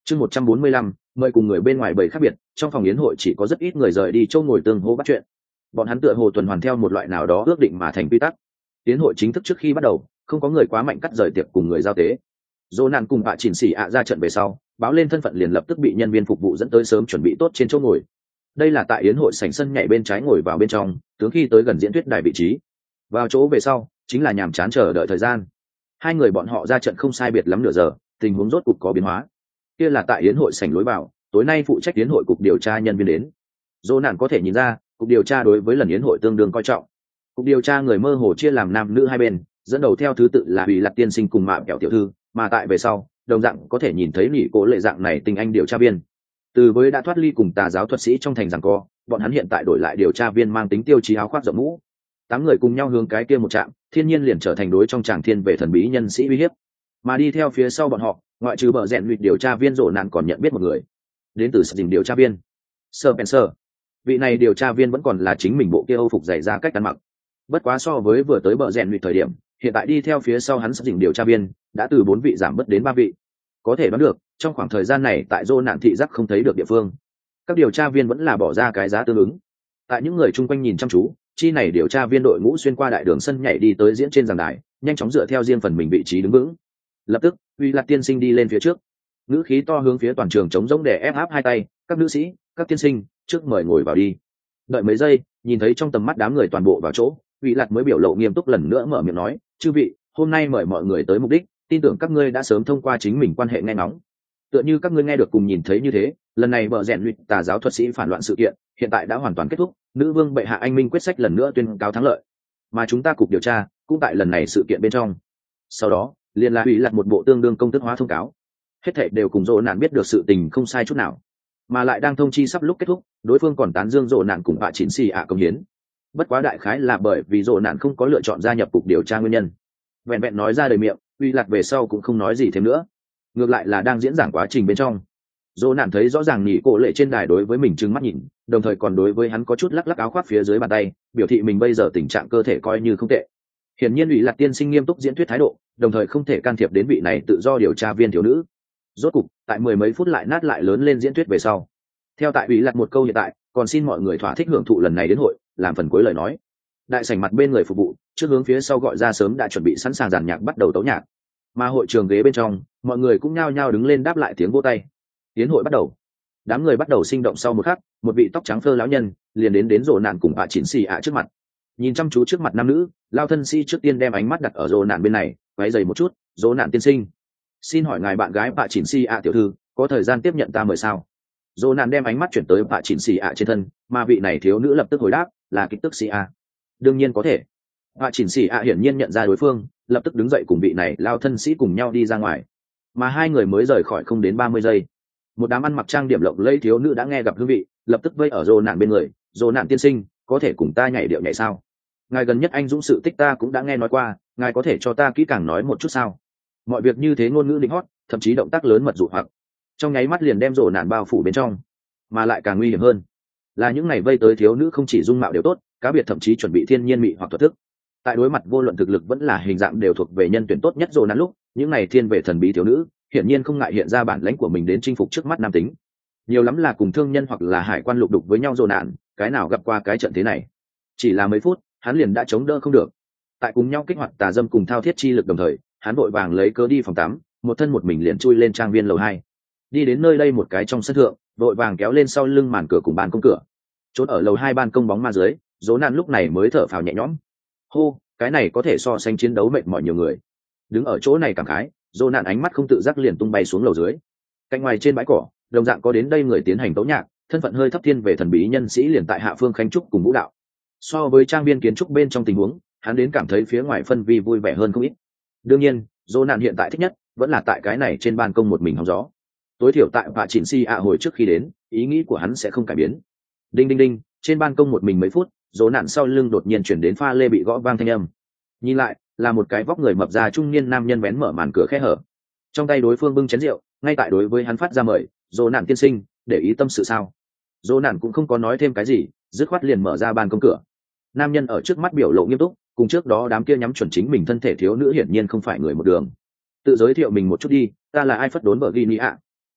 Chương 145, mời cùng người bên ngoài bầy khác biệt, trong phòng yến hội chỉ có rất ít người rời đi châu ngồi tương hô bắt chuyện. Bọn hắn tựa hồ tuần hoàn theo một loại nào đó ước định mà thành quy tắc. Yến hội chính thức trước khi bắt đầu, không có người quá mạnh cắt rời tiệc cùng người giao tế. Dỗ nạn cùng bạ chỉnh xỉ ạ ra trận về sau, báo lên thân phận liền lập tức bị nhân viên phục vụ dẫn tới sớm chuẩn bị tốt trên chỗ ngồi. Đây là tại yến hội sảnh sân nhảy bên trái ngồi vào bên trong, tướng khi tới gần diễn thuyết đài vị trí. Vào chỗ về sau, chính là nhàm chán chờ đợi thời gian. Hai người bọn họ ra trận không sai biệt lắm nửa giờ, tình huống rốt cục có biến hóa. Kia là tại yến hội sảnh lối vào, tối nay phụ trách yến hội cục điều tra nhân viên đến. Dỗ nạn có thể nhìn ra, cục điều tra đối với lần yến hội tương đương coi trọng. Cục điều tra người mơ hồ chia làm nam nữ hai bên, dẫn đầu theo thứ tự là Ủy Lạc tiên sinh cùng Mạ Kẹo tiểu thư, mà tại về sau, đồng dạng có thể nhìn thấy nỉ cố lệ dạng này tình anh điều tra viên. Từ với đã thoát ly cùng tà giáo thuật sĩ trong thành giằng co, bọn hắn hiện tại đổi lại điều tra viên mang tính tiêu chí áo khoác rộng mũ. 8 người cùng nhau hướng cái kia một trạm, thiên nhiên liền trở thành đối trong tràng thiên về thần bí nhân sĩ uy hiếp. Mà đi theo phía sau bọn họ, ngoại trừ bờ rèn luyện điều tra viên rộ nạn còn nhận biết một người, đến từ dình điều tra viên Spencer. Vị này điều tra viên vẫn còn là chính mình bộ kia âu phục dày ra cách ăn mặc, bất quá so với vừa tới bờ rèn luyện thời điểm, hiện tại đi theo phía sau hắn dình điều tra viên đã từ 4 vị giảm bớt đến 3 vị. Có thể đoán được, trong khoảng thời gian này tại rộ nạn thị giác không thấy được địa phương, các điều tra viên vẫn là bỏ ra cái giá tương ứng. Tại những người chung quanh nhìn chăm chú, chi này điều tra viên đội ngũ xuyên qua đại đường sân nhảy đi tới diễn trên giảng đài, nhanh chóng dựa theo riêng phần mình vị trí đứng vững. Lập tức, Uy Lạc tiên sinh đi lên phía trước, ngữ khí to hướng phía toàn trường trống rỗng để ép áp hai tay, các nữ sĩ, các tiên sinh, trước mời ngồi vào đi. Đợi mấy giây, nhìn thấy trong tầm mắt đám người toàn bộ vào chỗ, Uy Lạc mới biểu lộ nghiêm túc lần nữa mở miệng nói, chư vị, hôm nay mời mọi người tới mục đích, tin tưởng các ngươi đã sớm thông qua chính mình quan hệ nghe ngóng. Tựa như các ngươi nghe được cùng nhìn thấy như thế, lần này bờ rèn luyện tà giáo thuật sĩ phản loạn sự kiện, hiện tại đã hoàn toàn kết thúc, nữ vương bệ hạ anh minh quyết sách lần nữa tuyên cáo thắng lợi. Mà chúng ta cục điều tra cũng tại lần này sự kiện bên trong. Sau đó, liền là Uy Lạc một bộ tương đương công thức hóa thông cáo. Hết thảy đều cùng Dỗ nạn biết được sự tình không sai chút nào, mà lại đang thông chi sắp lúc kết thúc, đối phương còn tán dương Dỗ nạn cùng bạ chín xì ạ công hiến. Bất quá đại khái là bởi vì Dỗ nạn không có lựa chọn gia nhập cục điều tra nguyên nhân. Vẹn vẹn nói ra đời miệng, Uy Lạc về sau cũng không nói gì thêm nữa. Ngược lại là đang diễn giảng quá trình bên trong, Dỗ nạn thấy rõ ràng nhị cổ lệ trên đài đối với mình trừng mắt nhìn, đồng thời còn đối với hắn có chút lắc lắc áo khoác phía dưới bàn tay, biểu thị mình bây giờ tình trạng cơ thể coi như không tệ. Hiển nhiên Uy Lạc tiên sinh nghiêm túc diễn thuyết thái độ, đồng thời không thể can thiệp đến vị này tự do điều tra viên thiếu nữ. Rốt cục, tại 10 mấy phút lại nát lại lớn lên diễn thuyết về sau, theo tại Uy Lạc một câu hiện tại, còn xin mọi người thỏa thích hưởng thụ lần này đến hội, làm phần cuối lời nói. Đại sảnh mặt bên người phục vụ, trước hướng phía sau gọi ra sớm đã chuẩn bị sẵn sàng dàn nhạc bắt đầu tấu nhạc. Mà hội trường ghế bên trong, mọi người cũng nhao nhao đứng lên đáp lại tiếng vỗ tay. Tiến hội bắt đầu. Đám người bắt đầu sinh động sau một khắc, một vị tóc trắng phơ lão nhân liền đến rồ nạn cùng bà chỉnh xì ạ trước mặt. Nhìn chăm chú trước mặt nam nữ, lao thân si trước tiên đem ánh mắt đặt ở rồ nạn bên này, váy dày một chút, rồ nạn tiên sinh, xin hỏi ngài bạn gái bà chỉnh xì ạ tiểu thư có thời gian tiếp nhận ta mời sao? Rồ nạn đem ánh mắt chuyển tới bà chỉnh xì ạ trên thân, mà vị này thiếu nữ lập tức hồi đáp là kích tức xì ạ. Đương nhiên có thể. Bà chỉnh xì ạ hiển nhiên nhận ra đối phương, lập tức đứng dậy cùng vị này lao thân sĩ cùng nhau đi ra ngoài. Mà hai người mới rời khỏi không đến 30 giây, một đám ăn mặc trang điểm lộng lẫy thiếu nữ đã nghe gặp hương vị, lập tức vây ở rồ nạn bên người. Rồ nạn tiên sinh, có thể cùng ta nhảy điệu nhảy sao? Ngài gần nhất anh dũng sự tích ta cũng đã nghe nói qua, ngài có thể cho ta kỹ càng nói một chút sao? Mọi việc như thế ngôn ngữ định hót, thậm chí động tác lớn mật dụ hoặc, trong nháy mắt liền đem rồ nạn bao phủ bên trong. Mà lại càng nguy hiểm hơn là những ngày vây tới thiếu nữ không chỉ dung mạo đều tốt, cá biệt thậm chí chuẩn bị thiên nhiên mị hoặc thuật thức. Tại đối mặt vô luận thực lực vẫn là hình dạng đều thuộc về nhân tuyển tốt nhất rồ nạn lúc, những ngày thiên về thần bí thiếu nữ hiển nhiên không ngại hiện ra bản lãnh của mình đến chinh phục trước mắt nam tính. Nhiều lắm là cùng thương nhân hoặc là hải quan lục đục với nhau rồ nạn, cái nào gặp qua cái trận thế này. Chỉ là mấy phút, hắn liền đã chống đỡ không được. Tại cùng nhau kích hoạt tà dâm cùng thao thiết chi lực đồng thời, hắn vội vàng lấy cớ đi phòng tắm, một thân một mình liền chui lên trang viên lầu 2. Đi đến nơi đây một cái trong sân thượng, vội vàng kéo lên sau lưng màn cửa cùng ban công cửa. Trốn ở lầu 2 ban công bóng ma dưới, Dỗ nạn lúc này mới thở phào nhẹ nhõm. Hô, cái này có thể so sánh chiến đấu mệt mỏi nhiều người. Đứng ở chỗ này cảm khái, Dỗ nạn ánh mắt không tự giác liền tung bay xuống lầu dưới. Cạnh ngoài trên bãi cỏ, đồng dạng có đến đây người tiến hành tấu nhạc, thân phận hơi thấp thiên về thần bí nhân sĩ liền tại hạ phương khánh trúc cùng vũ đạo. So với trang viên kiến trúc bên trong tình huống, hắn đến cảm thấy phía ngoài phân vi vui vẻ hơn không ít. Đương nhiên, Dỗ nạn hiện tại thích nhất vẫn là tại cái này trên ban công một mình hóng gió. Tối thiểu tại bà chỉnh si ạ hồi trước khi đến, ý nghĩ của hắn sẽ không cải biến. Đinh đinh đinh, trên ban công một mình mấy phút, Dỗ nạn sau lưng đột nhiên chuyển đến pha lê bị gõ vang thanh âm. Nhìn lại, là một cái vóc người mập già trung niên nam nhân vén mở màn cửa khe hở. Trong tay đối phương bưng chén rượu, ngay tại đối với hắn phát ra mời, Dỗ nạn tiên sinh, để ý tâm sự sao? Dỗ nạn cũng không có nói thêm cái gì, dứt khoát liền mở ra ban công cửa. Nam nhân ở trước mắt biểu lộ nghiêm túc, cùng trước đó đám kia nhắm chuẩn chính mình thân thể thiếu nữ hiển nhiên không phải người một đường. Tự giới thiệu mình một chút đi, ta là ai phất đốn vợ ghi ạ.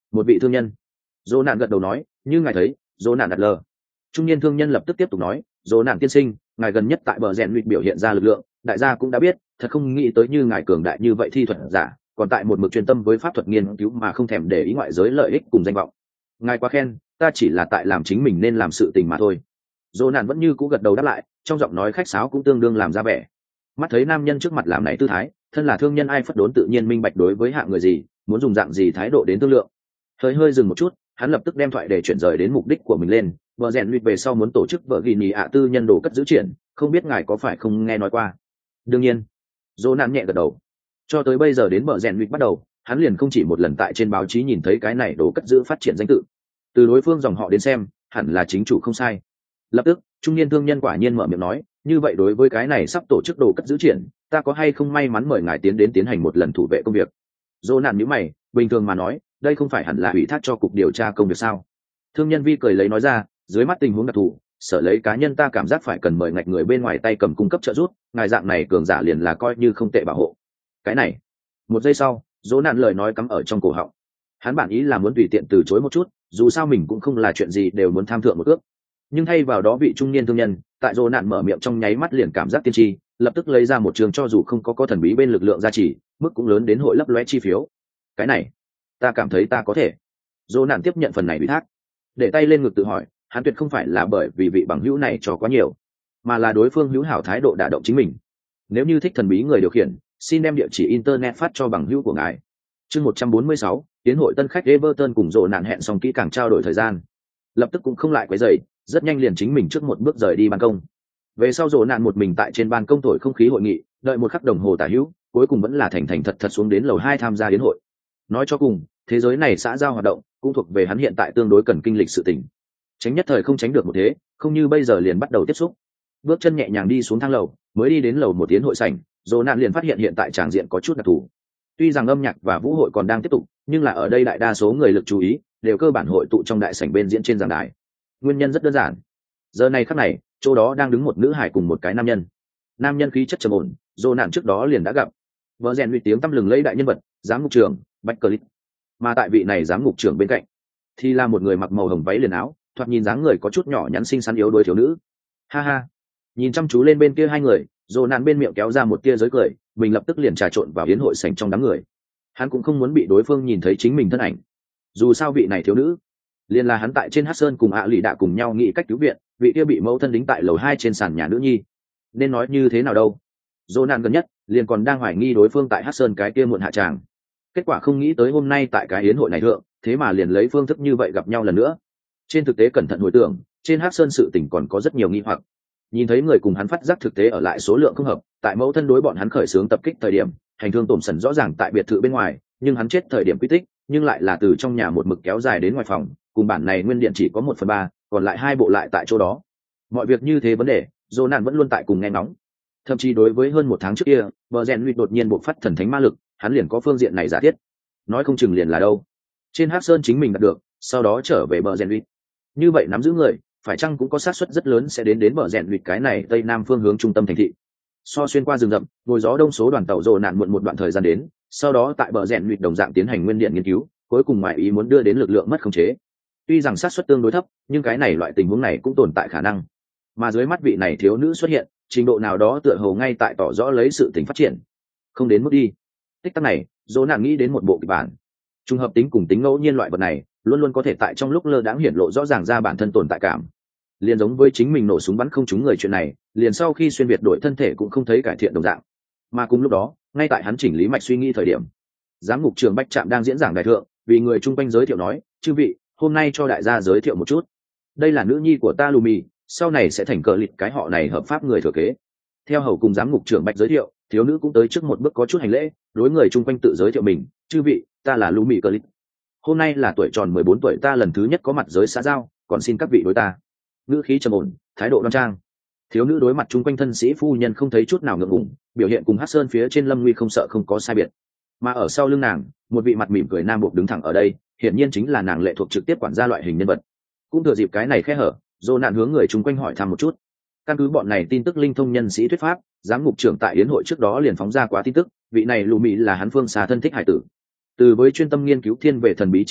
Một vị thương nhân. Dỗ nạn gật đầu nói, như ngài thấy. Dỗ nạn đặt lờ. Trung niên thương nhân lập tức tiếp tục nói, dỗ nạn tiên sinh, ngài gần nhất tại bờ rèn luyện biểu hiện ra lực lượng, đại gia cũng đã biết, thật không nghĩ tới như ngài cường đại như vậy thi thuật giả, còn tại một mực chuyên tâm với pháp thuật nghiên cứu mà không thèm để ý ngoại giới lợi ích cùng danh vọng. Ngài quá khen, ta chỉ là tại làm chính mình nên làm sự tình mà thôi. Dỗ nạn vẫn như cũ gật đầu đáp lại, trong giọng nói khách sáo cũng tương đương làm ra vẻ. Mắt thấy nam nhân trước mặt làm này tư thái, thân là thương nhân ai phất đốn tự nhiên minh bạch đối với hạng người gì, muốn dùng dạng gì thái độ đến thương lượng. Hơi dừng một chút, hắn lập tức đem thoại để chuyển rời đến mục đích của mình lên. Bờ rèn luyện về sau muốn tổ chức vợ ghi nhì ạ tư nhân đồ cất giữ triển, không biết ngài có phải không nghe nói qua. Đương nhiên. Dỗ nạn nhẹ gật đầu. Cho tới bây giờ đến bờ rèn luyện bắt đầu, hắn liền không chỉ một lần tại trên báo chí nhìn thấy cái này đồ cất giữ phát triển danh tự. Từ đối phương dòng họ đến xem, hẳn là chính chủ không sai. Lập tức trung niên thương nhân quả nhiên mở miệng nói, như vậy đối với cái này sắp tổ chức đồ cất giữ triển, ta có hay không may mắn mời ngài tiến đến tiến hành một lần thủ vệ công việc. Dỗ nạn nhíu mày, bình thường mà nói, đây không phải hẳn là ủy thác cho cục điều tra công việc sao? Thương nhân vi cười lấy nói ra, dưới mắt tình huống đặc thù, sở lấy cá nhân ta cảm giác phải cần mời ngạch người bên ngoài tay cầm cung cấp trợ giúp, ngài dạng này cường giả liền là coi như không tệ bảo hộ. Cái này. Một giây sau, Dỗ nạn lời nói cắm ở trong cổ họng. Hắn bản ý là muốn tùy tiện từ chối một chút, dù sao mình cũng không là chuyện gì đều muốn tham thượng một ước. Nhưng thay vào đó vị trung niên thương nhân, tại Dỗ nạn mở miệng trong nháy mắt liền cảm giác tiên tri, lập tức lấy ra một trường cho dù không có thần bí bên lực lượng gia trì, mức cũng lớn đến hội lấp lóe chi phiếu. Cái này, ta cảm thấy ta có thể. Dỗ nạn tiếp nhận phần này ủy thác, để tay lên ngực tự hỏi, hắn tuyệt không phải là bởi vì vị bằng hữu này cho quá nhiều, mà là đối phương hữu hảo thái độ đả động chính mình. Nếu như thích thần bí người điều khiển, xin đem địa chỉ internet phát cho bằng hữu của ngài. Chương 146, tiến hội tân khách Everton cùng Dỗ nạn hẹn xong kỹ càng trao đổi thời gian, lập tức cũng không lại quấy rầy, rất nhanh liền chính mình trước một bước rời đi ban công. Về sau Dỗ nạn một mình tại trên ban công thổi không khí hội nghị, đợi một khắc đồng hồ tả hữu, cuối cùng vẫn là thành thành thật thật xuống đến lầu 2 tham gia yến hội. Nói cho cùng, thế giới này xã giao hoạt động cũng thuộc về hắn hiện tại tương đối cần kinh lịch sự tình, tránh nhất thời không tránh được một thế, không như bây giờ liền bắt đầu tiếp xúc. Bước chân nhẹ nhàng đi xuống thang lầu, mới đi đến lầu một yến hội sảnh, Dỗ nạn liền phát hiện hiện tại tràng diện có chút đặc thù. Tuy rằng âm nhạc và vũ hội còn đang tiếp tục, nhưng là ở đây đại đa số người lực chú ý đều cơ bản hội tụ trong đại sảnh bên diễn trên giảng đài. Nguyên nhân rất đơn giản, giờ này khắc này chỗ đó đang đứng một nữ hải cùng một cái nam nhân. Nam nhân khí chất trầm ổn, Dỗ nạn trước đó liền đã gặp. Vợ rèn uy tiếng tăm lừng lẫy đại nhân vật, giám ngục trưởng Bạch Cờ Lít. Mà tại vị này giám ngục trưởng bên cạnh thì là một người mặc màu hồng váy liền áo, thoạt nhìn dáng người có chút nhỏ nhắn xinh xắn yếu đuối thiếu nữ. Ha ha. Nhìn chăm chú lên bên kia hai người, Dỗ nạn bên miệng kéo ra một tia giới cười, mình lập tức liền trà trộn vào yến hội sảnh trong đám người. Hắn cũng không muốn bị đối phương nhìn thấy chính mình thân ảnh. Dù sao vị này thiếu nữ, liền là hắn tại trên Hát Sơn cùng ạ lì đạ cùng nhau nghĩ cách cứu viện, vị kia bị mẫu thân đính tại lầu 2 trên sàn nhà nữ nhi. Nên nói như thế nào đâu? Dỗ nạn gần nhất liền còn đang hoài nghi đối phương tại Hát Sơn cái kia muộn hạ tràng. Kết quả không nghĩ tới hôm nay tại cái yến hội này thượng, thế mà liền lấy phương thức như vậy gặp nhau lần nữa. Trên thực tế cẩn thận hồi tưởng, trên Hát Sơn sự tình còn có rất nhiều nghi hoặc. Nhìn thấy người cùng hắn phát giác thực tế ở lại số lượng không hợp, tại mẫu thân đối bọn hắn khởi xướng tập kích thời điểm, hành thương tổn sần rõ ràng tại biệt thự bên ngoài, nhưng hắn chết thời điểm quy tích, nhưng lại là từ trong nhà một mực kéo dài đến ngoài phòng, cùng bản này nguyên điện chỉ có 1/3, còn lại 2 bộ lại tại chỗ đó. Mọi việc như thế vấn đề, Dỗ nạn vẫn luôn tại cùng nghe ngóng. Thậm chí đối với hơn 1 tháng trước kia, bờ rèn luyện đột nhiên bộc phát thần thánh ma lực, hắn liền có phương diện này giả thiết. Nói không chừng liền là đâu trên Hát Sơn chính mình đạt được, sau đó trở về bờ rèn luyện. Như vậy nắm giữ người, phải chăng cũng có xác suất rất lớn sẽ đến bờ rèn luyện cái này tây nam phương hướng trung tâm thành thị. So xuyên qua rừng rậm, ngồi gió đông số đoàn tàu Dỗ nạn muộn một đoạn thời gian đến, sau đó tại bờ rèn luyện đồng dạng tiến hành nguyên điện nghiên cứu, cuối cùng ngoại ý muốn đưa đến lực lượng mất khống chế. Tuy rằng xác suất tương đối thấp, nhưng cái này loại tình huống này cũng tồn tại khả năng. Mà dưới mắt vị này thiếu nữ xuất hiện, trình độ nào đó tựa hồ ngay tại tỏ rõ lấy sự tình phát triển. Không đến mức đi. Tích tắc này, Dỗ nạn nghĩ đến một bộ kịch bản. Trùng hợp tính cùng tính ngẫu nhiên loại vật này, luôn luôn có thể tại trong lúc lơ đãng hiển lộ rõ ràng ra bản thân tồn tại cảm. Liền giống với chính mình nổ súng bắn không trúng người chuyện này, liền sau khi xuyên việt đổi thân thể cũng không thấy cải thiện đồng dạng. Mà cùng lúc đó, ngay tại hắn chỉnh lý mạch suy nghĩ thời điểm, giám ngục trưởng Bách Trạm đang diễn giảng đại thượng, vì người chung quanh giới thiệu nói, chư vị, hôm nay cho đại gia giới thiệu một chút. Đây là nữ nhi của ta Lumi, sau này sẽ thành Cờ Lịt cái họ này hợp pháp người thừa kế. Theo hầu cùng giám ngục trưởng Bạch giới thiệu, thiếu nữ cũng tới trước một bước có chút hành lễ, đối người chung quanh tự giới thiệu mình, chư vị, ta là Lumi Cờ Lịt. Hôm nay là tuổi tròn 14 tuổi ta lần thứ nhất có mặt giới xã giao, còn xin các vị đối ta. Ngữ khí trầm ổn, thái độ đoan trang. Thiếu nữ đối mặt chung quanh thân sĩ phu nhân không thấy chút nào ngượng ngùng, biểu hiện cùng Hát Sơn phía trên Lâm Nguy không sợ không có sai biệt. Mà ở sau lưng nàng, một vị mặt mỉm cười nam buộc đứng thẳng ở đây, hiển nhiên chính là nàng lệ thuộc trực tiếp quản gia loại hình nhân vật. Cũng thừa dịp cái này khe hở, Dỗ nạn hướng người chung quanh hỏi thăm một chút. Căn cứ bọn này tin tức linh thông nhân sĩ thuyết pháp, giám ngục trưởng tại yến hội trước đó liền phóng ra quá tin tức, vị này Lù Mị là hắn phương xa thân thích hải tử. Từ với chuyên tâm nghiên cứu thiên về thần bí tri thức,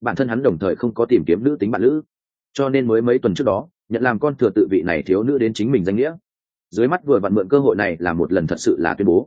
bản thân hắn đồng thời không có tìm kiếm nữ tính bạn nữ, cho nên mới mấy tuần trước đó nhận làm con thừa tự vị này thiếu nữ đến chính mình danh nghĩa. Dưới mắt vừa vặn mượn cơ hội này là một lần thật sự là tuyên bố.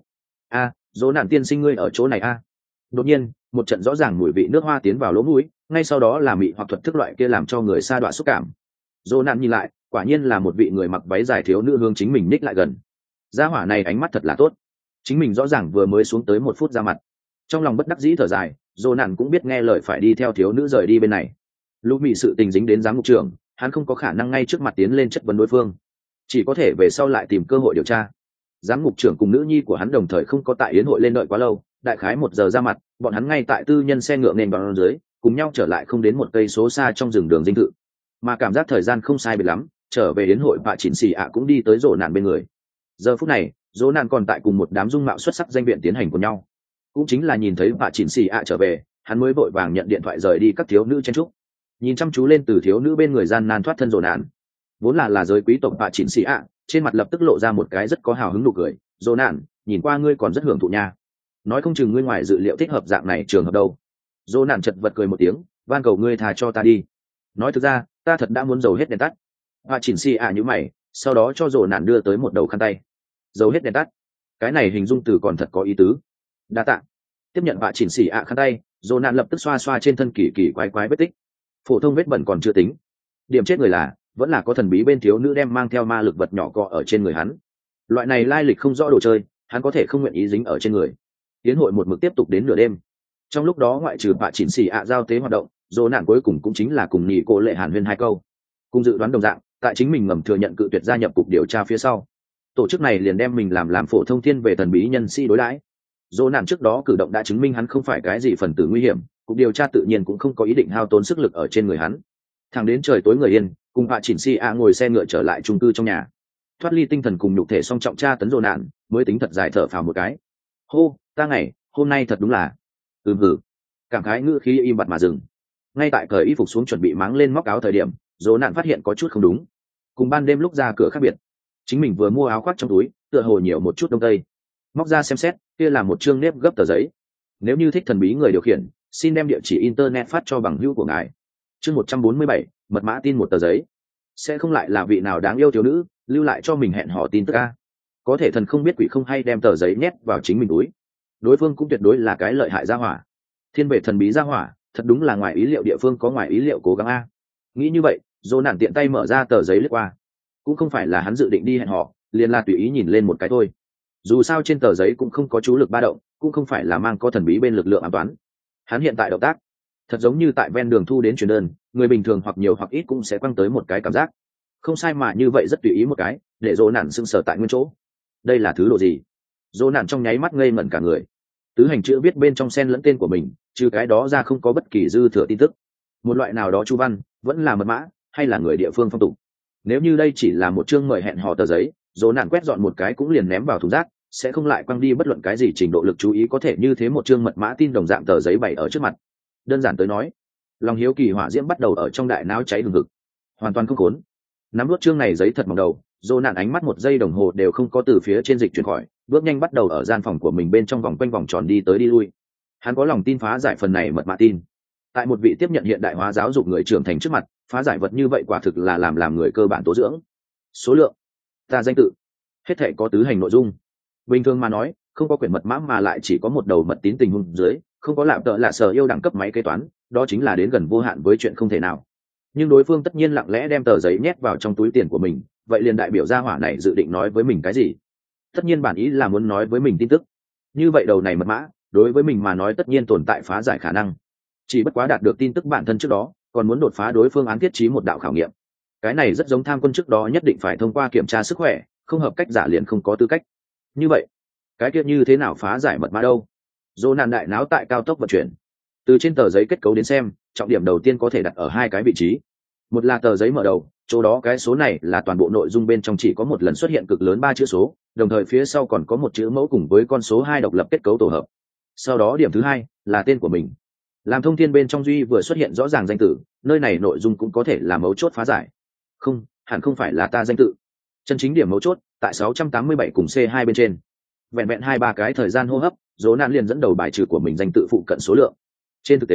Dỗ nạn tiên sinh ngươi ở chỗ này a. Đột nhiên một trận rõ ràng mùi vị nước hoa tiến vào lỗ mũi, ngay sau đó là mị hoặc thuật thức loại kia làm cho người sa đọa xúc cảm. Dỗ nạn nhìn lại, quả nhiên là một vị người mặc váy dài thiếu nữ hướng chính mình ních lại gần. Gia hỏa này ánh mắt thật là tốt, chính mình rõ ràng vừa mới xuống tới 1 phút ra mặt. Trong lòng bất đắc dĩ thở dài, dỗ nạn cũng biết nghe lời phải đi theo thiếu nữ rời đi bên này. Lúc bị sự tình dính đến giám mục trưởng, hắn không có khả năng ngay trước mặt tiến lên chất vấn đối phương, chỉ có thể về sau lại tìm cơ hội điều tra. Giám mục trưởng cùng nữ nhi của hắn đồng thời không có tại yến hội lên đợi quá lâu, đại khái 1 giờ ra mặt, bọn hắn ngay tại tư nhân xe ngựa nền bằng dưới cùng nhau trở lại không đến 1 cây số xa trong rừng đường dinh thự. Mà cảm giác thời gian không sai biệt lắm, trở về yến hội, bà chỉnh xì ạ cũng đi tới rổ nạn bên người. Giờ phút này rổ nạn còn tại cùng một đám dung mạo xuất sắc danh viện tiến hành của nhau. Cũng chính là nhìn thấy bà chỉnh xì ạ trở về, hắn mới vội vàng nhận điện thoại rời đi các thiếu nữ chen trúc, nhìn chăm chú lên từ thiếu nữ bên người gian nan thoát thân rổ nạn. Vốn là giới quý tộc bà chỉnh xì ạ, trên mặt lập tức lộ ra một cái rất có hào hứng nụ cười. Rổ nạn, nhìn qua ngươi còn rất hưởng thụ nha, nói không chừng ngươi ngoài dự liệu thích hợp dạng này trường hợp đâu. Rổ nạn chật vật cười một tiếng, van cầu ngươi thà cho ta đi, nói thực ra ta thật đã muốn dầu hết đèn tắt. Bà chỉnh xì ạ nhíu mày, sau đó cho rổ nạn đưa tới một đầu khăn tay. Dầu hết đèn tắt, cái này hình dung từ còn thật có ý tứ. Đa tạ. Tiếp nhận bà chỉnh xì ạ khăn tay, rổ nạn lập tức xoa xoa trên thân kỳ quái vết tích. Phổ thông vết bẩn còn chưa tính, điểm chết người là vẫn là có thần bí bên thiếu nữ đem mang theo ma lực vật nhỏ cọ ở trên người hắn. Loại này lai lịch không rõ đồ chơi, hắn có thể không nguyện ý dính ở trên người. Tiến hội một mực tiếp tục đến nửa đêm. Trong lúc đó ngoại trừ bà chỉnh xì ạ giao tế hoạt động, rổ nạn cuối cùng cũng chính là cùng nhị cô lệ hàn huyên 2 câu. Cùng dự đoán đồng dạng, tại chính mình ngầm thừa nhận cự tuyệt gia nhập cục điều tra phía sau, tổ chức này liền đem mình làm phổ thông thiên về thần bí nhân sĩ đối đãi. Rổ nạn trước đó cử động đã chứng minh hắn không phải cái gì phần tử nguy hiểm, cục điều tra tự nhiên cũng không có ý định hao tốn sức lực ở trên người hắn. Thẳng đến trời tối người yên, cùng bà chỉnh xì ạ ngồi xe ngựa trở lại chung cư trong nhà, thoát ly tinh thần cùng nhục thể song trọng tra tấn rổ nạn, mới tính thật dài thở phào một cái. Hô, ta ngày hôm nay thật đúng là hử. Cảm khái ngữ khí im bặt mà dừng. Ngay tại cởi y phục xuống chuẩn bị máng lên móc áo thời điểm, rổ nạn phát hiện có chút không đúng. Cùng ban đêm lúc ra cửa khác biệt, chính mình vừa mua áo khoác trong túi tựa hồ nhiều một chút đông tây. Móc ra xem xét, kia là một chương nếp gấp tờ giấy. Nếu như thích thần bí người điều khiển, xin đem địa chỉ internet phát cho bằng hữu của ngài. Chương 147, mật mã tin 1 tờ giấy. Sẽ không lại là vị nào đáng yêu thiếu nữ lưu lại cho mình hẹn hò tin tức a. Có thể thần không biết quỷ không hay đem tờ giấy nhét vào chính mình túi. Đối phương cũng tuyệt đối là cái lợi hại gia hỏa. Thiên về thần bí gia hỏa, thật đúng là ngoài ý liệu địa phương có ngoài ý liệu cố gắng a. Nghĩ như vậy, dỗ nạn tiện tay mở ra tờ giấy lướt qua. Cũng không phải là hắn dự định đi hẹn hò, liền là tùy ý nhìn lên một cái thôi. Dù sao trên tờ giấy cũng không có chú lực ba động, cũng không phải là mang có thần bí bên lực lượng ám toán. Hắn hiện tại động tác thật giống như tại ven đường thu đến truyền đơn, người bình thường hoặc nhiều hoặc ít cũng sẽ quăng tới một cái cảm giác. Không sai mà như vậy rất tùy ý một cái, để dỗ nạn sững sờ tại nguyên chỗ. Đây là thứ đồ gì? Dỗ nạn trong nháy mắt ngây ngẩn cả người. Tứ hành chữ viết bên trong xen lẫn tên của mình, trừ cái đó ra không có bất kỳ dư thừa tin tức. Một loại nào đó chu văn, vẫn là mật mã, hay là người địa phương phong tục. Nếu như đây chỉ là một chương mời hẹn hò tờ giấy, dỗ nạn quét dọn một cái cũng liền ném vào thùng rác, sẽ không lại quăng đi bất luận cái gì trình độ lực chú ý có thể như thế một chương mật mã tin đồng dạng tờ giấy bày ở trước mặt. Đơn giản tới nói, lòng hiếu kỳ hỏa diễm bắt đầu ở trong đại não cháy hừng hực, hoàn toàn không khốn. Nắm nuốt chương này giấy thật mỏng đầu, dỗ nạn ánh mắt 1 giây đồng hồ đều không có từ phía trên dịch chuyển khỏi, bước nhanh bắt đầu ở gian phòng của mình bên trong vòng quanh vòng tròn đi tới đi lui. Hắn có lòng tin phá giải phần này mật mã tin. Tại một vị tiếp nhận hiện đại hóa giáo dục người trưởng thành trước mặt, phá giải vật như vậy quả thực là làm người cơ bản tố dưỡng. Số lượng, ta danh tự, hết thảy có tứ hành nội dung. Bình thường mà nói, không có quyển mật mã mà lại chỉ có một đầu mật tín tình huống dưới, không có lạm tợ lạ sở yêu đẳng cấp máy kế toán, đó chính là đến gần vô hạn với chuyện không thể nào. Nhưng đối phương tất nhiên lặng lẽ đem tờ giấy nhét vào trong túi tiền của mình, vậy liền đại biểu gia hỏa này dự định nói với mình cái gì? Tất nhiên bản ý là muốn nói với mình tin tức. Như vậy đầu này mật mã, đối với mình mà nói tất nhiên tồn tại phá giải khả năng. Chỉ bất quá đạt được tin tức bản thân trước đó, còn muốn đột phá đối phương án thiết trí một đạo khảo nghiệm. Cái này rất giống tham quân trước đó nhất định phải thông qua kiểm tra sức khỏe, không hợp cách giả liền không có tư cách. Như vậy, cái kia như thế nào phá giải mật mã đâu? Dỗ nạn đại não tại cao tốc vận chuyển. Từ trên tờ giấy kết cấu đến xem, trọng điểm đầu tiên có thể đặt ở 2 cái vị trí. Một là tờ giấy mở đầu, chỗ đó cái số này là toàn bộ nội dung bên trong chỉ có một lần xuất hiện cực lớn 3 chữ số, đồng thời phía sau còn có một chữ mẫu cùng với con số 2 độc lập kết cấu tổ hợp. Sau đó điểm thứ 2 là tên của mình. Làm thông tin bên trong duy vừa xuất hiện rõ ràng danh tự, nơi này nội dung cũng có thể là mấu chốt phá giải. Không, hẳn không phải là ta danh tự. Chân chính điểm mấu chốt tại 687 cùng C2 bên trên. Vẹn vẹn 2-3 cái thời gian hô hấp, dỗ nạn liền dẫn đầu bài trừ của mình danh tự phụ cận số lượng. Trên thực tế,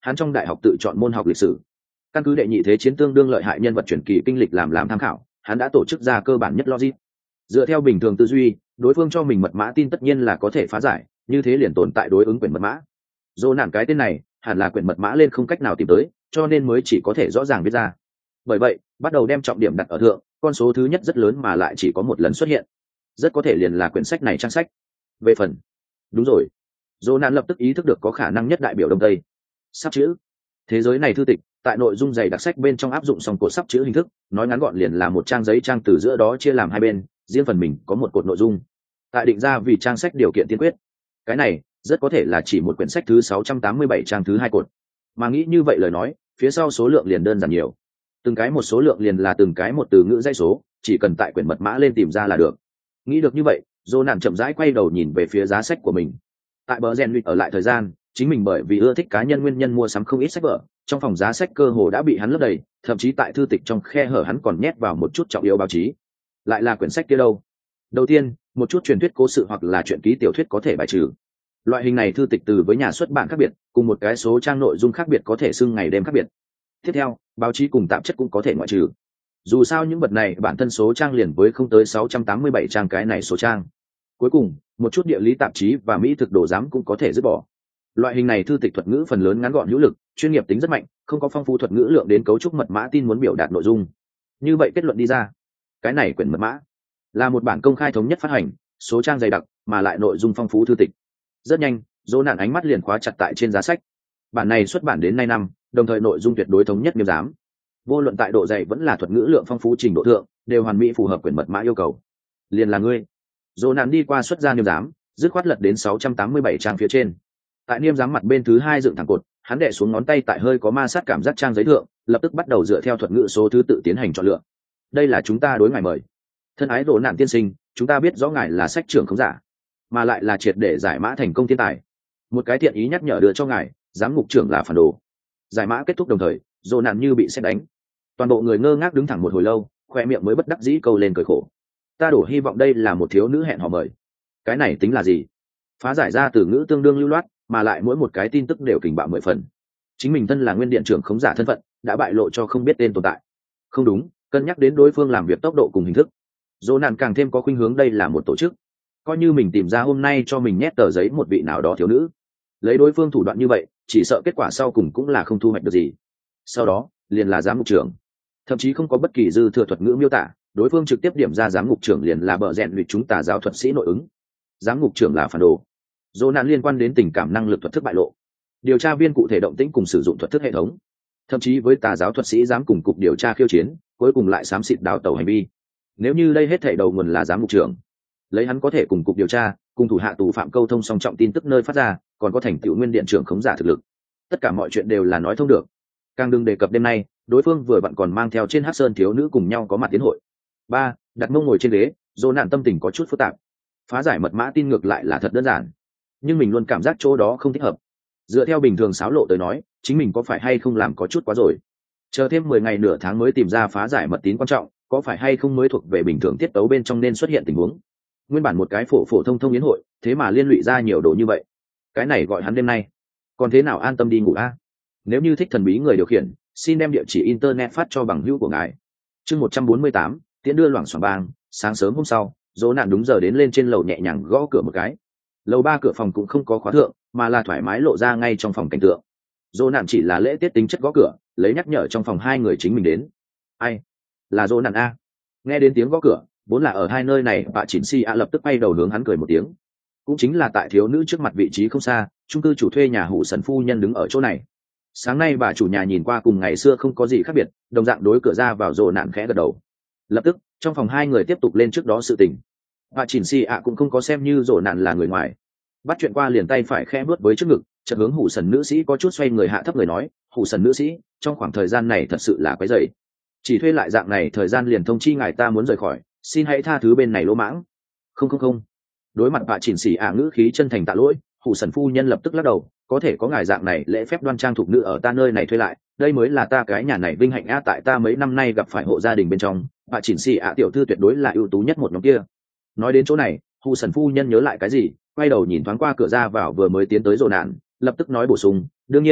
hắn trong đại học tự chọn môn học lịch sử, căn cứ đệ nhị thế chiến tương đương lợi hại nhân vật truyền kỳ kinh lịch làm tham khảo, hắn đã tổ chức ra cơ bản nhất logic. Dựa theo bình thường tư duy, đối phương cho mình mật mã tin tất nhiên là có thể phá giải, như thế liền tồn tại đối ứng quyển mật mã. Dỗ nạn cái tên này hẳn là quyển mật mã lên không cách nào tìm tới, cho nên mới chỉ có thể rõ ràng viết ra. Bởi vậy bắt đầu đem trọng điểm đặt ở thượng, con số thứ nhất rất lớn mà lại chỉ có một lần xuất hiện, rất có thể liền là quyển sách này trang sách. Về phần đúng rồi, dỗ nạn lập tức ý thức được có khả năng nhất đại biểu đông tây sắp chữ. Thế giới này thư tịch tại nội dung dày đặc sách bên trong áp dụng song cột sắp chữ hình thức, nói ngắn gọn liền là một trang giấy trang từ giữa đó chia làm hai bên, riêng phần mình có một cột nội dung tại định ra vì trang sách điều kiện tiên quyết. Cái này rất có thể là chỉ một quyển sách thứ 687 trang thứ hai cột, mà nghĩ như vậy lời nói phía sau số lượng liền đơn giản nhiều, từng cái một số lượng liền là từng cái một từ ngữ dãy số, chỉ cần tại quyển mật mã lên tìm ra là được. Nghĩ được như vậy, dô nạn chậm rãi quay đầu nhìn về phía giá sách của mình. Tại bờ rèn luyện ở lại thời gian, chính mình bởi vì ưa thích cá nhân nguyên nhân mua sắm không ít sách vở, trong phòng giá sách cơ hồ đã bị hắn lấp đầy, thậm chí tại thư tịch trong khe hở hắn còn nhét vào một chút trọng yếu báo chí. Lại là quyển sách kia đâu? Đầu tiên, một chút truyền thuyết cố sự hoặc là truyện ký tiểu thuyết có thể bài trừ. Loại hình này thư tịch từ với nhà xuất bản khác biệt, cùng một cái số trang nội dung khác biệt có thể xưng ngày đêm khác biệt. Tiếp theo, báo chí cùng tạp chất cũng có thể ngoại trừ. Dù sao những vật này bản thân số trang liền với không tới 687 trang cái này số trang. Cuối cùng, một chút địa lý tạp chí và mỹ thực đồ giám cũng có thể dứt bỏ. Loại hình này thư tịch thuật ngữ phần lớn ngắn gọn hữu lực, chuyên nghiệp tính rất mạnh, không có phong phú thuật ngữ lượng đến cấu trúc mật mã tin muốn biểu đạt nội dung. Như vậy kết luận đi ra, cái này quyển mật mã là một bản công khai thống nhất phát hành, số trang dày đặc mà lại nội dung phong phú thư tịch. Rất nhanh, dỗ nạn ánh mắt liền khóa chặt tại trên giá sách. Bản này xuất bản đến nay năm, đồng thời nội dung tuyệt đối thống nhất nghiêm giám, vô luận tại độ dày vẫn là thuật ngữ lượng phong phú trình độ thượng đều hoàn mỹ phù hợp quyển mật mã yêu cầu. Liền là ngươi. Dỗ nạn đi qua xuất ra nghiêm giám, dứt khoát lật đến 687 trang phía trên. Tại niêm giám mặt bên thứ hai dựng thẳng cột, hắn đè xuống ngón tay tại hơi có ma sát cảm giác trang giấy thượng, lập tức bắt đầu dựa theo thuật ngữ số thứ tự tiến hành chọn lựa. Đây là chúng ta đối ngài mời. Thân ái Đồ Nạn tiên sinh, chúng ta biết rõ ngài là sách trưởng không giả, mà lại là triệt để giải mã thành công thiên tài. Một cái thiện ý nhắc nhở đưa cho ngài, giám ngục trưởng là phản đồ. Giải mã kết thúc đồng thời, Đồ Nạn như bị sét đánh. Toàn bộ người ngơ ngác đứng thẳng một hồi lâu, khoe miệng mới bất đắc dĩ câu lên cười khổ. Ta đổ hy vọng đây là một thiếu nữ hẹn hò mời. Cái này tính là gì? Phá giải ra từ ngữ tương đương lưu loát, mà lại mỗi một cái tin tức đều kình bạo 10 phần. Chính mình thân là nguyên điện trưởng khống giả thân phận, đã bại lộ cho không biết tên tồn tại. Không đúng, cân nhắc đến đối phương làm việc tốc độ cùng hình thức, dỗ nạn càng thêm có khuynh hướng đây là một tổ chức. Coi như mình tìm ra hôm nay cho mình nhét tờ giấy một vị nào đó thiếu nữ, lấy đối phương thủ đoạn như vậy, chỉ sợ kết quả sau cùng cũng là không thu hoạch được gì. Sau đó liền là giám ngục trưởng, thậm chí không có bất kỳ dư thừa thuật ngữ miêu tả, đối phương trực tiếp điểm ra giám ngục trưởng liền là bợ rèn luyện chúng tà giáo thuật sĩ nội ứng. Giám ngục trưởng là phản đồ. Dỗ nạn liên quan đến tình cảm năng lực thuật thức bại lộ, điều tra viên cụ thể động tĩnh cùng sử dụng thuật thức hệ thống, thậm chí với tà giáo thuật sĩ dám cùng cục điều tra khiêu chiến, cuối cùng lại xám xịt đào tẩu hành vi. Nếu như đây hết thảy đầu nguồn là giám ngục trưởng, lấy hắn có thể cùng cục điều tra, cùng thủ hạ tù phạm câu thông song trọng tin tức nơi phát ra, còn có thành tựu nguyên điện trưởng khống giả thực lực, tất cả mọi chuyện đều là nói thông được. Càng đừng đề cập đêm nay, đối phương vừa vặn còn mang theo trên Hắc Sơn thiếu nữ cùng nhau có mặt tiến hội. Ba, đặt mông ngồi trên ghế, Dỗ nạn tâm tình có chút phức tạp. Phá giải mật mã tin ngược lại là thật đơn giản, nhưng mình luôn cảm giác chỗ đó không thích hợp. Dựa theo bình thường xáo lộ tới nói, chính mình có phải hay không làm có chút quá rồi. Chờ thêm 10 ngày nửa tháng mới tìm ra phá giải mật tín quan trọng, có phải hay không mới thuộc về bình thường tiết tấu bên trong nên xuất hiện tình huống. Nguyên bản một cái phổ thông yến hội, thế mà liên lụy ra nhiều đồ như vậy. Cái này gọi hắn đêm nay còn thế nào an tâm đi ngủ a? Nếu như thích thần bí người điều khiển, xin đem địa chỉ internet phát cho bằng hữu của ngài. Chương 148, tiễn đưa loảng xoảng bang. Sáng sớm hôm sau, Dỗ nạn đúng giờ đến lên trên lầu nhẹ nhàng gõ cửa một cái. Lầu 3 cửa phòng cũng không có khóa thượng, mà là thoải mái lộ ra ngay trong phòng cảnh tượng. Dỗ nạn chỉ là lễ tiết tính chất gõ cửa, lấy nhắc nhở trong phòng hai người chính mình đến. Ai? Là Dỗ nạn a. Nghe đến tiếng gõ cửa, vốn là ở hai nơi này, bà Chỉnh Si a lập tức quay đầu hướng hắn cười một tiếng. Cũng chính là tại thiếu nữ trước mặt vị trí không xa, chung cư chủ thuê nhà Hủ Sần phu nhân đứng ở chỗ này. Sáng nay bà chủ nhà nhìn qua cùng ngày xưa không có gì khác biệt, đồng dạng đối cửa ra vào Dỗ nạn khẽ gật đầu. Lập tức, trong phòng hai người tiếp tục lên trước đó sự tình. Bà Chỉnh Si a cũng không có xem như Dỗ nạn là người ngoài, bắt chuyện qua liền tay phải khẽ bước với trước ngực, chợt hướng Hủ Sần nữ sĩ có chút xoay người hạ thấp người nói, Hủ Sần nữ sĩ, trong khoảng thời gian này thật sự là quấy rầy, chỉ thuê lại dạng này thời gian liền thông chi ngài ta muốn rời khỏi, xin hãy tha thứ bên này lỗ mãng. Không, đối mặt bà Chỉnh Si a ngữ khí chân thành tạ lỗi, Hủ Sần phu nhân lập tức lắc đầu, có thể có ngài dạng này lễ phép đoan trang thục nữ ở ta nơi này thuê lại, đây mới là ta cái nhà này vinh hạnh a. Tại ta mấy năm nay gặp phải hộ gia đình bên trong, bà Chỉnh Si a tiểu thư tuyệt đối là ưu tú nhất một nhóm kia. Nói đến chỗ này, Hủ Sần phu nhân nhớ lại cái gì, quay đầu nhìn thoáng qua cửa ra vào vừa mới tiến tới Dỗ nạn, lập tức nói bổ sung, đương nhiên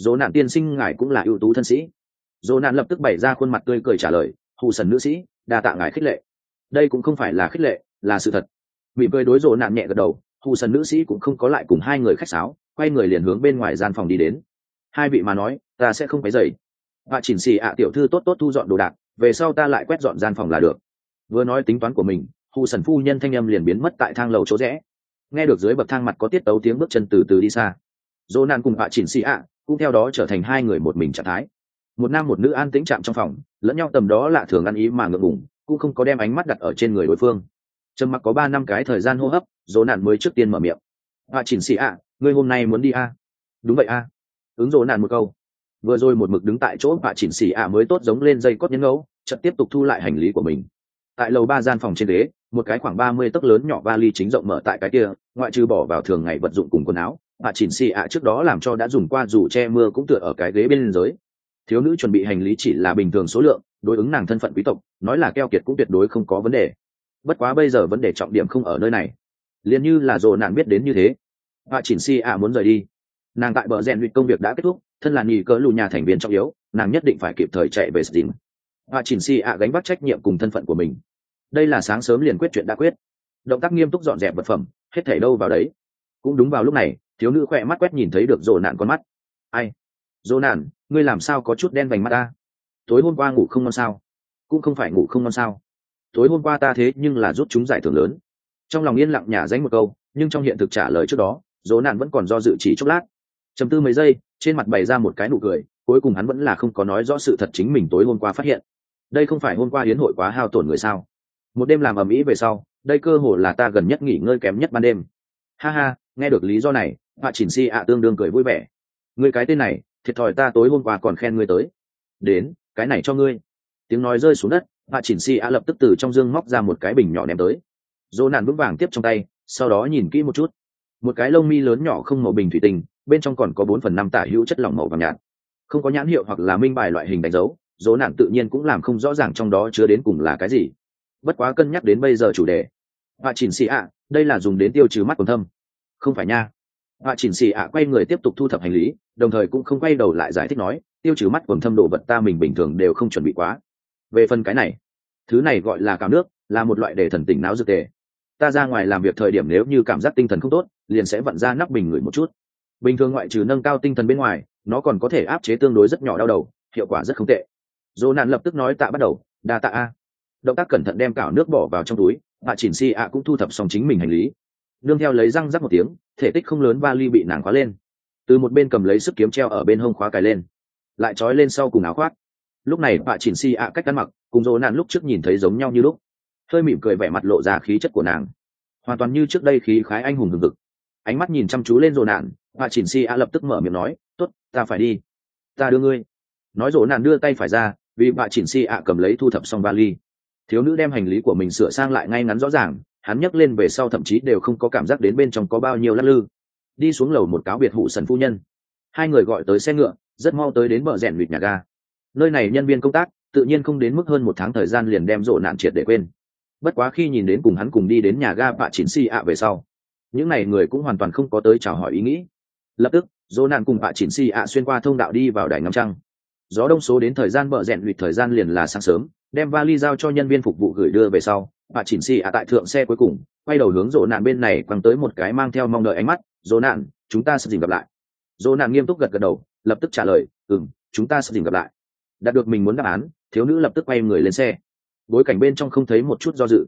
Dỗ nạn tiên sinh ngài cũng là ưu tú thân sĩ. Dỗ nạn lập tức bày ra khuôn mặt tươi cười trả lời, hù sần nữ sĩ, đa tạ ngài khích lệ. Đây cũng không phải là khích lệ, là sự thật. Mỉm cười đối Dỗ nạn nhẹ gật đầu, hù sần nữ sĩ cũng không có lại cùng hai người khách sáo, quay người liền hướng bên ngoài gian phòng đi đến. Hai vị mà nói, ta sẽ không phải dậy. Và chỉnh xì ạ tiểu thư tốt tốt thu dọn đồ đạc, về sau ta lại quét dọn gian phòng là được. Vừa nói tính toán của mình, hù sần phu nhân thanh âm liền biến mất tại thang lầu chỗ rẽ. Nghe được dưới bậc thang mặt có tiết tấu tiếng bước chân từ từ đi xa, Dỗ nạn cùng bà chỉnh xì ạ cũng theo đó trở thành hai người một mình trạng thái. Một nam một nữ an tĩnh chạm trong phòng, lẫn nhau tầm đó lạ thường ăn ý mà ngượng ngùng, cũng không có đem ánh mắt đặt ở trên người đối phương. Trầm mặc có 3 năm cái thời gian hô hấp, Dỗ nạn mới trước tiên mở miệng. Bà chỉnh xì ạ, ngươi hôm nay muốn đi à? Đúng vậy à? Ứng Dỗ nạn một câu. Vừa rồi một mực đứng tại chỗ bà chỉnh xì ạ mới tốt giống lên dây cót nhấn ngấu, chợt tiếp tục thu lại hành lý của mình. Tại lầu 3 gian phòng trên ghế, một cái khoảng 30 tấc lớn nhỏ vali chính rộng mở tại cái kia, ngoại trừ bỏ vào thường ngày vật dụng cùng quần áo, bà chỉnh xì ạ trước đó làm cho đã dùng qua dù che mưa cũng tựa ở cái ghế bên dưới. Thiếu nữ chuẩn bị hành lý chỉ là bình thường số lượng, đối ứng nàng thân phận quý tộc, nói là keo kiệt cũng tuyệt đối không có vấn đề. Bất quá bây giờ vấn đề trọng điểm không ở nơi này, liền như là Dỗ nạn biết đến như thế. Bà chỉnh xì ạ muốn rời đi. Nàng tại bờ rèn luyện công việc đã kết thúc, thân là nhì cỡ lù nhà thành viên trọng yếu, nàng nhất định phải kịp thời chạy về Steam. Bà chỉnh xì ạ gánh vác trách nhiệm cùng thân phận của mình. Đây là sáng sớm liền quyết chuyện đã quyết, động tác nghiêm túc dọn dẹp vật phẩm, hết thảy đâu vào đấy. Cũng đúng vào lúc này, thiếu nữ khỏe mắt quét nhìn thấy được Dỗ nạn con mắt. Ai? Dỗ nạn, ngươi làm sao có chút đen vành mắt ta? Tối hôm qua ngủ không ngon sao? Cũng không phải ngủ không ngon sao? Tối hôm qua ta thế nhưng là rút chúng giải thưởng lớn. Trong lòng yên lặng nhả dánh một câu, nhưng trong hiện thực trả lời trước đó, Dỗ nạn vẫn còn do dự chỉ chốc lát. Trầm tư mấy giây, trên mặt bày ra một cái nụ cười, cuối cùng hắn vẫn là không có nói rõ sự thật chính mình tối hôm qua phát hiện. Đây không phải hôm qua yến hội quá hao tổn người sao? Một đêm làm ầm ĩ về sau, đây cơ hồ là ta gần nhất nghỉ ngơi kém nhất ban đêm. Ha ha, nghe được lý do này, bà chỉnh si ạ tương đương cười vui vẻ. Ngươi cái tên này, thiệt thòi ta tối hôm qua còn khen ngươi tới. Đến, cái này cho ngươi. Tiếng nói rơi xuống đất, bà chỉnh si ạ lập tức từ trong dương móc ra một cái bình nhỏ ném tới. Dỗ nạn vững vàng tiếp trong tay, sau đó nhìn kỹ một chút. Một cái lông mi lớn nhỏ không màu bình thủy tinh, bên trong còn có 4/5 tả hữu chất lỏng màu vàng nhạt. Không có nhãn hiệu hoặc là minh bài loại hình đánh dấu, Dỗ nạn tự nhiên cũng làm không rõ ràng trong đó chứa đến cùng là cái gì. Bất quá cân nhắc đến bây giờ chủ đề, bà chỉnh xì ạ, đây là dùng đến tiêu trừ mắt quầng thâm. Không phải nha. Bà chỉnh xì ạ quay người tiếp tục thu thập hành lý, đồng thời cũng không quay đầu lại giải thích nói, tiêu trừ mắt quầng thâm đồ vật ta mình bình thường đều không chuẩn bị quá. Về phần cái này, thứ này gọi là cào nước, là một loại để thần tỉnh não dược tề. Ta ra ngoài làm việc thời điểm nếu như cảm giác tinh thần không tốt, liền sẽ vặn ra nắp bình ngửi một chút. Bình thường ngoại trừ nâng cao tinh thần bên ngoài, nó còn có thể áp chế tương đối rất nhỏ đau đầu, hiệu quả rất không tệ. Dỗ nạn lập tức nói tạ bắt đầu, đa tạ a. Động tác cẩn thận đem cào nước bỏ vào trong túi, bà chỉnh si ạ cũng thu thập xong chính mình hành lý. Nương theo lấy răng rắc một tiếng, thể tích không lớn vali bị nàng khóa lên. Từ một bên cầm lấy sức kiếm treo ở bên hông khóa cài lên, lại trói lên sau cùng áo khoác. Lúc này bà chỉnh si ạ cách ăn mặc cùng Dỗ nạn lúc trước nhìn thấy giống nhau như lúc, hơi mỉm cười vẻ mặt lộ ra khí chất của nàng, hoàn toàn như trước đây khí khái anh hùng hừng hực. Ánh mắt nhìn chăm chú lên Dỗ nạn, bà chỉnh si ạ lập tức mở miệng nói, tốt, ta phải đi, ta đưa ngươi. Nói Dỗ nạn đưa tay phải ra, vì bà chỉnh si ạ cầm lấy thu thập xong vali. Thiếu nữ đem hành lý của mình sửa sang lại ngay ngắn rõ ràng, hắn nhấc lên về sau thậm chí đều không có cảm giác đến bên trong có bao nhiêu lắc lư. Đi xuống lầu một cáo biệt hụ sần phu nhân, hai người gọi tới xe ngựa, rất mau tới đến bờ rèn luyện nhà ga. Nơi này nhân viên công tác tự nhiên không đến mức hơn 1 tháng thời gian liền đem Dỗ nạn triệt để quên. Bất quá khi nhìn đến cùng hắn cùng đi đến nhà ga bà chỉnh si ạ về sau, những này người cũng hoàn toàn không có tới chào hỏi ý nghĩ. Lập tức Dỗ nạn cùng bà chỉnh si ạ xuyên qua thông đạo đi vào đài ngắm trăng. Gió đông số đến thời gian bờ rèn luyện thời gian liền là sáng sớm, đem vali giao cho nhân viên phục vụ gửi đưa về sau, bà chỉnh si ạ tại thượng xe cuối cùng quay đầu hướng Dỗ nạn bên này quăng tới một cái mang theo mong đợi ánh mắt. Dỗ nạn, chúng ta sẽ dình gặp lại. Dỗ nạn nghiêm túc gật gật đầu, lập tức trả lời, chúng ta sẽ dình gặp lại. Đạt được mình muốn đáp án, thiếu nữ lập tức quay người lên xe. Bối cảnh bên trong không thấy một chút do dự.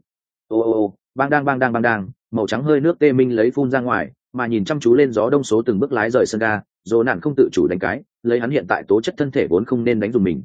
Ô, bang đang, màu trắng hơi nước tê minh lấy phun ra ngoài, mà nhìn chăm chú lên gió đông số từng bước lái rời sân ga. Dỗ nạn không tự chủ đánh cái, lấy hắn hiện tại tố chất thân thể vốn không nên đánh dùng mình.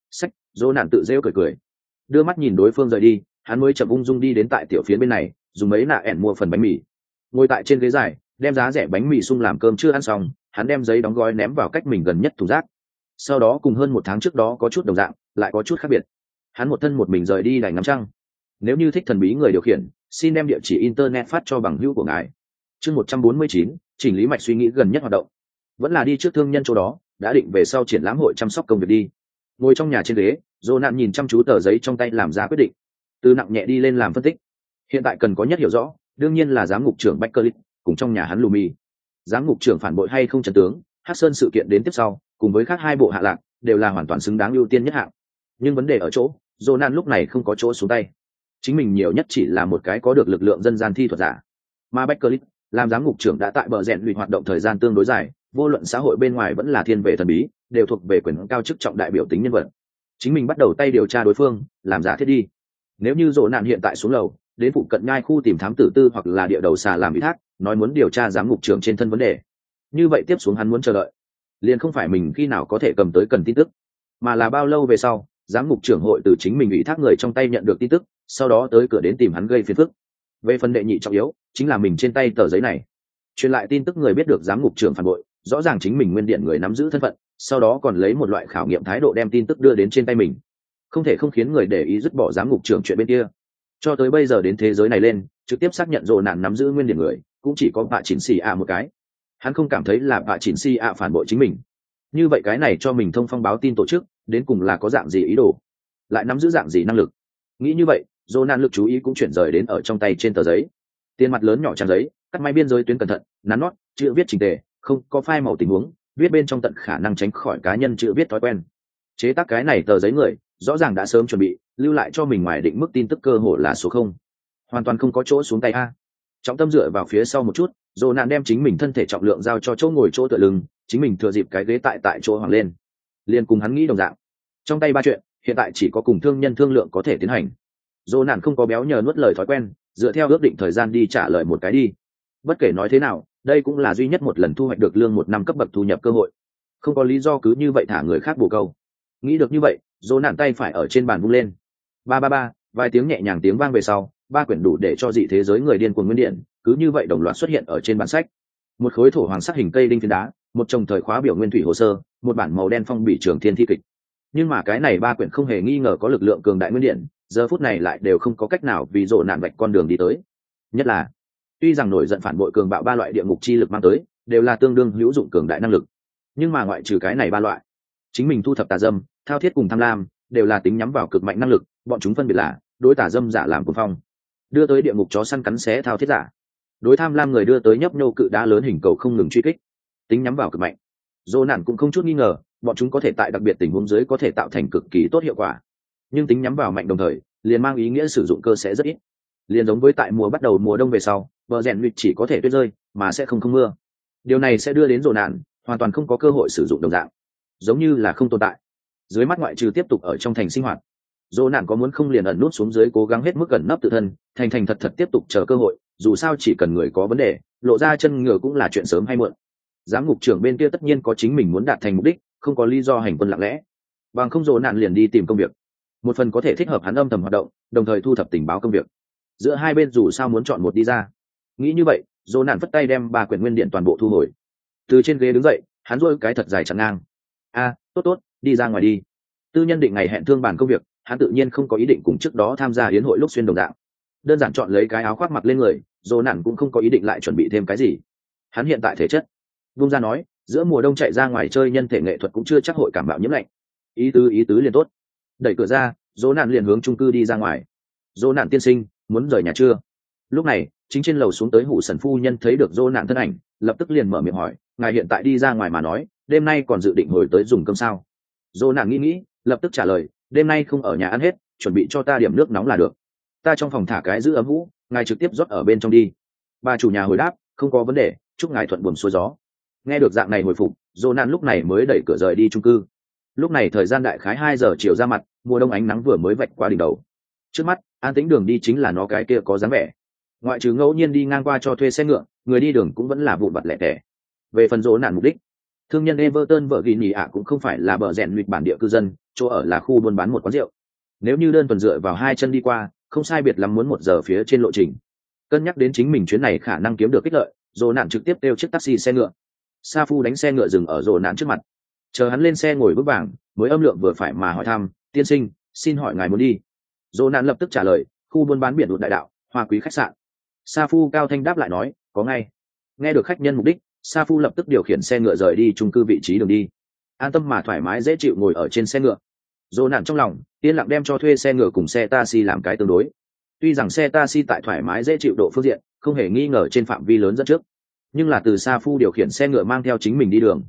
Dỗ nạn tự rêu cười, đưa mắt nhìn đối phương rời đi, hắn mới chậm ung dung đi đến tại tiểu phiến bên này, dùng mấy nạ ẻn mua phần bánh mì. Ngồi tại trên ghế dài, đem giá rẻ bánh mì sung làm cơm chưa ăn xong, hắn đem giấy đóng gói ném vào cách mình gần nhất thùng rác. Sau đó cùng hơn 1 tháng trước đó có chút đồng dạng, lại có chút khác biệt. Hắn một thân một mình rời đi đài ngắm trăng. Nếu như thích thần bí người điều khiển, xin đem địa chỉ internet phát cho bằng hữu của ngài. Chương 149, chỉnh lý mạch suy nghĩ gần nhất hoạt động. Vẫn là đi trước thương nhân chỗ đó, đã định về sau triển lãm hội chăm sóc công việc đi. Ngồi trong nhà trên ghế, Dỗ nạn nhìn chăm chú tờ giấy trong tay làm ra quyết định, từ nặng nhẹ đi lên làm phân tích. Hiện tại cần có nhất hiểu rõ, đương nhiên là giám ngục trưởng Beckerlit cùng trong nhà hắn Lumi. Giám ngục trưởng phản bội hay không trấn tướng, Hắc Sơn sự kiện đến tiếp sau, cùng với khác hai bộ hạ lạc đều là hoàn toàn xứng đáng ưu tiên nhất hạng. Nhưng vấn đề ở chỗ Ronan lúc này không có chỗ xuống tay, chính mình nhiều nhất chỉ là một cái có được lực lượng dân gian thi thuật giả, mà Beckerlit làm giám ngục trưởng đã tại bờ rèn luyện hoạt động thời gian tương đối dài, vô luận xã hội bên ngoài vẫn là thiên về thần bí, đều thuộc về quyền cao chức trọng đại biểu tính nhân vật. Chính mình bắt đầu tay điều tra đối phương, làm giả thiết đi. Nếu như rộ nạn hiện tại xuống lầu, đến phụ cận nhai khu tìm thám tử tư hoặc là địa đầu xà làm ủy thác, nói muốn điều tra giám ngục trưởng trên thân vấn đề, như vậy tiếp xuống hắn muốn chờ đợi, liền không phải mình khi nào có thể cầm tới cần tin tức, mà là bao lâu về sau giám ngục trưởng hội từ chính mình ủy thác người trong tay nhận được tin tức, sau đó tới cửa đến tìm hắn gây phiền phức. Về phần đệ nhị trọng yếu, chính là mình trên tay tờ giấy này truyền lại tin tức người biết được giám ngục trưởng phản bội, rõ ràng chính mình nguyên điện người nắm giữ thân phận, sau đó còn lấy một loại khảo nghiệm thái độ đem tin tức đưa đến trên tay mình, không thể không khiến người để ý dứt bỏ giám ngục trưởng chuyện bên kia. Cho tới bây giờ đến thế giới này lên, trực tiếp xác nhận rồ nạn nắm giữ nguyên điện người cũng chỉ có bạ chỉnh xì ạ một cái. Hắn không cảm thấy là bạ chỉnh xì ạ phản bội chính mình, như vậy cái này cho mình thông phong báo tin tổ chức đến cùng là có dạng gì ý đồ, lại nắm giữ dạng gì năng lực. Nghĩ như vậy, rồ nạn lực chú ý cũng chuyển rời đến ở trong tay trên tờ giấy, tiền mặt lớn nhỏ trang giấy, cắt may biên giới tuyến cẩn thận, nắn nót, chữ viết chỉnh tề, không có phai màu tình huống, viết bên trong tận khả năng tránh khỏi cá nhân chữ viết thói quen. Chế tác cái này tờ giấy người rõ ràng đã sớm chuẩn bị lưu lại cho mình ngoài định mức tin tức cơ hội là số không, hoàn toàn không có chỗ xuống tay a. Trọng tâm dựa vào phía sau một chút, rồi nạn đem chính mình thân thể trọng lượng giao cho chỗ ngồi chỗ tựa lưng, chính mình thừa dịp cái ghế tại chỗ hoàng lên, liền cùng hắn nghĩ đồng dạng. Trong tay ba chuyện hiện tại chỉ có cùng thương nhân thương lượng có thể tiến hành. Rồi nạn không có béo nhờ nuốt lời thói quen, dựa theo ước định thời gian đi trả lời một cái đi. Bất kể nói thế nào, đây cũng là duy nhất một lần thu hoạch được lương một năm cấp bậc thu nhập cơ hội, không có lý do cứ như vậy thả người khác bồ câu. Nghĩ được như vậy, dỗ nạn tay phải ở trên bàn vung lên, ba ba ba, vài tiếng nhẹ nhàng tiếng vang về sau, ba quyển đủ để cho dị thế giới người điên cuồng nguyên điện cứ như vậy đồng loạt xuất hiện ở trên bản sách. Một khối thổ hoàng sắc hình cây đinh phiến đá, một chồng thời khóa biểu nguyên thủy hồ sơ, một bản màu đen phong bì trường thiên thi kịch. Nhưng mà cái này ba quyển không hề nghi ngờ có lực lượng cường đại nguyên điện, giờ phút này lại đều không có cách nào vì dỗ nạn vạch con đường đi tới. Nhất là tuy rằng nổi giận phản bội cường bạo ba loại địa ngục chi lực mang tới đều là tương đương hữu dụng cường đại năng lực, nhưng mà ngoại trừ cái này ba loại, chính mình thu thập tà dâm, thao thiết cùng tham lam đều là tính nhắm vào cực mạnh năng lực. Bọn chúng phân biệt là đối tà dâm giả làm cuồng phong, đưa tới địa ngục chó săn cắn xé thao thiết giả; đối tham lam người đưa tới nhấp nhô cự đá lớn hình cầu không ngừng truy kích, tính nhắm vào cực mạnh. Dô nản cũng không chút nghi ngờ bọn chúng có thể tại đặc biệt tình huống dưới có thể tạo thành cực kỳ tốt hiệu quả, nhưng tính nhắm vào mạnh đồng thời liền mang ý nghĩa sử dụng cơ sẽ rất ít. Liền giống với tại mùa bắt đầu mùa đông về sau, bờ rèn luyện chỉ có thể tuyết rơi mà sẽ không mưa, điều này sẽ đưa đến dồn nạn hoàn toàn không có cơ hội sử dụng đồng dạng, giống như là không tồn tại. Dưới mắt ngoại trừ tiếp tục ở trong thành sinh hoạt, dồn nạn có muốn không liền ẩn nút xuống dưới cố gắng hết mức gần nấp tự thân, thành thật tiếp tục chờ cơ hội. Dù sao chỉ cần người có vấn đề lộ ra chân ngựa cũng là chuyện sớm hay muộn. Giám ngục trưởng bên kia tất nhiên có chính mình muốn đạt thành mục đích, không có lý do hành quân lặng lẽ, bằng không dồn nạn liền đi tìm công việc, một phần có thể thích hợp hắn âm thầm hoạt động, đồng thời thu thập tình báo công việc. Giữa hai bên dù sao muốn chọn một đi ra. Nghĩ như vậy, dỗ nạn vất tay đem ba quyển nguyên điện toàn bộ thu hồi. Từ trên ghế đứng dậy, hắn rôi cái thật dài chặn ngang. Tốt, đi ra ngoài đi. Tư nhân định ngày hẹn thương bàn công việc, hắn tự nhiên không có ý định cùng trước đó tham gia hiến hội lúc xuyên đồng dạng. Đơn giản chọn lấy cái áo khoác mặc lên người, dỗ nạn cũng không có ý định lại chuẩn bị thêm cái gì. Hắn hiện tại thể chất, vung ra nói, giữa mùa đông chạy ra ngoài chơi nhân thể nghệ thuật cũng chưa chắc hội cảm bạo nhiễm lạnh. Ý tứ liền tốt. Đẩy cửa ra, dỗ nạn liền hướng chung cư đi ra ngoài. Dỗ nạn tiên sinh, muốn rời nhà chưa? Lúc này chính trên lầu xuống tới hủ sần phu nhân thấy được dỗ nạn thân ảnh, lập tức liền mở miệng hỏi, ngài hiện tại đi ra ngoài mà nói, đêm nay còn dự định hồi tới dùng cơm sao? Dỗ nạn nghĩ lập tức trả lời, đêm nay không ở nhà ăn hết, chuẩn bị cho ta điểm nước nóng là được. Ta trong phòng thả cái giữ ấm hũ, ngài trực tiếp rót ở bên trong đi. Bà chủ nhà hồi đáp, không có vấn đề, chúc ngài thuận buồm xuôi gió. Nghe được dạng này hồi phục, dỗ nạn lúc này mới đẩy cửa rời đi chung cư. Lúc này thời gian đại khái 2 giờ chiều ra mặt, mùa đông ánh nắng vừa mới vạch qua đỉnh đầu. Trước mắt an tĩnh đường đi chính là nó cái kia có dáng vẻ, ngoại trừ ngẫu nhiên đi ngang qua cho thuê xe ngựa, người đi đường cũng vẫn là vụn vặt lẻ tẻ. Về phần dỗ nạn mục đích, thương nhân Everton vợ ghi nhì ạ cũng không phải là bờ rèn luyện bản địa cư dân, chỗ ở là khu buôn bán một quán rượu. Nếu như đơn thuần dựa vào 2 chân đi qua, không sai biệt lắm muốn 1 giờ phía trên lộ trình. Cân nhắc đến chính mình chuyến này khả năng kiếm được ích lợi, dỗ nạn trực tiếp kêu chiếc taxi xe ngựa. Sa Phu đánh xe ngựa dừng ở dỗ nạn trước mặt, chờ hắn lên xe ngồi bước vàng mới âm lượng vừa phải mà hỏi thăm, tiên sinh, xin hỏi ngài muốn đi? Dỗ nạn lập tức trả lời, khu buôn bán biển đụt đại đạo, Hoa Quý khách sạn. Sa Phu cao thanh đáp lại nói, có ngay. Nghe được khách nhân mục đích, Sa Phu lập tức điều khiển xe ngựa rời đi chung cư vị trí đường đi, an tâm mà thoải mái dễ chịu ngồi ở trên xe ngựa. Dỗ nạn trong lòng yên lặng đem cho thuê xe ngựa cùng xe taxi làm cái tương đối. Tuy rằng xe taxi tại thoải mái dễ chịu độ phương diện không hề nghi ngờ trên phạm vi lớn dẫn trước, nhưng là từ Sa Phu điều khiển xe ngựa mang theo chính mình đi đường,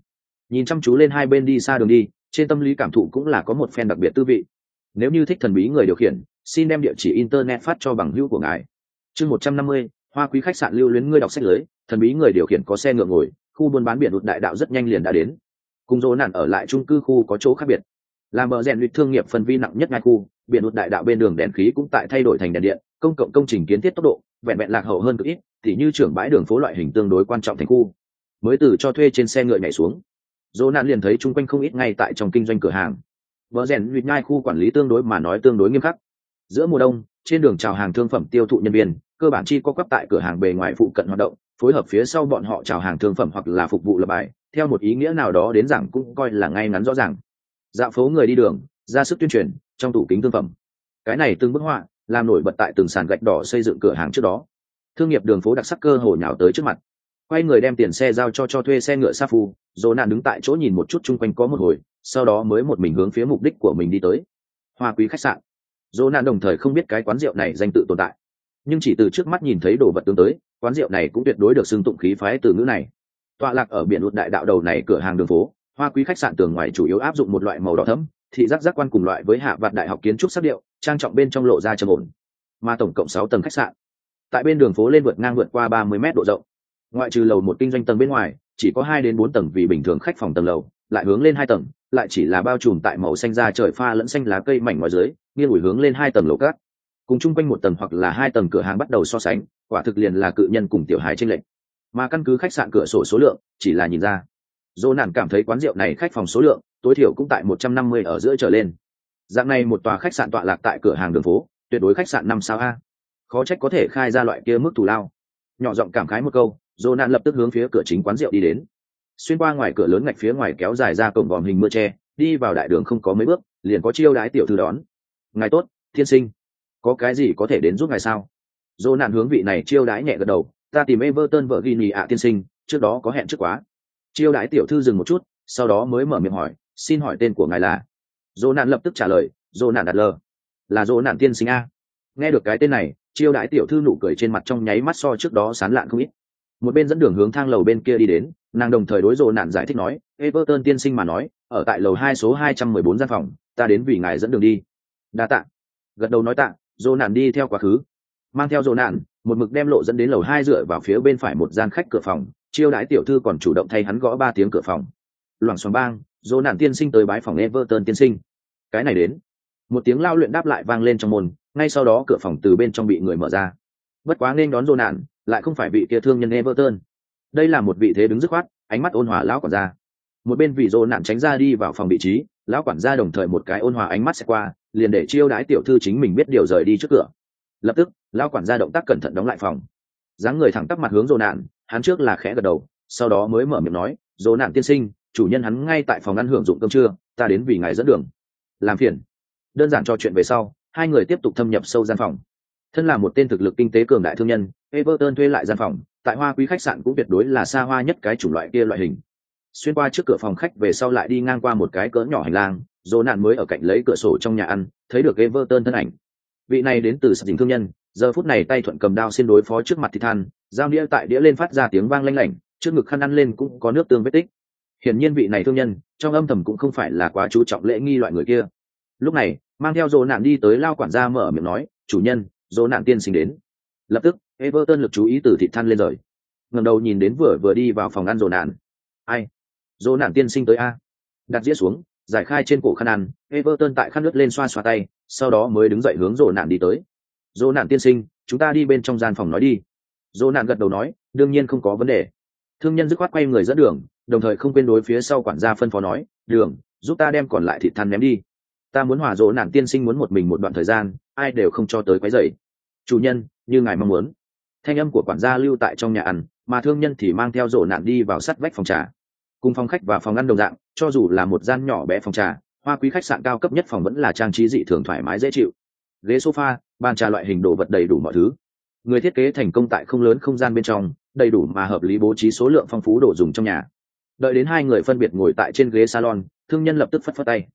nhìn chăm chú lên hai bên đi xa đường đi, trên tâm lý cảm thụ cũng là có một phen đặc biệt tư vị. Nếu như thích thần bí người điều khiển, xin đem địa chỉ internet phát cho bằng hữu của ngài. Chương 150, Hoa Quý khách sạn lưu luyến ngươi đọc sách lưới, thần bí người điều khiển có xe ngựa ngồi, khu buôn bán biển ụt đại đạo rất nhanh liền đã đến. Cùng dỗ nạn ở lại chung cư khu có chỗ khác biệt. Làm bờ rèn luyện thương nghiệp phần vi nặng nhất ngay khu, biển ụt đại đạo bên đường đèn khí cũng tại thay đổi thành đèn điện, công cộng công trình kiến thiết tốc độ vẹn vẹn lạc hậu hơn cực ít, thì như trưởng bãi đường phố loại hình tương đối quan trọng thành khu. Mới từ cho thuê trên xe ngựa nhảy xuống, dỗ nạn liền thấy chung quanh không ít ngay tại trong kinh doanh cửa hàng. Bờ rèn luyện ngay khu quản lý tương đối mà nói tương đối nghiêm khắc. Giữa mùa đông, trên đường chào hàng thương phẩm tiêu thụ nhân viên cơ bản chi có quắp tại cửa hàng bề ngoài phụ cận hoạt động, phối hợp phía sau bọn họ chào hàng thương phẩm hoặc là phục vụ lập bài, theo một ý nghĩa nào đó đến rằng cũng coi là ngay ngắn rõ ràng. Dạo phố người đi đường ra sức tuyên truyền trong tủ kính thương phẩm, cái này từng bức họa làm nổi bật tại từng sàn gạch đỏ xây dựng cửa hàng trước đó. Thương nghiệp đường phố đặc sắc cơ hồ nhào tới trước mặt, quay người đem tiền xe giao cho thuê xe ngựa sa phu. Dỗ nạn đứng tại chỗ nhìn một chút chung quanh có một hồi, sau đó mới một mình hướng phía mục đích của mình đi tới, Hoa Quý khách sạn. Dỗ nạn đồng thời không biết cái quán rượu này danh tự tồn tại, nhưng chỉ từ trước mắt nhìn thấy đồ vật tương tới, quán rượu này cũng tuyệt đối được xưng tụng khí phái từ ngữ này. Tọa lạc ở biển ụt đại đạo đầu này cửa hàng đường phố, Hoa Quý khách sạn tường ngoài chủ yếu áp dụng một loại màu đỏ thẫm, thị giác giác quan cùng loại với hạ vạt đại học kiến trúc sắc điệu, trang trọng bên trong lộ ra trầm ổn. Mà tổng cộng 6 tầng khách sạn, tại bên đường phố lên vượt qua 30 mét độ rộng. Ngoại trừ lầu một kinh doanh tầng bên ngoài, chỉ có 2 đến 4 tầng vì bình thường khách phòng tầng lầu, lại hướng lên 2 tầng, lại chỉ là bao trùm tại màu xanh da trời pha lẫn xanh lá cây mảnh ngoài dưới, nghiêng ủi hướng lên 2 tầng lầu cát. Cùng chung quanh 1 tầng hoặc là 2 tầng cửa hàng bắt đầu so sánh, quả thực liền là cự nhân cùng tiểu hài chênh lệch. Mà căn cứ khách sạn cửa sổ số lượng, chỉ là nhìn ra, Dỗ nạn cảm thấy quán rượu này khách phòng số lượng tối thiểu cũng tại 150 ở giữa trở lên. Dạng này một tòa khách sạn tọa lạc tại cửa hàng đường phố, tuyệt đối khách sạn 5 sao a. Khó trách có thể khai ra loại kia mức thù lao. Nhỏ giọng cảm khái một câu, Dỗ nạn lập tức hướng phía cửa chính quán rượu đi đến. Xuyên qua ngoài cửa lớn ngạch phía ngoài kéo dài ra cổng vòm hình mưa tre, đi vào đại đường không có mấy bước, liền có chiêu đái tiểu thư đón. Ngài tốt, thiên sinh, có cái gì có thể đến giúp ngài sao? Dỗ nạn hướng vị này chiêu đái nhẹ gật đầu, ta tìm Everton vợ Gini ạ tiên sinh, trước đó có hẹn trước quá. Chiêu đái tiểu thư dừng một chút, sau đó mới mở miệng hỏi, xin hỏi tên của ngài là? Dỗ nạn lập tức trả lời, Dỗ nạn đặt lờ. Là Dỗ nạn tiên sinh a. Nghe được cái tên này, chiêu đái tiểu thư nụ cười trên mặt trong nháy mắt so trước đó sán lạn không ít. Một bên dẫn đường hướng thang lầu bên kia đi đến, nàng đồng thời đối Dỗ nạn giải thích nói, Everton tiên sinh mà nói, ở tại lầu 2 số 214 gian phòng, ta đến vì ngài dẫn đường đi. Đa tạ. Gật đầu nói tạ, Dỗ nạn đi theo quá khứ. Mang theo Dỗ nạn, một mực đem lộ dẫn đến lầu 2 dựa vào phía bên phải một gian khách cửa phòng, chiêu đái tiểu thư còn chủ động thay hắn gõ 3 tiếng cửa phòng. Loảng xoảng bang, Dỗ nạn tiên sinh tới bái phòng Everton tiên sinh. Cái này đến. Một tiếng lao luyện đáp lại vang lên trong môn, ngay sau đó cửa phòng từ bên trong bị người mở ra. Bất quá nên đón Dỗ nạn, lại không phải vị kia thương nhân Everton. Đây là một vị thế đứng dứt khoát, ánh mắt ôn hòa lão quản gia. Một bên vị Dỗ nạn tránh ra đi vào phòng vị trí, lão quản gia đồng thời một cái ôn hòa ánh mắt sẽ qua, liền để chiêu đái tiểu thư chính mình biết điều rời đi trước cửa. Lập tức, lão quản gia động tác cẩn thận đóng lại phòng. Dáng người thẳng tắp mặt hướng Dỗ nạn, hắn trước là khẽ gật đầu, sau đó mới mở miệng nói, Dỗ nạn tiên sinh, chủ nhân hắn ngay tại phòng ăn hưởng dụng cơm trưa, ta đến vì ngài dẫn đường. Làm phiền. Đơn giản trò chuyện về sau, hai người tiếp tục thâm nhập sâu gian phòng. Thân là một tên thực lực kinh tế cường đại thương nhân, Everton thuê lại gian phòng, tại Hoa Quý khách sạn cũng tuyệt đối là xa hoa nhất cái chủng loại kia loại hình. Xuyên qua trước cửa phòng khách về sau lại đi ngang qua một cái cỡ nhỏ hành lang, Dỗ nạn mới ở cạnh lấy cửa sổ trong nhà ăn, thấy được Everton thân ảnh. Vị này đến từ sạp thương nhân, giờ phút này tay thuận cầm đao xin đối phó trước mặt thịt than, dao đĩa tại đĩa lên phát ra tiếng vang lanh lảnh, trước ngực khăn ăn lên cũng có nước tương vết tích. Hiển nhiên vị này thương nhân, trong âm thầm cũng không phải là quá chú trọng lễ nghi loại người kia. Lúc này, mang theo Dỗ nạn đi tới lao quản gia mở miệng nói, chủ nhân, Dỗ nạn tiên sinh đến. Lập tức, Everton lực chú ý từ thịt than lên rời, ngẩng đầu nhìn đến vừa đi vào phòng ăn Dỗ nạn. Ai? Dỗ nạn tiên sinh tới a? Đặt dĩa xuống, giải khai trên cổ khăn ăn, Everton tại khăn nước lên xoa xoa tay, sau đó mới đứng dậy hướng Dỗ nạn đi tới. Dỗ nạn tiên sinh, chúng ta đi bên trong gian phòng nói đi. Dỗ nạn gật đầu nói, đương nhiên không có vấn đề. Thương nhân dứt khoát quay người dẫn đường, đồng thời không quên đối phía sau quản gia phân phó nói, đường, giúp ta đem còn lại thịt than ném đi. Ta muốn hòa Dỗ nạn tiên sinh muốn một mình một đoạn thời gian, ai đều không cho tới quấy rầy. Chủ nhân, như ngài mong muốn. Thanh âm của quản gia lưu tại trong nhà ăn, mà thương nhân thì mang theo Dỗ nạn đi vào sát vách phòng trà. Cùng phòng khách và phòng ăn đồng dạng, cho dù là một gian nhỏ bé phòng trà, Hoa Quý khách sạn cao cấp nhất phòng vẫn là trang trí dị thường thoải mái dễ chịu. Ghế sofa, bàn trà loại hình đồ vật đầy đủ mọi thứ. Người thiết kế thành công tại không lớn không gian bên trong, đầy đủ mà hợp lý bố trí số lượng phong phú đồ dùng trong nhà. Đợi đến hai người phân biệt ngồi tại trên ghế salon, thương nhân lập tức phất phất tay.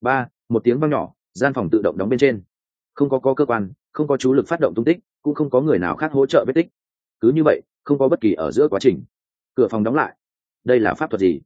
Một tiếng vang nhỏ, gian phòng tự động đóng bên trên. Không có cơ quan, không có chú lực phát động tung tích, cũng không có người nào khác hỗ trợ vết tích. Cứ như vậy, không có bất kỳ ở giữa quá trình. Cửa phòng đóng lại. Đây là pháp thuật gì?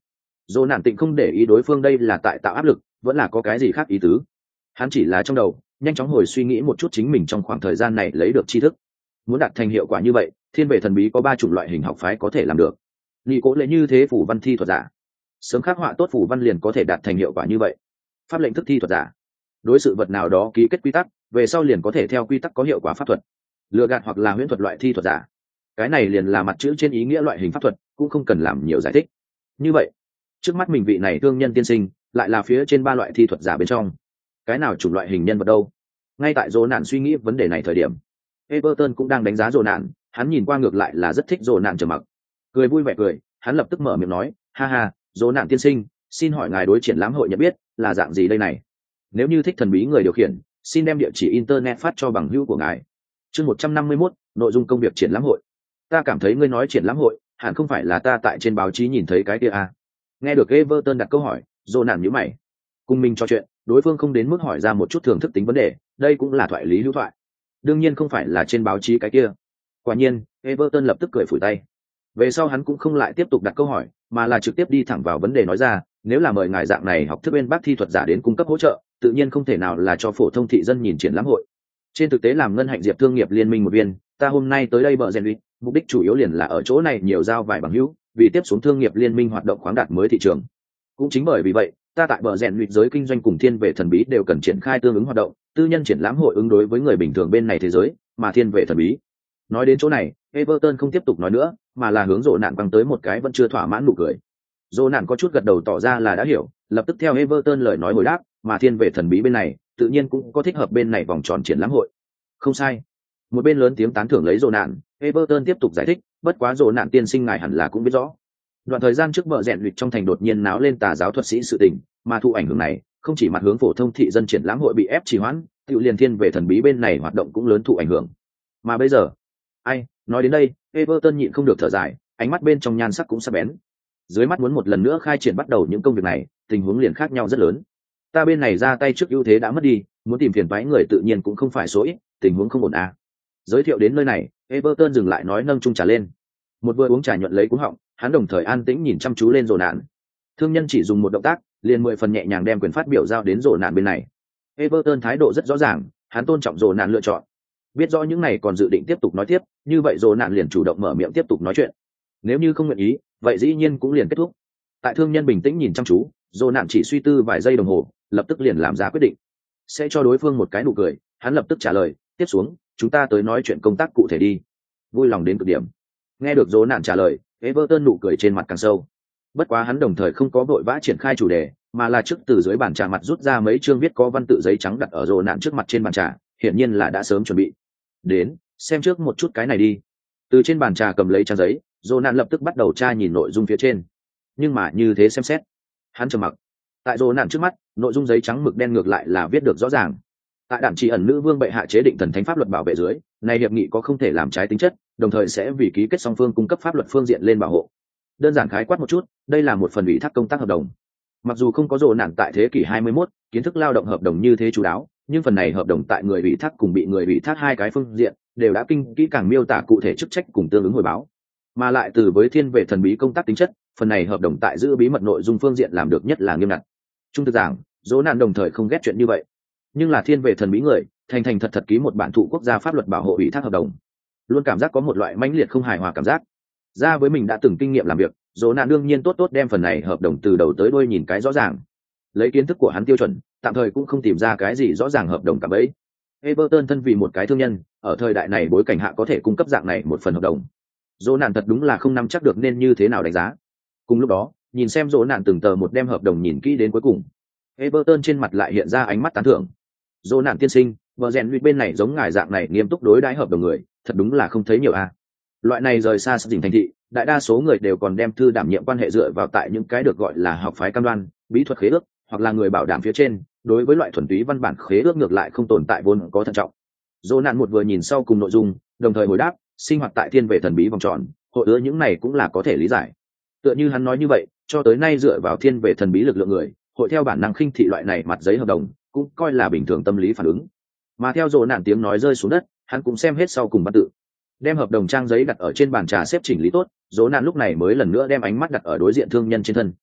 Dỗ nạn tịnh không để ý đối phương đây là tại tạo áp lực vẫn là có cái gì khác ý tứ. Hắn chỉ là trong đầu nhanh chóng hồi suy nghĩ một chút chính mình trong khoảng thời gian này lấy được tri thức. Muốn đạt thành hiệu quả như vậy, thiên về thần bí có 3 chủng loại hình học phái có thể làm được. Nghị cố lệ như thế phủ văn thi thuật giả, sớm khắc họa tốt phủ văn liền có thể đạt thành hiệu quả như vậy. Pháp lệnh thức thi thuật giả, đối sự vật nào đó ký kết quy tắc, về sau liền có thể theo quy tắc có hiệu quả pháp thuật. Lừa gạt hoặc là huyễn thuật loại thi thuật giả, cái này liền là mặt chữ trên ý nghĩa loại hình pháp thuật, cũng không cần làm nhiều giải thích. Như vậy, trước mắt mình vị này thương nhân tiên sinh lại là phía trên 3 loại thi thuật giả bên trong cái nào chủng loại hình nhân vật đâu? Ngay tại Dỗ nạn suy nghĩ vấn đề này thời điểm, Everton cũng đang đánh giá Dỗ nạn, hắn nhìn qua ngược lại là rất thích Dỗ nạn trầm mặc, cười vui vẻ cười, hắn lập tức mở miệng nói, ha ha, Dỗ nạn tiên sinh, xin hỏi ngài đối triển lãm hội nhận biết là dạng gì đây này? Nếu như thích thần bí người điều khiển, xin đem địa chỉ internet phát cho bằng hữu của ngài. Chương 151, nội dung công việc triển lãm hội. Ta cảm thấy ngươi nói triển lãm hội, hẳn không phải là ta tại trên báo chí nhìn thấy cái kia à? Nghe được Everton đặt câu hỏi, Dỗ nạn nhíu mày. Cùng mình trò chuyện, đối phương không đến mức hỏi ra một chút thưởng thức tính vấn đề, đây cũng là thoại lý hữu thoại. Đương nhiên không phải là trên báo chí cái kia. Quả nhiên, Everton lập tức cười phủi tay. Về sau hắn cũng không lại tiếp tục đặt câu hỏi, mà là trực tiếp đi thẳng vào vấn đề nói ra, nếu là mời ngài dạng này học thức bên bác thi thuật giả đến cung cấp hỗ trợ, tự nhiên không thể nào là cho phổ thông thị dân nhìn triển lãm hội. Trên thực tế làm ngân hạnh diệp thương nghiệp liên minh một viên, ta hôm nay tới đây bờ rèn luyện, mục đích chủ yếu liền là ở chỗ này nhiều giao vài bằng hữu, vì tiếp xuống thương nghiệp liên minh hoạt động khoáng đạt mới thị trường. Cũng chính bởi vì vậy, ta tại bờ rèn luyện giới kinh doanh cùng thiên về thần bí đều cần triển khai tương ứng hoạt động, tư nhân triển lãm hội ứng đối với người bình thường bên này thế giới, mà thiên về thần bí. Nói đến chỗ này, Everton không tiếp tục nói nữa, mà là hướng Dỗ nạn băng tới một cái vẫn chưa thỏa mãn nụ cười. Dỗ nạn có chút gật đầu tỏ ra là đã hiểu, lập tức theo Everton lời nói hồi đáp, mà thiên về thần bí bên này, tự nhiên cũng có thích hợp bên này vòng tròn triển lãm hội. Không sai. Một bên lớn tiếng tán thưởng lấy Dỗ nạn, Everton tiếp tục giải thích, bất quá Dỗ nạn tiên sinh ngài hẳn là cũng biết rõ. Đoạn thời gian trước bờ rèn luyện trong thành đột nhiên náo lên tà giáo thuật sĩ sự tình, mà thụ ảnh hưởng này, không chỉ mặt hướng phổ thông thị dân triển lãm hội bị ép trì hoãn, tự liền thiên về thần bí bên này hoạt động cũng lớn thụ ảnh hưởng. Mà bây giờ, ai, nói đến đây, Everton nhịn không được thở dài, ánh mắt bên trong nhan sắc cũng sắc bén. Dưới mắt muốn một lần nữa khai triển bắt đầu những công việc này, tình huống liền khác nhau rất lớn. Ta bên này ra tay trước ưu thế đã mất đi, muốn tìm phiền toái người tự nhiên cũng không phải số ít, tình huống không ổn à. Giới thiệu đến nơi này, Everton dừng lại nói nâng chung trà lên. Một bữa uống trà nhuận lấy cúng họng, hắn đồng thời an tĩnh nhìn chăm chú lên Dỗ nạn. Thương nhân chỉ dùng một động tác, liền 10 phần nhẹ nhàng đem quyền phát biểu giao đến Dỗ nạn bên này. Everton thái độ rất rõ ràng, hắn tôn trọng Dỗ nạn lựa chọn. Biết rõ những này còn dự định tiếp tục nói tiếp, như vậy Dỗ nạn liền chủ động mở miệng tiếp tục nói chuyện. Nếu như không nguyện ý, vậy dĩ nhiên cũng liền kết thúc. Tại thương nhân bình tĩnh nhìn chăm chú, Dỗ nạn chỉ suy tư vài giây đồng hồ, lập tức liền làm ra quyết định. Sẽ cho đối phương một cái nụ cười, hắn lập tức trả lời, tiếp xuống, chúng ta tới nói chuyện công tác cụ thể đi. Vui lòng đến cực điểm. Nghe được Dỗ nạn trả lời, Everton nụ cười trên mặt càng sâu. Bất quá hắn đồng thời không có vội vã triển khai chủ đề, mà là trước từ dưới bàn trà mặt rút ra mấy chương viết có văn tự giấy trắng đặt ở Dỗ nạn trước mặt trên bàn trà, hiển nhiên là đã sớm chuẩn bị. Đến, xem trước một chút cái này đi. Từ trên bàn trà cầm lấy trang giấy, Dỗ nạn lập tức bắt đầu tra nhìn nội dung phía trên. Nhưng mà như thế xem xét, hắn trầm mặc. Tại Dỗ nạn trước mắt, nội dung giấy trắng mực đen ngược lại là viết được rõ ràng. Tại đản chỉ ẩn nữ vương bệ hạ chế định thần thánh pháp luật bảo vệ dưới, này hiệp nghị có không thể làm trái tính chất, đồng thời sẽ vì ký kết song phương cung cấp pháp luật phương diện lên bảo hộ. Đơn giản khái quát một chút, đây là một phần ủy thác công tác hợp đồng. Mặc dù không có Dỗ nạn tại thế kỷ 21, kiến thức lao động hợp đồng như thế chú đáo, nhưng phần này hợp đồng tại người ủy thác cùng bị người ủy thác hai cái phương diện đều đã kỹ càng miêu tả cụ thể chức trách cùng tương ứng hồi báo. Mà lại từ với thiên về thần bí công tác tính chất, phần này hợp đồng tại giữ bí mật nội dung phương diện làm được nhất là nghiêm ngặt. Trung thực giảng, Dỗ nạn đồng thời không ghét chuyện như vậy, nhưng là thiên về thần bí người thành thành thật thật ký một bản thụ quốc gia pháp luật bảo hộ ủy thác hợp đồng, luôn cảm giác có một loại mãnh liệt không hài hòa cảm giác. Ra với mình đã từng kinh nghiệm làm việc, Dỗ nạn đương nhiên tốt đem phần này hợp đồng từ đầu tới đuôi nhìn cái rõ ràng. Lấy kiến thức của hắn tiêu chuẩn, tạm thời cũng không tìm ra cái gì rõ ràng hợp đồng cả bấy. Everton thân vì một cái thương nhân, ở thời đại này bối cảnh hạ có thể cung cấp dạng này một phần hợp đồng, Dỗ nạn thật đúng là không nắm chắc được nên như thế nào đánh giá. Cùng lúc đó, nhìn xem Dỗ nạn từng tờ một đem hợp đồng nhìn kỹ đến cuối cùng, Everton trên mặt lại hiện ra ánh mắt tán thưởng. Dỗ nạn tiên sinh, vợ rèn luyện bên này giống ngài dạng này nghiêm túc đối đãi hợp đồng người, thật đúng là không thấy nhiều a. Loại này rời xa dình thành thị, đại đa số người đều còn đem thư đảm nhiệm quan hệ dựa vào tại những cái được gọi là học phái cam đoan, bí thuật khế ước, hoặc là người bảo đảm phía trên, đối với loại thuần túy văn bản khế ước ngược lại không tồn tại vốn có thận trọng. Dỗ nạn một vừa nhìn sau cùng nội dung, đồng thời hồi đáp, sinh hoạt tại thiên về thần bí vòng tròn, hội ứa những này cũng là có thể lý giải. Tựa như hắn nói như vậy, cho tới nay dựa vào thiên về thần bí lực lượng người, hội theo bản năng khinh thị loại này mặt giấy hợp đồng, cũng coi là bình thường tâm lý phản ứng. Mà theo Dỗ nạn tiếng nói rơi xuống đất, hắn cũng xem hết sau cùng văn tự, đem hợp đồng trang giấy đặt ở trên bàn trà xếp chỉnh lý tốt. Dỗ nạn lúc này mới lần nữa đem ánh mắt đặt ở đối diện thương nhân trên thân.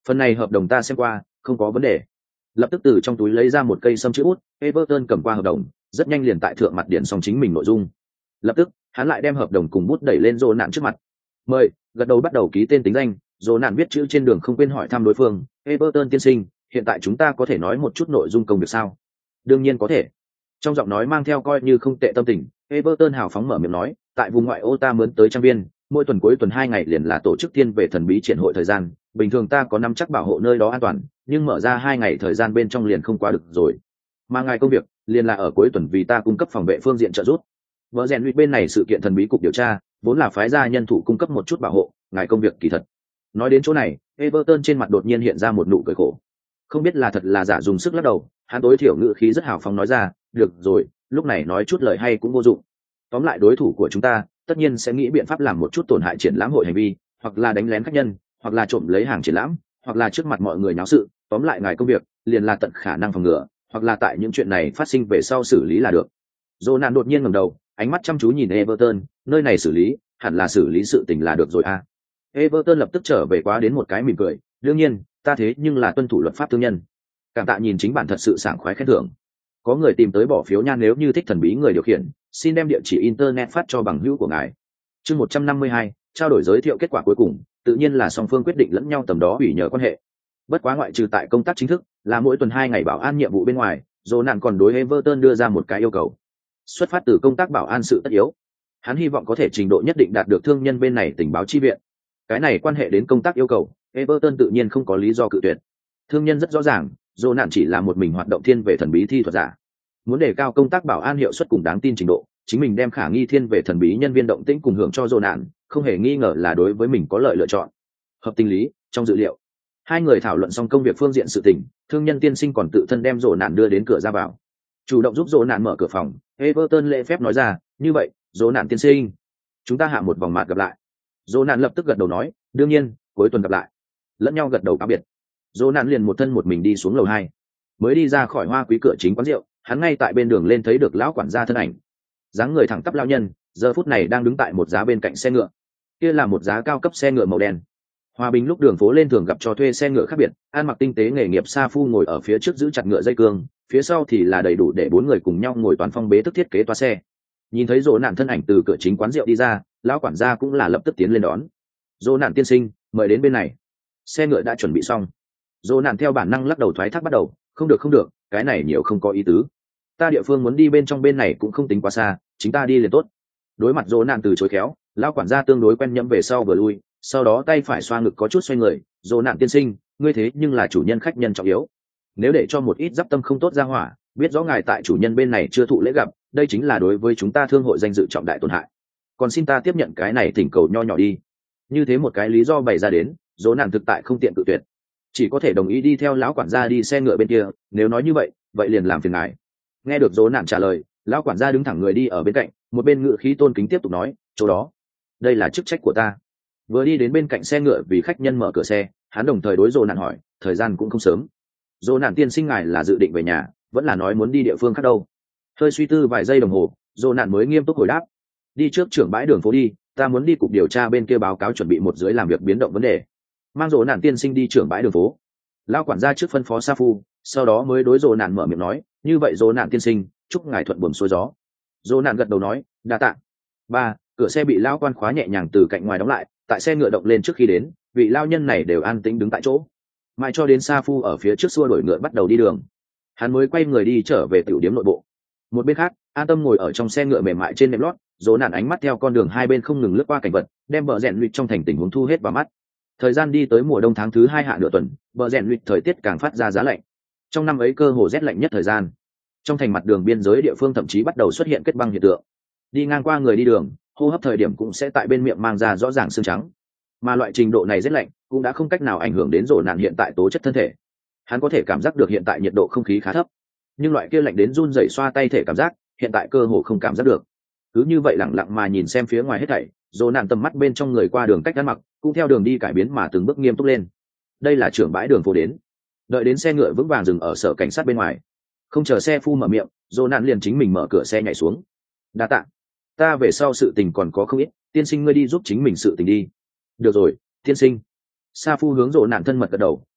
Phần này hợp đồng ta xem qua, không có vấn đề. Lập tức từ trong túi lấy ra một cây sâm chữ bút, Everton cầm qua hợp đồng, rất nhanh liền tại thượng mặt điển xong chính mình nội dung. Lập tức, hắn lại đem hợp đồng cùng bút đẩy lên Rô nạn trước mặt. Mời, gật đầu bắt đầu ký tên tính danh, Rô nạn viết chữ trên đường không quên hỏi thăm đối phương, Everton tiên sinh, hiện tại chúng ta có thể nói một chút nội dung công việc sao? Đương nhiên có thể. Trong giọng nói mang theo coi như không tệ tâm tình, Everton hào phóng mở miệng nói, tại vùng ngoại ô ta mướn tới trang viên, mỗi tuần cuối tuần 2 ngày liền là tổ chức thiên về thần bí triển hội thời gian, bình thường ta có nắm chắc bảo hộ nơi đó an toàn, nhưng mở ra 2 ngày thời gian bên trong liền không qua được rồi. Mà ngài công việc liền là ở cuối tuần vì ta cung cấp phòng vệ phương diện trợ giúp. Vợ rèn luyện bên này sự kiện thần bí cục điều tra, vốn là phái ra nhân thủ cung cấp một chút bảo hộ, ngài công việc kỳ thật. Nói đến chỗ này, Everton trên mặt đột nhiên hiện ra một nụ cười khổ. Không biết là thật là giả, dùng sức lắc đầu, hắn tối thiểu ngữ khí rất hào phóng nói ra, được rồi, lúc này nói chút lời hay cũng vô dụng. Tóm lại đối thủ của chúng ta tất nhiên sẽ nghĩ biện pháp làm một chút tổn hại triển lãm hội hành vi, hoặc là đánh lén khách nhân, hoặc là trộm lấy hàng triển lãm, hoặc là trước mặt mọi người náo sự. Tóm lại ngài công việc liền là tận khả năng phòng ngừa, hoặc là tại những chuyện này phát sinh về sau xử lý là được. Jonan đột nhiên ngẩng đầu, ánh mắt chăm chú nhìn Everton, nơi này xử lý, hẳn là xử lý sự tình là được rồi à? Everton lập tức trở về quá đến một cái mỉm cười, đương nhiên, ta thế nhưng là tuân thủ luật pháp thương nhân. Cảm tạ nhìn chính bản thật sự sảng khoái khen thưởng. Có người tìm tới bỏ phiếu nha, nếu như thích thần bí người điều khiển, xin đem địa chỉ internet phát cho bằng hữu của ngài. Chương 152, trao đổi giới thiệu kết quả cuối cùng, tự nhiên là song phương quyết định lẫn nhau tầm đó hủy nhờ quan hệ. Bất quá ngoại trừ tại công tác chính thức, là mỗi tuần 2 ngày bảo an nhiệm vụ bên ngoài, Jonan còn đối Everton đưa ra một cái yêu cầu. Xuất phát từ công tác bảo an sự tất yếu, hắn hy vọng có thể trình độ nhất định đạt được thương nhân bên này tình báo chi viện. Cái này quan hệ đến công tác yêu cầu, Everton tự nhiên không có lý do cự tuyệt. Thương nhân rất rõ ràng, Jonan chỉ là một mình hoạt động thiên về thần bí thi thuật giả. Muốn đề cao công tác bảo an hiệu suất cùng đáng tin trình độ, chính mình đem khả nghi thiên về thần bí nhân viên động tĩnh cùng hưởng cho Jonan, không hề nghi ngờ là đối với mình có lợi lựa chọn. Hợp tình lý, trong dự liệu. Hai người thảo luận xong công việc phương diện sự tình, thương nhân tiên sinh còn tự thân đem Jonan đưa đến cửa ra vào. Chủ động giúp Jonan mở cửa phòng, Everton lễ phép nói ra, như vậy, Jonan tiên sinh, chúng ta hạ một vòng mạt gặp lại. Jonan lập tức gật đầu nói, đương nhiên, cuối tuần gặp lại. Lẫn nhau gật đầu cáo biệt. Jonan liền một thân một mình đi xuống lầu 2. Mới đi ra khỏi Hoa Quý cửa chính quán rượu, hắn ngay tại bên đường lên thấy được lão quản gia thân ảnh. Dáng người thẳng tắp lão nhân, giờ phút này đang đứng tại một giá bên cạnh xe ngựa. Kia là một giá cao cấp xe ngựa màu đen. Hòa Bình lúc đường phố lên thường gặp cho thuê xe ngựa khác biệt, ăn mặc tinh tế nghề nghiệp sa phu ngồi ở phía trước giữ chặt ngựa dây cương, phía sau thì là đầy đủ để 4 người cùng nhau ngồi toàn phong bế thức thiết kế toa xe. Nhìn thấy Dỗ Nạn thân ảnh từ cửa chính quán rượu đi ra, lão quản gia cũng là lập tức tiến lên đón. Dỗ Nạn tiên sinh, mời đến bên này. Xe ngựa đã chuẩn bị xong. Dỗ Nạn theo bản năng lắc đầu thoái thác bắt đầu, không được, cái này nhiều không có ý tứ. Ta địa phương muốn đi bên này cũng không tính quá xa, chính ta đi liền tốt. Đối mặt Dỗ Nạn từ chối khéo, lão quản gia tương đối quen nhẫm về sau vừa lui, sau đó tay phải xoa ngực có chút xoay người. Dỗ Nạn tiên sinh, ngươi thế nhưng là chủ nhân khách nhân trọng yếu, nếu để cho một ít giáp tâm không tốt ra hỏa biết rõ ngài tại chủ nhân bên này chưa thụ lễ gặp, đây chính là đối với chúng ta thương hội danh dự trọng đại tổn hại. Còn xin ta tiếp nhận cái này thỉnh cầu nho nhỏ đi. Như thế một cái lý do bày ra đến, Dỗ Nạn thực tại không tiện tự tuyệt, chỉ có thể đồng ý đi theo lão quản gia đi xe ngựa bên kia. Nếu nói như vậy, vậy liền làm phiền ngài. Nghe được Dỗ Nạn trả lời, lão quản gia đứng thẳng người đi ở bên cạnh, một bên ngựa khí tôn kính tiếp tục nói, chỗ đó, đây là chức trách của ta. Vừa đi đến bên cạnh xe ngựa vì khách nhân mở cửa xe, hắn đồng thời đối Dỗ Nạn hỏi, thời gian cũng không sớm, Dỗ Nạn tiên sinh ngài là dự định về nhà, vẫn là nói muốn đi địa phương khác đâu? Hơi suy tư vài giây đồng hồ, Dỗ Nạn mới nghiêm túc hồi đáp, đi trước trưởng bãi đường phố đi, ta muốn đi cục điều tra bên kia báo cáo chuẩn bị một dưới làm việc biến động vấn đề. Mang Dỗ Nạn tiên sinh đi trưởng bãi đường phố. Lão quản gia trước phân phó sa phu, sau đó mới đối Dỗ Nạn mở miệng nói, như vậy Dỗ Nạn tiên sinh, chúc ngài thuận buồm xuôi gió. Dỗ Nạn gật đầu nói, đa tạ. 3. Cửa xe bị lão quan khóa nhẹ nhàng từ cạnh ngoài đóng lại, tại xe ngựa động lên trước khi đến, vị lao nhân này đều an tĩnh đứng tại chỗ, mãi cho đến sa phu ở phía trước xua đuổi ngựa bắt đầu đi đường, hắn mới quay người đi trở về tiểu điếm nội bộ. Một bên khác, an tâm ngồi ở trong xe ngựa mềm mại trên nệm lót, Dỗ Nạn ánh mắt theo con đường hai bên không ngừng lướt qua cảnh vật, đem bờ rèn luyện trong thành tình huống thu hết vào mắt. Thời gian đi tới mùa đông tháng thứ 2 hạ nửa tuần, bờ rèn luyện thời tiết càng phát ra giá lạnh. Trong năm ấy cơ hồ rét lạnh nhất thời gian, trong thành mặt đường biên giới địa phương thậm chí bắt đầu xuất hiện kết băng hiện tượng. Đi ngang qua người đi đường, hô hấp thời điểm cũng sẽ tại bên miệng mang ra rõ ràng sương trắng. Mà loại trình độ này rét lạnh cũng đã không cách nào ảnh hưởng đến Dỗ Nạn hiện tại tố chất thân thể. Hắn có thể cảm giác được hiện tại nhiệt độ không khí khá thấp, nhưng loại kia lạnh đến run rẩy xoa tay thể cảm giác, hiện tại cơ hồ không cảm giác được. Cứ như vậy lặng lặng mà nhìn xem phía ngoài hết thảy, Dỗ Nạn tầm mắt bên trong người qua đường cách ăn mặc cũng theo đường đi cải biến mà từng bước nghiêm túc lên. Đây là trưởng bãi đường phố đến. Đợi đến xe ngựa vững vàng dừng ở sở cảnh sát bên ngoài, không chờ xe phu mở miệng, Dỗ Nạn liền chính mình mở cửa xe nhảy xuống. Đa tạ, ta về sau sự tình còn có không ít, tiên sinh ngươi đi giúp chính mình sự tình đi. Được rồi, tiên sinh. Sa phu hướng Dỗ Nạn thân mật gật đầu,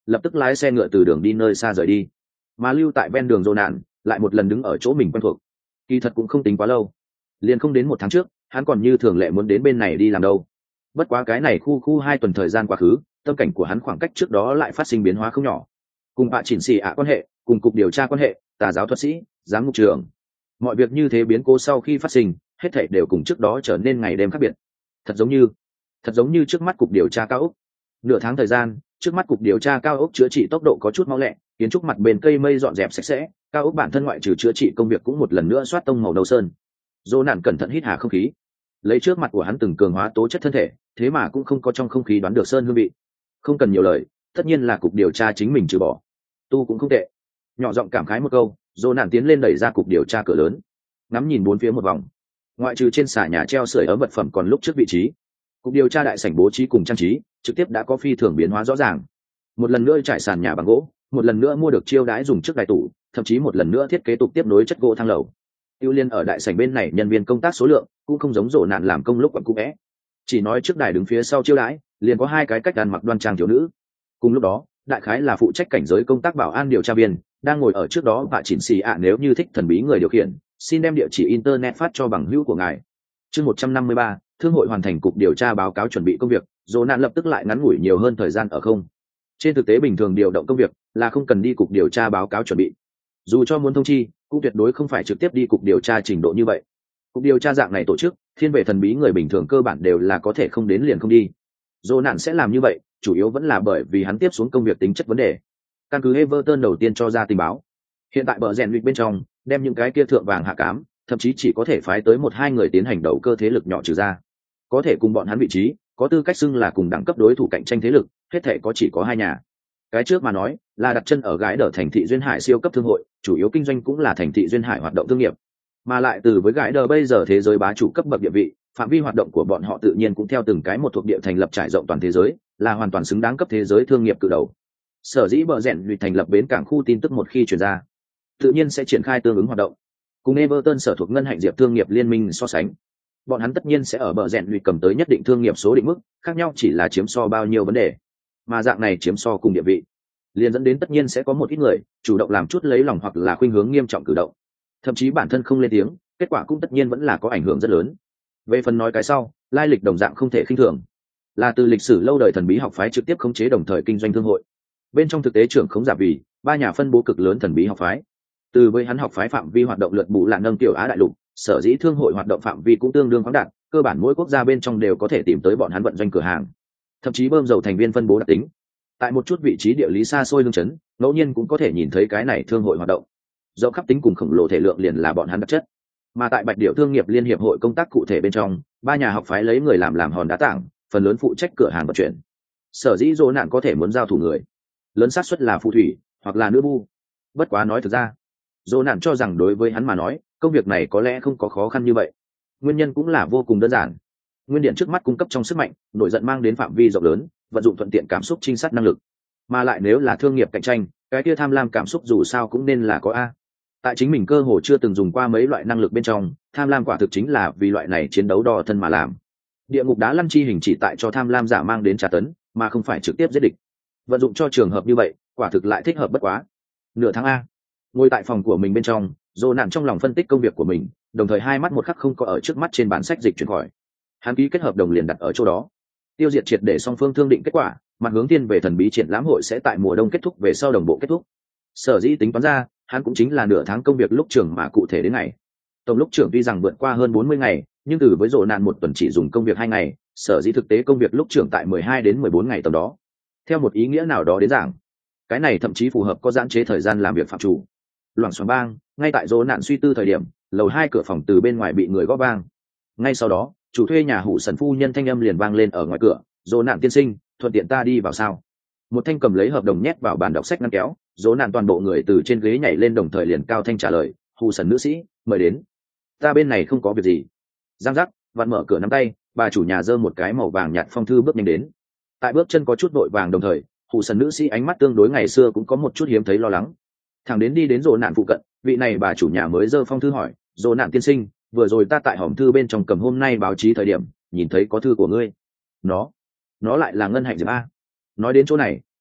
lập tức lái xe ngựa từ đường đi nơi xa rời đi, mà lưu tại ven đường dô nạn lại một lần đứng ở chỗ mình quen thuộc. Kỳ thật cũng không tính quá lâu, liền không đến một tháng trước hắn còn như thường lệ muốn đến bên này đi làm đâu. Bất quá cái này khu 2 tuần thời gian quá khứ, tâm cảnh của hắn khoảng cách trước đó lại phát sinh biến hóa không nhỏ. Cùng bạ chỉnh xì ạ quan hệ, cùng cục điều tra quan hệ, tà giáo thuật sĩ, giám mục trưởng, mọi việc như thế biến cố sau khi phát sinh, hết thảy đều cùng trước đó trở nên ngày đêm khác biệt. Thật giống như trước mắt cục điều tra cao ốc. Nửa tháng thời gian, trước mắt cục điều tra cao ốc chữa trị tốc độ có chút mau lẹ, kiến trúc mặt bên cây mây dọn dẹp sạch sẽ, cao ốc bản thân ngoại trừ chữa trị công việc cũng một lần nữa soát tông màu nâu sơn. Dỗ nạn cẩn thận hít hà không khí, lấy trước mặt của hắn từng cường hóa tố chất thân thể, thế mà cũng không có trong không khí đoán được sơn hương vị. Không cần nhiều lời, tất nhiên là cục điều tra chính mình trừ bỏ. Tu cũng không tệ. Nhỏ giọng cảm khái một câu, dỗ nạn tiến lên đẩy ra cục điều tra cửa lớn, ngắm nhìn bốn phía một vòng. Ngoại trừ trên xà nhà treo sưởi ấm vật phẩm còn lúc trước vị trí, cục điều tra đại sảnh bố trí cùng trang trí trực tiếp đã có phi thường biến hóa rõ ràng. Một lần nữa trải sàn nhà bằng gỗ, một lần nữa mua được chiêu đãi dùng trước đài tủ, thậm chí một lần nữa thiết kế tục tiếp nối chất gỗ thang lầu. Ưu liên ở đại sảnh bên này nhân viên công tác số lượng cũng không giống rộ nạn làm công lúc quận cũ é, chỉ nói trước đài đứng phía sau chiêu đãi liền có 2 cái cách ăn mặc đoan trang thiếu nữ. Cùng lúc đó, đại khái là phụ trách cảnh giới công tác bảo an điều tra viên đang ngồi ở trước đó và chỉnh xì ạ nếu như thích thần bí người điều khiển, xin đem địa chỉ internet phát cho bằng hữu của ngài. Chương 153, thương hội hoàn thành cục điều tra báo cáo chuẩn bị công việc, rộ nạn lập tức lại ngắn ngủi nhiều hơn thời gian ở không. Trên thực tế bình thường điều động công việc là không cần đi cục điều tra báo cáo chuẩn bị, dù cho muốn thông chi cũng tuyệt đối không phải trực tiếp đi cục điều tra trình độ như vậy. Cục điều tra dạng này tổ chức thiên về thần bí người bình thường cơ bản đều là có thể không đến liền không đi. Dỗ nạn sẽ làm như vậy chủ yếu vẫn là bởi vì hắn tiếp xuống công việc tính chất vấn đề. Căn cứ Everton đầu tiên cho ra tình báo, hiện tại bờ rèn luyện bên trong đem những cái kia thượng vàng hạ cám, thậm chí chỉ có thể phái tới 1-2 người tiến hành đầu cơ thế lực nhỏ trừ ra, có thể cùng bọn hắn vị trí có tư cách xưng là cùng đẳng cấp đối thủ cạnh tranh thế lực, hết thể có chỉ có 2 nhà. Cái trước mà nói là đặt chân ở gái đỡ thành thị duyên hải siêu cấp thương hội, chủ yếu kinh doanh cũng là thành thị duyên hải hoạt động thương nghiệp, mà lại từ với gái đỡ bây giờ thế giới bá chủ cấp bậc địa vị, phạm vi hoạt động của bọn họ tự nhiên cũng theo từng cái một thuộc địa thành lập trải rộng toàn thế giới, là hoàn toàn xứng đáng cấp thế giới thương nghiệp cự đầu. Sở dĩ bờ rèn luyện thành lập bến cảng khu tin tức một khi truyền ra, tự nhiên sẽ triển khai tương ứng hoạt động. Cùng Everton sở thuộc ngân hạnh diệp thương nghiệp liên minh so sánh, bọn hắn tất nhiên sẽ ở bờ rèn luyện cầm tới nhất định thương nghiệp số định mức, khác nhau chỉ là chiếm so bao nhiêu vấn đề, mà dạng này chiếm so cùng địa vị liền dẫn đến tất nhiên sẽ có một ít người chủ động làm chút lấy lòng hoặc là khuynh hướng nghiêm trọng cử động, thậm chí bản thân không lên tiếng, kết quả cũng tất nhiên vẫn là có ảnh hưởng rất lớn. Về phần nói cái sau, lai lịch đồng dạng không thể khinh thường, là từ lịch sử lâu đời thần bí học phái trực tiếp khống chế đồng thời kinh doanh thương hội, bên trong thực tế trưởng khống giả vì 3 nhà phân bố cực lớn thần bí học phái. Từ với hắn học phái phạm vi hoạt động lượt bù là nâng tiểu Á đại lục, sở dĩ thương hội hoạt động phạm vi cũng tương đương khoáng đạt, cơ bản mỗi quốc gia bên trong đều có thể tìm tới bọn hắn vận doanh cửa hàng, thậm chí bơm dầu thành viên phân bố đặc tính. Tại một chút vị trí địa lý xa xôi hương chấn, ngẫu nhiên cũng có thể nhìn thấy cái này thương hội hoạt động. Rộng khắp tính cùng khổng lồ thể lượng liền là bọn hắn đặc chất. Mà tại Bạch Điểu Thương nghiệp Liên hiệp hội công tác cụ thể bên trong, 3 nhà học phái lấy người làm hòn đá tảng, phần lớn phụ trách cửa hàng vận chuyển. Sở dĩ Dỗ nạn có thể muốn giao thủ người, lớn xác suất là phù thủy hoặc là nữ bu. Bất quá nói thực ra, Dỗ nạn cho rằng đối với hắn mà nói, công việc này có lẽ không có khó khăn như vậy. Nguyên nhân cũng là vô cùng đơn giản. Nguyên điện trước mắt cung cấp trong sức mạnh, nổi giận mang đến phạm vi rộng lớn, vận dụng thuận tiện cảm xúc trinh sát năng lực, mà lại nếu là thương nghiệp cạnh tranh, cái kia tham lam cảm xúc dù sao cũng nên là có a. Tại chính mình cơ hồ chưa từng dùng qua mấy loại năng lực bên trong, tham lam quả thực chính là vì loại này chiến đấu đo thân mà làm. Địa ngục đá lăn chi hình chỉ tại cho tham lam giả mang đến trả tấn, mà không phải trực tiếp giết địch. Vận dụng cho trường hợp như vậy, quả thực lại thích hợp bất quá. Nửa tháng a, ngồi tại phòng của mình bên trong, Dỗ nạn trong lòng phân tích công việc của mình, đồng thời hai mắt một khắc không có ở trước mắt trên bản sách dịch chuyển khỏi. Hắn ký kết hợp đồng liền đặt ở chỗ đó. Tiêu diệt triệt để song phương thương định kết quả, mặt hướng tiên về thần bí triển lãm hội sẽ tại mùa đông kết thúc về sau đồng bộ kết thúc. Sở dĩ tính toán ra, hắn cũng chính là nửa tháng công việc lúc trưởng mà cụ thể đến ngày. Tổng lúc trưởng tuy rằng vượt qua hơn 40 ngày, nhưng từ với Dỗ nạn một tuần chỉ dùng công việc 2 ngày, sở dĩ thực tế công việc lúc trưởng tại 12 đến 14 ngày tầm đó. Theo một ý nghĩa nào đó đến giảng, cái này thậm chí phù hợp có giãn chế thời gian làm việc phạm chủ. Loảng xoảng bang, ngay tại Dỗ nạn suy tư thời điểm, lầu 2 cửa phòng từ bên ngoài bị người gõ vang. Ngay sau đó, chủ thuê nhà hủ sần phu nhân thanh âm liền vang lên ở ngoài cửa, Dỗ nạn tiên sinh, thuận tiện ta đi vào sao? Một thanh cầm lấy hợp đồng nhét vào bàn đọc sách ngăn kéo, Dỗ nạn toàn bộ người từ trên ghế nhảy lên, đồng thời liền cao thanh trả lời, hủ sần nữ sĩ, mời đến. Ta bên này không có việc gì. Giang giác, vặn mở cửa nắm tay, bà chủ nhà giơ một cái màu vàng nhạt phong thư bước nhanh đến. Tại bước chân có chút vội vàng, đồng thời hủ sần nữ sĩ ánh mắt tương đối ngày xưa cũng có một chút hiếm thấy lo lắng. Thằng đến đi đến Dỗ nạn phụ cận, vị này bà chủ nhà mới giơ phong thư hỏi, Dỗ nạn tiên sinh, vừa rồi ta tại hòm thư bên trong cầm hôm nay báo chí thời điểm nhìn thấy có thư của ngươi. Nó lại là ngân hạnh diệp a. Nói đến chỗ này,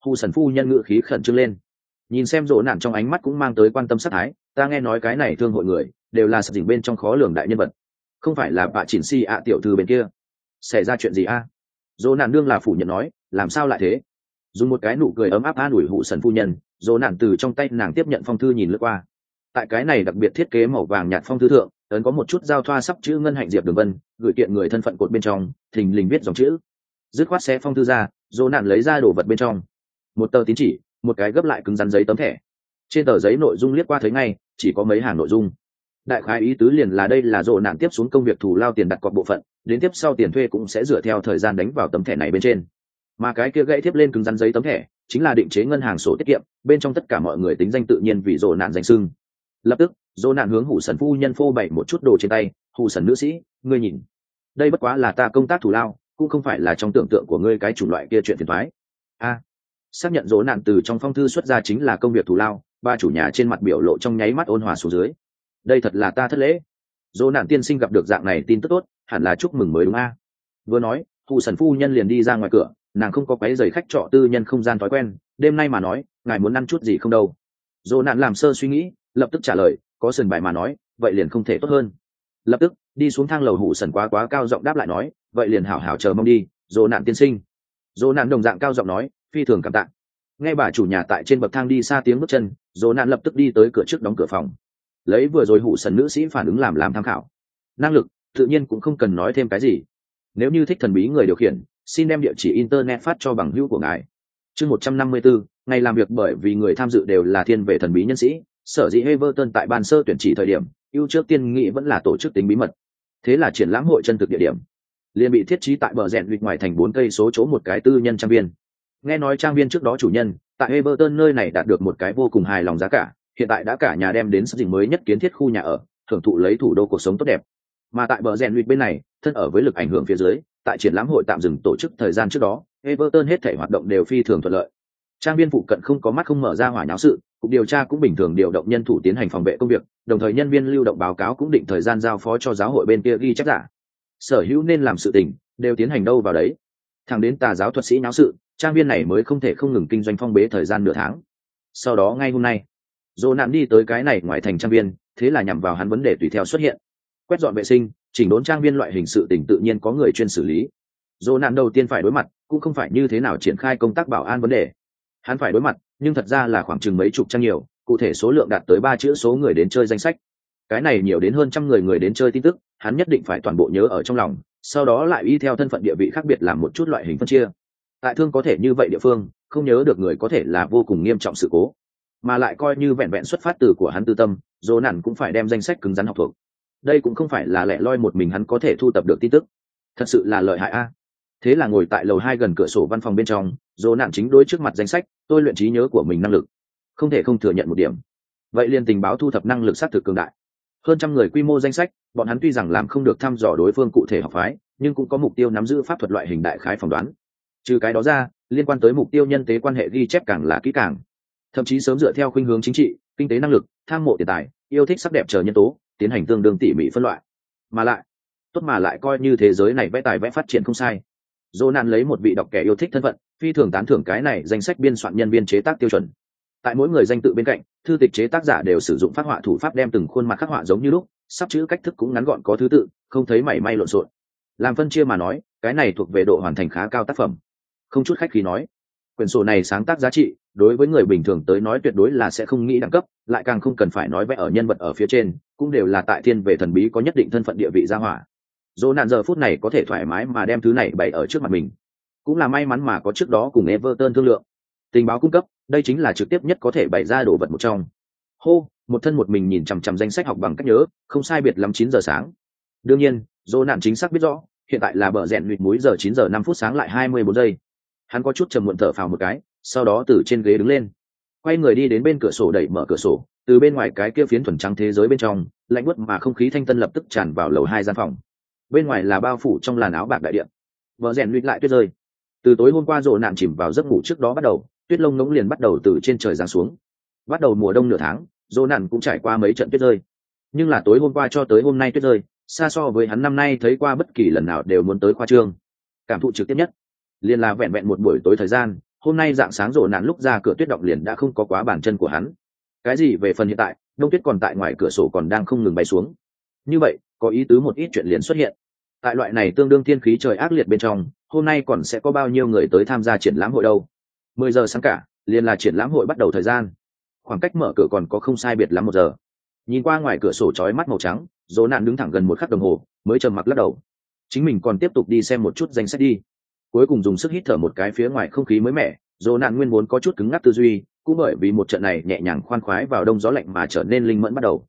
hù sần phu nhân ngự khí khẩn trương lên, nhìn xem rộ nạn trong ánh mắt cũng mang tới quan tâm sát thái. Ta nghe nói cái này thương hội người đều là sập dình bên trong khó lường đại nhân vật, không phải là bà chỉnh si ạ tiểu thư bên kia xảy ra chuyện gì a? Rộ nạn đương là phủ nhận nói, làm sao lại thế? Dùng một cái nụ cười ấm áp an ủi hụ sần phu nhân. Rộ nạn từ trong tay nàng tiếp nhận phong thư nhìn lướt qua. Tại cái này đặc biệt thiết kế màu vàng nhạt phong thư thượng ấn có một chút giao thoa sắp chữ ngân hạnh diệp đường vân, gửi kiện người thân phận cột bên trong thình lình viết dòng chữ. Dứt khoát xé phong thư ra, Rộ nạn lấy ra đồ vật bên trong một tờ tín chỉ, một cái gấp lại cứng rắn giấy tấm thẻ. Trên tờ giấy nội dung liếc qua thấy ngay, chỉ có mấy hàng nội dung. Đại khái ý tứ liền là đây là Rộ nạn tiếp xuống công việc thù lao tiền đặt cọc bộ phận, đến tiếp sau tiền thuê cũng sẽ dựa theo thời gian đánh vào tấm thẻ này bên trên. Mà cái kia gãy tiếp lên cứng rắn giấy tấm thẻ chính là định chế ngân hàng sổ tiết kiệm, bên trong tất cả mọi người tính danh tự nhiên vì Rộ nạn danh xưng. Lập tức Rộ nạn hướng hủ sần phu nhân phô bày một chút đồ trên tay. Hủ sần nữ sĩ, ngươi nhìn, đây bất quá là ta công tác thù lao, cũng không phải là trong tưởng tượng của ngươi cái chủng loại kia chuyện phiền toái. Xác nhận Rộ nạn từ trong phong thư xuất ra chính là công việc thù lao, ba chủ nhà trên mặt biểu lộ trong nháy mắt ôn hòa xuống dưới. Đây thật là ta thất lễ. Rộ nạn tiên sinh gặp được dạng này tin tức tốt, hẳn là chúc mừng mới đúng a? Vừa nói, hù sần phu nhân liền đi ra ngoài cửa, nàng không có quấy rầy khách trọ tư nhân không gian thói quen, đêm nay mà nói, ngài muốn ăn chút gì không đâu? Rộ nạn làm sơ suy nghĩ, lập tức trả lời, có sườn bài mà nói, vậy liền không thể tốt hơn. Lập tức đi xuống thang lầu, hù sần quá cao giọng đáp lại nói, vậy liền hảo hảo chờ mong đi, Rộ nạn tiên sinh. Rộ nạn đồng dạng cao giọng nói, phi thường cảm tạ. Nghe bà chủ nhà tại trên bậc thang đi xa tiếng bước chân, Rộ nạn lập tức đi tới cửa trước đóng cửa phòng, lấy vừa rồi hụ sần nữ sĩ phản ứng làm tham khảo. Năng lực tự nhiên cũng không cần nói thêm cái gì. Nếu như thích thần bí người điều khiển, xin đem địa chỉ internet phát cho bằng hữu của ngài. Chương 154, ngày làm việc. Bởi vì người tham dự đều là thiên về thần bí nhân sĩ, sở dĩ Everton tại ban sơ tuyển chỉ thời điểm ưu trước tiên nghĩ vẫn là tổ chức tính bí mật. Thế là triển lãm hội chân thực địa điểm liền bị thiết trí tại bờ rèn lịch ngoài thành 4 cây số chỗ một cái tư nhân trang viên. Nghe nói trang viên trước đó chủ nhân tại Everton nơi này đạt được một cái vô cùng hài lòng giá cả, hiện tại đã cả nhà đem đến sức dình mới nhất kiến thiết khu nhà ở, hưởng thụ lấy thủ đô cuộc sống tốt đẹp. Mà tại bờ rèn luyện bên này, thân ở với lực ảnh hưởng phía dưới, tại triển lãm hội tạm dừng tổ chức thời gian trước đó, Everton hết thảy hoạt động đều phi thường thuận lợi. Trang viên phụ cận không có mắt không mở ra hỏa nháo sự, cục điều tra cũng bình thường điều động nhân thủ tiến hành phòng vệ công việc, đồng thời nhân viên lưu động báo cáo cũng định thời gian giao phó cho giáo hội bên kia ghi chép giả. Sở hữu nên làm sự tình đều tiến hành đâu vào đấy. Thẳng đến tà giáo thuật sĩ náo sự, trang viên này mới không thể không ngừng kinh doanh phong bế thời gian nửa tháng. Sau đó ngay hôm nay, Dỗ nạn đi tới cái này ngoài thành trang viên, thế là nhằm vào hắn vấn đề tùy theo xuất hiện. Quét dọn vệ sinh, chỉnh đốn trang viên loại hình sự tình tự nhiên có người chuyên xử lý. Dỗ nạn đầu tiên phải đối mặt cũng không phải như thế nào triển khai công tác bảo an vấn đề. Hắn phải đối mặt, nhưng thật ra là khoảng chừng mấy chục trang nhiều, cụ thể số lượng đạt tới 3 chữ số người đến chơi danh sách. Cái này nhiều đến hơn trăm người đến chơi tin tức, hắn nhất định phải toàn bộ nhớ ở trong lòng, sau đó lại y theo thân phận địa vị khác biệt làm một chút loại hình phân chia. Tại thương có thể như vậy địa phương, không nhớ được người có thể là vô cùng nghiêm trọng sự cố, mà lại coi như vẹn vẹn xuất phát từ của hắn tư tâm, Dỗ nạn cũng phải đem danh sách cứng rắn học thuộc. Đây cũng không phải là lẻ loi một mình hắn có thể thu tập được tin tức, thật sự là lợi hại a. Thế là ngồi tại lầu 2 gần cửa sổ văn phòng bên trong, Dỗ nạn chính đối trước mặt danh sách, tôi luyện trí nhớ của mình năng lực, không thể không thừa nhận một điểm. Vậy liền tình báo thu thập năng lực xác thực cường đại. Hơn trăm người quy mô danh sách, bọn hắn tuy rằng làm không được thăm dò đối phương cụ thể học phái, nhưng cũng có mục tiêu nắm giữ pháp thuật loại hình đại khái phỏng đoán. Trừ cái đó ra, liên quan tới mục tiêu nhân tế quan hệ ghi chép càng là kỹ càng, thậm chí sớm dựa theo khuynh hướng chính trị, kinh tế năng lực, tham mộ tiền tài, yêu thích sắc đẹp chờ nhân tố, tiến hành tương đương tỉ mỉ phân loại. Mà lại coi như thế giới này vẽ tài vẽ phát triển không sai. Dỗ nạn lấy một vị đọc kẻ yêu thích thân phận, phi thường tán thưởng cái này danh sách biên soạn nhân viên chế tác tiêu chuẩn. Tại mỗi người danh tự bên cạnh, thư tịch chế tác giả đều sử dụng phác họa thủ pháp đem từng khuôn mặt khắc họa giống như lúc, sắp chữ cách thức cũng ngắn gọn có thứ tự, không thấy mảy may lộn xộn. Làm phân chia mà nói, cái này thuộc về độ hoàn thành khá cao tác phẩm. Không chút khách khí nói, quyển sổ này sáng tác giá trị, đối với người bình thường tới nói tuyệt đối là sẽ không nghĩ đẳng cấp, lại càng không cần phải nói vẽ ở nhân vật ở phía trên, cũng đều là tại thiên về thần bí có nhất định thân phận địa vị gia hỏa. Dỗ nạn giờ phút này có thể thoải mái mà đem thứ này bày ở trước mặt mình, cũng là may mắn mà có trước đó cùng Everton thương lượng. Tình báo cung cấp, đây chính là trực tiếp nhất có thể bày ra đồ vật một trong. Hô, một thân một mình nhìn chằm chằm danh sách học bằng cách nhớ, không sai biệt lắm 9 giờ sáng. Đương nhiên, Dỗ nạn chính xác biết rõ, hiện tại là bờ rèn luyện múi giờ 9 giờ 5 phút sáng lại 24 giây. Hắn có chút trầm muộn thở phào một cái, sau đó từ trên ghế đứng lên, quay người đi đến bên cửa sổ đẩy mở cửa sổ, từ bên ngoài cái kia phiến thuần trắng thế giới bên trong, lạnh buốt mà không khí thanh tân lập tức tràn vào lầu 2 gian phòng. Bên ngoài là bao phủ trong làn áo bạc đại điện. Bờ rèn luyện lại tuyết rơi. Từ tối hôm qua Dỗ nạn chìm vào giấc ngủ trước đó bắt đầu, tuyết lông ngỗng liền bắt đầu từ trên trời giáng xuống. Bắt đầu mùa đông nửa tháng, Dỗ nạn cũng trải qua mấy trận tuyết rơi. Nhưng là tối hôm qua cho tới hôm nay tuyết rơi, xa so với hắn năm nay thấy qua bất kỳ lần nào đều muốn tới khoa trương. Cảm thụ trực tiếp nhất, liền là vẹn vẹn một buổi tối thời gian, hôm nay dạng sáng rộ nạn lúc ra cửa tuyết động liền đã không có quá bàn chân của hắn. Cái gì về phần hiện tại, đông tuyết còn tại ngoài cửa sổ còn đang không ngừng bay xuống. Như vậy có ý tứ một ít chuyện liền xuất hiện. Tại loại này tương đương thiên khí trời ác liệt bên trong, hôm nay còn sẽ có bao nhiêu người tới tham gia triển lãm hội đâu? 10 giờ sáng cả liền là triển lãm hội bắt đầu thời gian, khoảng cách mở cửa còn có không sai biệt lắm 1 giờ. Nhìn qua ngoài cửa sổ chói mắt màu trắng, Dỗ nạn đứng thẳng gần 1 khắc đồng hồ mới trầm mặc lắc đầu. Chính mình còn tiếp tục đi xem một chút danh sách đi. Cuối cùng dùng sức hít thở một cái phía ngoài không khí mới mẻ, Dỗ nạn nguyên vốn có chút cứng ngắc tư duy, cũng bởi vì một trận này nhẹ nhàng khoan khoái vào đông gió lạnh mà trở nên linh mẫn bắt đầu.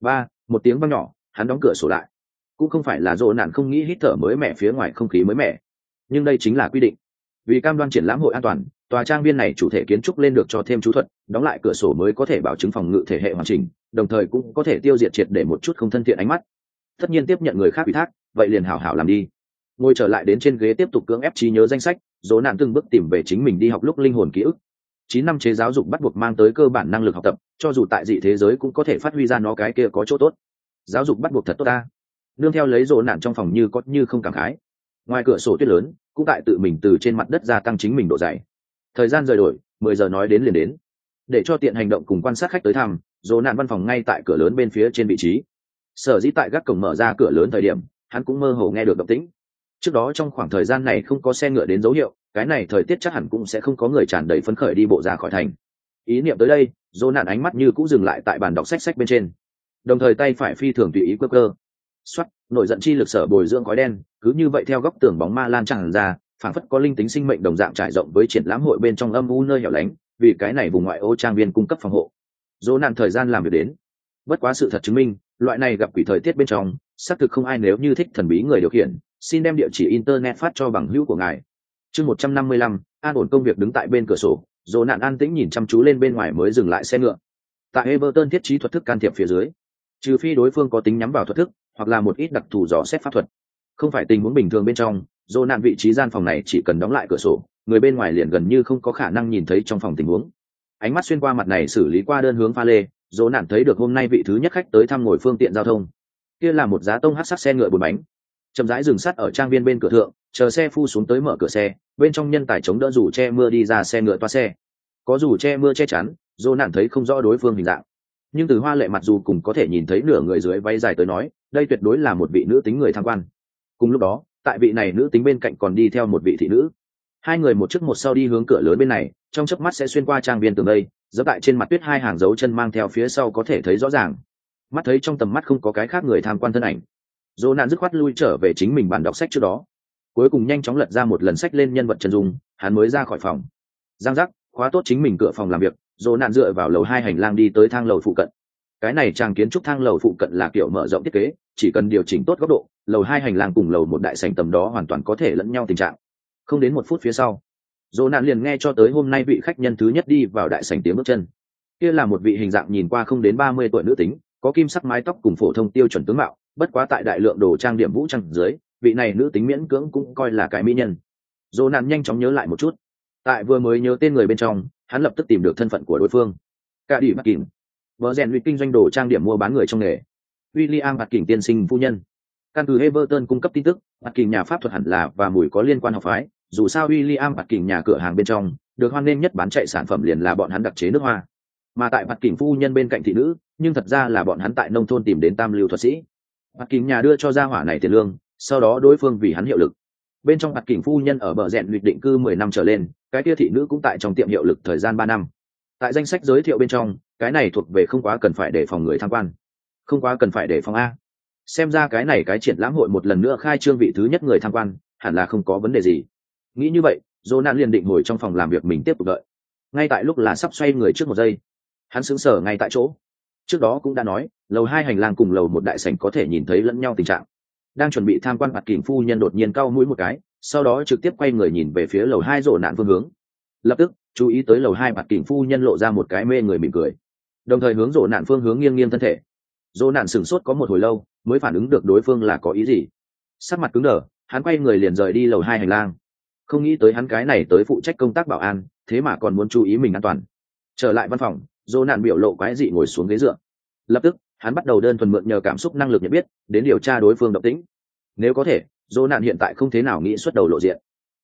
Một tiếng vang nhỏ, hắn đóng cửa sổ lại. Cũng không phải là Dỗ nạn không nghĩ hít thở mới mẻ phía ngoài không khí mới mẻ, nhưng đây chính là quy định. Vì cam đoan triển lãm hội an toàn, tòa trang viên này chủ thể kiến trúc lên được cho thêm chú thuật, đóng lại cửa sổ mới có thể bảo chứng phòng ngự thể hệ hoàn chỉnh, đồng thời cũng có thể tiêu diệt triệt để một chút không thân thiện ánh mắt. Tất nhiên tiếp nhận người khác ủy thác, vậy liền hảo hảo làm đi. Ngồi trở lại đến trên ghế tiếp tục cưỡng ép trí nhớ danh sách, Dỗ nạn từng bước tìm về chính mình đi học lúc linh hồn ký ức. 9 năm chế giáo dục bắt buộc mang tới cơ bản năng lực học tập, cho dù tại dị thế giới cũng có thể phát huy ra nó cái kia có chỗ tốt. Giáo dục bắt buộc thật tốt ta. Nương theo lấy Dỗ nạn trong phòng như có như không cảm khái. Ngoài cửa sổ tuyết lớn, cũng tại tự mình từ trên mặt đất gia tăng chính mình độ dày. Thời gian rời đổi, 10 giờ nói đến liền đến. Để cho tiện hành động cùng quan sát khách tới thăm, Dỗ nạn văn phòng ngay tại cửa lớn bên phía trên vị trí. Sở dĩ tại gác cổng mở ra cửa lớn thời điểm, hắn cũng mơ hồ nghe được động tĩnh. Trước đó trong khoảng thời gian này không có xe ngựa đến dấu hiệu, cái này thời tiết chắc hẳn cũng sẽ không có người tràn đầy phấn khởi đi bộ ra khỏi thành. Ý niệm tới đây, Dỗ nạn ánh mắt như cũng dừng lại tại bàn đọc sách bên trên, đồng thời tay phải phi thường tùy ý quơ cơ. Xoát, nổi giận chi lực sở bồi dưỡng khói đen, cứ như vậy theo góc tường bóng ma lan tràn ra, phảng phất có linh tính sinh mệnh đồng dạng trải rộng với triển lãm hội bên trong âm u nơi hẻo lánh, vì cái này vùng ngoại ô trang viên cung cấp phòng hộ. Dỗ nạn thời gian làm việc đến. Bất quá sự thật chứng minh, loại này gặp quỷ thời tiết bên trong, xác thực không ai nếu như thích thần bí người điều khiển, xin đem địa chỉ internet phát cho bằng hữu của ngài. Chương 155, an ổn công việc đứng tại bên cửa sổ, Dỗ nạn an tĩnh nhìn chăm chú lên bên ngoài mới dừng lại xe ngựa. Tại Everton thiết trí thuật thức can thiệp phía dưới, trừ phi đối phương có tính nhắm vào thuật thức, hoặc là một ít đặc thù dò xét pháp thuật. Không phải tình huống bình thường bên trong, Dỗ nạn vị trí gian phòng này chỉ cần đóng lại cửa sổ, người bên ngoài liền gần như không có khả năng nhìn thấy trong phòng tình huống. Ánh mắt xuyên qua mặt này xử lý qua đơn hướng pha lê, Dỗ nạn thấy được hôm nay vị thứ nhất khách tới thăm ngồi phương tiện giao thông. Kia là một giá tông hắc sắc xe ngựa 4 bánh, chậm rãi dừng sát ở trang viên bên cửa thượng, chờ xe phu xuống tới mở cửa xe, bên trong nhân tài chống đỡ dù che mưa đi ra xe ngựa toa xe. Có dù che mưa che chắn, Dỗ nạn thấy không rõ đối phương hình dạng, nhưng từ hoa lệ mặt dù cùng có thể nhìn thấy nửa người dưới váy dài tới nói, đây tuyệt đối là một vị nữ tính người tham quan. Cùng lúc đó, tại vị này nữ tính bên cạnh còn đi theo một vị thị nữ. Hai người một trước một sau đi hướng cửa lớn bên này, trong chớp mắt sẽ xuyên qua trang viên tường đây, dẫm tại trên mặt tuyết hai hàng dấu chân mang theo phía sau có thể thấy rõ ràng. Mắt thấy trong tầm mắt không có cái khác người tham quan thân ảnh, Dỗ nạn dứt khoát lui trở về chính mình bàn đọc sách trước đó. Cuối cùng nhanh chóng lật ra một lần sách lên nhân vật chân dung, hắn mới ra khỏi phòng. Giang giác, khóa tốt chính mình cửa phòng làm việc, Dỗ nạn dựa vào lầu 2 hành lang đi tới thang lầu phụ cận. Cái này trang kiến trúc thang lầu phụ cận là kiểu mở rộng thiết kế, chỉ cần điều chỉnh tốt góc độ, lầu 2 hành lang cùng lầu 1 đại sảnh tầm đó hoàn toàn có thể lẫn nhau tình trạng. Không đến 1 phút phía sau, Dỗ nạn liền nghe cho tới hôm nay vị khách nhân thứ nhất đi vào đại sảnh tiếng bước chân. Kia là một vị hình dạng nhìn qua không đến 30 tuổi nữ tính, có kim sắc mái tóc cùng phổ thông tiêu chuẩn tướng mạo, bất quá tại đại lượng đồ trang điểm vũ trang dưới, vị này nữ tính miễn cưỡng cũng coi là cái mỹ nhân. Dỗ nạn nhanh chóng nhớ lại một chút, tại vừa mới nhớ tên người bên trong, hắn lập tức tìm được thân phận của đối phương. Cả đi Mạc Kình, vợ rèn luyện kinh doanh đồ trang điểm mua bán người trong nghề. William Mạc Kình tiên sinh phu nhân. Căn cứ Everton cung cấp tin tức, Mạc Kình nhà pháp thuật hẳn là và mùi có liên quan học phái, dù sao William Mạc Kình nhà cửa hàng bên trong, được hoan nghênh nhất bán chạy sản phẩm liền là bọn hắn đặc chế nước hoa. Mà tại Mạc Kình phu nhân bên cạnh thị nữ, nhưng thật ra là bọn hắn tại nông thôn tìm đến tam lưu thuật sĩ. Mạc Kình nhà đưa cho gia hỏa này tiền lương, sau đó đối phương vì hắn hiệu lực. Bên trong Mạc Kình phu nhân ở bờ rèn luyện định cư 10 năm trở lên, cái kia thị nữ cũng tại trong tiệm hiệu lực thời gian 3 năm. Tại danh sách giới thiệu bên trong, cái này thuộc về không quá cần phải đề phòng người tham quan, không quá cần phải đề phòng a. Xem ra cái này cái triển lãm hội một lần nữa khai trương vị thứ nhất người tham quan, hẳn là không có vấn đề gì. Nghĩ như vậy, Dỗ nạn liền định ngồi trong phòng làm việc mình tiếp tục đợi. Ngay tại lúc là sắp xoay người trước một giây, hắn sững sờ ngay tại chỗ. Trước đó cũng đã nói, lầu 2 hành lang cùng lầu 1 đại sảnh có thể nhìn thấy lẫn nhau tình trạng. Đang chuẩn bị tham quan Mạc Kình phu nhân đột nhiên cau mũi một cái, sau đó trực tiếp quay người nhìn về phía lầu 2 Dỗ nạn phương hướng. Lập tức chú ý tới lầu 2 Mạc Kình phu nhân lộ ra một cái mê người mỉm cười, đồng thời hướng Dỗ nạn phương hướng nghiêng nghiêng thân thể. Dỗ nạn sửng sốt có một hồi lâu mới phản ứng được đối phương là có ý gì. Sắc mặt cứng đờ, hắn quay người liền rời đi lầu 2 hành lang. Không nghĩ tới hắn cái này tới phụ trách công tác bảo an, thế mà còn muốn chú ý mình an toàn. Trở lại văn phòng, Dỗ nạn biểu lộ quái dị ngồi xuống ghế dựa. Lập tức hắn bắt đầu đơn thuần mượn nhờ cảm xúc năng lực nhận biết đến điều tra đối phương động tĩnh. Nếu có thể, Dỗ nạn hiện tại không thế nào nghĩ xuất đầu lộ diện.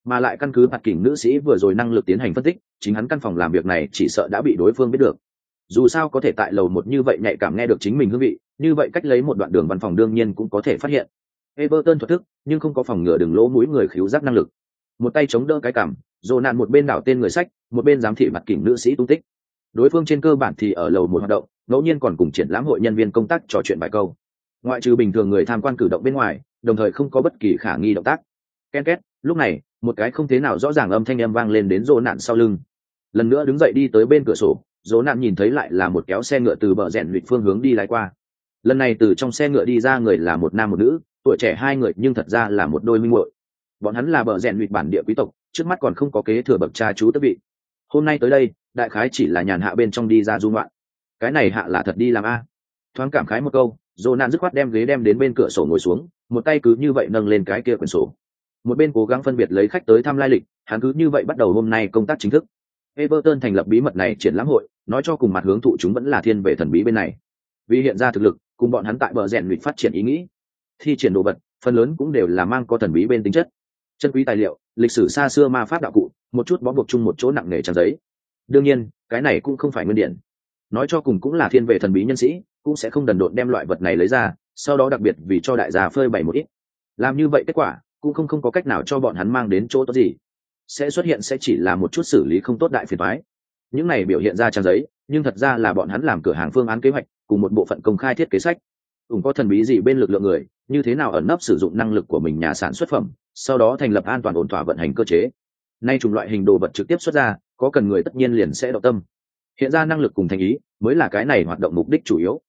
mà lại căn cứ mặt kỉnh nữ sĩ vừa rồi năng lực tiến hành phân tích, chính hắn căn phòng làm việc này chỉ sợ đã bị đối phương biết được. Dù sao có thể tại lầu một như vậy nhạy cảm nghe được chính mình hương vị, như vậy cách lấy một đoạn đường văn phòng đương nhiên cũng có thể phát hiện. Everton thuật thức, nhưng không có phòng ngừa đường lỗ mũi người khíu giác năng lực. Một tay chống đỡ cái cằm, dồ nạn một bên đảo tên người sách, một bên giám thị mặt kỉnh nữ sĩ tung tích. Đối phương trên cơ bản thì ở lầu một hoạt động, ngẫu nhiên còn cùng triển lãm hội nhân viên công tác trò chuyện vài câu. Ngoại trừ bình thường người tham quan cử động bên ngoài, đồng thời không có bất kỳ khả nghi động tác. Ken két, lúc này, một cái không thế nào rõ ràng âm thanh âm vang lên đến dồ nạn sau lưng. Lần nữa đứng dậy đi tới bên cửa sổ, dồ nạn nhìn thấy lại là một kéo xe ngựa từ bờ rèn luyện phương hướng đi lái qua. Lần này từ trong xe ngựa đi ra người là một nam một nữ, tuổi trẻ hai người nhưng thật ra là một đôi minh muội. Bọn hắn là bờ rèn luyện bản địa quý tộc, trước mắt còn không có kế thừa bậc cha chú tước vị. Hôm nay tới đây, đại khái chỉ là nhàn hạ bên trong đi ra du ngoạn. Cái này hạ là thật đi làm a. Thoáng cảm khái một câu, dồ nạn dứt khoát đem ghế đem đến bên cửa sổ ngồi xuống, một tay cứ như vậy nâng lên cái kia quyển sổ, một bên cố gắng phân biệt lấy khách tới thăm lai lịch. Hắn cứ như vậy bắt đầu hôm nay công tác chính thức. Everton thành lập bí mật này triển lãm hội, nói cho cùng mặt hướng thụ chúng vẫn là thiên về thần bí bên này. Vì hiện ra thực lực, cùng bọn hắn tại bờ rèn luyện phát triển ý nghĩ, thi triển đồ vật, phần lớn cũng đều là mang có thần bí bên tính chất. Chân quý tài liệu, lịch sử xa xưa ma pháp đạo cụ, một chút bó buộc chung một chỗ nặng nề trang giấy. Đương nhiên, cái này cũng không phải nguyên điện. Nói cho cùng cũng là thiên về thần bí nhân sĩ, cũng sẽ không đần độn đem loại vật này lấy ra, sau đó đặc biệt vì cho đại gia phơi bày một ít. Làm như vậy kết quả cũng không có cách nào cho bọn hắn mang đến chỗ tốt gì. Sẽ xuất hiện sẽ chỉ là một chút xử lý không tốt đại phiền toái. Những này biểu hiện ra trang giấy, nhưng thật ra là bọn hắn làm cửa hàng phương án kế hoạch, cùng một bộ phận công khai thiết kế sách. Có thần bí gì bên lực lượng người, như thế nào ẩn nấp sử dụng năng lực của mình nhà sản xuất phẩm, sau đó thành lập an toàn ổn thỏa vận hành cơ chế. Nay chủng loại hình đồ vật trực tiếp xuất ra, có cần người tất nhiên liền sẽ động tâm. Hiện ra năng lực cùng thành ý, mới là cái này hoạt động mục đích chủ yếu.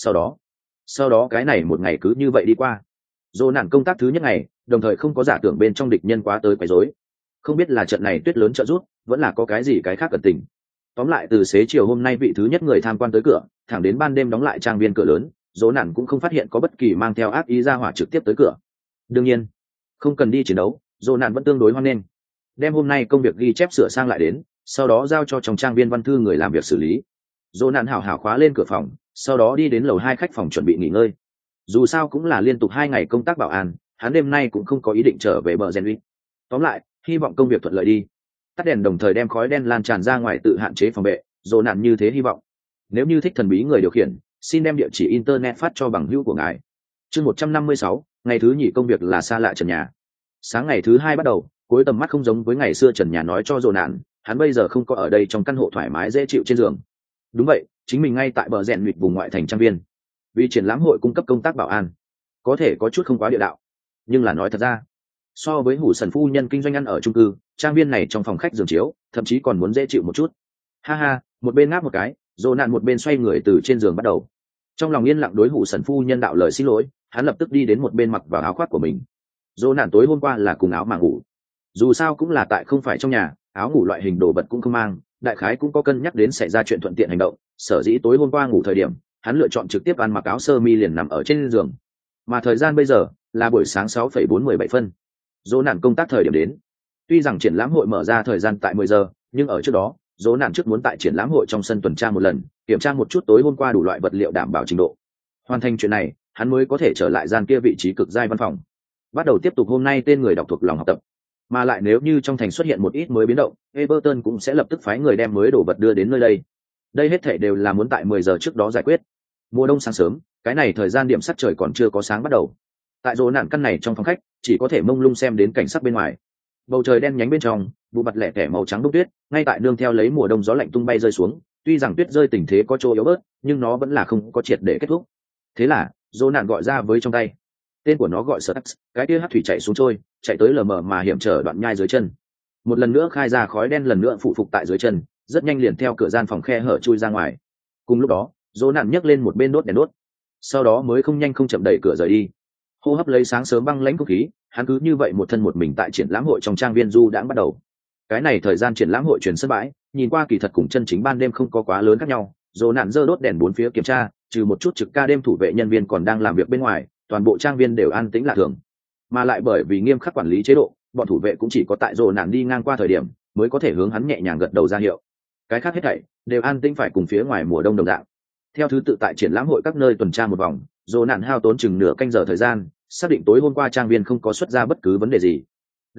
Sau đó cái này một ngày cứ như vậy đi qua. Dồ nạn công tác thứ nhất ngày, đồng thời không có giả tưởng bên trong địch nhân quá tới quấy rối. Không biết là trận này tuyết lớn trợ rút, vẫn là có cái gì cái khác ẩn tình. Tóm lại từ xế chiều hôm nay vị thứ nhất người tham quan tới cửa, thẳng đến ban đêm đóng lại trang viên cửa lớn, dỗ nạn cũng không phát hiện có bất kỳ mang theo ác ý ra hỏa trực tiếp tới cửa. Đương nhiên, không cần đi chiến đấu, dỗ nạn vẫn tương đối hoan nghênh. Đem hôm nay công việc ghi chép sửa sang lại đến, sau đó giao cho trong trang viên văn thư người làm việc xử lý. Dỗ nạn hảo hảo khóa lên cửa phòng, sau đó đi đến lầu 2 khách phòng chuẩn bị nghỉ ngơi. Dù sao cũng là liên tục 2 ngày công tác bảo an, hắn đêm nay cũng không có ý định trở về bờ rèn luyện. Tóm lại, hy vọng công việc thuận lợi đi. Tắt đèn đồng thời đem khói đen lan tràn ra ngoài tự hạn chế phòng vệ, dồ nạn như thế hy vọng. Nếu như thích thần bí người điều khiển, xin đem địa chỉ internet phát cho bằng hữu của ngài. Chương 156, ngày thứ nhì công việc là xa lạ trần nhà. Sáng ngày thứ 2 bắt đầu, cuối tầm mắt không giống với ngày xưa trần nhà nói cho dồ nạn, hắn bây giờ không có ở đây trong căn hộ thoải mái dễ chịu trên giường. Đúng vậy, chính mình ngay tại bờ rèn luyện vùng ngoại thành trang viên. Vì triển lãm hội cung cấp công tác bảo an, có thể có chút không quá địa đạo, nhưng là nói thật ra, so với hủ sần phu nhân kinh doanh ăn ở chung cư, trang viên này trong phòng khách giường chiếu thậm chí còn muốn dễ chịu một chút. Ha ha, một bên ngáp một cái, dồ nạn một bên xoay người từ trên giường bắt đầu. Trong lòng yên lặng đối hủ sần phu nhân đạo lời xin lỗi, hắn lập tức đi đến một bên mặc vào áo khoác của mình. Dồ nạn tối hôm qua là cùng áo mà ngủ, dù sao cũng là tại không phải trong nhà, áo ngủ loại hình đồ vật cũng không mang, đại khái cũng có cân nhắc đến xảy ra chuyện thuận tiện hành động, sở dĩ tối hôm qua ngủ thời điểm hắn lựa chọn trực tiếp ăn mặc áo sơ mi liền nằm ở trên giường. Mà thời gian bây giờ là buổi sáng 6:47 phân. Dỗ nạn công tác thời điểm đến. Tuy rằng triển lãm hội mở ra thời gian tại 10 giờ, nhưng ở trước đó, dỗ nạn trước muốn tại triển lãm hội trong sân tuần tra một lần, kiểm tra một chút tối hôm qua đủ loại vật liệu đảm bảo trình độ. Hoàn thành chuyện này, hắn mới có thể trở lại gian kia vị trí cực giai văn phòng. Bắt đầu tiếp tục hôm nay tên người đọc thuộc lòng học tập. Mà lại nếu như trong thành xuất hiện một ít mới biến động, Everton cũng sẽ lập tức phái người đem mới đồ vật đưa đến nơi đây. Đây hết thảy đều là muốn tại 10 giờ trước đó giải quyết. Mùa đông sáng sớm, cái này thời gian điểm sắc trời còn chưa có sáng bắt đầu. Tại rỗ nạn căn này trong phòng khách, chỉ có thể mông lung xem đến cảnh sắc bên ngoài. Bầu trời đen nhánh bên trong, vụ mặt lẻ tẻ màu trắng bông tuyết, ngay tại nương theo lấy mùa đông gió lạnh tung bay rơi xuống. Tuy rằng tuyết rơi tình thế có chỗ yếu bớt, nhưng nó vẫn là không có triệt để kết thúc. Thế là, rỗ nạn gọi ra với trong tay. Tên của nó gọi Sturx, cái kia hắc thủy chạy xuống trôi, chạy tới lờ mờ mà hiểm trở đoạn nhai dưới chân. Một lần nữa khai ra khói đen lần nữa phụ phục tại dưới chân, rất nhanh liền theo cửa gian phòng khe hở chui ra ngoài. Cùng lúc đó, rỗ nạn nhấc lên một bên đốt đèn đốt, sau đó mới không nhanh không chậm đẩy cửa rời đi. Hô hấp lấy sáng sớm băng lãnh không khí, hắn cứ như vậy một thân một mình tại triển lãm hội trong trang viên du đãng bắt đầu. Cái này thời gian triển lãm hội chuyển sân bãi, nhìn qua kỳ thật cùng chân chính ban đêm không có quá lớn khác nhau. Rỗ nạn giơ đốt đèn bốn phía kiểm tra, trừ một chút trực ca đêm thủ vệ nhân viên còn đang làm việc bên ngoài, toàn bộ trang viên đều an tĩnh lạ thường. Mà lại bởi vì nghiêm khắc quản lý chế độ, bọn thủ vệ cũng chỉ có tại rỗ nạn đi ngang qua thời điểm mới có thể hướng hắn nhẹ nhàng gật đầu ra hiệu. Cái khác hết thảy đều an tĩnh phải cùng phía ngoài mùa đông đồng dạng. Theo thứ tự tại triển lãm hội các nơi tuần tra một vòng, rỗ nạn hao tốn chừng nửa canh giờ thời gian, xác định tối hôm qua trang viên không có xuất ra bất cứ vấn đề gì.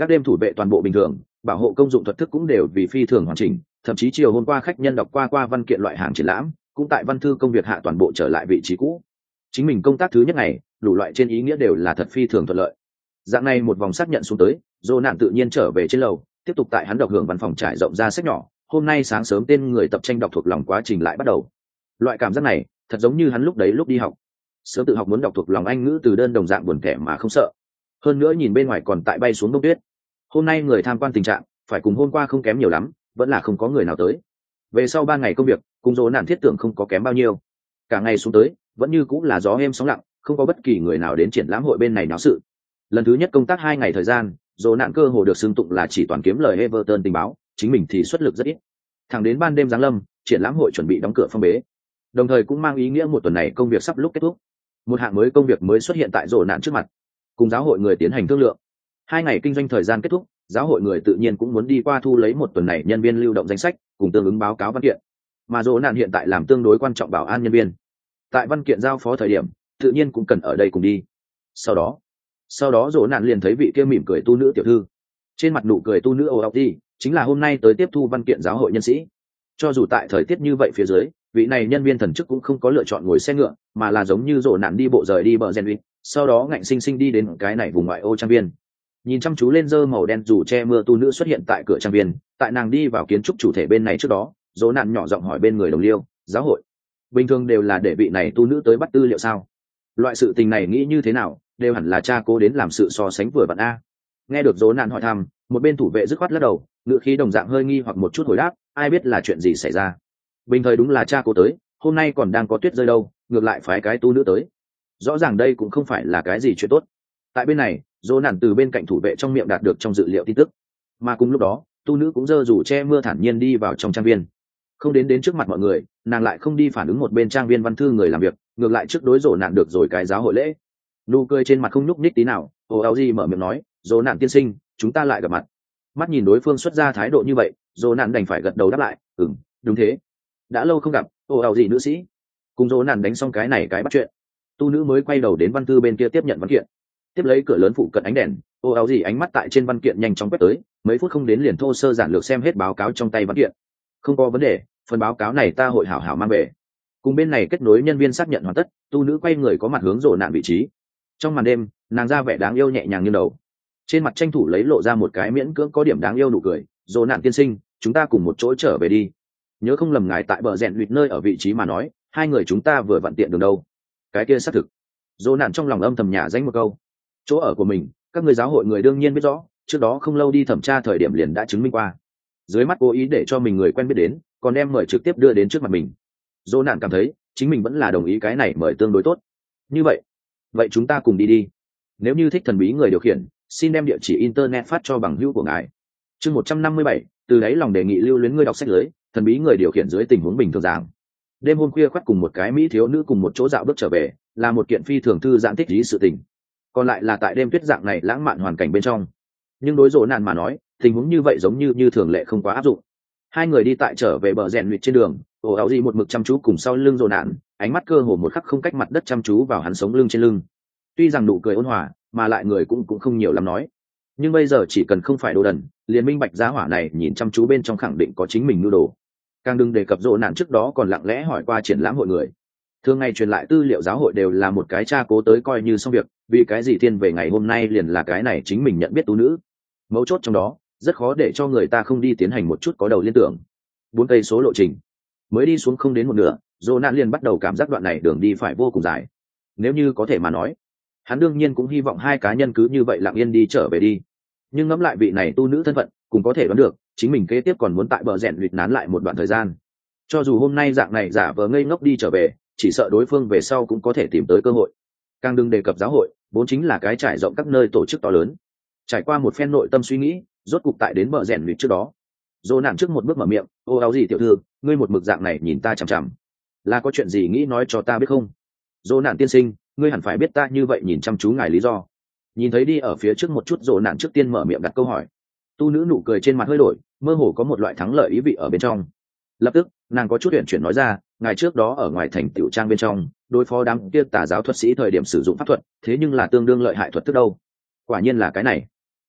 Các đêm thủ vệ toàn bộ bình thường, bảo hộ công dụng thuật thức cũng đều vì phi thường hoàn chỉnh, thậm chí chiều hôm qua khách nhân đọc qua văn kiện loại hàng triển lãm cũng tại văn thư công việc hạ toàn bộ trở lại vị trí cũ. Chính mình công tác thứ nhất ngày đủ loại trên ý nghĩa đều là thật phi thường thuận lợi. Dạng này một vòng xác nhận xuống tới, dô nạn tự nhiên trở về trên lầu, tiếp tục tại hắn đọc hưởng văn phòng trải rộng ra sách nhỏ. Hôm nay sáng sớm tên người tập tranh đọc thuộc lòng quá trình lại bắt đầu. Loại cảm giác này thật giống như hắn lúc đấy lúc đi học, sớm tự học muốn đọc thuộc lòng Anh ngữ từ đơn đồng dạng buồn kẻ mà không sợ. Hơn nữa nhìn bên ngoài còn tại bay xuống bông tuyết. Hôm nay người tham quan tình trạng phải cùng hôm qua không kém nhiều lắm, vẫn là không có người nào tới. Về sau 3 ngày công việc cùng dỗ nạn thiết tưởng không có kém bao nhiêu, cả ngày xuống tới vẫn như cũng là gió êm sóng lặng, không có bất kỳ người nào đến triển lãm hội bên này náo sự. Lần thứ nhất công tác 2 ngày thời gian, dỗ nạn cơ hồ được xưng tụng là chỉ toàn kiếm lời Everton tình báo, chính mình thì xuất lực rất ít. Thẳng đến ban đêm giáng lâm, triển lãm hội chuẩn bị đóng cửa phong bế, đồng thời cũng mang ý nghĩa một tuần này công việc sắp lúc kết thúc. Một hạng mới công việc mới xuất hiện tại dỗ nạn trước mặt, cùng giáo hội người tiến hành thương lượng. 2 ngày kinh doanh thời gian kết thúc, giáo hội người tự nhiên cũng muốn đi qua thu lấy một tuần này nhân viên lưu động danh sách cùng tương ứng báo cáo văn kiện, mà dỗ nạn hiện tại làm tương đối quan trọng bảo an nhân viên, tại văn kiện giao phó thời điểm tự nhiên cũng cần ở đây cùng đi. Sau đó dỗ nạn liền thấy vị kia mỉm cười tu nữ tiểu thư, trên mặt nụ cười tu nữ Oaoty chính là hôm nay tới tiếp thu văn kiện giáo hội nhân sĩ. Cho dù tại thời tiết như vậy phía dưới, vị này nhân viên thần chức cũng không có lựa chọn ngồi xe ngựa, mà là giống như dỗ nạn đi bộ rời đi bờ Genwick, sau đó ngạnh sinh sinh đi đến cái này vùng ngoại ô trang viên. Nhìn chăm chú lên dơ màu đen dù che mưa tu nữ xuất hiện tại cửa trang viên, tại nàng đi vào kiến trúc chủ thể bên này trước đó, dỗ nạn nhỏ giọng hỏi bên người đồng liêu, giáo hội bình thường đều là để vị này tu nữ tới bắt tư liệu sao? Loại sự tình này nghĩ như thế nào, đều hẳn là cha cố đến làm sự so sánh vừa vặn a. Nghe được dỗ nạn hỏi thăm, một bên thủ vệ dứt khoát lắc đầu, ngữ khí đồng dạng hơi nghi hoặc một chút hồi đáp, ai biết là chuyện gì xảy ra. Bình thời đúng là cha cố tới, hôm nay còn đang có tuyết rơi đâu, ngược lại phái cái tu nữ tới, rõ ràng đây cũng không phải là cái gì chuyện tốt. Tại bên này, dỗ nạn từ bên cạnh thủ vệ trong miệng đạt được trong dự liệu tin tức, mà cùng lúc đó tu nữ cũng giơ dù che mưa thản nhiên đi vào trong trang viên. Không đến trước mặt mọi người, nàng lại không đi phản ứng một bên trang viên văn thư người làm việc, ngược lại trước đối dỗ nạn được rồi cái giáo hội lễ. Nụ cười trên mặt không nhúc nhích tí nào. Oaoji mở miệng nói, dỗ nạn tiên sinh, chúng ta lại gặp mặt. Mắt nhìn đối phương xuất ra thái độ như vậy, dỗ nạn đành phải gật đầu đáp lại, đúng thế, đã lâu không gặp. Oaoji nữ sĩ. Cùng dỗ nạn đánh xong cái này cái bắt chuyện, tu nữ mới quay đầu đến văn thư bên kia tiếp nhận văn kiện. Tiếp lấy cửa lớn phụ cận ánh đèn, Oaoji ánh mắt tại trên văn kiện nhanh chóng quét tới, mấy phút không đến liền thô sơ giản lược xem hết báo cáo trong tay văn kiện. Không có vấn đề, phần báo cáo này ta hội hảo hảo mang về. Cùng bên này kết nối nhân viên xác nhận hoàn tất, tu nữ quay người có mặt hướng dỗ nạn vị trí. Trong màn đêm, nàng ra vẻ đáng yêu nhẹ nhàng như đầu, trên mặt tranh thủ lấy lộ ra một cái miễn cưỡng có điểm đáng yêu nụ cười. Dỗ nạn tiên sinh, chúng ta cùng một chỗ trở về đi. Nhớ không lầm ngài tại bờ rèn luyện nơi ở vị trí mà nói, hai người chúng ta vừa vặn tiện đường đâu. Cái kia xác thực. Dỗ nạn trong lòng âm thầm nhả danh một câu. Chỗ ở của mình, các người giáo hội người đương nhiên biết rõ, trước đó không lâu đi thẩm tra thời điểm liền đã chứng minh qua. Dưới mắt cố ý để cho mình người quen biết đến, còn đem mời trực tiếp đưa đến trước mặt mình. Dỗ nạn cảm thấy chính mình vẫn là đồng ý cái này mời tương đối tốt. Như vậy chúng ta cùng đi. Nếu như thích thần bí người điều khiển, xin đem địa chỉ internet phát cho bằng hữu của ngài. Chương 157, từ đáy lòng đề nghị lưu luyến ngươi đọc sách lưới, thần bí người điều khiển dưới tình huống bình thường giảng. Đêm hôm khuya khoắt cùng một cái mỹ thiếu nữ cùng một chỗ dạo bước trở về, là một kiện phi thường thư giãn thích lý sự tình. Còn lại là tại đêm tuyết dạng này lãng mạn hoàn cảnh bên trong. Nhưng đối dỗ nạn mà nói, tình huống như vậy giống như thường lệ không quá áp dụng. Hai người đi tại trở về bờ rèn luyện trên đường, Oaoji một mực chăm chú cùng sau lưng dỗ nạn, ánh mắt cơ hồ một khắc không cách mặt đất chăm chú vào hắn sống lưng trên lưng. Tuy rằng nụ cười ôn hòa, mà lại người cũng không nhiều lắm nói, nhưng bây giờ chỉ cần không phải đồ đần, liền minh bạch giá hỏa này nhìn chăm chú bên trong khẳng định có chính mình nhu đồ. Càng đừng đề cập dỗ nạn trước đó còn lặng lẽ hỏi qua triển lãm hội người, thường ngày truyền lại tư liệu giáo hội đều là một cái cha cố tới coi như xong việc, vì cái gì thiên về ngày hôm nay liền là cái này chính mình nhận biết tú nữ. Mấu chốt trong đó rất khó để cho người ta không đi tiến hành một chút có đầu liên tưởng. 4 cây số lộ trình mới đi xuống không đến một nửa, dỗ nạn liền bắt đầu cảm giác đoạn này đường đi phải vô cùng dài. Nếu như có thể mà nói, hắn đương nhiên cũng hy vọng hai cá nhân cứ như vậy lặng yên đi trở về đi. Nhưng ngẫm lại vị này tu nữ thân phận, cũng có thể đoán được chính mình kế tiếp còn muốn tại bờ rèn luyện nán lại một đoạn thời gian. Cho dù hôm nay dạng này giả vờ ngây ngốc đi trở về, chỉ sợ đối phương về sau cũng có thể tìm tới cơ hội. Càng đừng đề cập giáo hội vốn chính là cái trải rộng các nơi tổ chức to lớn. Trải qua một phen nội tâm suy nghĩ, rốt cục tại đến bờ rèn luyện trước đó, dỗ nạn trước một bước mở miệng, Oaoji tiểu thư, ngươi một mực dạng này nhìn ta chằm chằm, là có chuyện gì nghĩ nói cho ta biết không? Dỗ nạn tiên sinh, ngươi hẳn phải biết ta như vậy nhìn chăm chú ngài lý do. Nhìn thấy đi ở phía trước một chút, dỗ nạn trước tiên mở miệng đặt câu hỏi. Tu nữ nụ cười trên mặt hơi đổi, mơ hồ có một loại thắng lợi ý vị ở bên trong. Lập tức nàng có chút huyền chuyển nói ra, ngài trước đó ở ngoài thành tiểu trang bên trong đối phó đám kia tà giáo thuật sĩ thời điểm sử dụng pháp thuật, thế nhưng là tương đương lợi hại thuật thức đâu. Quả nhiên là cái này.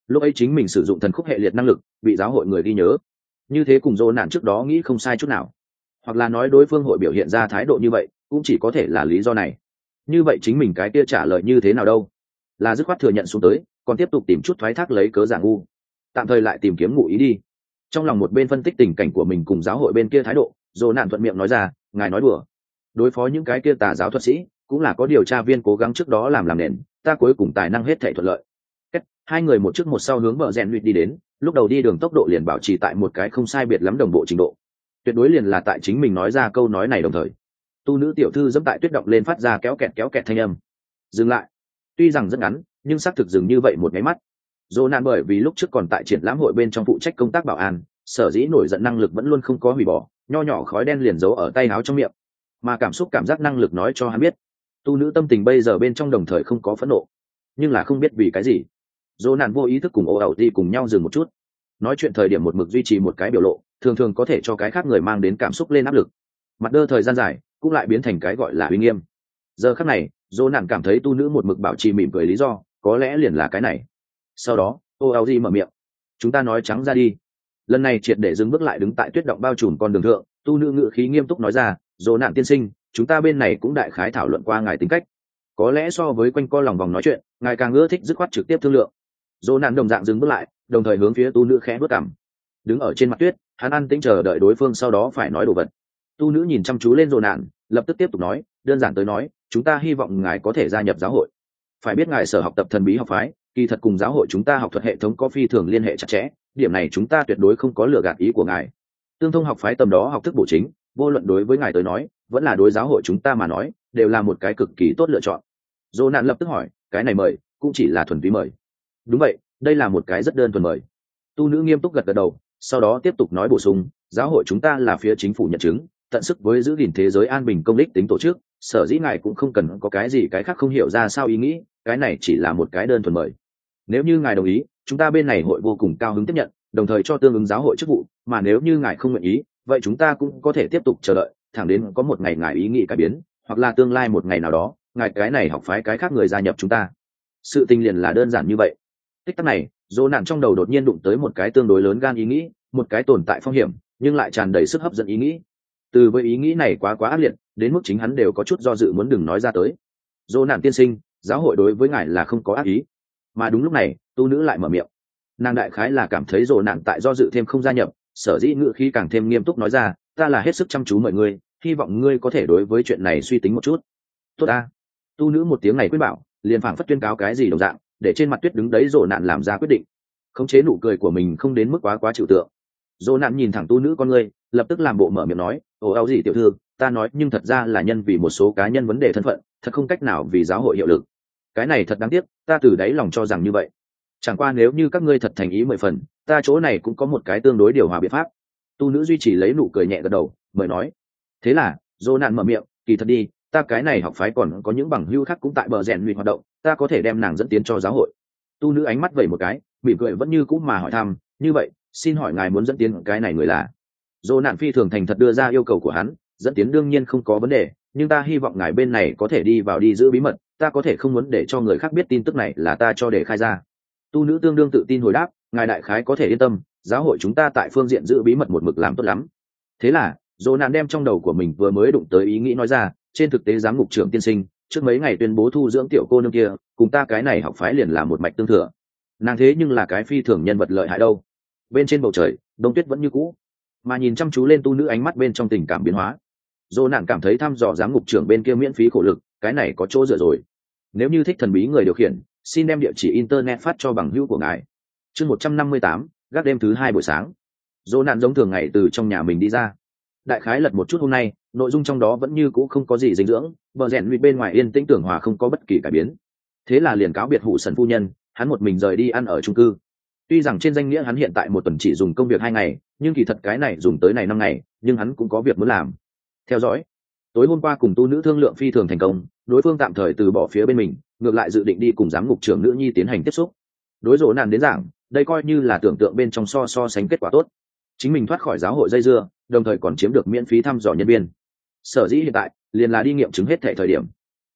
lúc ấy chính mình sử dụng thần khúc hệ liệt năng lực bị giáo hội người ghi nhớ, như thế cùng dỗ nạn trước đó nghĩ không sai chút nào. Hoặc là nói đối phương hội biểu hiện ra thái độ như vậy cũng chỉ có thể là lý do này. Như vậy chính mình cái kia trả lời như thế nào đâu? Là dứt khoát thừa nhận xuống tới, còn tiếp tục tìm chút thoái thác lấy cớ giả ngu, tạm thời lại tìm kiếm ngụ ý đi. Trong lòng một bên phân tích tình cảnh của mình cùng giáo hội bên kia thái độ, dỗ nạn thuận miệng nói ra, ngài nói đùa, đối phó những cái kia tà giáo thuật sĩ cũng là có điều tra viên cố gắng trước đó làm nền, ta cuối cùng tài năng hết thể thuận lợi. Hai người một trước một sau hướng bờ rèn luyện đi đến, lúc đầu đi đường tốc độ liền bảo trì tại một cái không sai biệt lắm đồng bộ trình độ, tuyệt đối liền là tại chính mình nói ra câu nói này đồng thời tu nữ tiểu thư dẫm tại tuyết động lên phát ra kéo kẹt thanh âm. Dừng lại. Tuy rằng rất ngắn nhưng xác thực dừng như vậy một máy mắt. Dỗ nạn bởi vì lúc trước còn tại triển lãm hội bên trong phụ trách công tác bảo an, sở dĩ nổi giận năng lực vẫn luôn không có hủy bỏ, nho nhỏ khói đen liền giấu ở tay áo trong miệng, mà cảm giác năng lực nói cho hắn biết tu nữ tâm tình bây giờ bên trong đồng thời không có phẫn nộ, nhưng là không biết vì cái gì dỗ nạn vô ý thức cùng ô ẩu đi cùng nhau dừng một chút. Nói chuyện thời điểm một mực duy trì một cái biểu lộ, thường thường có thể cho cái khác người mang đến cảm xúc lên áp lực, mặt đơ thời gian dài cũng lại biến thành cái gọi là uy nghiêm. Giờ khắc này dỗ nạn cảm thấy tu nữ một mực bảo trì mỉm cười lý do có lẽ liền là cái này. Sau đó ô ẩu đi mở miệng, chúng ta nói trắng ra đi. Lần này triệt để dừng bước lại đứng tại tuyết động bao trùm con đường thượng, tu nữ ngữ khí nghiêm túc nói ra, dỗ nạn tiên sinh, chúng ta bên này cũng đại khái thảo luận qua ngài tính cách, có lẽ so với quanh co lòng vòng nói chuyện ngài càng ưa thích dứt khoát trực tiếp thương lượng. Dỗ nạn đồng dạng dừng bước lại, đồng thời hướng phía tu nữ khẽ bước cằm. Đứng ở trên mặt tuyết, hắn an tĩnh chờ đợi đối phương sau đó phải nói đồ vật. Tu nữ nhìn chăm chú lên Dỗ nạn, lập tức tiếp tục nói, đơn giản tới nói, chúng ta hy vọng ngài có thể gia nhập giáo hội. Phải biết ngài sở học tập thần bí học phái, kỳ thật cùng giáo hội chúng ta học thuật hệ thống có phi thường liên hệ chặt chẽ, điểm này chúng ta tuyệt đối không có lừa gạt ý của ngài. Tương thông học phái tầm đó học thức bổ chính, vô luận đối với ngài tới nói, vẫn là đối giáo hội chúng ta mà nói, đều là một cái cực kỳ tốt lựa chọn. Dỗ nạn lập tức hỏi, cái này mời cũng chỉ là thuần túy mời? Đúng vậy, đây là một cái rất đơn thuần mời. Tu nữ nghiêm túc gật gật đầu, sau đó tiếp tục nói bổ sung, giáo hội chúng ta là phía chính phủ nhận chứng, tận sức với giữ gìn thế giới an bình công đích tính tổ chức, sở dĩ ngài cũng không cần có cái gì cái khác không hiểu ra sao ý nghĩ, cái này chỉ là một cái đơn thuần mời. Nếu như ngài đồng ý, chúng ta bên này hội vô cùng cao hứng tiếp nhận, đồng thời cho tương ứng giáo hội chức vụ, mà nếu như ngài không nguyện ý, vậy chúng ta cũng có thể tiếp tục chờ đợi, thẳng đến có một ngày ngài ý nghĩ cải biến, hoặc là tương lai một ngày nào đó ngài cái này học phái cái khác người gia nhập chúng ta. Sự tình liền là đơn giản như vậy. Tích tắc này dỗ nạn trong đầu đột nhiên đụng tới một cái tương đối lớn gan ý nghĩ, một cái tồn tại phong hiểm nhưng lại tràn đầy sức hấp dẫn ý nghĩ. Từ với ý nghĩ này quá ác liệt đến mức chính hắn đều có chút do dự muốn đừng nói ra tới. Dỗ nạn tiên sinh, giáo hội đối với ngài là không có ác ý. Mà đúng lúc này tu nữ lại mở miệng. Nàng đại khái là cảm thấy dỗ nạn tại do dự thêm không gia nhập, sở dĩ ngữ khí càng thêm nghiêm túc nói ra, ta là hết sức chăm chú mời ngươi, hy vọng ngươi có thể đối với chuyện này suy tính một chút. Tốt ta. Tu nữ một tiếng này quyết bảo liền phảng phất tuyên cáo cái gì đồng dạng, để trên mặt tuyết đứng đấy dỗ nạn làm ra quyết định. Khống chế nụ cười của mình không đến mức quá chịu tượng. Dỗ nạn nhìn thẳng tu nữ con ngươi, lập tức làm bộ mở miệng nói, ồ áo gì tiểu thư, ta nói nhưng thật ra là nhân vì một số cá nhân vấn đề thân phận, thật không cách nào vì giáo hội hiệu lực. Cái này thật đáng tiếc, ta từ đáy lòng cho rằng như vậy. Chẳng qua nếu như các ngươi thật thành ý 10 phần, ta chỗ này cũng có một cái tương đối điều hòa biện pháp. Tu nữ duy trì lấy nụ cười nhẹ gật đầu, mời nói. Thế là dỗ nạn mở miệng, kỳ thật đi, ta cái này học phái còn có những bằng hữu khác cũng tại bờ rèn luyện hoạt động, ta có thể đem nàng dẫn tiến cho giáo hội. Tu nữ ánh mắt vẩy một cái, mỉm cười vẫn như cũ mà hỏi thăm, như vậy xin hỏi ngài muốn dẫn tiến cái này người là? Dỗ nạn phi thường thành thật đưa ra yêu cầu của hắn, dẫn tiến đương nhiên không có vấn đề, nhưng ta hy vọng ngài bên này có thể đi vào đi giữ bí mật, ta có thể không muốn để cho người khác biết tin tức này là ta cho để khai ra. Tu nữ tương đương tự tin hồi đáp, ngài đại khái có thể yên tâm, giáo hội chúng ta tại phương diện giữ bí mật một mực làm tốt lắm. Thế là dỗ nạn đem trong đầu của mình vừa mới đụng tới ý nghĩ nói ra, trên thực tế giám ngục trưởng tiên sinh trước mấy ngày tuyên bố thu dưỡng tiểu cô nương kia cùng ta cái này học phái liền là một mạch tương thừa, nàng thế nhưng là cái phi thường nhân vật lợi hại đâu. Bên trên bầu trời đông tuyết vẫn như cũ, mà nhìn chăm chú lên tu nữ ánh mắt bên trong tình cảm biến hóa, dỗ nạn cảm thấy thăm dò giám ngục trưởng bên kia miễn phí khổ lực, cái này có chỗ dựa rồi. Nếu như thích thần bí người điều khiển, xin đem địa chỉ internet phát cho bằng hữu của ngài. Chương 158, gác đêm thứ 2 buổi sáng. Dỗ nạn giống thường ngày từ trong nhà mình đi ra, đại khái lật một chút hôm nay nội dung trong đó vẫn như cũ không có gì dinh dưỡng, bờ rèn luyện bên ngoài yên tĩnh tưởng hòa không có bất kỳ cải biến. Thế là liền cáo biệt hụ sần phu nhân, hắn một mình rời đi ăn ở chung cư. Tuy rằng trên danh nghĩa hắn hiện tại một tuần chỉ dùng công việc 2 ngày, nhưng kỳ thật cái này dùng tới này 5 ngày, nhưng hắn cũng có việc muốn làm. Theo dõi, tối hôm qua cùng tu nữ thương lượng phi thường thành công, đối phương tạm thời từ bỏ phía bên mình, ngược lại dự định đi cùng giám ngục trưởng nữ nhi tiến hành tiếp xúc. Đối dỗ nạn đến giảng, đây coi như là tưởng tượng bên trong so sánh kết quả tốt. Chính mình thoát khỏi giáo hội dây dưa, đồng thời còn chiếm được miễn phí thăm dò nhân viên. Sở dĩ hiện tại liền là đi nghiệm chứng hết thẻ thời điểm.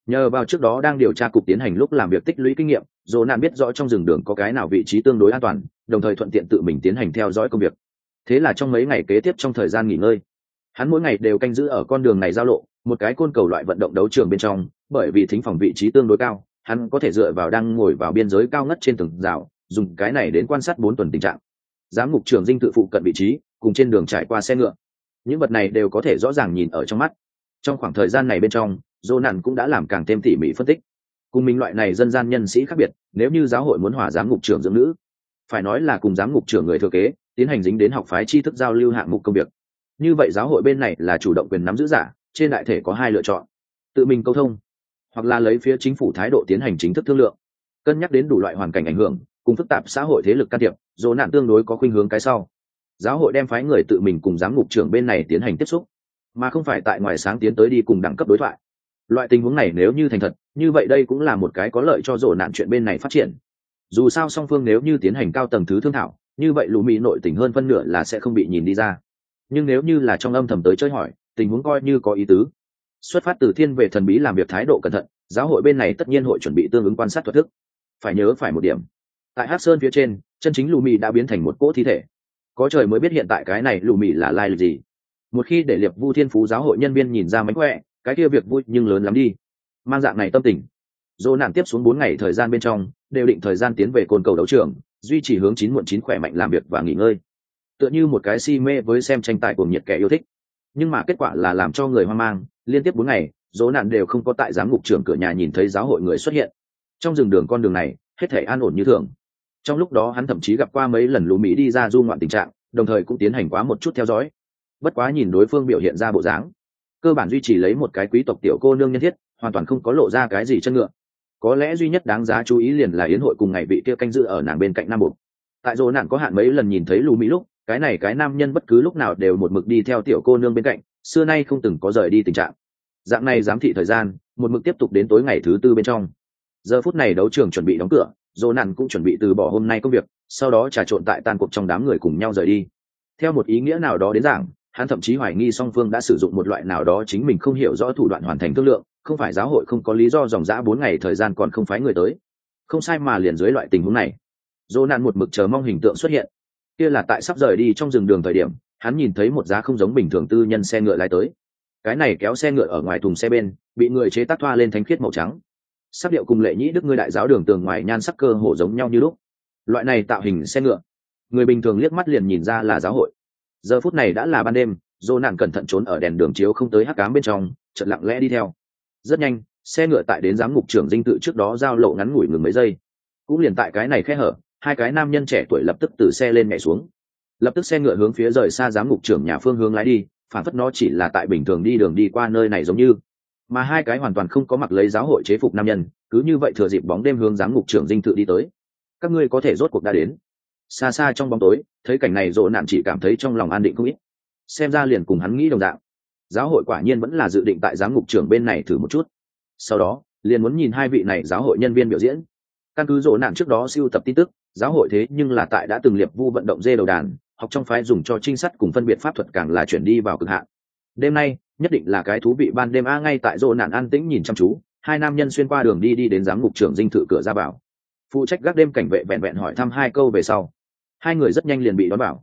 Nhờ vào trước đó đang điều tra cục tiến hành lúc làm việc tích lũy kinh nghiệm, dỗ nạn biết rõ trong rừng đường có cái nào vị trí tương đối an toàn, đồng thời thuận tiện tự mình tiến hành theo dõi công việc. Thế là trong mấy ngày kế tiếp trong thời gian nghỉ ngơi, hắn mỗi ngày đều canh giữ ở con đường này giao lộ, một cái côn cầu loại vận động đấu trường bên trong, bởi vì thính phòng vị trí tương đối cao, hắn có thể dựa vào đang ngồi vào biên giới cao ngất trên tường rào, dùng cái này đến quan sát 4 tuần tình trạng. Giám ngục trưởng dinh tự phụ cận vị trí, cùng trên đường trải qua xe ngựa, những vật này đều có thể rõ ràng nhìn ở trong mắt. Trong khoảng thời gian này bên trong, Jonan cũng đã làm càng thêm tỉ mỉ phân tích. Cùng mình loại này dân gian nhân sĩ khác biệt, nếu như giáo hội muốn hòa giám ngục trưởng dưỡng nữ, phải nói là cùng giám ngục trưởng người thừa kế tiến hành dính đến học phái tri thức giao lưu hạng mục công việc. Như vậy giáo hội bên này là chủ động quyền nắm giữ giả, trên đại thể có 2 lựa chọn: tự mình câu thông, hoặc là lấy phía chính phủ thái độ tiến hành chính thức thương lượng. Cân nhắc đến đủ loại hoàn cảnh ảnh hưởng cùng phức tạp xã hội thế lực can thiệp, dỗ nạn tương đối có khuynh hướng cái sau. Giáo hội đem phái người tự mình cùng giám ngục trưởng bên này tiến hành tiếp xúc, mà không phải tại ngoài sáng tiến tới đi cùng đẳng cấp đối thoại. Loại tình huống này nếu như thành thật, như vậy đây cũng là một cái có lợi cho dỗ nạn chuyện bên này phát triển. Dù sao song phương nếu như tiến hành cao tầng thứ thương thảo, như vậy lũ mỹ nội tình hơn phân nửa là sẽ không bị nhìn đi ra. Nhưng nếu như là trong âm thầm tới chơi hỏi, tình huống coi như có ý tứ. Xuất phát từ thiên về thần bí làm việc thái độ cẩn thận, giáo hội bên này tất nhiên hội chuẩn bị tương ứng quan sát thuật thức. Phải nhớ phải một điểm, tại Hắc Sơn phía trên, chân chính lù mì đã biến thành một cỗ thi thể. Có trời mới biết hiện tại cái này lù mì là lai lịch gì. Một khi để Liệp Vu Thiên Phú giáo hội nhân viên nhìn ra mánh khỏe, cái kia việc vui nhưng lớn lắm đi. Mang dạng này tâm tình, dỗ nạn tiếp xuống 4 ngày thời gian bên trong, đều định thời gian tiến về côn cầu đấu trường, duy trì hướng 9 muộn 9 khỏe mạnh làm việc và nghỉ ngơi. Tựa như một cái si mê với xem tranh tài cuồng nhiệt kẻ yêu thích. Nhưng mà kết quả là làm cho người hoang mang, liên tiếp 4 ngày, dỗ nạn đều không có tại giám ngục trưởng cửa nhà nhìn thấy giáo hội người xuất hiện. Trong rừng đường con đường này, hết thảy an ổn như thường. Trong lúc đó hắn thậm chí gặp qua mấy lần lũ Mỹ đi ra du ngoạn tình trạng, đồng thời cũng tiến hành quá một chút theo dõi. Bất quá nhìn đối phương biểu hiện ra bộ dáng, cơ bản duy trì lấy một cái quý tộc tiểu cô nương nhân thiết, hoàn toàn không có lộ ra cái gì chân ngựa. Có lẽ duy nhất đáng giá chú ý liền là yến hội cùng ngày vị kia canh giữ ở nàng bên cạnh nam buộc. Tại dỗ nạn có hạn mấy lần nhìn thấy lũ Mỹ lúc, cái này cái nam nhân bất cứ lúc nào đều một mực đi theo tiểu cô nương bên cạnh, xưa nay không từng có rời đi tình trạng. Dạng này giám thị thời gian, một mực tiếp tục đến tối ngày thứ 4 bên trong. Giờ phút này đấu trường chuẩn bị đóng cửa, dỗ nạn cũng chuẩn bị từ bỏ hôm nay công việc, sau đó trà trộn tại tan cuộc trong đám người cùng nhau rời đi. Theo một ý nghĩa nào đó đến giảng, hắn thậm chí hoài nghi song phương đã sử dụng một loại nào đó chính mình không hiểu rõ thủ đoạn hoàn thành thương lượng, không phải giáo hội không có lý do dòng dã 4 ngày thời gian còn không phái người tới. Không sai mà liền dưới loại tình huống này, dỗ nạn một mực chờ mong hình tượng xuất hiện. Kia là tại sắp rời đi trong rừng đường thời điểm, hắn nhìn thấy một giá không giống bình thường tư nhân xe ngựa lái tới. Cái này kéo xe ngựa ở ngoài thùng xe bên, bị người chế tác thoa lên thánh khiết màu trắng. Sắc điệu cùng Lệ Nhĩ Đức ngươi đại giáo đường tường ngoài nhan sắc cơ hồ giống nhau như lúc. Loại này tạo hình xe ngựa, người bình thường liếc mắt liền nhìn ra là giáo hội. Giờ phút này đã là ban đêm, dô nạn cẩn thận trốn ở đèn đường chiếu không tới hắc ám bên trong, chợt lặng lẽ đi theo. Rất nhanh, xe ngựa tại đến giám ngục trưởng dinh tự trước đó giao lộ ngắn ngủi ngừng mấy giây. Cũng liền tại cái này khe hở, 2 cái nam nhân trẻ tuổi lập tức từ xe lên nhảy xuống. Lập tức xe ngựa hướng phía rời xa giám ngục trưởng nhà phương hướng lái đi, phản phất nó chỉ là tại bình thường đi đường đi qua nơi này giống như. Mà 2 cái hoàn toàn không có mặc lấy giáo hội chế phục nam nhân, cứ như vậy thừa dịp bóng đêm hướng giám ngục trưởng dinh tự đi tới. Các ngươi có thể rốt cuộc đã đến. Xa xa trong bóng tối, thấy cảnh này dỗ nạn chỉ cảm thấy trong lòng an định không ít. Xem ra liền cùng hắn nghĩ đồng dạng, giáo hội quả nhiên vẫn là dự định tại giám ngục trưởng bên này thử một chút. Sau đó liền muốn nhìn 2 vị này giáo hội nhân viên biểu diễn. Căn cứ dỗ nạn trước đó siêu tập tin tức, giáo hội thế nhưng là tại đã từng Liệp Vu vận động dê đầu đàn, học trong phái dùng cho trinh sát cùng phân biệt pháp thuật càng là chuyển đi vào cực hạn. Đêm nay nhất định là cái thú vị ban đêm a. Ngay tại dỗ nạn an tĩnh nhìn chăm chú, 2 nam nhân xuyên qua đường đi đến giám ngục trưởng dinh thự cửa ra vào. Phụ trách gác đêm cảnh vệ vẹn vẹn hỏi thăm 2 câu về sau, 2 người rất nhanh liền bị đón vào.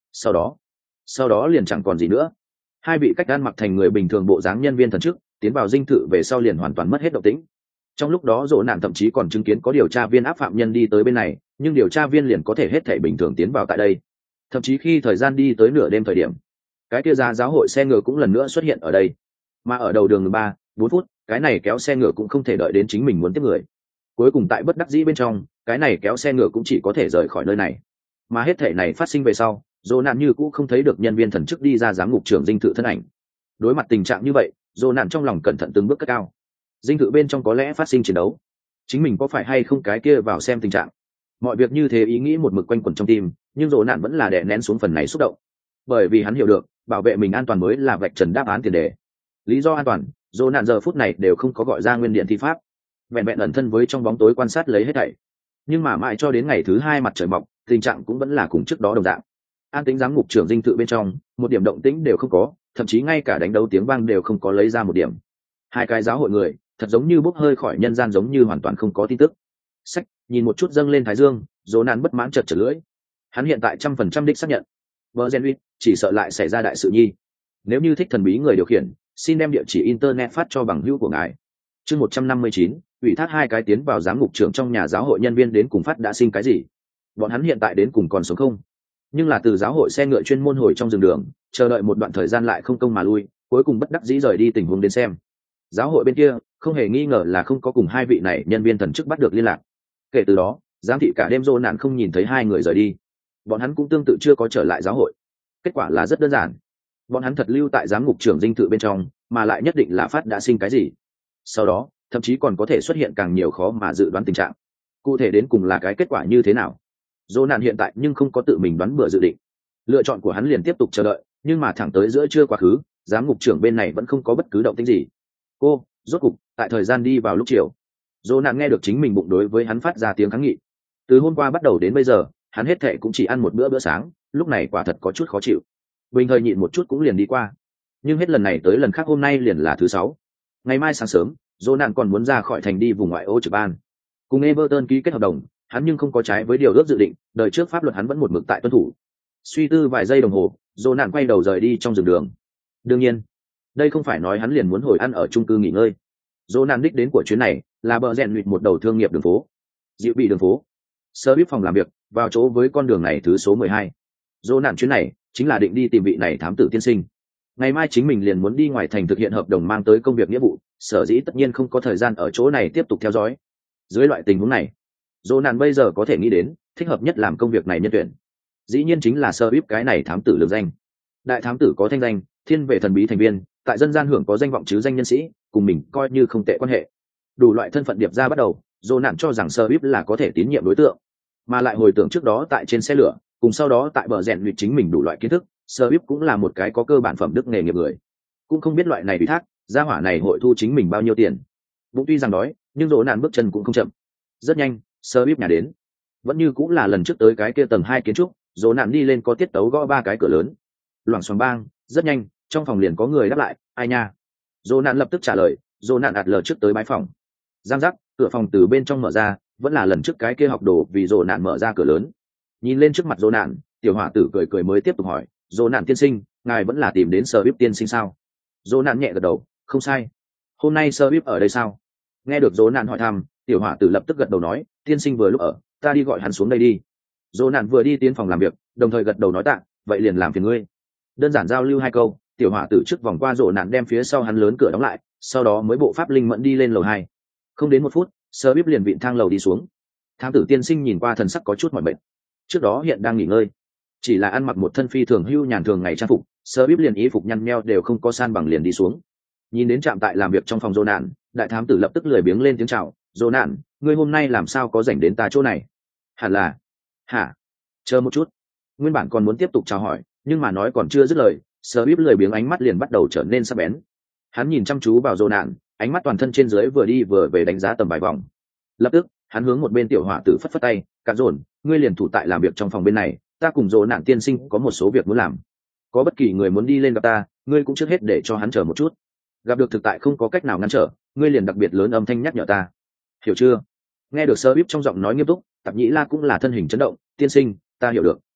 Sau đó liền chẳng còn gì nữa. 2 vị cách ăn mặc thành người bình thường bộ dáng nhân viên thần chức tiến vào dinh thự về sau liền hoàn toàn mất hết động tĩnh. Trong lúc đó dỗ nạn thậm chí còn chứng kiến có điều tra viên áp phạm nhân đi tới bên này, nhưng điều tra viên liền có thể hết thể bình thường tiến vào tại đây. Thậm chí khi thời gian đi tới nửa đêm thời điểm, cái kia ra giáo hội xe ngựa cũng lần nữa xuất hiện ở đây. Mà ở đầu đường 3-4 phút, cái này kéo xe ngựa cũng không thể đợi đến chính mình muốn tiếp người. Cuối cùng tại bất đắc dĩ bên trong, cái này kéo xe ngựa cũng chỉ có thể rời khỏi nơi này. Mà hết thể này phát sinh về sau, dỗ nạn như cũng không thấy được nhân viên thần chức đi ra giám ngục trưởng dinh thự thân ảnh. Đối mặt tình trạng như vậy, dỗ nạn trong lòng cẩn thận từng bước cất cao. Dinh thự bên trong có lẽ phát sinh chiến đấu, chính mình có phải hay không cái kia vào xem tình trạng. Mọi việc như thế ý nghĩ một mực quanh quẩn trong tim, nhưng dỗ nạn vẫn là đè nén xuống phần này xúc động, bởi vì hắn hiểu được bảo vệ mình an toàn mới là vạch trần đáp án tiền đề. Lý do an toàn, dỗ nạn giờ phút này đều không có gọi ra nguyên điện thi pháp, vẹn vẹn ẩn thân với trong bóng tối quan sát lấy hết thảy. Nhưng mà mãi cho đến ngày thứ 2 mặt trời mọc, tình trạng cũng vẫn là cùng trước đó đồng dạng. An tĩnh giám ngục trưởng dinh thự bên trong, một điểm động tĩnh đều không có, thậm chí ngay cả đánh đấu tiếng vang đều không có lấy ra một điểm. 2 cái giáo hội người thật giống như bốc hơi khỏi nhân gian, giống như hoàn toàn không có tin tức. Sách, nhìn một chút dâng lên thái dương, dỗ nạn bất mãn chật chật lưỡi. Hắn hiện tại 100% đích xác nhận vợ gen uy chỉ sợ lại xảy ra đại sự nhi. Nếu như thích thần bí người điều khiển, xin đem địa chỉ internet phát cho bằng hữu của ngài. Chương 159, ủy thác 2 cái tiến vào giám ngục trưởng trong nhà giáo hội nhân viên đến cùng phát đã sinh cái gì? Bọn hắn hiện tại đến cùng còn sống không? Nhưng là từ giáo hội xe ngựa chuyên môn hồi trong rừng đường, chờ đợi một đoạn thời gian lại không công mà lui, cuối cùng bất đắc dĩ rời đi tình huống đến xem. Giáo hội bên kia không hề nghi ngờ là không có cùng 2 vị này nhân viên thần chức bắt được liên lạc. Kể từ đó, giám thị cả đêm dô nạn không nhìn thấy 2 người rời đi. Bọn hắn cũng tương tự chưa có trở lại giáo hội. Kết quả là rất đơn giản, bọn hắn thật lưu tại giám ngục trưởng dinh thự bên trong, mà lại nhất định là phát đã sinh cái gì. Sau đó thậm chí còn có thể xuất hiện càng nhiều khó mà dự đoán tình trạng. Cụ thể đến cùng là cái kết quả như thế nào, dô nạn hiện tại nhưng không có tự mình đoán bừa dự định. Lựa chọn của hắn liền tiếp tục chờ đợi, nhưng mà thẳng tới giữa trưa quá khứ, giám ngục trưởng bên này vẫn không có bất cứ động tĩnh gì. Cô rốt cục tại thời gian đi vào lúc chiều, dô nạn nghe được chính mình bụng đối với hắn phát ra tiếng kháng nghị. Từ hôm qua bắt đầu đến bây giờ, hắn hết thệ cũng chỉ ăn một bữa sáng, lúc này quả thật có chút khó chịu. Bình thời nhịn một chút cũng liền đi qua, nhưng hết lần này tới lần khác hôm nay liền là thứ 6. Ngày mai sáng sớm, dô nạn còn muốn ra khỏi thành đi vùng ngoại ô trực ban cùng Everton ký kết hợp đồng. Hắn nhưng không có trái với điều ước dự định, đời trước pháp luật hắn vẫn một mực tại tuân thủ. Suy tư vài giây đồng hồ, dô nạn quay đầu rời đi trong rừng đường. Đương nhiên đây không phải nói hắn liền muốn hồi ăn ở chung cư nghỉ ngơi. Dô nạn đích đến của chuyến này là bờ rèn luyện một đầu thương nghiệp đường phố, dịu bị đường phố, sơ bíp phòng làm việc vào chỗ với con đường này thứ số 12. Dô nạn chuyến này chính là định đi tìm vị này thám tử tiên sinh. Ngày mai chính mình liền muốn đi ngoài thành thực hiện hợp đồng mang tới công việc nghĩa vụ, sở dĩ tất nhiên không có thời gian ở chỗ này tiếp tục theo dõi. Dưới loại tình huống này, dô nạn bây giờ có thể nghĩ đến thích hợp nhất làm công việc này nhân tuyển dĩ nhiên chính là sơ bíp cái này thám tử lường danh. Đại thám tử có thanh danh, thiên về thần bí thành viên, tại dân gian hưởng có danh vọng chứ danh nhân sĩ, cùng mình coi như không tệ quan hệ. Đủ loại thân phận điệp ra bắt đầu, dô nạn cho rằng sơ bíp là có thể tín nhiệm đối tượng. Mà lại hồi tưởng trước đó tại trên xe lửa, cùng sau đó tại bờ rèn luyện chính mình đủ loại kiến thức, sơ bíp cũng là một cái có cơ bản phẩm đức nghề nghiệp người. Cũng không biết loại này ủy thác gia hỏa này hội thu chính mình bao nhiêu tiền. Bụng tuy rằng đói, nhưng dỗ nạn bước chân cũng không chậm. Rất nhanh sơ bíp nhà đến, vẫn như cũng là lần trước tới cái kia tầng 2 kiến trúc. Dỗ nạn đi lên có tiết tấu gõ 3 cái cửa lớn, loảng xoảng bang. Rất nhanh trong phòng liền có người đáp lại, ai nha. Dỗ nạn lập tức trả lời, dỗ nạn ạt lờ trước tới bái phòng. Giang giác, cửa phòng từ bên trong mở ra, vẫn là lần trước cái kia học đồ vì dỗ nạn mở ra cửa lớn. Nhìn lên trước mặt dỗ nạn, tiểu hỏa tử cười cười mới tiếp tục hỏi, dỗ nạn tiên sinh, ngài vẫn là tìm đến sơ bíp tiên sinh sao? Dỗ nạn nhẹ gật đầu, không sai. Hôm nay sơ bíp ở đây sao? Nghe được dỗ nạn hỏi thăm, tiểu hỏa tử lập tức gật đầu nói, tiên sinh vừa lúc ở, ta đi gọi hắn xuống đây đi. Dỗ nạn vừa đi tiến phòng làm việc, đồng thời gật đầu nói tạ, vậy liền làm phiền ngươi. Đơn giản giao lưu 2 câu, tiểu hỏa tử trước vòng qua dỗ nạn đem phía sau hắn lớn cửa đóng lại, sau đó mới bộ pháp linh mẫn đi lên lầu 2. Không đến 1 phút, sơ bíp liền vịn thang lầu đi xuống. Thám tử tiên sinh nhìn qua thần sắc có chút mỏi mệt, trước đó hiện đang nghỉ ngơi, chỉ là ăn mặc một thân phi thường hưu nhàn thường ngày trang phục, sơ bíp liền ý phục nhăn nheo đều không có san bằng liền đi xuống. Nhìn đến trạm tại làm việc trong phòng dỗ nạn, đại thám tử lập tức lười biếng lên tiếng chào, dỗ nạn, ngươi hôm nay làm sao có rảnh đến ta chỗ này? Hẳn là hả? Chờ một chút. Nguyên bản còn muốn tiếp tục chào hỏi, nhưng mà nói còn chưa dứt lời, sơ bíp lười biếng ánh mắt liền bắt đầu trở nên sắc bén. Hắn nhìn chăm chú vào dỗ nạn, ánh mắt toàn thân trên dưới vừa đi vừa về đánh giá tầm vài vòng. Lập tức hắn hướng một bên tiểu hỏa tử phất phất tay, cạn dồn, ngươi liền thủ tại làm việc trong phòng bên này, ta cùng dỗ nạn tiên sinh có một số việc muốn làm. Có bất kỳ người muốn đi lên gặp ta, ngươi cũng trước hết để cho hắn chờ một chút. Gặp được thực tại không có cách nào ngăn trở, ngươi liền đặc biệt lớn âm thanh nhắc nhở ta, hiểu chưa? Nghe được sơ bíp trong giọng nói nghiêm túc, Tạp Nhĩ La cũng là thân hình chấn động, tiên sinh, ta hiểu được.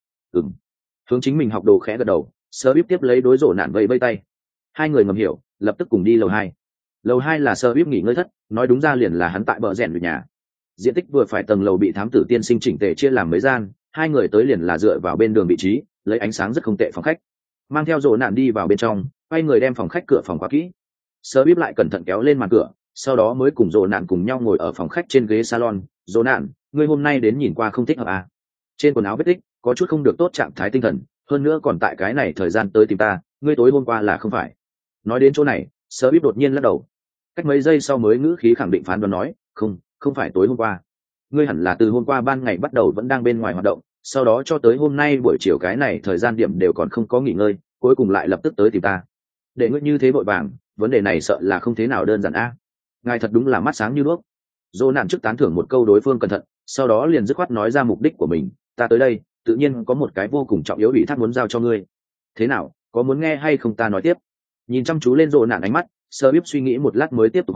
Hướng chính mình học đồ khẽ gật đầu, sơ bíp tiếp lấy đối dỗ nạn vẫy vẫy tay. 2 người ngầm hiểu, lập tức cùng đi lầu 2. Lầu 2 là sơ bíp nghỉ ngơi thất, nói đúng ra liền là hắn tại bờ rèn luyện nhà. Diện tích vừa phải tầng lầu bị thám tử tiên sinh chỉnh tề chia làm mấy gian, 2 người tới liền là dựa vào bên đường vị trí, lấy ánh sáng rất không tệ phòng khách. Mang theo dỗ nạn đi vào bên trong, quay người đem phòng khách cửa phòng khóa kỹ. Sơ bíp lại cẩn thận kéo lên màn cửa, sau đó mới cùng dỗ nạn cùng nhau ngồi ở phòng khách trên ghế salon. Dỗ nạn, ngươi hôm nay đến nhìn qua không thích hợp à? Trên quần áo vết tích có chút không được tốt trạng thái tinh thần, hơn nữa còn tại cái này thời gian tới tìm ta, ngươi tối hôm qua là không phải? Nói đến chỗ này, sơ bíp đột nhiên lắc đầu. Cách mấy giây sau mới ngữ khí khẳng định phán đoán nói, không phải tối hôm qua. Ngươi hẳn là từ hôm qua ban ngày bắt đầu vẫn đang bên ngoài hoạt động, sau đó cho tới hôm nay buổi chiều cái này thời gian điểm đều còn không có nghỉ ngơi, cuối cùng lại lập tức tới tìm ta. Để ngươi như thế vội vàng, vấn đề này sợ là không thế nào đơn giản a. Ngài thật đúng là mắt sáng như đuốc. Dỗ nạn trước tán thưởng một câu đối phương cẩn thận, sau đó liền dứt khoát nói ra mục đích của mình, ta tới đây tự nhiên có một cái vô cùng trọng yếu ủy thác muốn giao cho ngươi. Thế nào, có muốn nghe hay không ta nói tiếp? Nhìn chăm chú lên dỗ nạn ánh mắt, sơ bíp suy nghĩ một lát mới tiếp tục hỏi,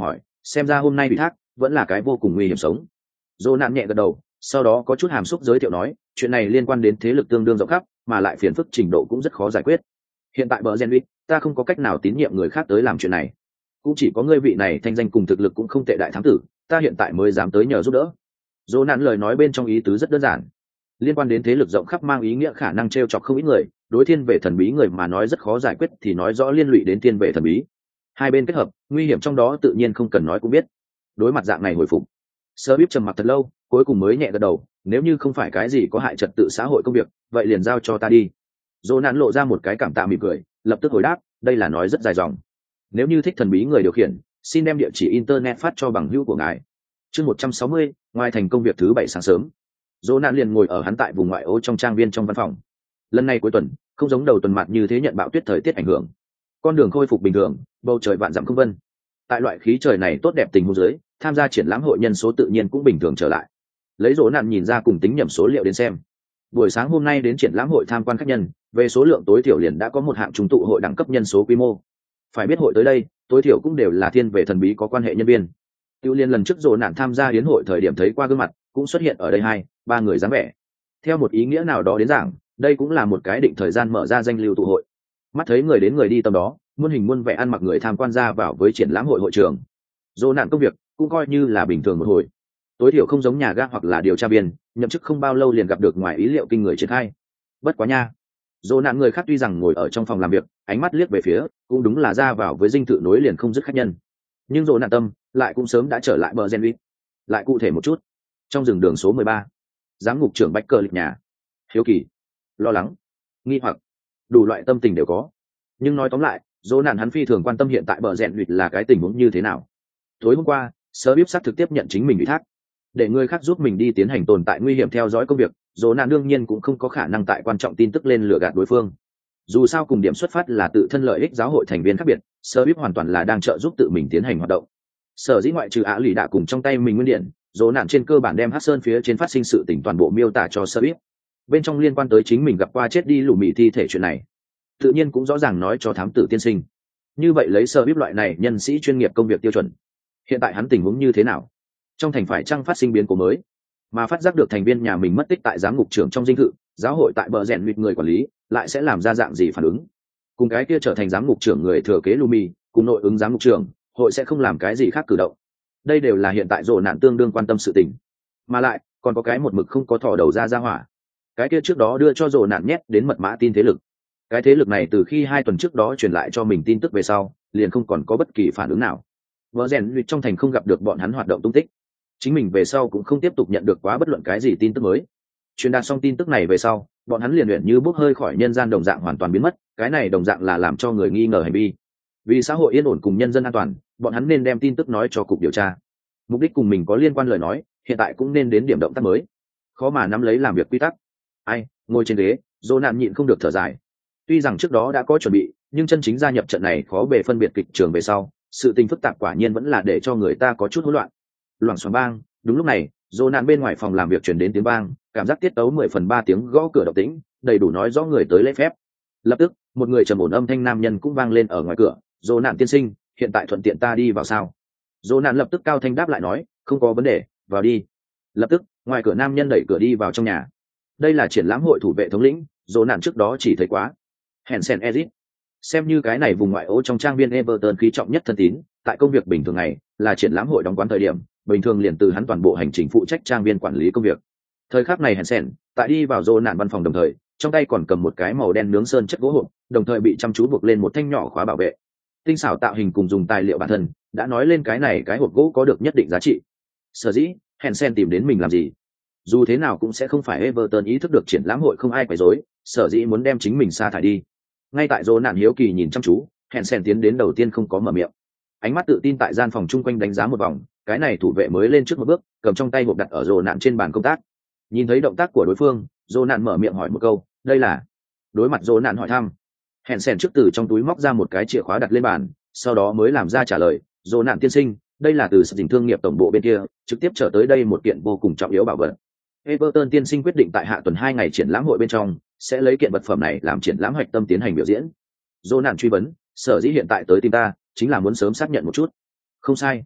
Xem ra hôm nay bị thác vẫn là cái vô cùng nguy hiểm sống. Dỗ nạn nhẹ gật đầu, sau đó có chút hàm xúc giới thiệu nói, chuyện này liên quan đến thế lực tương đương rộng khắp, mà lại phiền phức trình độ cũng rất khó giải quyết. Hiện tại bờ Genwick, ta không có cách nào tín nhiệm người khác tới làm chuyện này. Cũng chỉ có ngươi vị này thanh danh cùng thực lực cũng không tệ đại thám tử, ta hiện tại mới dám tới nhờ giúp đỡ. Dỗ nạn lời nói bên trong ý tứ rất đơn giản. Liên quan đến thế lực rộng khắp mang ý nghĩa khả năng trêu chọc không ít người, đối thiên về thần bí người mà nói rất khó giải quyết thì nói rõ liên lụy đến thiên về thần bí. Hai bên kết hợp, nguy hiểm trong đó tự nhiên không cần nói cũng biết. Đối mặt dạng này hồi phục, Sơ Bíp trầm mặc thật lâu, cuối cùng mới nhẹ gật đầu, nếu như không phải cái gì có hại trật tự xã hội công việc, vậy liền giao cho ta đi. Dỗ nạn lộ ra một cái cảm tạ mỉm cười, lập tức hồi đáp, đây là nói rất dài dòng. Nếu như thích thần bí người điều khiển, xin đem địa chỉ internet phát cho bằng hữu của ngài. Chương 160, ngoài thành công việc thứ 7 sáng sớm. Dỗ nạn liền ngồi ở hắn tại vùng ngoại ô trong trang viên trong văn phòng. Lần này cuối tuần, không giống đầu tuần mặt như thế nhận bão tuyết thời tiết ảnh hưởng. Con đường khôi phục bình thường, bầu trời vạn dặm không vân. Tại loại khí trời này tốt đẹp tình huống dưới, tham gia triển lãm hội nhân số tự nhiên cũng bình thường trở lại. Lấy Dỗ nạn nhìn ra cùng tính nhẩm số liệu đến xem, buổi sáng hôm nay đến triển lãm hội tham quan khách nhân, về số lượng tối thiểu liền đã có một hạng trung tụ hội đẳng cấp nhân số quy mô. Phải biết hội tới đây, tối thiểu cũng đều là thiên về thần bí có quan hệ nhân viên. Tiêu Liên lần trước Dỗ nạn tham gia hiến hội thời điểm thấy qua gương mặt, cũng xuất hiện ở đây 2-3 người dáng vẻ. Theo một ý nghĩa nào đó đến giảng, đây cũng là một cái định thời gian mở ra danh lưu tụ hội. Mắt thấy người đến người đi tầm đó, muôn hình muôn vẻ ăn mặc người tham quan ra vào với triển lãm hội hội trường. Dỗ nạn công việc cũng coi như là bình thường một hồi, tối thiểu không giống nhà ga hoặc là điều tra viên nhậm chức không bao lâu liền gặp được ngoài ý liệu kinh người triển khai. Bất quá nha, Dỗ nạn người khác tuy rằng ngồi ở trong phòng làm việc, ánh mắt liếc về phía cũng đúng là ra vào với dinh thự nối liền không dứt khách nhân, nhưng Dỗ nạn tâm lại cũng sớm đã trở lại bờ Genwick. Lại cụ thể một chút, trong rừng đường số 13, giám ngục trưởng Bách Cờ lịch nhà, hiếu kỳ, lo lắng, nghi hoặc, đủ loại tâm tình đều có. Nhưng nói tóm lại, Dỗ nạn hắn phi thường quan tâm hiện tại bờ Genwick là cái tình huống như thế nào. Tối hôm qua, Sơ Bíp xác thực tiếp nhận chính mình ủy thác, để người khác giúp mình đi tiến hành tồn tại nguy hiểm theo dõi công việc. Dỗ nạn đương nhiên cũng không có khả năng tại quan trọng tin tức lên lừa gạt đối phương. Dù sao cùng điểm xuất phát là tự thân lợi ích giáo hội thành viên khác biệt, Sơ Bíp hoàn toàn là đang trợ giúp tự mình tiến hành hoạt động. Sở dĩ ngoại trừ Á lì đạ cùng trong tay mình nguyên điện, Dỗ nạn trên cơ bản đem Hắc Sơn phía trên phát sinh sự tình toàn bộ miêu tả cho Sơ Bíp. Bên trong liên quan tới chính mình gặp qua chết đi lù mì thi thể chuyện này, tự nhiên cũng rõ ràng nói cho thám tử tiên sinh. Như vậy lấy Sơ Bíp loại này nhân sĩ chuyên nghiệp công việc tiêu chuẩn, hiện tại hắn tình huống như thế nào, trong thành phải chăng phát sinh biến cố mới, mà phát giác được thành viên nhà mình mất tích tại giám ngục trưởng trong dinh thự, giáo hội tại bờ rèn mịt người quản lý lại sẽ làm ra dạng gì phản ứng, cùng cái kia trở thành giám ngục trưởng người thừa kế Lumi cùng nội ứng giám ngục trưởng hội sẽ không làm cái gì khác cử động. Đây đều là hiện tại Dỗ nạn tương đương quan tâm sự tình. Mà lại còn có cái một mực không có thò đầu ra hỏa, cái kia trước đó đưa cho Dỗ nạn nhét đến mật mã tin thế lực. Cái thế lực này từ khi 2 tuần trước đó truyền lại cho mình tin tức về sau, liền không còn có bất kỳ phản ứng nào. Vợ rèn luyện trong thành không gặp được bọn hắn hoạt động tung tích, chính mình về sau cũng không tiếp tục nhận được quá bất luận cái gì tin tức mới. Truyền đạt xong tin tức này về sau, bọn hắn liền luyện như bốc hơi khỏi nhân gian đồng dạng hoàn toàn biến mất. Cái này đồng dạng là làm cho người nghi ngờ hành vi. Vì xã hội yên ổn cùng nhân dân an toàn, bọn hắn nên đem tin tức nói cho cục điều tra. Mục đích cùng mình có liên quan lời nói, hiện tại cũng nên đến điểm động tác mới. Khó mà nắm lấy làm việc quy tắc. Ai, ngồi trên ghế, Dỗ nạn nhịn không được thở dài. Tuy rằng trước đó đã có chuẩn bị, nhưng chân chính gia nhập trận này khó bề phân biệt kịch trường về sau, sự tình phức tạp quả nhiên vẫn là để cho người ta có chút hỗn loạn. Loảng xoảng bang, đúng lúc này, Dỗ nạn bên ngoài phòng làm việc truyền đến tiếng bang, cảm giác tiết tấu 10/3 tiếng gõ cửa động tĩnh, đầy đủ nói rõ người tới lễ phép. Lập tức, một người trầm ổn âm thanh nam nhân cũng vang lên ở ngoài cửa, "Dỗ nạn tiên sinh, hiện tại thuận tiện ta đi vào sao?" Dỗ nạn lập tức cao thanh đáp lại nói, "Không có vấn đề, vào đi." Lập tức, ngoài cửa nam nhân đẩy cửa đi vào trong nhà. Đây là triển lãm hội thủ vệ thống lĩnh, Dỗ nạn trước đó chỉ thấy quá. Hansen Ezit, xem như cái này vùng ngoại ô trong trang viên Everton khí trọng nhất thân tín, tại công việc bình thường này, là triển lãm hội đóng quán thời điểm, bình thường liền từ hắn toàn bộ hành trình phụ trách trang viên quản lý công việc. Thời khắc này Hansen, tại đi vào Dỗ nạn văn phòng đồng thời, trong tay còn cầm một cái màu đen nướng sơn chất gỗ hộp, đồng thời bị chăm chú buộc lên một thanh nhỏ khóa bảo vệ. Tinh xảo tạo hình cùng dùng tài liệu bản thân, đã nói lên cái này cái hộp gỗ có được nhất định giá trị. Sở dĩ, Hansen tìm đến mình làm gì? Dù thế nào cũng sẽ không phải Everton ý thức được triển lãm hội không ai quấy rối, sở dĩ muốn đem chính mình sa thải đi. Ngay tại Dỗ nạn hiếu kỳ nhìn chăm chú, Hansen tiến đến đầu tiên không có mở miệng. Ánh mắt tự tin tại gian phòng chung quanh đánh giá một vòng, cái này thủ vệ mới lên trước một bước, cầm trong tay hộp đặt ở Dỗ nạn trên bàn công tác. Nhìn thấy động tác của đối phương, Dỗ nạn mở miệng hỏi một câu, "Đây là?" Đối mặt Dỗ nạn hỏi thăm, Hansen trước từ trong túi móc ra một cái chìa khóa đặt lên bàn, sau đó mới làm ra trả lời, "Dỗ nạn tiên sinh, đây là từ sở dình thương nghiệp tổng bộ bên kia trực tiếp trở tới đây một kiện vô cùng trọng yếu bảo vật. Everton tiên sinh quyết định tại hạ tuần 2 ngày triển lãm hội bên trong sẽ lấy kiện vật phẩm này làm triển lãm hoạch tâm tiến hành biểu diễn." Dỗ nạn truy vấn, "Sở dĩ hiện tại tới tìm ta chính là muốn sớm xác nhận một chút?" "Không sai."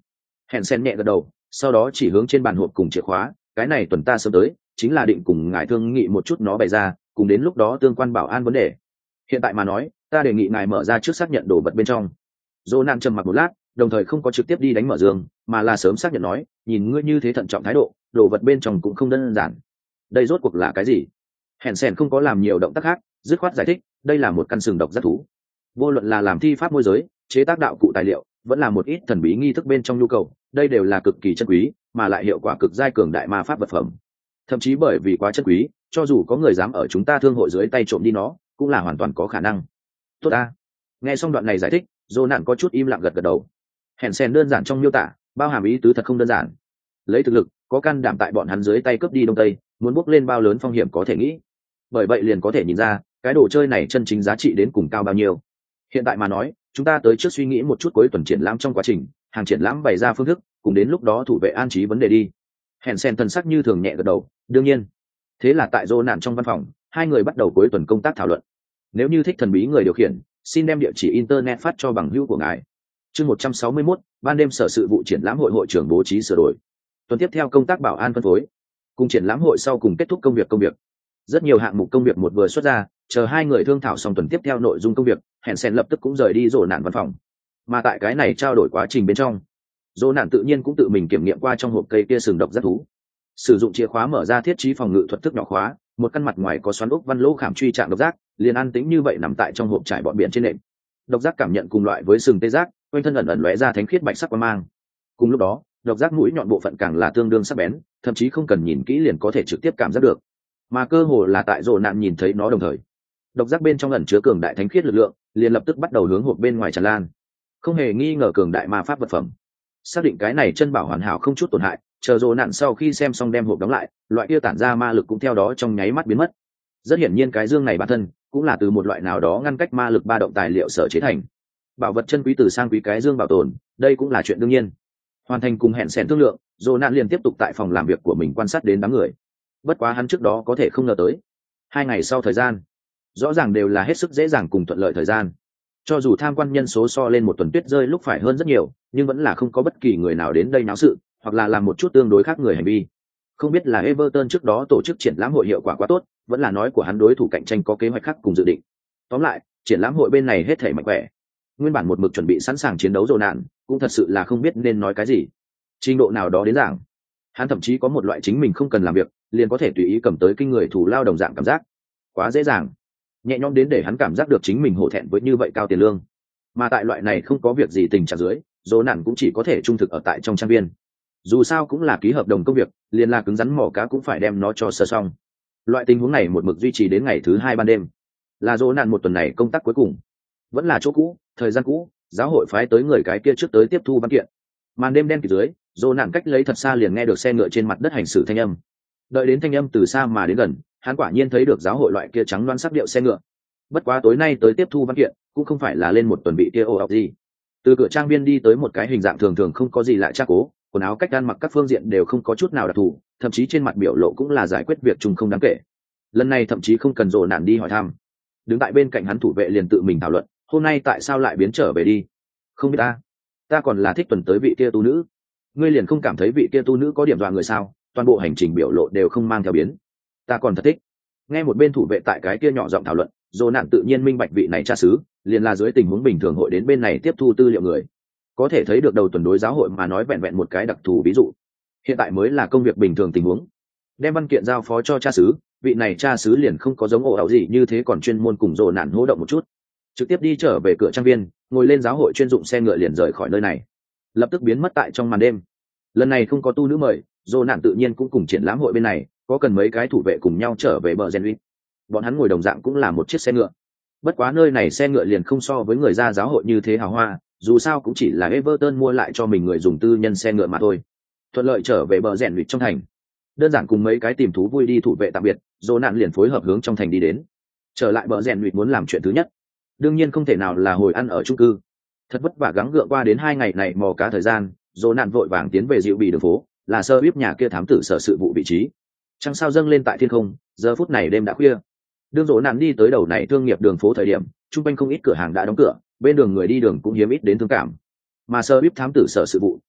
Hẹn sen nhẹ gật đầu, sau đó chỉ hướng trên bàn hộp cùng chìa khóa, cái này tuần ta sớm tới chính là định cùng ngài thương nghị một chút nó bày ra, cùng đến lúc đó tương quan bảo an vấn đề. Hiện tại mà nói, ta đề nghị ngài mở ra trước xác nhận đồ vật bên trong. Jonan trầm mặc một lát, đồng thời không có trực tiếp đi đánh mở giường, mà là sớm xác nhận nói, nhìn ngươi như thế thận trọng thái độ, đồ vật bên trong cũng không đơn giản. Đây rốt cuộc là cái gì? Hẹn sen không có làm nhiều động tác khác, dứt khoát giải thích, đây là một căn sừng độc giác thú. Vô luận là làm thi pháp môi giới, chế tác đạo cụ tài liệu, vẫn là một ít thần bí nghi thức bên trong nhu cầu, đây đều là cực kỳ chân quý, mà lại hiệu quả cực giai cường đại ma pháp vật phẩm. Thậm chí bởi vì quá chân quý, cho dù có người dám ở chúng ta thương hội dưới tay trộm đi nó, cũng là hoàn toàn có khả năng. Tốt a. Nghe xong đoạn này giải thích, Jonan có chút im lặng gật gật đầu. Hẹn sen đơn giản trong miêu tả, bao hàm ý tứ thật không đơn giản. Lấy thực lực, có can đảm tại bọn hắn dưới tay cướp đi đông tây, muốn bước lên bao lớn phong hiểm có thể nghĩ. Bởi vậy liền có thể nhìn ra, cái đồ chơi này chân chính giá trị đến cùng cao bao nhiêu. Hiện tại mà nói, chúng ta tới trước suy nghĩ một chút cuối tuần triển lãm trong quá trình, hàng triển lãm bày ra phương thức, cùng đến lúc đó thủ vệ an trí vấn đề đi. Hẹn sen thần sắc như thường nhẹ gật đầu, đương nhiên. Thế là tại Jonan trong văn phòng, hai người bắt đầu cuối tuần công tác thảo luận. Nếu như thích thần bí người điều khiển, xin đem địa chỉ internet phát cho bằng hữu của ngài. Chương 161, ban đêm sở sự vụ triển lãm hội hội trưởng bố trí sửa đổi. Tuần tiếp theo công tác bảo an phân phối. Cùng triển lãm hội sau cùng kết thúc công việc. Rất nhiều hạng mục công việc một vừa xuất ra, chờ hai người thương thảo xong tuần tiếp theo nội dung công việc, Hẹn sen lập tức cũng rời đi rồ nạn văn phòng. Mà tại cái này trao đổi quá trình bên trong, rồ nạn tự nhiên cũng tự mình kiểm nghiệm qua trong hộp cây kia sừng độc giác thú. Sử dụng chìa khóa mở ra thiết trí phòng ngự thuật thức nhỏ khóa, một căn mặt ngoài có xoắn ốc văn lỗ khảm truy trạng độc giác, liền an tĩnh như vậy nằm tại trong hộp trải bọn biển trên nệm. Độc giác cảm nhận cùng loại với sừng tê giác, quanh thân ẩn ẩn lóe ra thánh khiết bạch sắc quang mang. Cùng lúc đó, độc giác mũi nhọn bộ phận càng là tương đương sắc bén, thậm chí không cần nhìn kỹ liền có thể trực tiếp cảm giác được. Mà cơ hồ là tại rồ nạn nhìn thấy nó đồng thời, độc giác bên trong ẩn chứa cường đại thánh khiết lực lượng, liền lập tức bắt đầu hướng hộp bên ngoài tràn lan. Không hề nghi ngờ cường đại ma pháp vật phẩm. Xác định cái này chân bảo hoàn hảo không chút tổn hại, chờ rồ nạn sau khi xem xong đem hộp đóng lại, loại kia tản ra ma lực cũng theo đó trong nháy mắt biến mất. Rất hiển nhiên cái dương này bản thân cũng là từ một loại nào đó ngăn cách ma lực ba động tài liệu sở chế thành. Bảo vật chân quý từ sang quý cái dương bảo tồn, đây cũng là chuyện đương nhiên. Hoàn thành cùng hẹn xén thương lượng, rồ nạn liền tiếp tục tại phòng làm việc của mình quan sát đến đám người. Bất quá hắn trước đó có thể không ngờ tới, 2 ngày sau thời gian rõ ràng đều là hết sức dễ dàng cùng thuận lợi thời gian. Cho dù tham quan nhân số so lên một tuần tuyết rơi lúc phải hơn rất nhiều, nhưng vẫn là không có bất kỳ người nào đến đây náo sự, hoặc là làm một chút tương đối khác người hành vi. Không biết là Everton trước đó tổ chức triển lãm hội hiệu quả quá tốt, vẫn là nói của hắn đối thủ cạnh tranh có kế hoạch khác cùng dự định. Tóm lại, triển lãm hội bên này hết thảy mạnh khỏe. Nguyên bản một mực chuẩn bị sẵn sàng chiến đấu rồ nạn, cũng thật sự là không biết nên nói cái gì. Trình độ nào đó đến giảng, hắn thậm chí có một loại chính mình không cần làm việc, liền có thể tùy ý cầm tới kinh người thủ lao đồng dạng cảm giác. Quá dễ dàng, nhẹ nhõm đến để hắn cảm giác được chính mình hổ thẹn với như vậy cao tiền lương. Mà tại loại này không có việc gì tình trạng dưới, rồ nạn cũng chỉ có thể trung thực ở tại trong trang viên. Dù sao cũng là ký hợp đồng công việc, liền là cứng rắn mỏ cá cũng phải đem nó cho sơ xong. Loại tình huống này một mực duy trì đến ngày thứ 2 ban đêm, là rồ nạn một tuần này công tác cuối cùng. Vẫn là chỗ cũ, thời gian cũ, giáo hội phái tới người cái kia trước tới tiếp thu văn kiện. Màn đêm đen kịt dưới, rồ nạn cách lấy thật xa liền nghe được xe ngựa trên mặt đất hành xử thanh âm. Đợi đến thanh âm từ xa mà đến gần, hắn quả nhiên thấy được giáo hội loại kia trắng loáng sắc điệu xe ngựa. Bất quá tối nay tới tiếp thu văn kiện, cũng không phải là lên một tuần bị kia ồ ọc gì. Từ cửa trang viên đi tới một cái hình dạng thường thường không có gì lạ chắc cố, quần áo cách ăn mặc các phương diện đều không có chút nào đặc thù, thậm chí trên mặt biểu lộ cũng là giải quyết việc chung không đáng kể. Lần này thậm chí không cần rồ nạn đi hỏi thăm, đứng tại bên cạnh hắn thủ vệ liền tự mình thảo luận, hôm nay tại sao lại biến trở về đi. Không biết ta còn là thích tuần tới vị kia tu nữ. Ngươi liền không cảm thấy vị kia tu nữ có điểm dọa người sao? Toàn bộ hành trình biểu lộ đều không mang theo biến. Ta còn thật thích. Nghe một bên thủ vệ tại cái kia nhỏ giọng thảo luận, rồ nạn tự nhiên minh bạch vị này cha xứ liền là dưới tình huống bình thường hội đến bên này tiếp thu tư liệu người. Có thể thấy được đầu tuần đối giáo hội mà nói vẹn vẹn một cái đặc thù ví dụ. Hiện tại mới là công việc bình thường tình huống. Đem văn kiện giao phó cho cha xứ, vị này cha xứ liền không có giống ồ ảo gì như thế còn chuyên môn cùng rồ nạn hỗ động một chút, trực tiếp đi trở về cửa trang viên, ngồi lên giáo hội chuyên dụng xe ngựa liền rời khỏi nơi này, lập tức biến mất tại trong màn đêm. Lần này không có tu nữ mời, rồ nạn tự nhiên cũng cùng triển lãm hội bên này có cần mấy cái thủ vệ cùng nhau trở về bờ Genui. Bọn hắn ngồi đồng dạng cũng là một chiếc xe ngựa, bất quá nơi này xe ngựa liền không so với người ra giáo hội như thế hào hoa, dù sao cũng chỉ là Everton mua lại cho mình người dùng tư nhân xe ngựa mà thôi. Thuận lợi trở về bờ Genui trong thành, đơn giản cùng mấy cái tìm thú vui đi thủ vệ tạm biệt, rồ nạn liền phối hợp hướng trong thành đi đến. Trở lại bờ Genui muốn làm chuyện thứ nhất, đương nhiên không thể nào là hồi ăn ở chung cư. Thật vất vả gắng gượng qua đến 2 ngày này mò cá thời gian, rồ nạn vội vàng tiến về dịu bị đường phố, là sơ bíp nhà kia thám tử sở sự vụ vị trí. Trăng sao dâng lên tại thiên không, giờ phút này đêm đã khuya. Đương rồ nạn đi tới đầu này thương nghiệp đường phố thời điểm, chung quanh không ít cửa hàng đã đóng cửa, bên đường người đi đường cũng hiếm ít đến thương cảm. Mà sơ bíp thám tử sở sự vụ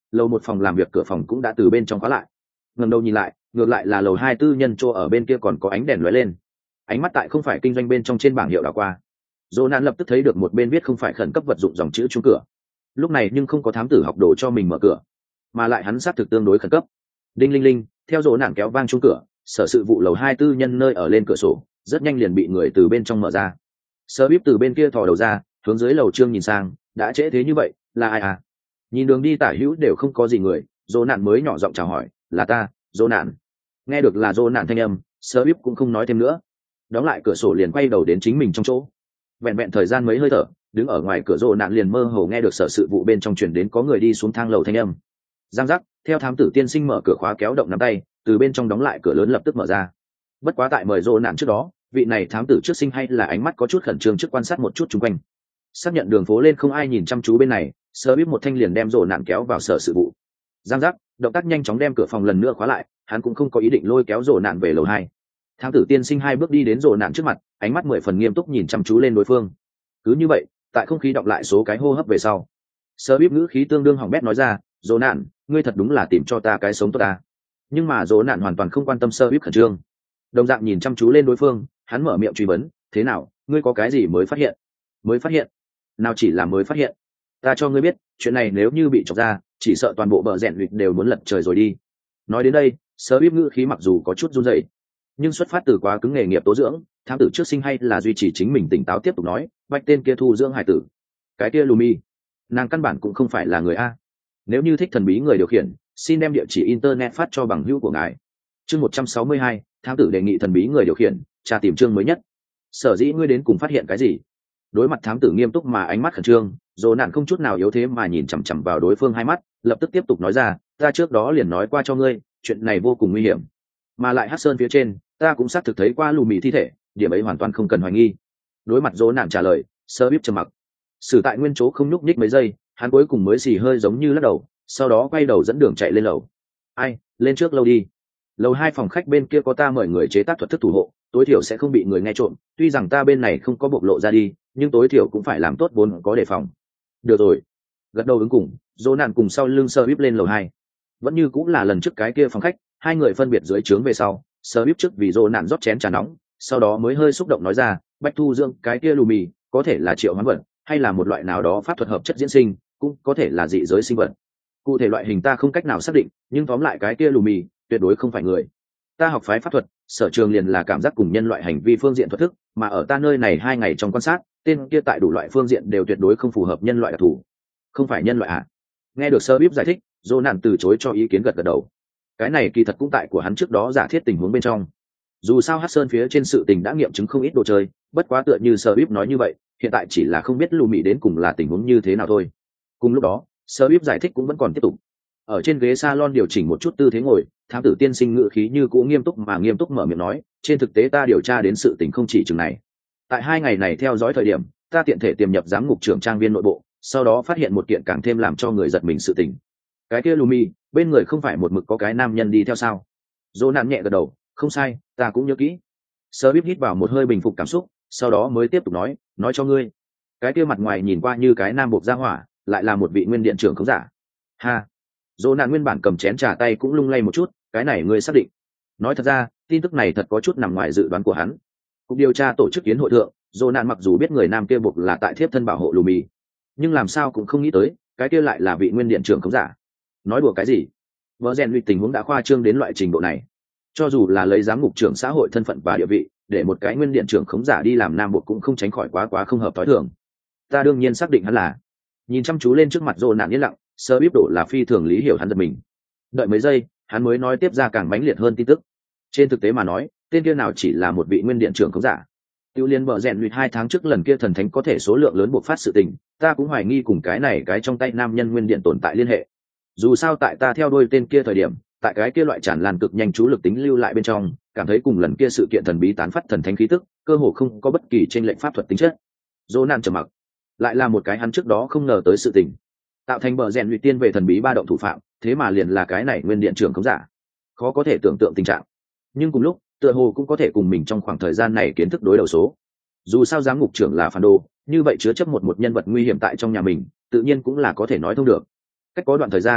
lầu một phòng làm việc cửa phòng cũng đã từ bên trong khóa lại. Ngẩng đầu nhìn lại, ngược lại là lầu 2 tư nhân chỗ ở bên kia còn có ánh đèn lóe lên. Ánh mắt tại không phải kinh doanh bên trong trên bảng hiệu đảo qua, Jonan lập tức thấy được một bên viết không phải khẩn cấp vật dụng dòng chữ chuông cửa. Lúc này nhưng không có thám tử học đồ cho mình mở cửa, mà lại hắn xác thực tương đối khẩn cấp. Đinh linh linh, theo Jonan kéo vang chuông cửa, sở sự vụ lầu 2 tư nhân nơi ở lên cửa sổ, rất nhanh liền bị người từ bên trong mở ra. Sơ bíp từ bên kia thò đầu ra, hướng dưới lầu trương nhìn sang, đã trễ thế như vậy, là ai à? Nhìn đường đi tả hữu đều không có gì người, Jonan mới nhỏ giọng chào hỏi, là ta, Jonan. Nghe được là Jonan thanh âm, Sơ bíp cũng không nói thêm nữa, đóng lại cửa sổ liền quay đầu đến chính mình trong chỗ. Vẹn vẹn thời gian mấy hơi thở, đứng ở ngoài cửa Jonan liền mơ hồ nghe được sở sự vụ bên trong truyền đến có người đi xuống thang lầu thanh âm. Giang giác, theo thám tử tiên sinh mở cửa khóa kéo động nắm tay, từ bên trong đóng lại cửa lớn lập tức mở ra. Bất quá tại mời Jonan trước đó, vị này thám tử trước sinh hay là ánh mắt có chút khẩn trương trước quan sát một chút xung quanh, xác nhận đường phố lên không ai nhìn chăm chú bên này, Sơ bíp một thanh liền đem Jonan kéo vào sở sự vụ. Giang giác, động tác nhanh chóng đem cửa phòng lần nữa khóa lại, hắn cũng không có ý định lôi kéo Jonan về lầu 2. Thám tử tiên sinh 2 bước đi đến Jonan trước mặt, ánh mắt 10 phần nghiêm túc nhìn chăm chú lên đối phương. Cứ như vậy, tại không khí đọc lại số cái hô hấp về sau, Sơ bíp ngữ khí tương đương hỏng bét nói ra, Jonan, ngươi thật đúng là tìm cho ta cái sống tốt ta. Nhưng mà Jonan hoàn toàn không quan tâm Sơ bíp khẩn trương, đồng dạng nhìn chăm chú lên đối phương, hắn mở miệng truy vấn, thế nào, ngươi có cái gì mới phát hiện? Mới phát hiện? Nào chỉ là mới phát hiện, ta cho ngươi biết, chuyện này nếu như bị chọc ra, chỉ sợ toàn bộ bờ rèn luyện đều muốn lật trời rồi đi. Nói đến đây, Sơ bíp ngữ khí mặc dù có chút run rẩy, nhưng xuất phát từ quá cứng nghề nghiệp tố dưỡng, thám tử trước sinh hay là duy trì chính mình tỉnh táo tiếp tục nói, bạch tên kia thu dưỡng hải tử, cái kia Lumi, nàng căn bản cũng không phải là người a. Nếu như thích thần bí người điều khiển, xin đem địa chỉ internet phát cho bằng hữu của ngài. Chương 162, thám tử đề nghị thần bí người điều khiển, tra tìm chương mới nhất. Sở dĩ ngươi đến cùng phát hiện cái gì? Đối mặt thám tử nghiêm túc mà ánh mắt khẩn trương, Jonan không chút nào yếu thế mà nhìn chằm chằm vào đối phương 2 mắt, lập tức tiếp tục nói ra, ta trước đó liền nói qua cho ngươi, chuyện này vô cùng nguy hiểm. Mà lại Hắc Sơn phía trên, ta cũng xác thực thấy qua Lumi thi thể, điểm ấy hoàn toàn không cần hoài nghi. Đối mặt Jonan trả lời, Sơ bíp trầm mặc. Xử tại nguyên chỗ không nhúc nhích mấy giây, hắn cuối cùng mới xì hơi giống như lắc đầu, sau đó quay đầu dẫn đường chạy lên lầu. Ai, lên trước lâu đi. Lầu 2 phòng khách bên kia có ta mời người chế tác thuật thức thủ hộ, tối thiểu sẽ không bị người nghe trộm, tuy rằng ta bên này không có bộc lộ ra đi, nhưng tối thiểu cũng phải làm tốt vốn có đề phòng. Được rồi. Gật đầu ứng cùng, Jonan cùng sau lưng Sơ bíp lên lầu 2. Vẫn như cũng là lần trước cái kia phòng khách, 2 người phân biệt dưới trướng về sau, Sơ bíp trước vì Jonan rót chén trà nóng, sau đó mới hơi xúc động nói ra, bách thu dưỡng cái kia Lumi, có thể là triệu hoán vật, hay là một loại nào đó pháp thuật hợp chất diễn sinh, cũng có thể là dị giới sinh vật. Cụ thể loại hình ta không cách nào xác định, nhưng tóm lại cái kia Lumi tuyệt đối không phải người. Ta học phái pháp thuật, sở trường liền là cảm giác cùng nhân loại hành vi phương diện thuật thức, mà ở ta nơi này 2 ngày trong quan sát, tên kia tại đủ loại phương diện đều tuyệt đối không phù hợp nhân loại đặc thù. Không phải nhân loại à? Nghe được Sơ bíp giải thích, Jonan từ chối cho ý kiến gật đầu. Cái này kỳ thật cũng tại của hắn trước đó giả thiết tình huống bên trong. Dù sao Hắc Sơn phía trên sự tình đã nghiệm chứng không ít đồ chơi, bất quá tựa như Sơ bíp nói như vậy, hiện tại chỉ là không biết Lumi đến cùng là tình huống như thế nào thôi. Cùng lúc đó, Sơ bíp giải thích cũng vẫn còn tiếp tục. Ở trên ghế salon điều chỉnh một chút tư thế ngồi, thám tử tiên sinh ngữ khí như cũ nghiêm túc mở miệng nói, trên thực tế ta điều tra đến sự tình không chỉ chừng này. Tại 2 ngày này theo dõi thời điểm, ta tiện thể tiềm nhập giám ngục trưởng trang viên nội bộ, sau đó phát hiện một kiện càng thêm làm cho người giật mình sự tình. Cái kia Lumi, bên người không phải một mực có cái nam nhân đi theo sao? Jonan nhẹ gật đầu, không sai, ta cũng nhớ kỹ. Sơ bíp hít vào một hơi bình phục cảm xúc, sau đó mới tiếp tục nói cho ngươi, cái kia mặt ngoài nhìn qua như cái nam buộc ra hỏa, lại là một vị nguyên điện trưởng khống giả. Ha. Jonan nguyên bản cầm chén trà tay cũng lung lay một chút, cái này ngươi xác định? Nói thật ra, tin tức này thật có chút nằm ngoài dự đoán của hắn. Cục điều tra tổ chức kiến hội thượng, Jonan mặc dù biết người nam kia buộc là tại thiếp thân bảo hộ Lumi, nhưng làm sao cũng không nghĩ tới, cái kia lại là vị nguyên điện trưởng khống giả. Nói đùa cái gì? Vợ rèn luyện tình huống đã khoa trương đến loại trình độ này. Cho dù là lấy giám ngục trưởng xã hội thân phận và địa vị, để một cái nguyên điện trưởng khống giả đi làm nam buộc cũng không tránh khỏi quá không hợp thói thường. Ta đương nhiên xác định hắn là. Nhìn chăm chú lên trước mặt Jonan yên lặng, Sơ bíp đổ là phi thường lý hiểu hắn giật mình. Đợi mấy giây, hắn mới nói tiếp ra càng mãnh liệt hơn tin tức. Trên thực tế mà nói, tên kia nào chỉ là một vị nguyên điện trưởng khống giả. Tiêu liên bờ rèn luyện 2 tháng trước lần kia thần thánh có thể số lượng lớn buộc phát sự tình, ta cũng hoài nghi cùng cái này cái trong tay nam nhân nguyên điện tồn tại liên hệ. Dù sao tại ta theo đuôi tên kia thời điểm, tại cái kia loại tràn lan cực nhanh chú lực tính lưu lại bên trong, cảm thấy cùng lần kia sự kiện thần bí tán phát thần thánh khí tức, cơ hồ không có bất kỳ trên lệnh pháp thuật tính chất. Jonan trầm mặc, lại là một cái hắn trước đó không ngờ tới sự tình, tạo thành bờ rèn luyện tiên về thần bí ba động thủ phạm, thế mà liền là cái này nguyên điện trưởng khống giả, khó có thể tưởng tượng tình trạng. Nhưng cùng lúc, tựa hồ cũng có thể cùng mình trong khoảng thời gian này kiến thức đối đầu số. Dù sao giám ngục trưởng là phản đồ, như vậy chứa chấp một nhân vật nguy hiểm tại trong nhà mình, tự nhiên cũng là có thể nói thông được. Cách có đoạn thời gian,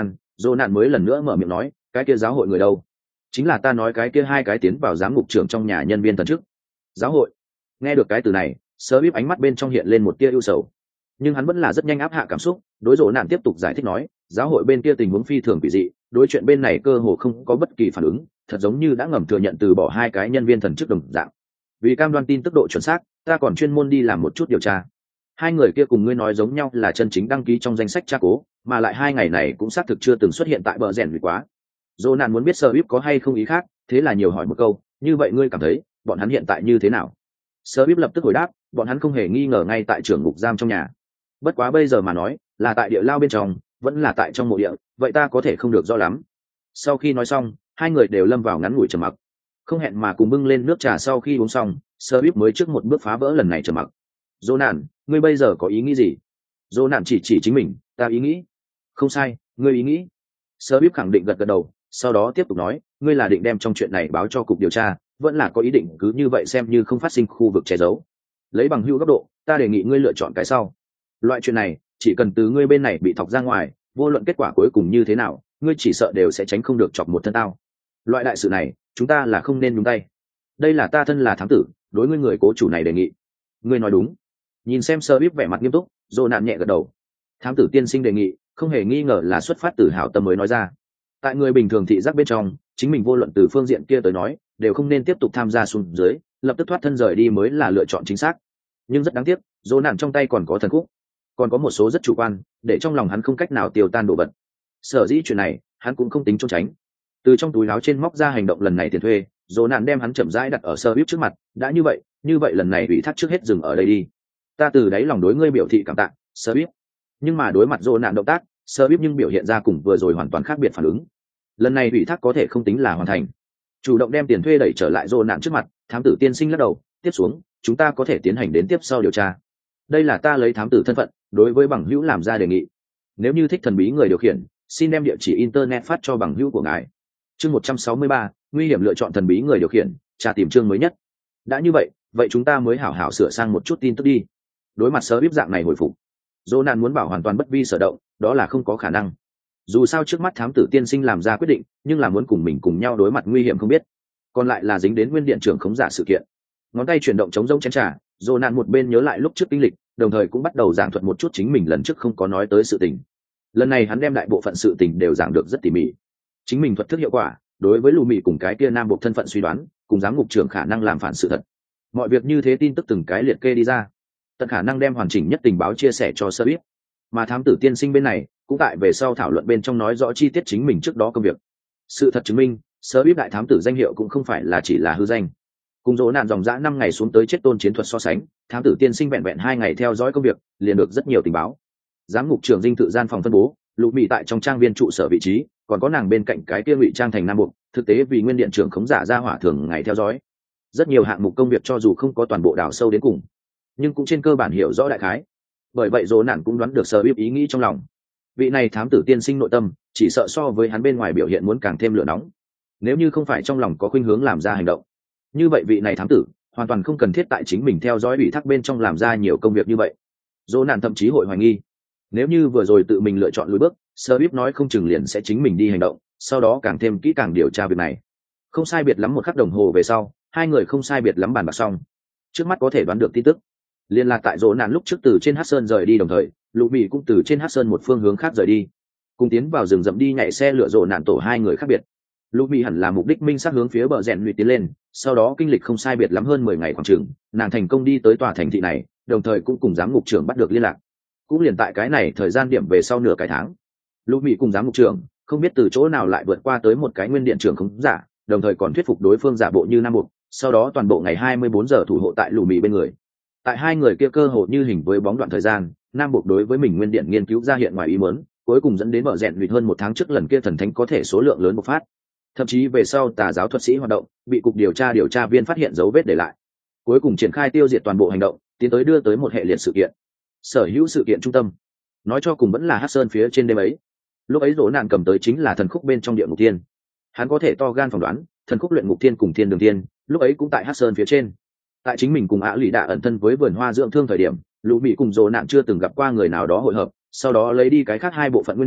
Dô nạn mới lần nữa mở miệng nói, cái kia giáo hội người đâu? Chính là ta nói cái kia hai cái tiến vào giám ngục trưởng trong nhà nhân viên thần chức. Giáo hội? Nghe được cái từ này, Sơ Bíp ánh mắt bên trong hiện lên một tia ưu sầu, nhưng hắn vẫn là rất nhanh áp hạ cảm xúc, đối Dô nạn tiếp tục giải thích nói, giáo hội bên kia tình huống phi thường quỷ dị, đối chuyện bên này cơ hồ không có bất kỳ phản ứng, thật giống như đã ngầm thừa nhận từ bỏ hai cái nhân viên thần chức đồng dạng. Vì cam đoan tin tức độ chuẩn xác, ta còn chuyên môn đi làm một chút điều tra. Hai người kia cùng ngươi nói giống nhau là chân chính đăng ký trong danh sách tra cố, mà lại hai ngày này cũng xác thực chưa từng xuất hiện tại bờ rèn vì quá. Dô nạn muốn biết Sơ Bíp có hay không ý khác, thế là nhiều hỏi một câu, như vậy ngươi cảm thấy bọn hắn hiện tại như thế nào? Sơ Bíp lập tức hồi đáp, bọn hắn không hề nghi ngờ ngay tại trưởng ngục giam trong nhà. Bất quá bây giờ mà nói, là tại địa lao bên trong, vẫn là tại trong mộ địa, vậy ta có thể không được rõ lắm. Sau khi nói xong, hai người đều lâm vào ngắn ngủi trầm mặc. Không hẹn mà cùng bưng lên nước trà, sau khi uống xong, Sơ Bíp mới trước một bước phá vỡ lần này trầm mặc. Dô nạn, ngươi bây giờ có ý nghĩ gì? Dô nạn chỉ chính mình, ta ý nghĩ. Không sai, ngươi ý nghĩ. Sơ Bíp khẳng định gật gật đầu, sau đó tiếp tục nói, ngươi là định đem trong chuyện này báo cho cục điều tra, vẫn là có ý định cứ như vậy xem như không phát sinh khu vực che giấu? Lấy bằng hữu góc độ, ta đề nghị ngươi lựa chọn cái sau. Loại chuyện này, chỉ cần từ ngươi bên này bị thọc ra ngoài, vô luận kết quả cuối cùng như thế nào, ngươi chỉ sợ đều sẽ tránh không được chọc một thân tao. Loại đại sự này, chúng ta là không nên nhúng tay. Đây là ta thân là thám tử, đối ngươi người cố chủ này đề nghị. Ngươi nói đúng. Nhìn xem Sơ Bíp vẻ mặt nghiêm túc, Dô nạn nhẹ gật đầu. Thám tử tiên sinh đề nghị, không hề nghi ngờ là xuất phát từ hảo tâm mới nói ra. Tại người bình thường thị giác bên trong, chính mình vô luận từ phương diện kia tới nói, đều không nên tiếp tục tham gia xuống dưới, lập tức thoát thân rời đi mới là lựa chọn chính xác. Nhưng rất đáng tiếc, Dô nạn trong tay còn có thần khúc, còn có một số rất chủ quan, để trong lòng hắn không cách nào tiêu tan đồ vật. Sở dĩ chuyện này, hắn cũng không tính trốn tránh. Từ trong túi áo trên móc ra hành động lần này tiền thuê, Dô nạn đem hắn chậm rãi đặt ở Sơ Bíp trước mặt, đã như vậy lần này ủy thác trước hết dừng ở đây đi. Ta từ đáy lòng đối ngươi biểu thị cảm tạ, Sơ Bíp. Nhưng mà đối mặt Dô nạn động tác, Sơ Bíp nhưng biểu hiện ra cùng vừa rồi hoàn toàn khác biệt phản ứng. Lần này ủy thác có thể không tính là hoàn thành. Chủ động đem tiền thuê đẩy trở lại Dô nạn trước mặt, thám tử tiên sinh lắc đầu, tiếp xuống, chúng ta có thể tiến hành đến tiếp sau điều tra. Đây là ta lấy thám tử thân phận, đối với bằng hữu làm ra đề nghị. Nếu như thích thần bí người điều khiển, xin đem địa chỉ internet phát cho bằng hữu của ngài. Chương 163, nguy hiểm lựa chọn thần bí người điều khiển, tra tìm chương mới nhất. Đã như vậy chúng ta mới hảo hảo sửa sang một chút tin tức đi. Đối mặt Sơ Bíp dạng này hồi phục, Dô nạn muốn bảo hoàn toàn bất vi sở động, đó là không có khả năng. Dù sao trước mắt thám tử tiên sinh làm ra quyết định, nhưng là muốn cùng mình cùng nhau đối mặt nguy hiểm không biết. Còn lại là dính đến nguyên điện trưởng khống giả sự kiện. Ngón tay chuyển động chống rông chén trà, Dô nạn một bên nhớ lại lúc trước kinh lịch, đồng thời cũng bắt đầu giảng thuật một chút chính mình lần trước không có nói tới sự tình. Lần này hắn đem đại bộ phận sự tình đều giảng được rất tỉ mỉ. Chính mình thuật thức hiệu quả, đối với Lù Mị cùng cái kia nam bộ thân phận suy đoán, cùng giám ngục trưởng khả năng làm phản sự thật. Mọi việc như thế tin tức từng cái liệt kê đi ra, tận khả năng đem hoàn chỉnh nhất tình báo chia sẻ cho Sơ Bíp. Mà thám tử tiên sinh bên này cũng tại về sau thảo luận bên trong nói rõ chi tiết chính mình trước đó công việc. Sự thật chứng minh, Sơ Bíp đại thám tử danh hiệu cũng không phải là chỉ là hư danh. Cùng Dỗ nạn dòng dã 5 ngày xuống tới chết tôn chiến thuật so sánh, thám tử tiên sinh vẹn vẹn 2 ngày theo dõi công việc, liền được rất nhiều tình báo. Giám ngục trưởng dinh thự gian phòng phân bố, Lũ Mị tại trong trang viên trụ sở vị trí, còn có nàng bên cạnh cái kia ngụy trang thành nam buộc, thực tế vì nguyên điện trưởng khống giả ra hỏa thường ngày theo dõi. Rất nhiều hạng mục công việc cho dù không có toàn bộ đào sâu đến cùng, nhưng cũng trên cơ bản hiểu rõ đại khái. Bởi vậy Dỗ nạn cũng đoán được Sơ Bíp ý nghĩ trong lòng. Vị này thám tử tiên sinh nội tâm, chỉ sợ so với hắn bên ngoài biểu hiện muốn càng thêm lửa nóng. Nếu như không phải trong lòng có khuynh hướng làm ra hành động, như vậy vị này thám tử hoàn toàn không cần thiết tại chính mình theo dõi ủy thác bên trong làm ra nhiều công việc như vậy. Dỗ nạn thậm chí hội hoài nghi, nếu như vừa rồi tự mình lựa chọn lùi bước, Sơ Bíp nói không chừng liền sẽ chính mình đi hành động, sau đó càng thêm kỹ càng điều tra việc này. Không sai biệt lắm một khắc đồng hồ về sau, hai người không sai biệt lắm bàn bạc xong. Trước mắt có thể đoán được tin tức, liên lạc tại Dỗ nạn lúc trước từ trên Hắc Sơn rời đi, đồng thời Lũ Mị cũng từ trên Hắc Sơn một phương hướng khác rời đi, cùng tiến vào rừng rậm đi nhảy xe lựa Dỗ nạn tổ hai người khác biệt. Lũ Mị hẳn là mục đích minh xác hướng phía bờ rèn luyện tiến lên, sau đó kinh lịch không sai biệt lắm hơn 10 ngày khoảng chừng, nàng thành công đi tới tòa thành thị này, đồng thời cũng cùng giám ngục trưởng bắt được liên lạc. Cũng liền tại cái này thời gian điểm về sau nửa cái tháng, Lũ Mị cùng giám ngục trưởng không biết từ chỗ nào lại vượt qua tới một cái nguyên điện trưởng khống giả, đồng thời còn thuyết phục đối phương giả bộ như nam buộc, sau đó toàn bộ ngày 24 giờ thủ hộ tại Lũ Mị bên người. Tại hai người kia cơ hồ như hình với bóng đoạn thời gian, nam buộc đối với mình nguyên điện nghiên cứu ra hiện ngoài ý muốn, cuối cùng dẫn đến bờ rèn luyện hơn 1 tháng trước lần kia thần thánh có thể số lượng lớn bộc phát. Thậm chí về sau tà giáo thuật sĩ hoạt động bị cục điều tra viên phát hiện dấu vết để lại, cuối cùng triển khai tiêu diệt toàn bộ hành động, tiến tới đưa tới một hệ liệt sự kiện. Sở hữu sự kiện trung tâm, nói cho cùng vẫn là Hắc Sơn phía trên đêm ấy. Lúc ấy Dỗ nạn cầm tới chính là thần khúc bên trong địa ngục thiên. Hắn có thể to gan phỏng đoán, thần khúc luyện ngục thiên cùng thiên đường thiên, lúc ấy cũng tại Hắc Sơn phía trên. Tại chính mình cùng Lì Đạ ẩn thân với vườn hoa dưỡng thương thời điểm, Lũ Mị cùng Dỗ nạn chưa từng gặp qua người nào đó hội hợp, sau đó lấy đi cái khác hai bộ phận nguyên điện,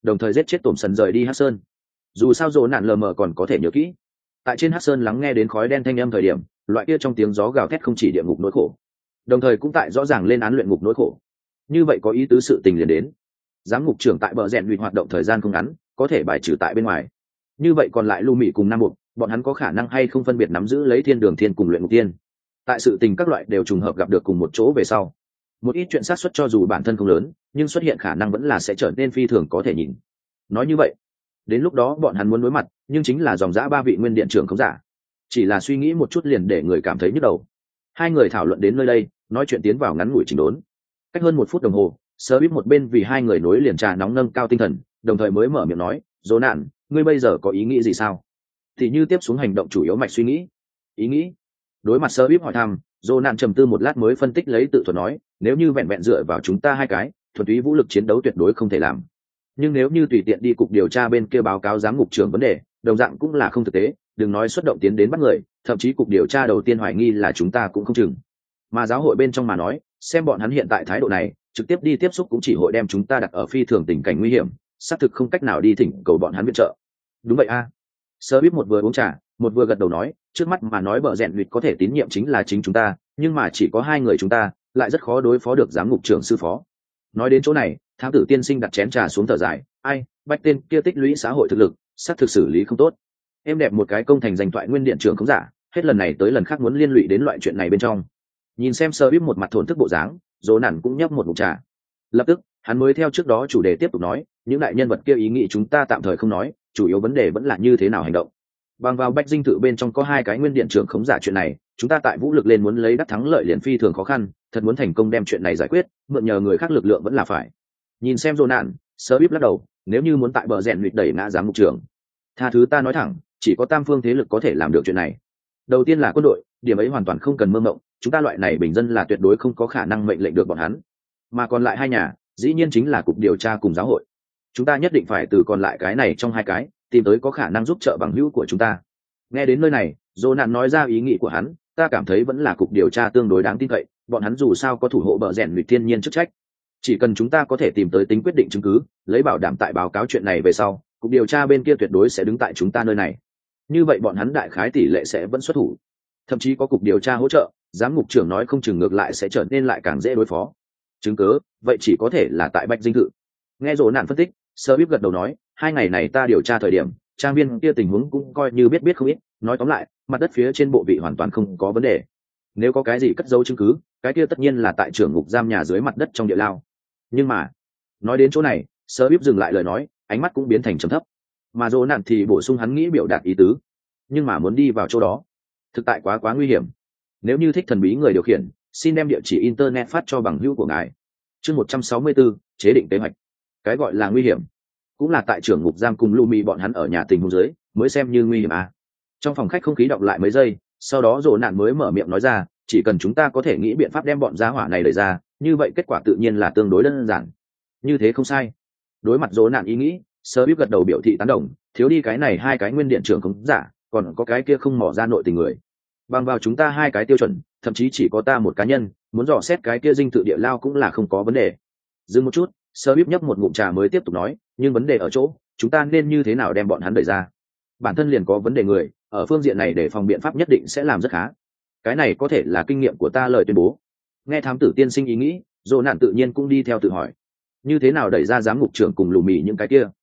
đồng thời giết chết tổm sần rời đi Hắc Sơn. Dù sao Dỗ Nạn lờ mờ còn có thể nhớ kỹ, tại trên Hắc Sơn lắng nghe đến khói đen thanh âm thời điểm, loại kia trong tiếng gió gào thét không chỉ địa ngục nỗi khổ, đồng thời cũng tại rõ ràng lên án luyện ngục nỗi khổ. Như vậy có ý tứ sự tình liền đến. Giám ngục trưởng tại bờ rèn luyện hoạt động thời gian không ngắn, có thể bài trừ tại bên ngoài. Như vậy còn lại Lu Mị cùng Nam Mục, bọn hắn có khả năng hay không phân biệt nắm giữ lấy thiên đường thiên cùng luyện ngục tiên. Tại sự tình các loại đều trùng hợp gặp được cùng một chỗ về sau, một ít chuyện xác suất cho dù bản thân không lớn, nhưng xuất hiện khả năng vẫn là sẽ trở nên phi thường có thể nhìn. Nói như vậy, đến lúc đó bọn hắn muốn đối mặt, nhưng chính là dòng dã ba vị nguyên điện trưởng không giả. Chỉ là suy nghĩ một chút liền để người cảm thấy nhức đầu. Hai người thảo luận đến nơi đây, nói chuyện tiến vào ngắn ngủi chỉnh đốn. Cách hơn 1 phút đồng hồ, Sơ Bíp một bên vì hai người nối liền trà nóng nâng cao tinh thần, đồng thời mới mở miệng nói, Dỗ Nạn, ngươi bây giờ có ý nghĩ gì sao? Thì như tiếp xuống hành động chủ yếu mạch suy nghĩ. Ý nghĩ? Đối mặt Sơ Bíp hỏi thăm, Dỗ Nạn trầm tư một lát mới phân tích lấy tự thuật nói, nếu như vẹn vẹn dựa vào chúng ta hai cái, thuần túy vũ lực chiến đấu tuyệt đối không thể làm. Nhưng nếu như tùy tiện đi cục điều tra bên kia báo cáo giám ngục trưởng vấn đề, đồng dạng cũng là không thực tế, đừng nói xuất động tiến đến bắt người, thậm chí cục điều tra đầu tiên hoài nghi là chúng ta cũng không chừng. Mà giáo hội bên trong mà nói, xem bọn hắn hiện tại thái độ này, trực tiếp đi tiếp xúc cũng chỉ hội đem chúng ta đặt ở phi thường tình cảnh nguy hiểm, xác thực không cách nào đi thỉnh cầu bọn hắn viện trợ. Đúng vậy a. Sơ Bíp một vừa uống trà, một vừa gật đầu nói, trước mắt mà nói bờ rèn luyện có thể tín nhiệm chính là chính chúng ta, nhưng mà chỉ có hai người chúng ta, lại rất khó đối phó được giám ngục trưởng sư phó. Nói đến chỗ này, thám tử tiên sinh đặt chén trà xuống thở dài, ai, bách tên kia tích lũy xã hội thực lực, xác thực xử lý không tốt. Em đẹp một cái công thành danh thoại nguyên điện trưởng không giả, hết lần này tới lần khác muốn liên lụy đến loại chuyện này bên trong. Nhìn xem Sơ Bíp một mặt thổn thức bộ dáng, Dỗ Nạn cũng nhấp một ngụm trà. Lập tức, hắn mới theo trước đó chủ đề tiếp tục nói, những đại nhân vật kia ý nghĩ chúng ta tạm thời không nói, chủ yếu vấn đề vẫn là như thế nào hành động. Bằng vào bách dinh thự bên trong có hai cái nguyên điện trưởng khống giả chuyện này, chúng ta tại vũ lực lên muốn lấy đắc thắng lợi liền phi thường khó khăn, thật muốn thành công đem chuyện này giải quyết, mượn nhờ người khác lực lượng vẫn là phải. Nhìn xem Dỗ Nạn, Sơ Bíp lắc đầu, nếu như muốn tại bờ rèn luyện đẩy ngã giám ngục trưởng, tha thứ ta nói thẳng, chỉ có tam phương thế lực có thể làm được chuyện này. Đầu tiên là quân đội, điểm ấy hoàn toàn không cần mơ mộng, chúng ta loại này bình dân là tuyệt đối không có khả năng mệnh lệnh được bọn hắn. Mà còn lại hai nhà, dĩ nhiên chính là cục điều tra cùng giáo hội. Chúng ta nhất định phải từ còn lại cái này trong hai cái, tìm tới có khả năng giúp trợ bằng hữu của chúng ta. Nghe đến nơi này, Dỗ Nạn nói ra ý nghĩ của hắn, ta cảm thấy vẫn là cục điều tra tương đối đáng tin cậy, bọn hắn dù sao có thủ hộ bờ rèn luyện thiên nhiên chức trách. Chỉ cần chúng ta có thể tìm tới tính quyết định chứng cứ, lấy bảo đảm tại báo cáo chuyện này về sau, cục điều tra bên kia tuyệt đối sẽ đứng tại chúng ta nơi này. Như vậy bọn hắn đại khái tỷ lệ sẽ vẫn xuất thủ, thậm chí có cục điều tra hỗ trợ, giám ngục trưởng nói không chừng ngược lại sẽ trở nên lại càng dễ đối phó. Chứng cứ vậy chỉ có thể là tại bách dinh thự. Nghe Dỗ Nạn phân tích, Sơ Bíp gật đầu nói, 2 ngày này ta điều tra thời điểm, trang viên kia tình huống cũng coi như biết không ít, nói tóm lại, mặt đất phía trên bộ vị hoàn toàn không có vấn đề. Nếu có cái gì cất giấu chứng cứ, cái kia tất nhiên là tại trưởng ngục giam nhà dưới mặt đất trong địa lao. Nhưng mà, nói đến chỗ này, Sơ Bíp dừng lại lời nói, ánh mắt cũng biến thành trầm thấp. Mà Dỗ Nạn thì bổ sung hắn nghĩ biểu đạt ý tứ, nhưng mà muốn đi vào chỗ đó, thực tại quá nguy hiểm. Nếu như thích thần bí người điều khiển, xin đem địa chỉ internet phát cho bằng hữu của ngài. Chương 164, chế định kế hoạch. Cái gọi là nguy hiểm, cũng là tại trưởng ngục giam cùng Lu Mị bọn hắn ở nhà tình huống dưới, mới xem như nguy hiểm à. Trong phòng khách không khí đọng lại mấy giây, sau đó Dỗ Nạn mới mở miệng nói ra, chỉ cần chúng ta có thể nghĩ biện pháp đem bọn gia hỏa này đẩy ra, như vậy kết quả tự nhiên là tương đối đơn giản. Như thế không sai. Đối mặt Dỗ Nạn ý nghĩ, Sơ Bíp gật đầu biểu thị tán đồng, thiếu đi cái này hai cái nguyên điện trưởng không giả, còn có cái kia không mò ra nội tình người. Bằng vào chúng ta hai cái tiêu chuẩn, thậm chí chỉ có ta một cá nhân, muốn dò xét cái kia dinh thự địa lao cũng là không có vấn đề. Dừng một chút, Sơ Bíp nhấp một ngụm trà mới tiếp tục nói, nhưng vấn đề ở chỗ, chúng ta nên như thế nào đem bọn hắn đẩy ra? Bản thân liền có vấn đề người, ở phương diện này để phòng biện pháp nhất định sẽ làm rất khá. Cái này có thể là kinh nghiệm của ta lời tuyên bố. Nghe thám tử tiên sinh ý nghĩ, Dỗ Nạn tự nhiên cũng đi theo tự hỏi, như thế nào đẩy ra giám ngục trưởng cùng Lù Mị những cái kia?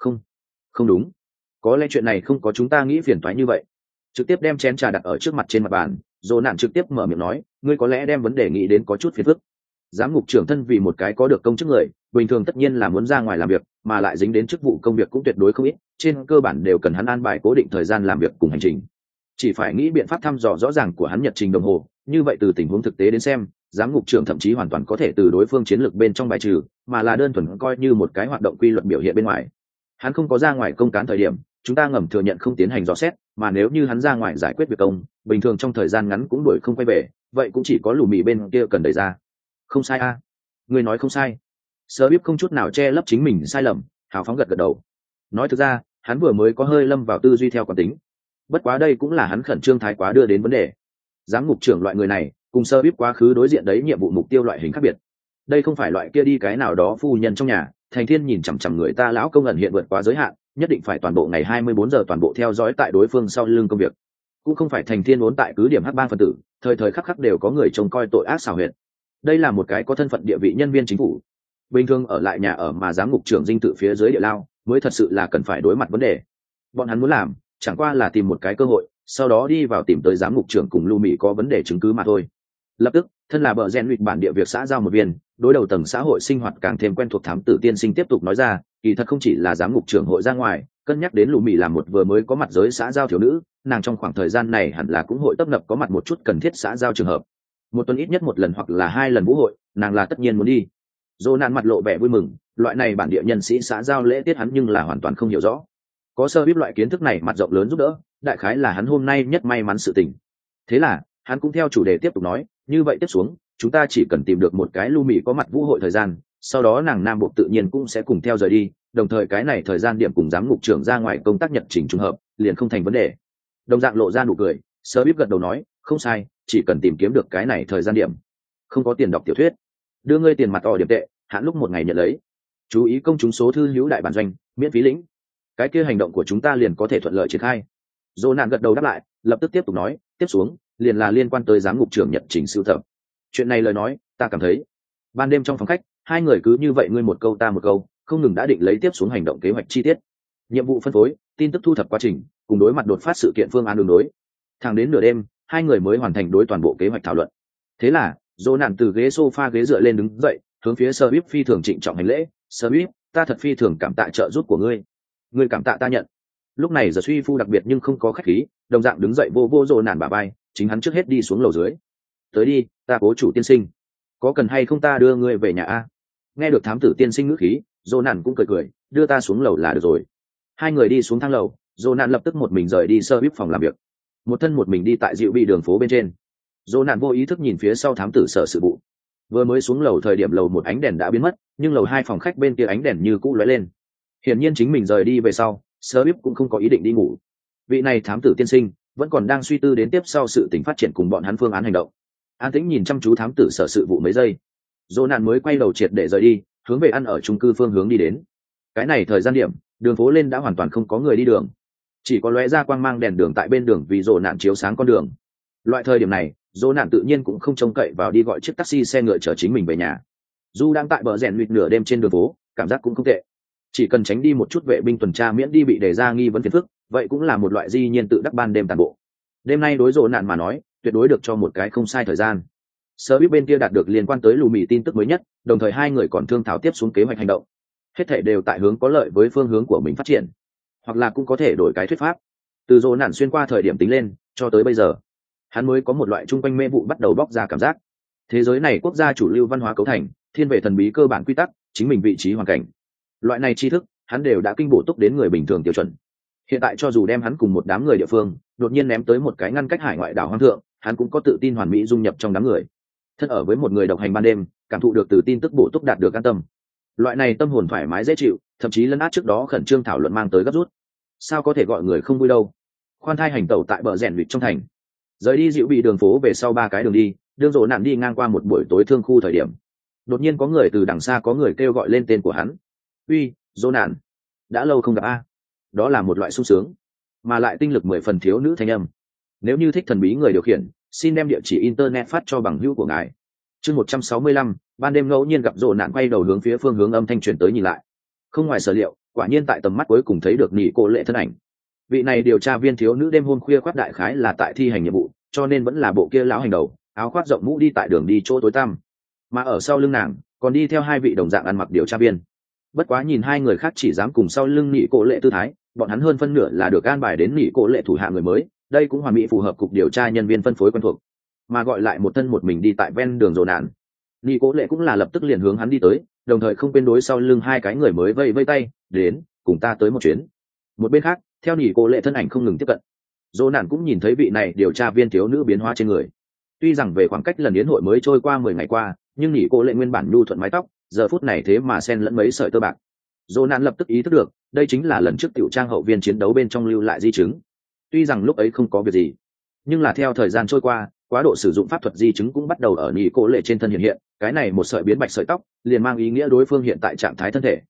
Không đúng, có lẽ chuyện này không có chúng ta nghĩ phiền toái như vậy. Trực tiếp đem chén trà đặt ở trước mặt trên mặt bàn, Dỗ Nạn trực tiếp mở miệng nói, ngươi có lẽ đem vấn đề nghĩ đến có chút phiền phức. Giám ngục trưởng thân vì một cái có được công chức người, bình thường tất nhiên là muốn ra ngoài làm việc, mà lại dính đến chức vụ công việc cũng tuyệt đối không ít, trên cơ bản đều cần hắn an bài cố định thời gian làm việc cùng hành trình. Chỉ phải nghĩ biện pháp thăm dò rõ ràng của hắn nhật trình đồng hồ, như vậy từ tình huống thực tế đến xem, giám ngục trưởng thậm chí hoàn toàn có thể từ đối phương chiến lược bên trong bài trừ, mà là đơn thuần coi như một cái hoạt động quy luật biểu hiện bên ngoài. Hắn không có ra ngoài công cán thời điểm, chúng ta ngầm thừa nhận không tiến hành dò xét, mà nếu như hắn ra ngoài giải quyết việc công, bình thường trong thời gian ngắn cũng đuổi không quay về, vậy cũng chỉ có Lù Mị bên kia cần đẩy ra. Không sai a, người nói không sai. Sơ Bíp không chút nào che lấp chính mình sai lầm, hào phóng gật đầu. Nói thực ra, hắn vừa mới có hơi lâm vào tư duy theo quán tính. Bất quá đây cũng là hắn khẩn trương thái quá đưa đến vấn đề. Giám ngục trưởng loại người này, cùng Sơ Bíp quá khứ đối diện đấy nhiệm vụ mục tiêu loại hình khác biệt. Đây không phải loại kia đi cái nào đó phu nhân trong nhà, Thành Thiên nhìn chằm chằm người ta lão công ẩn hiện vượt quá giới hạn, nhất định phải toàn bộ ngày 24 giờ toàn bộ theo dõi tại đối phương sau lưng công việc. Cũng không phải Thành Thiên vốn tại cứ điểm Hắc Bang phân tử, thời thời khắc khắc đều có người trông coi tội ác xảo huyệt. Đây là một cái có thân phận địa vị nhân viên chính phủ. Bình thường ở lại nhà ở mà giám ngục trưởng dinh tự phía dưới địa lao, mới thật sự là cần phải đối mặt vấn đề. Bọn hắn muốn làm, chẳng qua là tìm một cái cơ hội, sau đó đi vào tìm tới giám ngục trưởng cùng Lưu Mỹ có vấn đề chứng cứ mà thôi. Lập tức, thân là bờ rèn luyện bản địa việc xã giao một viên, đối đầu tầng xã hội sinh hoạt càng thêm quen thuộc thám tử tiên sinh tiếp tục nói ra, kỳ thật không chỉ là giám ngục trưởng hội ra ngoài, cân nhắc đến Lưu Mỹ là một vừa mới có mặt giới xã giao thiếu nữ, nàng trong khoảng thời gian này hẳn là cũng hội tấp nập có mặt một chút cần thiết xã giao trường hợp. Một tuần ít nhất một lần hoặc là 2 lần vũ hội, nàng là tất nhiên muốn đi. Dô nạn mặt lộ vẻ vui mừng, loại này bản địa nhân sĩ xã giao lễ tiết hắn nhưng là hoàn toàn không hiểu rõ. Có sơ biết loại kiến thức này mặt rộng lớn giúp đỡ, đại khái là hắn hôm nay nhất may mắn sự tình. Thế là, hắn cũng theo chủ đề tiếp tục nói, như vậy tiếp xuống, chúng ta chỉ cần tìm được một cái Lưu Mỹ có mặt vũ hội thời gian, sau đó nàng nam buộc tự nhiên cũng sẽ cùng theo rời đi, đồng thời cái này thời gian điểm cùng giám ngục trưởng ra ngoài công tác nhật trình trùng hợp, liền không thành vấn đề. Đồng dạng lộ ra nụ cười, sơ biết gật đầu nói, không sai, chỉ cần tìm kiếm được cái này thời gian điểm. Không có tiền đọc tiểu thuyết, đưa ngươi tiền mặt to điểm tệ, hạn lúc một ngày nhận lấy. Chú ý công chúng số thư hữu đại bản doanh, miễn phí lĩnh. Cái kia hành động của chúng ta liền có thể thuận lợi triển khai. Dô nạn gật đầu đáp lại, lập tức tiếp tục nói, tiếp xuống liền là liên quan tới giám ngục trưởng nhận trình sưu tập. Chuyện này lời nói, ta cảm thấy. Ban đêm trong phòng khách, hai người cứ như vậy ngươi một câu ta một câu, không ngừng đã định lấy tiếp xuống hành động kế hoạch chi tiết. Nhiệm vụ phân phối, tin tức thu thập quá trình, cùng đối mặt đột phát sự kiện phương án đường đối. Thẳng đến nửa đêm, hai người mới hoàn thành đối toàn bộ kế hoạch thảo luận. Thế là, Dô nạn từ ghế sofa ghế dựa lên đứng dậy, hướng phía Sơ Bíp phi thường trịnh trọng hành lễ, "Sơ Bíp, ta thật phi thường cảm tạ trợ giúp của ngươi. Ngươi cảm tạ ta nhận." Lúc này giờ suy phu đặc biệt nhưng không có khách khí, đồng dạng đứng dậy vô Dô nạn bả vai, chính hắn trước hết đi xuống lầu dưới. "Tới đi, ta cố chủ tiên sinh, có cần hay không ta đưa ngươi về nhà a?" Nghe được thám tử tiên sinh ngữ khí, Dô nạn cũng cười cười, "Đưa ta xuống lầu là được rồi." Hai người đi xuống thang lầu, Dô nạn lập tức một mình rời đi Sơ Bíp phòng làm việc, một thân một mình đi tại dịu bị đường phố bên trên. Dô nạn vô ý thức nhìn phía sau thám tử sở sự vụ. Vừa mới xuống lầu thời điểm lầu 1 ánh đèn đã biến mất, nhưng lầu 2 phòng khách bên kia ánh đèn như cũ lóe lên. Hiển nhiên chính mình rời đi về sau, Sơ Bíp cũng không có ý định đi ngủ. Vị này thám tử tiên sinh vẫn còn đang suy tư đến tiếp sau sự tình phát triển cùng bọn hắn phương án hành động. An tĩnh nhìn chăm chú thám tử sở sự vụ mấy giây, Dô nạn mới quay đầu triệt để rời đi, hướng về ăn ở chung cư phương hướng đi đến. Cái này thời gian điểm, đường phố lên đã hoàn toàn không có người đi đường, chỉ có lóe ra quang mang đèn đường tại bên đường vì Dô nạn chiếu sáng con đường. Loại thời điểm này, Dô nạn tự nhiên cũng không trông cậy vào đi gọi chiếc taxi xe ngựa chở chính mình về nhà. Dù đang tại bờ rèn luyện nửa đêm trên đường phố, cảm giác cũng không tệ. Chỉ cần tránh đi một chút vệ binh tuần tra miễn đi bị đề ra nghi vấn phiền phức, vậy cũng là một loại di nhiên tự đắc ban đêm tàn bộ. Đêm nay đối Dô nạn mà nói, tuyệt đối được cho một cái không sai thời gian. Sơ biết bên kia đạt được liên quan tới Lù Mì tin tức mới nhất, đồng thời hai người còn thương thảo tiếp xuống kế hoạch hành động. Hết thảy đều tại hướng có lợi với phương hướng của mình phát triển, hoặc là cũng có thể đổi cái thuyết pháp. Từ Dô nạn xuyên qua thời điểm tính lên, cho tới bây giờ, hắn mới có một loại chung quanh mê vụ bắt đầu bóc ra cảm giác. Thế giới này quốc gia chủ lưu văn hóa cấu thành, thiên về thần bí cơ bản quy tắc, chính mình vị trí hoàn cảnh. Loại này tri thức, hắn đều đã kinh bổ túc đến người bình thường tiêu chuẩn. Hiện tại cho dù đem hắn cùng một đám người địa phương, đột nhiên ném tới một cái ngăn cách hải ngoại đảo hoang thượng, hắn cũng có tự tin hoàn mỹ dung nhập trong đám người. Thân ở với một người độc hành ban đêm, cảm thụ được từ tin tức bổ túc đạt được an tâm. Loại này tâm hồn thoải mái dễ chịu, thậm chí lấn át trước đó khẩn trương thảo luận mang tới gấp rút. Sao có thể gọi người không vui đâu? Khoan thai hành tẩu tại bờ rèn luyện trong thành, rời đi dịu bị đường phố về sau 3 cái đường đi, đương Dô nạn đi ngang qua một buổi tối thương khu thời điểm, đột nhiên có người từ đằng xa có người kêu gọi lên tên của hắn. "Uy, Dô nạn, đã lâu không gặp a." Đó là một loại sung sướng, mà lại tinh lực 10 phần thiếu nữ thanh âm. "Nếu như thích thần bí người điều khiển, xin đem địa chỉ internet phát cho bằng hữu của ngài." Chương 165, ban đêm ngẫu nhiên gặp Dô nạn quay đầu hướng phía phương hướng âm thanh truyền tới nhìn lại. Không ngoài sở liệu, quả nhiên tại tầm mắt cuối cùng thấy được Nị Cô Lệ thân ảnh. Vị này điều tra viên thiếu nữ đêm hôm khuya khoác đại khái là tại thi hành nhiệm vụ, cho nên vẫn là bộ kia lão hành đầu, áo khoác rộng mũ đi tại đường đi chỗ tối tăm. Mà ở sau lưng nàng, còn đi theo 2 vị đồng dạng ăn mặc điều tra viên. Bất quá nhìn 2 người khác chỉ dám cùng sau lưng Nị Cô Lệ tư thái, bọn hắn hơn phân nửa là được an bài đến Nị Cô Lệ thủ hạ người mới, đây cũng hoàn mỹ phù hợp cục điều tra nhân viên phân phối quen thuộc. Mà gọi lại một thân một mình đi tại ven đường Dô nạn, Nị Cô Lệ cũng là lập tức liền hướng hắn đi tới, đồng thời không quên đối sau lưng 2 cái người mới vây vây tay, "Đến, cùng ta tới một chuyến." Một bên khác, theo Nị Cô Lệ thân ảnh không ngừng tiếp cận, Dô nạn cũng nhìn thấy vị này điều tra viên thiếu nữ biến hóa trên người. Tuy rằng về khoảng cách lần yến hội mới trôi qua 10 ngày qua, nhưng Nị Cô Lệ nguyên bản nhu thuận mái tóc, giờ phút này thế mà xen lẫn mấy sợi tơ bạc. Dô nạn lập tức ý thức được, đây chính là lần trước tiểu trang hậu viên chiến đấu bên trong lưu lại di chứng. Tuy rằng lúc ấy không có việc gì, nhưng là theo thời gian trôi qua, quá độ sử dụng pháp thuật di chứng cũng bắt đầu ở Nị Cô Lệ trên thân hiện hiện, cái này một sợi biến bạch sợi tóc, liền mang ý nghĩa đối phương hiện tại trạng thái thân thể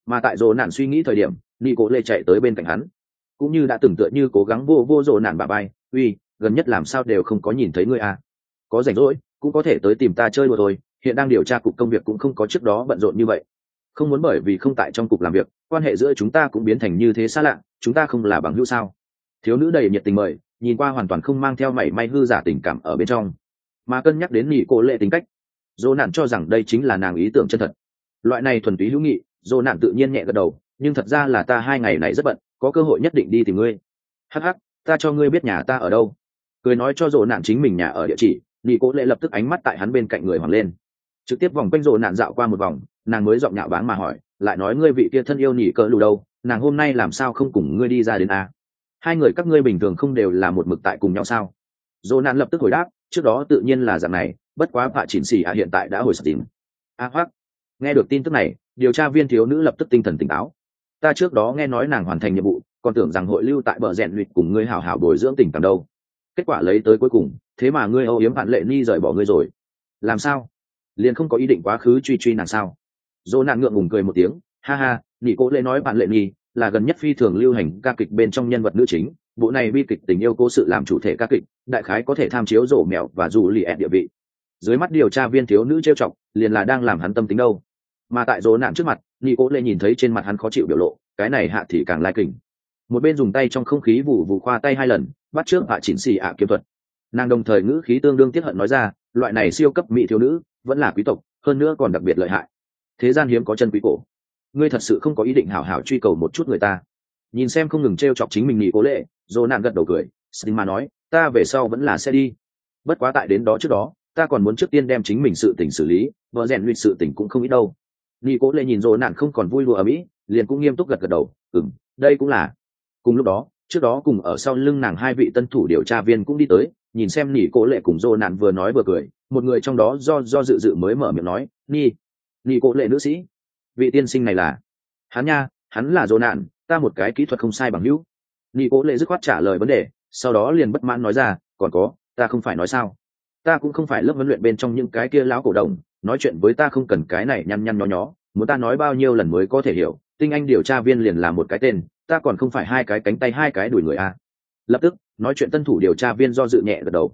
Mà tại rồ nạn suy nghĩ thời điểm, nị cố lệ chạy tới bên cạnh hắn, cũng như đã từng tựa như cố gắng vô rồ nạn bà bay. Uy, gần nhất làm sao đều không có nhìn thấy ngươi à? Có rảnh rỗi cũng có thể tới tìm ta chơi đùa thôi, hiện đang điều tra cục công việc cũng không có trước đó bận rộn như vậy. Không muốn bởi vì không tại trong cục làm việc, quan hệ giữa chúng ta cũng biến thành như thế xa lạ, chúng ta không là bằng hữu sao? Thiếu nữ đầy nhiệt tình mời, nhìn qua hoàn toàn không mang theo mảy may hư giả tình cảm ở bên trong, mà cân nhắc đến nị cố lệ tính cách, dỗ nạn cho rằng đây chính là nàng ý tưởng chân thật. Loại này thuần túy hữu nghị, dỗ nạn tự nhiên nhẹ gật đầu, nhưng thật ra là ta 2 ngày này rất bận, có cơ hội nhất định đi tìm ngươi. Hắc hắc, ta cho ngươi biết nhà ta ở đâu. Cười nói cho dỗ nạn chính mình nhà ở địa chỉ, nị cố lệ lập tức ánh mắt tại hắn bên cạnh người hoàng lên, trực tiếp vòng quanh dỗ nạn dạo qua một vòng, nàng mới giọng nhạo báng mà hỏi, lại nói ngươi vị kia thân yêu nị cỡ lù đâu, nàng hôm nay làm sao không cùng ngươi đi ra đến a? Hai người các ngươi bình thường không đều là một mực tại cùng nhau sao? Dỗ nạn lập tức hồi đáp, trước đó tự nhiên là dạng này, bất quá vạ chỉnh xì hiện tại đã hồi sập tìm. Hoắc, nghe được tin tức này, điều tra viên thiếu nữ lập tức tinh thần tỉnh táo. Ta trước đó nghe nói nàng hoàn thành nhiệm vụ, còn tưởng rằng hội lưu tại bờ rèn luyện cùng ngươi hảo hảo bồi dưỡng tình cảm đâu. Kết quả lấy tới cuối cùng, thế mà ngươi âu yếm bạn lệ ni rời bỏ ngươi rồi. Làm sao? Liền không có ý định quá khứ truy nàng sao? Dỗ nạn ngượng ngùng cười một tiếng, ha ha, nị cố lệ nói bạn lệ ni là gần nhất phi thường lưu hành ca kịch bên trong nhân vật nữ chính, bộ này bi kịch tình yêu cố sự làm chủ thể ca kịch, đại khái có thể tham chiếu rổ mèo và dù lì ẹt địa vị. Dưới mắt điều tra viên thiếu nữ trêu chọc, liền là đang làm hắn tâm tính đâu. Mà tại dỗ nạn trước mặt, nị cố lệ nhìn thấy trên mặt hắn khó chịu biểu lộ, cái này hạ thì càng lai kình. Một bên dùng tay trong không khí vụ khoa tay 2 lần, bắt trước hạ chỉnh xì kiếm thuật. Nàng đồng thời ngữ khí tương đương tiếc hận nói ra, loại này siêu cấp mỹ thiếu nữ vẫn là quý tộc, hơn nữa còn đặc biệt lợi hại. Thế gian hiếm có chân quý cổ. Ngươi thật sự không có ý định hảo hảo truy cầu một chút người ta? Nhìn xem không ngừng trêu chọc chính mình nị cố lệ, dỗ nạn gật đầu cười, Sting mà nói, ta về sau vẫn là sẽ đi. Bất quá tại đến đó trước đó, ta còn muốn trước tiên đem chính mình sự tình xử lý, vợ rèn luyện sự tình cũng không ít đâu. Nị cố lệ nhìn dỗ nạn không còn vui đùa ở mỹ, liền cũng nghiêm túc gật gật đầu, đây cũng là. Cùng lúc đó, trước đó cùng ở sau lưng nàng 2 vị tân thủ điều tra viên cũng đi tới, nhìn xem nị cố lệ cùng dỗ nạn vừa nói vừa cười, một người trong đó do dự mới mở miệng nói, nị cố lệ nữ sĩ, vị tiên sinh này là? Hắn là dỗ nạn, ta một cái kỹ thuật không sai bằng hữu. Nị cố lệ dứt khoát trả lời vấn đề, sau đó liền bất mãn nói ra, còn có, ta không phải nói sao? Ta cũng không phải lớp huấn luyện bên trong những cái kia lão cổ đồng, nói chuyện với ta không cần cái này nhăn nhó, muốn ta nói bao nhiêu lần mới có thể hiểu, tinh anh điều tra viên liền là một cái tên, ta còn không phải 2 cái cánh tay 2 cái đùi người a. Lập tức, nói chuyện tân thủ điều tra viên do dự nhẹ gật đầu,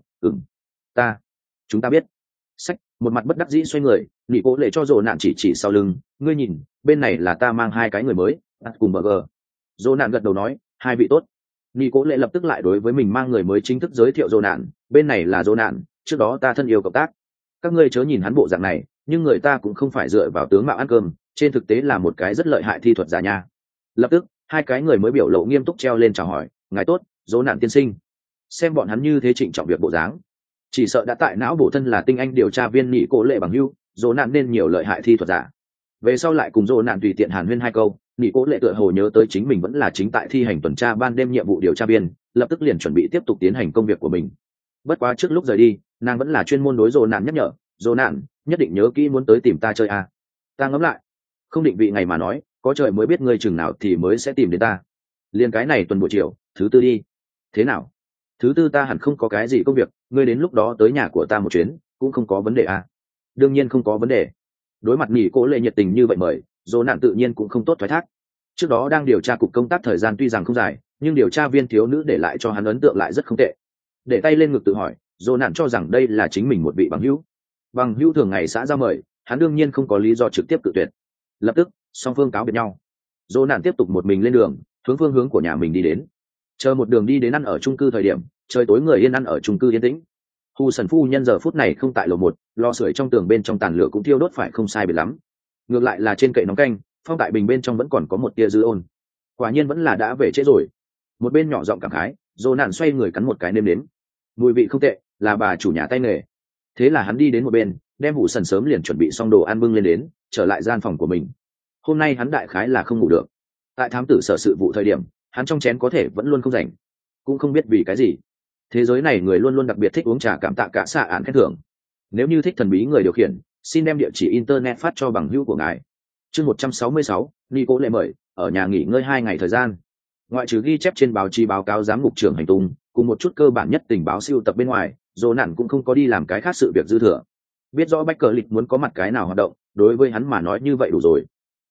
chúng ta biết. Sách, một mặt bất đắc dĩ xoay người, nị cố lệ cho dỗ nạn chỉ sau lưng, ngươi nhìn, bên này là ta mang 2 cái người mới, cùng burger. Dỗ nạn gật đầu nói, 2 vị tốt. Nị cố lệ lập tức lại đối với mình mang người mới chính thức giới thiệu dỗ nạn, bên này là dỗ nạn, trước đó ta thân yêu cộng tác. Các ngươi chớ nhìn hắn bộ dạng này, nhưng người ta cũng không phải dựa vào tướng mạo ăn cơm, trên thực tế là một cái rất lợi hại thi thuật giả nha. Lập tức, 2 cái người mới biểu lộ nghiêm túc treo lên chào hỏi, ngài tốt, dỗ nạn tiên sinh. Xem bọn hắn như thế trịnh trọng việc bộ dáng, chỉ sợ đã tại não bổ thân là tinh anh điều tra viên nị cố lệ bằng hưu, dỗ nạn nên nhiều lợi hại thi thuật giả. Về sau lại cùng dỗ nạn tùy tiện hàn huyên 2 câu, nị cố lệ tựa hồ nhớ tới chính mình vẫn là chính tại thi hành tuần tra ban đêm nhiệm vụ điều tra viên, lập tức liền chuẩn bị tiếp tục tiến hành công việc của mình. Bất quá trước lúc rời đi, nàng vẫn là chuyên môn đối dỗ nạn nhắc nhở, dỗ nạn nhất định nhớ kỹ muốn tới tìm ta chơi à. Ta ngẫm lại, không định vị ngày mà nói, có trời mới biết ngươi chừng nào thì mới sẽ tìm đến ta. Liên cái này tuần buổi chiều, thứ tư đi. Thế nào? Thứ tư ta hẳn không có cái gì công việc, ngươi đến lúc đó tới nhà của ta một chuyến, cũng không có vấn đề à? Đương nhiên không có vấn đề. Đối mặt nị cố lệ nhiệt tình như vậy mời, dỗ nạn tự nhiên cũng không tốt thoái thác. Trước đó đang điều tra cục công tác thời gian tuy rằng không dài, nhưng điều tra viên thiếu nữ để lại cho hắn ấn tượng lại rất không tệ. Để tay lên ngực tự hỏi, dỗ nạn cho rằng đây là chính mình một vị bằng hữu thường ngày xã giao mời, hắn đương nhiên không có lý do trực tiếp cự tuyệt. Lập tức, song phương cáo biệt nhau. Dỗ nạn tiếp tục một mình lên đường, hướng phương hướng của nhà mình đi đến. Chờ một đường đi đến ăn ở chung cư thời điểm, trời tối người yên ăn ở chung cư yên tĩnh. Hù sần phu nhân giờ phút này không tại lầu 1, lò sưởi trong tường bên trong tàn lửa cũng thiêu đốt phải không sai biệt lắm. Ngược lại là trên kệ nóng canh, phong tại bình bên trong vẫn còn có một tia dư ôn. Quả nhiên vẫn là đã về trễ rồi. Một bên nhỏ giọng cảm khái, dỗ nạn xoay người cắn một cái nêm nếm. Mùi vị không tệ, là bà chủ nhà tay nghề. Thế là hắn đi đến một bên, đem Hù sần sớm liền chuẩn bị xong đồ ăn bưng lên đến, trở lại gian phòng của mình. Hôm nay hắn đại khái là không ngủ được. Tại thám tử sở sự vụ thời điểm, hắn trong chén có thể vẫn luôn không rảnh, cũng không biết vì cái gì. Thế giới này người luôn luôn đặc biệt thích uống trà cảm tạ cả xạ án khen thưởng. Nếu như thích thần bí người điều khiển, xin đem địa chỉ internet phát cho bằng hữu của ngài. Chương 166, Nico lệ mời, ở nhà nghỉ ngơi 2 ngày thời gian. Ngoại trừ ghi chép trên báo chí báo cáo giám mục trưởng hành tung, cùng một chút cơ bản nhất tình báo siêu tập bên ngoài, dỗ nạn cũng không có đi làm cái khác sự việc dư thừa. Biết rõ Bách Cờ Lịch muốn có mặt cái nào hoạt động, đối với hắn mà nói như vậy đủ rồi.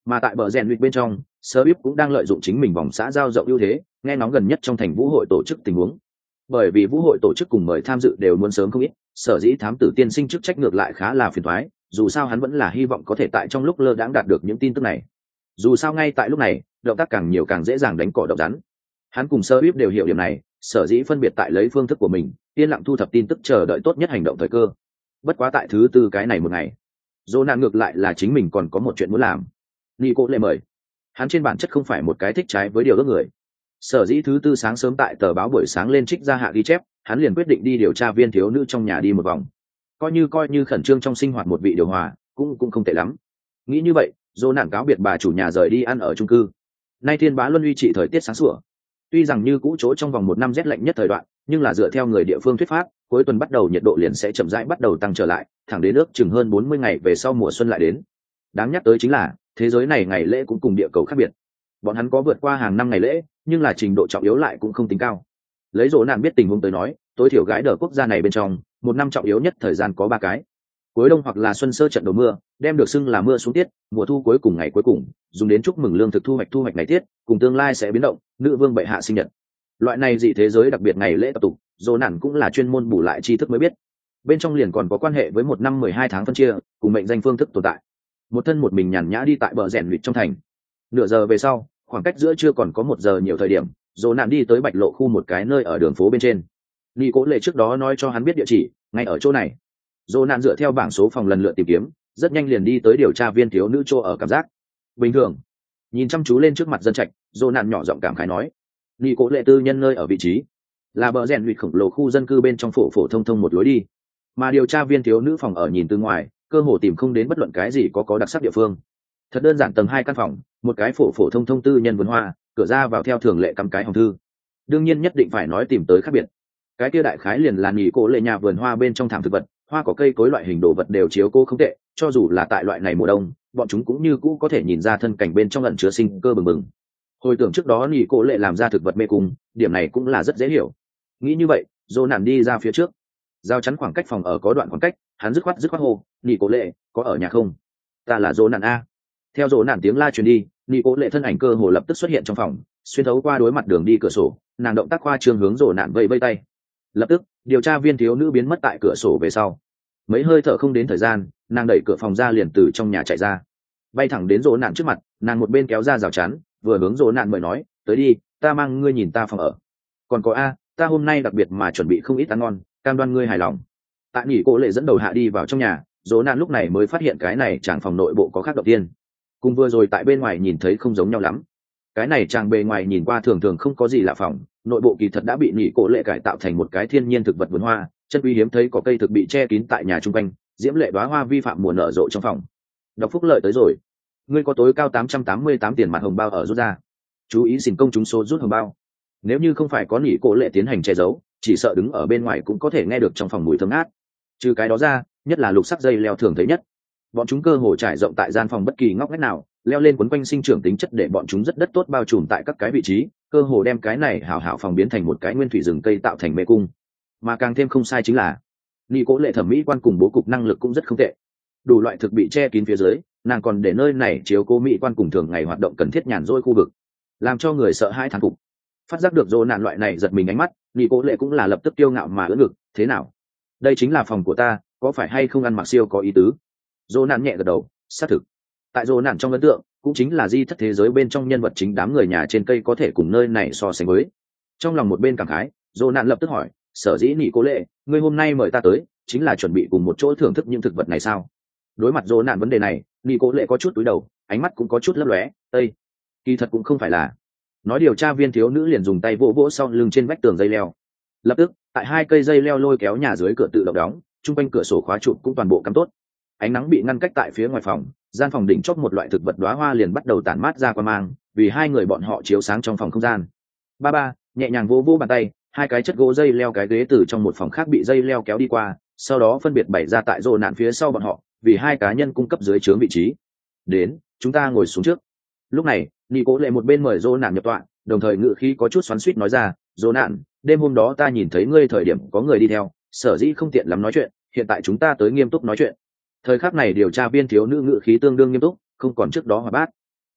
Mà tại bờ rèn luyện bên trong, Sơ Bíp cũng đang lợi dụng chính mình vòng xã giao rộng ưu thế, nghe ngóng gần nhất trong thành vũ hội tổ chức tình huống. Bởi vì vũ hội tổ chức cùng mời tham dự đều muốn sớm không ít, sở dĩ thám tử tiên sinh chức trách ngược lại khá là phiền toái, dù sao hắn vẫn là hy vọng có thể tại trong lúc lơ đãng đạt được những tin tức này. Dù sao ngay tại lúc này, động tác càng nhiều càng dễ dàng đánh cỏ độc rắn. Hắn cùng Sơ Bíp đều hiểu điểm này, sở dĩ phân biệt tại lấy phương thức của mình, yên lặng thu thập tin tức chờ đợi tốt nhất hành động thời cơ. Bất quá tại thứ tư cái này một ngày, Jonah ngược lại là chính mình còn có một chuyện muốn làm. Nico lệ mời. Hắn trên bản chất không phải một cái thích trái với điều ước người. Sở dĩ thứ tư sáng sớm tại tờ báo buổi sáng lên trích ra hạ ghi chép, hắn liền quyết định đi điều tra viên thiếu nữ trong nhà đi một vòng. Coi như khẩn trương trong sinh hoạt một vị điều hòa, cũng không tệ lắm. Nghĩ như vậy, Jonah cáo biệt bà chủ nhà rời đi ăn ở chung cư. Nay thiên bá luân uy trị thời tiết sáng sủa. Tuy rằng như cũ chỗ trong vòng một năm rét lạnh nhất thời đoạn, nhưng là dựa theo người địa phương thuyết pháp, cuối tuần bắt đầu nhiệt độ liền sẽ chậm rãi bắt đầu tăng trở lại, thẳng đến ước chừng hơn 40 ngày về sau mùa xuân lại đến. Đáng nhắc tới chính là, thế giới này ngày lễ cũng cùng địa cầu khác biệt. Bọn hắn có vượt qua hàng năm ngày lễ, nhưng là trình độ trọng yếu lại cũng không tính cao. Lấy rỗ nạn biết tình huống tới nói, tối thiểu gái đờ quốc gia này bên trong, một năm trọng yếu nhất thời gian có 3 cái. Cuối đông hoặc là xuân sơ trận đầu mưa, đem được xưng là mưa xuống tiết, mùa thu cuối cùng ngày cuối cùng, dùng đến chúc mừng lương thực thu hoạch ngày tiết, cùng tương lai sẽ biến động, nữ vương bệ hạ sinh nhật. Loại này dị thế giới đặc biệt ngày lễ tập tục, rỗ nạn cũng là chuyên môn bù lại tri thức mới biết. Bên trong liền còn có quan hệ với một năm 12 tháng phân chia, cùng mệnh danh phương thức tồn tại. Một thân một mình nhàn nhã đi tại bờ rèn luyện trong thành. Nửa giờ về sau, khoảng cách giữa chưa còn có 1 giờ nhiều thời điểm, rỗ nạn đi tới Bạch Lộ khu một cái nơi ở đường phố bên trên. Nico lệ trước đó nói cho hắn biết địa chỉ, ngay ở chỗ này. Rỗ nạn dựa theo bảng số phòng lần lượt tìm kiếm, rất nhanh liền đi tới điều tra viên thiếu nữ chỗ ở cảm giác bình thường. Nhìn chăm chú lên trước mặt dân trạch, rỗ nạn nhỏ giọng cảm khái nói: Nico lệ tư nhân nơi ở vị trí là bờ rèn luyện khổng lồ khu dân cư bên trong phổ thông một lối đi, mà điều tra viên thiếu nữ phòng ở nhìn từ ngoài cơ hồ tìm không đến bất luận cái gì có đặc sắc địa phương. Thật đơn giản, tầng 2 căn phòng, một cái phổ thông tư nhân vườn hoa, cửa ra vào theo thường lệ cắm cái hòm thư. Đương nhiên nhất định phải nói tìm tới khác biệt, cái kia đại khái liền là nghỉ cổ lệ nhà vườn hoa bên trong thảm thực vật, hoa có cây cối loại hình đồ vật đều chiếu cố không tệ, cho dù là tại loại này mùa đông, bọn chúng cũng như cũ có thể nhìn ra thân cảnh bên trong ẩn chứa sinh cơ bừng bừng. Hồi tưởng trước đó nghỉ cổ lệ làm ra thực vật mê cung, điểm này cũng là rất dễ hiểu. Nghĩ như vậy, Jonathan đi ra phía trước, giao chắn khoảng cách phòng ở có đoạn khoảng cách, hắn dứt khoát hô: nghỉ cổ lệ, có ở nhà không? Ta là Jonathan a. Theo Jonathan tiếng la truyền đi, nghỉ cổ lệ thân ảnh cơ hồ lập tức xuất hiện trong phòng, xuyên thấu qua đối mặt đường đi cửa sổ, nàng động tác khoa trương hướng Jonathan vẫy tay. Lập tức, điều tra viên thiếu nữ biến mất tại cửa sổ về sau. Mấy hơi thở không đến thời gian, nàng đẩy cửa phòng ra liền từ trong nhà chạy ra, bay thẳng đến Jonathan trước mặt, nàng một bên kéo ra rào chắn, vừa hướng Jonathan mời nói: tới đi, ta mang ngươi nhìn ta phòng ở. Còn có a, ta hôm nay đặc biệt mà chuẩn bị không ít ăn ngon, cam đoan ngươi hài lòng. Tại nghỉ cổ lệ dẫn đầu hạ đi vào trong nhà, Jonathan lúc này mới phát hiện cái này chàng phòng nội bộ có khác đầu tiên, cùng vừa rồi tại bên ngoài nhìn thấy không giống nhau lắm. Cái này chàng bề ngoài nhìn qua thường không có gì lạ phòng, nội bộ kỳ thật đã bị nghỉ cổ lệ cải tạo thành một cái thiên nhiên thực vật vườn hoa, chân quý hiếm thấy có cây thực bị che kín tại nhà trung quanh, diễm lệ đóa hoa vi phạm mùa nở rộ trong phòng. Đọc phúc lợi tới rồi, ngươi có tối cao 888 tiền mặt hồng bao ở rút ra, chú ý xin công chúng số rút hồng bao. Nếu như không phải có nghỉ cổ lệ tiến hành che giấu, chỉ sợ đứng ở bên ngoài cũng có thể nghe được trong phòng mùi thơm ngát. Trừ cái đó ra, nhất là lục sắc dây leo thường thấy nhất, bọn chúng cơ hồ trải rộng tại gian phòng bất kỳ ngóc ngách nào, leo lên quấn quanh sinh trưởng tính chất để bọn chúng rất đất tốt bao trùm tại các cái vị trí, cơ hồ đem cái này hảo phòng biến thành một cái nguyên thủy rừng cây tạo thành mê cung. Mà càng thêm không sai chính là nghỉ cổ lệ thẩm mỹ quan cùng bố cục năng lực cũng rất không tệ. Đủ loại thực bị che kín phía dưới, nàng còn để nơi này chiếu cố mỹ quan cùng thường ngày hoạt động cần thiết nhàn rỗi khu vực, làm cho người sợ hãi thán phục. Phát giác được Jonathan loại này giật mình ánh mắt, nghỉ cổ lệ cũng là lập tức kiêu ngạo mà ưỡn ngực: thế nào, đây chính là phòng của ta, có phải hay không ăn mặc siêu có ý tứ? Jonathan nhẹ gật đầu, xác thực. Tại Jonathan trong ấn tượng, cũng chính là di thất thế giới bên trong nhân vật chính đám người nhà trên cây có thể cùng nơi này so sánh với. Trong lòng một bên cảm khái, Jonathan lập tức hỏi: sở dĩ nghỉ cổ lệ, ngươi hôm nay mời ta tới, chính là chuẩn bị cùng một chỗ thưởng thức những thực vật này sao? Đối mặt Jonathan vấn đề này, nghỉ cổ lệ có chút cúi đầu, ánh mắt cũng có chút lấp lóe. Tây, kỳ thật cũng không phải là. Nói điều tra viên thiếu nữ liền dùng tay vỗ sau lưng trên vách tường dây leo. Lập tức, tại 2 cây dây leo lôi kéo nhà dưới cửa tự động đóng, chung quanh cửa sổ khóa trụ cũng toàn bộ cắm tốt. Ánh nắng bị ngăn cách tại phía ngoài phòng, gian phòng đỉnh chóp một loại thực vật đóa hoa liền bắt đầu tản mát ra quang mang, vì hai người bọn họ chiếu sáng trong phòng không gian. Ba nhẹ nhàng vỗ bàn tay, 2 cái chất gỗ dây leo cái ghế từ trong một phòng khác bị dây leo kéo đi qua, sau đó phân biệt bày ra tại rồ nạn phía sau bọn họ, vì 2 cá nhân cung cấp dưới trướng vị trí. Đến, chúng ta ngồi xuống trước. Lúc này, Nico lệ một bên mời rồ nạn nhập tọa, đồng thời ngự khí có chút xoắn xuýt nói ra: rồ nạn, đêm hôm đó ta nhìn thấy ngươi thời điểm có người đi theo, sở dĩ không tiện lắm nói chuyện, hiện tại chúng ta tới nghiêm túc nói chuyện. Thời khắc này điều tra viên thiếu nữ ngự khí tương đương nghiêm túc, không còn trước đó hòa bát.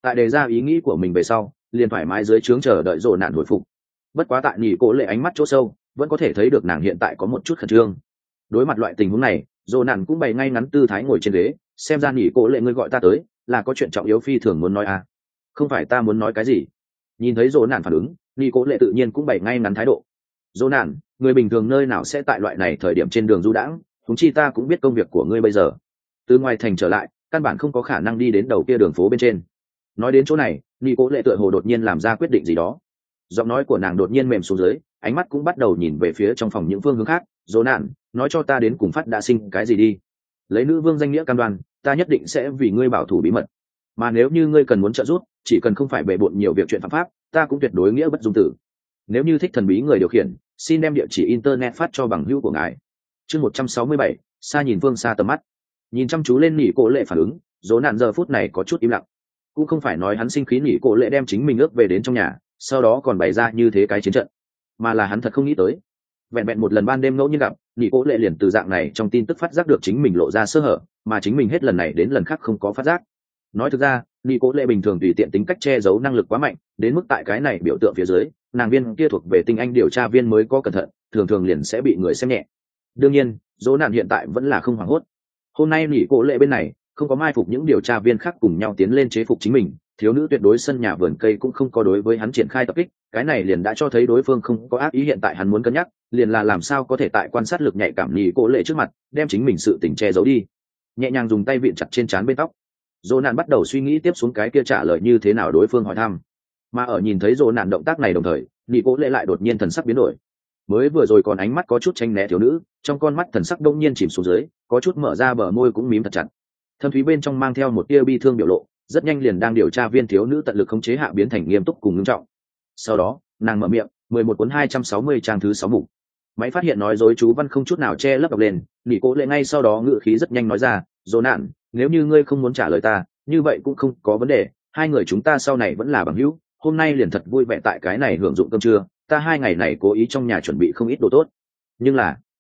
tại đề ra ý nghĩ của mình về sau liền thoải mái dưới trướng chờ đợi rồ nạn hồi phục. Bất quá tại nhị cố lệ ánh mắt chỗ sâu vẫn có thể thấy được nàng hiện tại có một chút khẩn trương. Đối mặt loại tình huống này rồ nạn cũng bày ngay ngắn tư thái ngồi trên ghế, xem ra nhị cố lệ ngươi gọi ta tới là có chuyện trọng yếu phi thường muốn nói à. Không phải ta muốn nói cái gì. Nhìn thấy rồ nạn phản ứng nhị cố lệ tự nhiên cũng bày ngay ngắn thái độ. Rồ nạn, người bình thường nơi nào sẽ tại loại này thời điểm trên đường du đãng, huống chi ta cũng biết công việc của ngươi bây giờ từ ngoài thành trở lại căn bản không có khả năng đi đến đầu kia đường phố bên trên. Nói đến chỗ này nhị cố lệ tựa hồ đột nhiên làm ra quyết định gì đó, giọng nói của nàng đột nhiên mềm xuống dưới, ánh mắt cũng bắt đầu nhìn về phía trong phòng những phương hướng khác. Dỗ nạn, nói cho ta đến cùng phát đã sinh cái gì đi. Lấy nữ vương danh nghĩa cam đoan ta nhất định sẽ vì ngươi bảo thủ bí mật, mà nếu như ngươi cần muốn trợ giúp chỉ cần không phải bề bộn nhiều việc chuyện phạm pháp ta cũng tuyệt đối nghĩa bất dung tử. Nếu như thích thần bí người điều khiển xin đem địa chỉ internet phát cho bằng hữu của ngài. Chương 167, xa nhìn phương xa tầm mắt. Nhìn chăm chú lên nỉ cổ lệ phản ứng dỗ nạn giờ phút này có chút im lặng. Cũng không phải nói hắn sinh khí nỉ cổ lệ đem chính mình ước về đến trong nhà sau đó còn bày ra như thế cái chiến trận, mà là hắn thật không nghĩ tới vẹn vẹn một lần ban đêm ngẫu nhiên gặp nỉ cổ lệ liền từ dạng này trong tin tức phát giác được chính mình lộ ra sơ hở, mà chính mình hết lần này đến lần khác không có phát giác. Nói thực ra nỉ cổ lệ bình thường tùy tiện tính cách che giấu năng lực quá mạnh, đến mức tại cái này biểu tượng phía dưới nàng viên kia thuộc về tinh anh điều tra viên mới có cẩn thận thường thường liền sẽ bị người xem nhẹ. Đương nhiên dỗ nạn hiện tại vẫn là không hoảng hốt. Hôm nay nỉ cổ lệ bên này không có mai phục những điều tra viên khác cùng nhau tiến lên chế phục chính mình, thiếu nữ tuyệt đối sân nhà vườn cây cũng không có đối với hắn triển khai tập kích, cái này liền đã cho thấy đối phương không có ác ý. Hiện tại hắn muốn cân nhắc liền là làm sao có thể tại quan sát lực nhạy cảm nỉ cổ lệ trước mặt đem chính mình sự tình che giấu đi. Nhẹ nhàng dùng tay vịn chặt trên trán bên tóc, dỗ nạn bắt đầu suy nghĩ tiếp xuống cái kia trả lời như thế nào đối phương hỏi thăm. Mà ở nhìn thấy dỗ nạn động tác này đồng thời nỉ cổ lệ lại đột nhiên thần sắc biến đổi. Mới vừa rồi còn ánh mắt có chút tranh né thiếu nữ, trong con mắt thần sắc đông nhiên chìm xuống dưới, có chút mở ra bờ môi cũng mím thật chặt, thâm thúy bên trong mang theo một tia bi thương biểu lộ, rất nhanh liền đang điều tra viên thiếu nữ tận lực khống chế hạ biến thành nghiêm túc cùng ngưng trọng. Sau đó nàng mở miệng 11 cuốn 260 trang thứ 6 mục. Máy phát hiện nói dối chú văn không chút nào che lấp đọc lên, nỉ cố lệ ngay sau đó ngữ khí rất nhanh nói ra, dỗ nạn, nếu như ngươi không muốn trả lời ta như vậy cũng không có vấn đề, hai người chúng ta sau này vẫn là bằng hữu, hôm nay liền thật vui vẻ tại cái này hưởng dụng cơm trưa, ta 2 ngày này cố ý trong nhà chuẩn bị không ít đồ tốt. Nhưng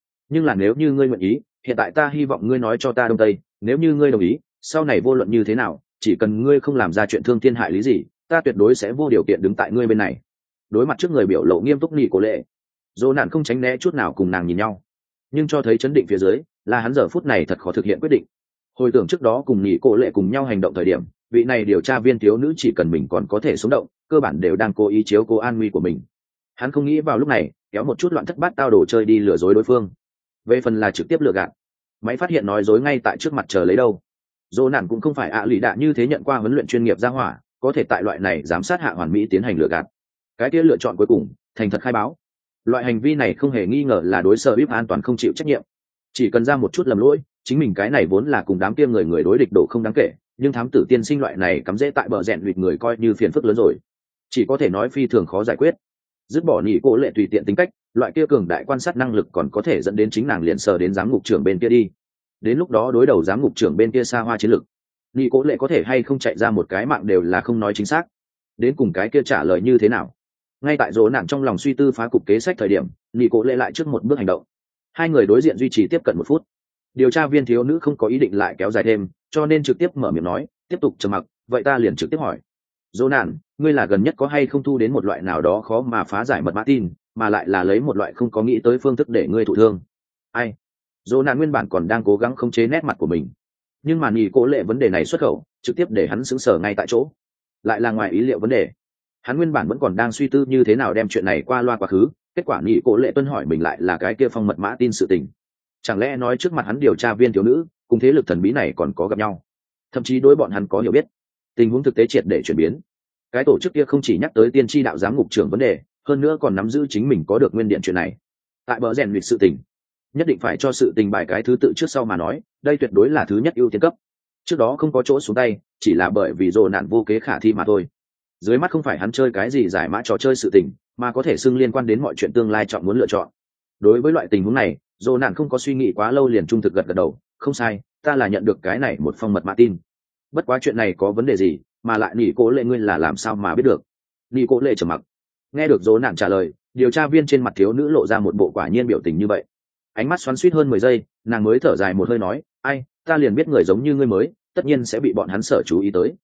là nếu như ngươi nguyện ý hiện tại ta hy vọng ngươi nói cho ta đông tây, nếu như ngươi đồng ý sau này vô luận như thế nào chỉ cần ngươi không làm ra chuyện thương thiên hại lý gì ta tuyệt đối sẽ vô điều kiện đứng tại ngươi bên này. Đối mặt trước người biểu lộ nghiêm túc nỉ cổ lệ, dỗ nạn không tránh né chút nào cùng nàng nhìn nhau, nhưng cho thấy chấn định phía dưới là hắn giờ phút này thật khó thực hiện quyết định. Hồi tưởng trước đó cùng nỉ cổ lệ cùng nhau hành động thời điểm, vị này điều tra viên thiếu nữ chỉ cần mình còn có thể sống động cơ bản đều đang cố ý chiếu cố an nguy của mình. Hắn không nghĩ vào lúc này kéo một chút loạn thất bát tao đồ chơi đi lừa dối đối phương. Về phần là trực tiếp lừa gạt, máy phát hiện nói dối ngay tại trước mặt chờ lấy đâu. Dỗ nạn cũng không phải ạ lì đạ như thế nhận qua huấn luyện chuyên nghiệp ra hỏa có thể tại loại này giám sát hạ hoàn mỹ tiến hành lừa gạt. Cái kia lựa chọn cuối cùng thành thật khai báo, loại hành vi này không hề nghi ngờ là đối sở bíp an toàn không chịu trách nhiệm. Chỉ cần ra một chút lầm lỗi chính mình cái này vốn là cùng đám kia người đối địch đổ không đáng kể, nhưng thám tử tiên sinh loại này cắm rễ tại bờ rèn huyệt người coi như phiền phức lớn rồi, chỉ có thể nói phi thường khó giải quyết. Dứt bỏ nỉ cổ lệ tùy tiện tính cách, loại kia cường đại quan sát năng lực còn có thể dẫn đến chính nàng liền sờ đến giám ngục trưởng bên kia đi. Đến lúc đó đối đầu giám ngục trưởng bên kia xa hoa chiến lực, nỉ cổ lệ có thể hay không chạy ra một cái mạng đều là không nói chính xác. Đến cùng cái kia trả lời như thế nào? Ngay tại dỗ nạn trong lòng suy tư phá cục kế sách thời điểm, nỉ cổ lệ lại trước một bước hành động. Hai người đối diện duy trì tiếp cận 1 phút. Điều tra viên thiếu nữ không có ý định lại kéo dài thêm, cho nên trực tiếp mở miệng nói, tiếp tục trầm mặc, vậy ta liền trực tiếp hỏi. Dỗ nạn, ngươi là gần nhất có hay không thu đến một loại nào đó khó mà phá giải mật mã tin, mà lại là lấy một loại không có nghĩ tới phương thức để ngươi thụ thương? Ai? Dỗ nạn nguyên bản còn đang cố gắng khống chế nét mặt của mình, nhưng mà nỉ cổ lệ vấn đề này xuất khẩu trực tiếp để hắn sững sờ ngay tại chỗ. Lại là ngoài ý liệu vấn đề. Hắn nguyên bản vẫn còn đang suy tư như thế nào đem chuyện này qua loa quá khứ, kết quả nỉ cổ lệ tuân hỏi mình lại là cái kia phong mật mã tin sự tình. Chẳng lẽ nói trước mặt hắn điều tra viên thiếu nữ cùng thế lực thần bí này còn có gặp nhau, thậm chí đối bọn hắn có hiểu biết. Tình huống thực tế triệt để chuyển biến. Cái tổ chức kia không chỉ nhắc tới tiên tri đạo giám ngục trưởng vấn đề, hơn nữa còn nắm giữ chính mình có được nguyên điện chuyện này. Tại bờ rèn lịch sự tình, nhất định phải cho sự tình bài cái thứ tự trước sau mà nói, đây tuyệt đối là thứ nhất ưu tiên cấp. Trước đó không có chỗ xuống tay chỉ là bởi vì dồ nạn vô kế khả thi mà thôi. Dưới mắt không phải hắn chơi cái gì giải mã trò chơi sự tình, mà có thể xưng liên quan đến mọi chuyện tương lai chọn muốn lựa chọn. Đối với loại tình huống này, dồ nạn không có suy nghĩ quá lâu liền trung thực gật đầu, không sai, ta là nhận được cái này một phong mật mã tin. Bất quá chuyện này có vấn đề gì mà lại nỉ cổ lệ ngươi là làm sao mà biết được? Nỉ cổ lệ trầm mặc. Nghe được dỗ nạn trả lời, điều tra viên trên mặt thiếu nữ lộ ra một bộ quả nhiên biểu tình như vậy. Ánh mắt xoắn xuýt hơn 10 giây, nàng mới thở dài một hơi nói, ai, ta liền biết người giống như ngươi mới tất nhiên sẽ bị bọn hắn sở chú ý tới.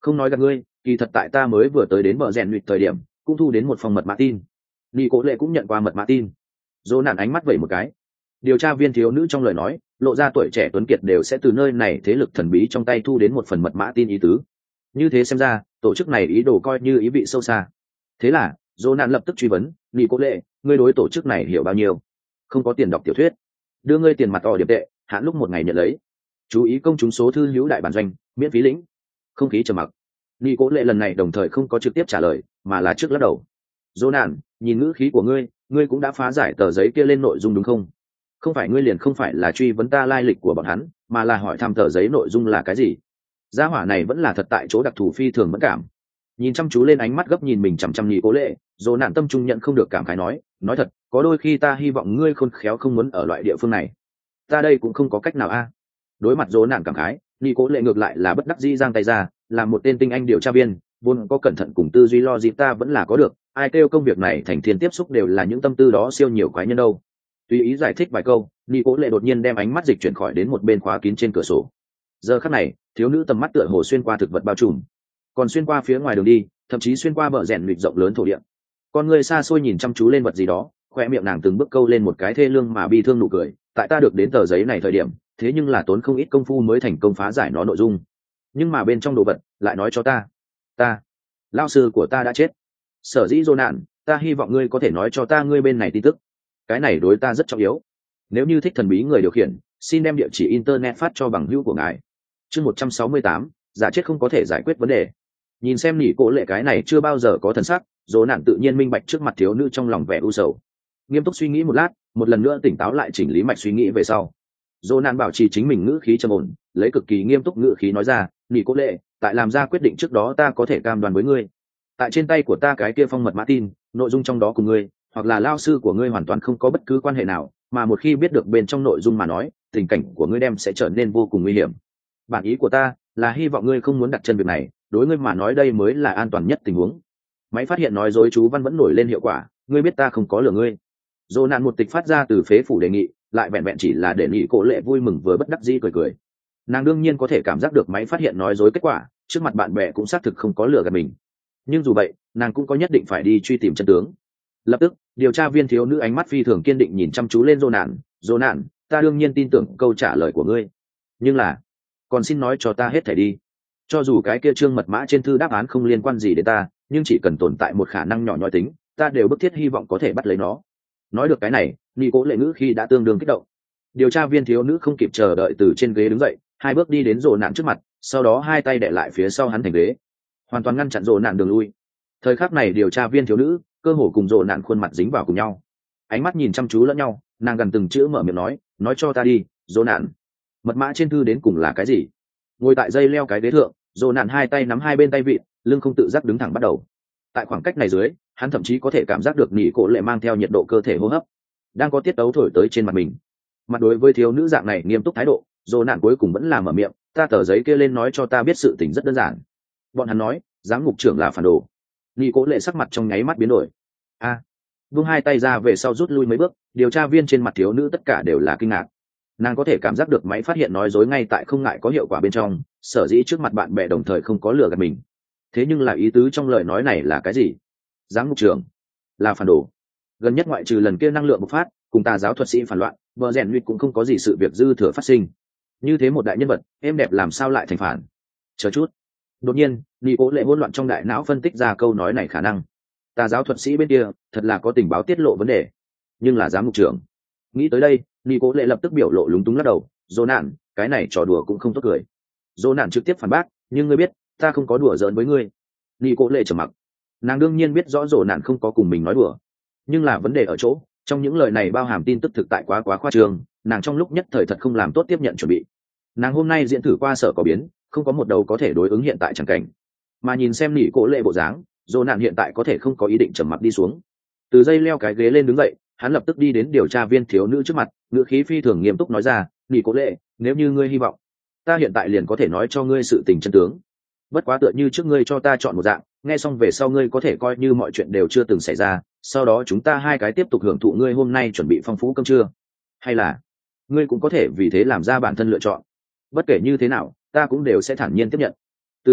Không nói gặp ngươi, kỳ thật tại ta mới vừa tới đến bờ rèn luyện thời điểm cũng thu đến một phòng mật mã tin. Nghi cố lệ cũng nhận qua mật mã tin. Dỗ nạn ánh mắt vẩy một cái. Điều tra viên thiếu nữ trong lời nói lộ ra tuổi trẻ tuấn kiệt đều sẽ từ nơi này thế lực thần bí trong tay thu đến một phần mật mã tin ý tứ. Như thế xem ra tổ chức này ý đồ coi như ý vị sâu xa. Thế là dỗ nạn lập tức truy vấn, nghi cố lệ, ngươi đối tổ chức này hiểu bao nhiêu? Không có tiền đọc tiểu thuyết, đưa ngươi tiền mặt điểm tệ, hạn lúc một ngày nhận lấy. Chú ý công chúng số thư hữu đại bản doanh, miễn phí lĩnh. Không khí trầm mặc. Nghi cố lệ lần này đồng thời không có trực tiếp trả lời mà là trước lắc đầu. Dỗ nạn, nhìn ngữ khí của ngươi cũng đã phá giải tờ giấy kia lên nội dung đúng không? Không phải ngươi liền không phải là truy vấn ta lai lịch của bọn hắn, mà là hỏi thăm tờ giấy nội dung là cái gì. Gia hỏa này vẫn là thật tại chỗ đặc thù phi thường mẫn cảm. Nhìn chăm chú lên ánh mắt gấp nhìn mình chằm chằm Nghi cố lệ, Dỗ nạn tâm trung nhận không được cảm khái nói thật, có đôi khi ta hy vọng ngươi khôn khéo không muốn ở loại địa phương này. Ta đây cũng không có cách nào a. Đối mặt Dỗ nạn cảm khái, Nghi cố lệ ngược lại là bất đắc dĩ giang tay ra, làm một tên tinh anh điều tra viên vốn có cẩn thận cùng tư duy lo gì ta vẫn là có được, ai kêu công việc này thành thiên tiếp xúc đều là những tâm tư đó siêu nhiều quái nhân đâu. Tùy ý giải thích vài câu, Nghi cố lệ đột nhiên đem ánh mắt dịch chuyển khỏi đến một bên khóa kín trên cửa sổ. Giờ khắc này thiếu nữ tầm mắt tựa hồ xuyên qua thực vật bao trùm, còn xuyên qua phía ngoài đường đi, thậm chí xuyên qua bờ rèn luyện rộng lớn thổ địa. Con người xa xôi nhìn chăm chú lên vật gì đó, khoe miệng nàng từng bước câu lên một cái thê lương mà bi thương nụ cười. Tại ta được đến tờ giấy này thời điểm, thế nhưng là tốn không ít công phu mới thành công phá giải nó nội dung, nhưng mà bên trong đồ vật lại nói cho ta lao sư của ta đã chết. Sở dĩ Dỗ nạn, ta hy vọng ngươi có thể nói cho ta ngươi bên này tin tức, cái này đối ta rất trọng yếu. Nếu như thích thần bí người điều khiển, xin đem địa chỉ internet phát cho bằng hữu của ngài. Chương 168, giả chết không có thể giải quyết vấn đề. Nhìn xem Nghi cố lệ cái này chưa bao giờ có thần sắc, Dỗ nạn tự nhiên minh bạch trước mặt thiếu nữ trong lòng vẻ u sầu. Nghiêm túc suy nghĩ một lát, một lần nữa tỉnh táo lại chỉnh lý mạch suy nghĩ về sau, Dỗ nạn bảo trì chính mình ngữ khí trầm ổn, lấy cực kỳ nghiêm túc ngữ khí nói ra, Nghi cố lệ, tại làm ra quyết định trước đó ta có thể cam đoan với ngươi, tại trên tay của ta cái kia phong mật mã tin, nội dung trong đó cùng ngươi hoặc là lao sư của ngươi hoàn toàn không có bất cứ quan hệ nào, mà một khi biết được bên trong nội dung mà nói, tình cảnh của ngươi đem sẽ trở nên vô cùng nguy hiểm. Bản ý của ta là hy vọng ngươi không muốn đặt chân việc này, đối ngươi mà nói đây mới là an toàn nhất tình huống. Máy phát hiện nói dối chú văn vẫn nổi lên hiệu quả, ngươi biết ta không có lừa ngươi. Dỗ nạn một tịch phát ra từ phế phủ đề nghị, lại vẹn vẹn chỉ là để Nghi cố lệ vui mừng vừa bất đắc dĩ cười. Nàng đương nhiên có thể cảm giác được máy phát hiện nói dối kết quả, trước mặt bạn bè cũng xác thực không có lừa gạt mình, nhưng dù vậy nàng cũng có nhất định phải đi truy tìm chân tướng. Lập tức điều tra viên thiếu nữ ánh mắt phi thường kiên định nhìn chăm chú lên Dỗ nạn, ta đương nhiên tin tưởng câu trả lời của ngươi, nhưng là còn xin nói cho ta hết thảy đi. Cho dù cái kia trương mật mã trên thư đáp án không liên quan gì đến ta, nhưng chỉ cần tồn tại một khả năng nhỏ nhoi tính, ta đều bức thiết hy vọng có thể bắt lấy nó. Nói được cái này, Nghi cố lệ ngữ khi đã tương đương kích động. Điều tra viên thiếu nữ không kịp chờ đợi từ trên ghế đứng dậy, hai bước đi đến Dỗ nạn trước mặt, sau đó hai tay đè lại phía sau hắn thành ghế, hoàn toàn ngăn chặn Dỗ nạn đường lui. Thời khắc này điều tra viên thiếu nữ cơ hồ cùng Dỗ nạn khuôn mặt dính vào cùng nhau, ánh mắt nhìn chăm chú lẫn nhau, nàng gần từng chữ mở miệng nói cho ta đi, Dỗ nạn, mật mã trên thư đến cùng là cái gì? Ngồi tại dây leo cái ghế thượng, Dỗ nạn hai tay nắm hai bên tay vịn, lưng không tự giác đứng thẳng bắt đầu. Tại khoảng cách này dưới, hắn thậm chí có thể cảm giác được Nghi cố lệ mang theo nhiệt độ cơ thể hô hấp đang có tiết tấu thổi tới trên mặt mình. Mặt đối với thiếu nữ dạng này nghiêm túc thái độ, Dỗ nạn cuối cùng vẫn là mở miệng, ta tờ giấy kia lên nói cho ta biết sự tình rất đơn giản. Bọn hắn nói giám ngục trưởng là phản đồ. Nghi cố lệ sắc mặt trong nháy mắt biến đổi. Vung hai tay ra về sau rút lui mấy bước, điều tra viên trên mặt thiếu nữ tất cả đều là kinh ngạc. Nàng có thể cảm giác được máy phát hiện nói dối ngay tại không ngại có hiệu quả bên trong, sở dĩ trước mặt bạn bè đồng thời không có lừa gạt mình. Thế nhưng là ý tứ trong lời nói này là cái gì? Giám ngục trưởng là phản đồ. Gần nhất ngoại trừ lần kia năng lượng bộc phát cùng tà giáo thuật sĩ phản loạn, vợ rèn luyện cũng không có gì sự việc dư thừa phát sinh. Như thế một đại nhân vật êm đẹp làm sao lại thành phản? Chờ chút. Đột nhiên Nghi cố lệ hỗn loạn trong đại não phân tích ra câu nói này khả năng. Tà giáo thuật sĩ bên kia thật là có tình báo tiết lộ vấn đề, nhưng là giám mục trưởng. Nghĩ tới đây, Nghi cố lệ lập tức biểu lộ lúng túng lắc đầu, Dỗ nạn, cái này trò đùa cũng không tốt cười. Dỗ nạn trực tiếp phản bác, nhưng ngươi biết ta không có đùa giỡn với ngươi. Nghi cố lệ trầm mặc. Nàng đương nhiên biết rõ Dỗ nạn không có cùng mình nói đùa, nhưng là vấn đề ở chỗ trong những lời này bao hàm tin tức thực tại quá khoa trương, nàng trong lúc nhất thời thật không làm tốt tiếp nhận chuẩn bị. Nàng hôm nay diễn thử qua sở có biến, không có một đầu có thể đối ứng hiện tại chẳng cảnh, mà nhìn xem Nghi cố lệ bộ dáng, Dỗ nạn hiện tại có thể không có ý định trầm mặc đi xuống. Từ dây leo cái ghế lên đứng dậy, hắn lập tức đi đến điều tra viên thiếu nữ trước mặt, ngữ khí phi thường nghiêm túc nói ra, Nghi cố lệ, nếu như ngươi hy vọng, ta hiện tại liền có thể nói cho ngươi sự tình chân tướng. Bất quá tựa như trước ngươi cho ta chọn một dạng, nghe xong về sau ngươi có thể coi như mọi chuyện đều chưa từng xảy ra, sau đó chúng ta hai cái tiếp tục hưởng thụ ngươi hôm nay chuẩn bị phong phú cơm trưa, hay là ngươi cũng có thể vì thế làm ra bản thân lựa chọn. Bất kể như thế nào ta cũng đều sẽ thản nhiên tiếp nhận. Từ từ,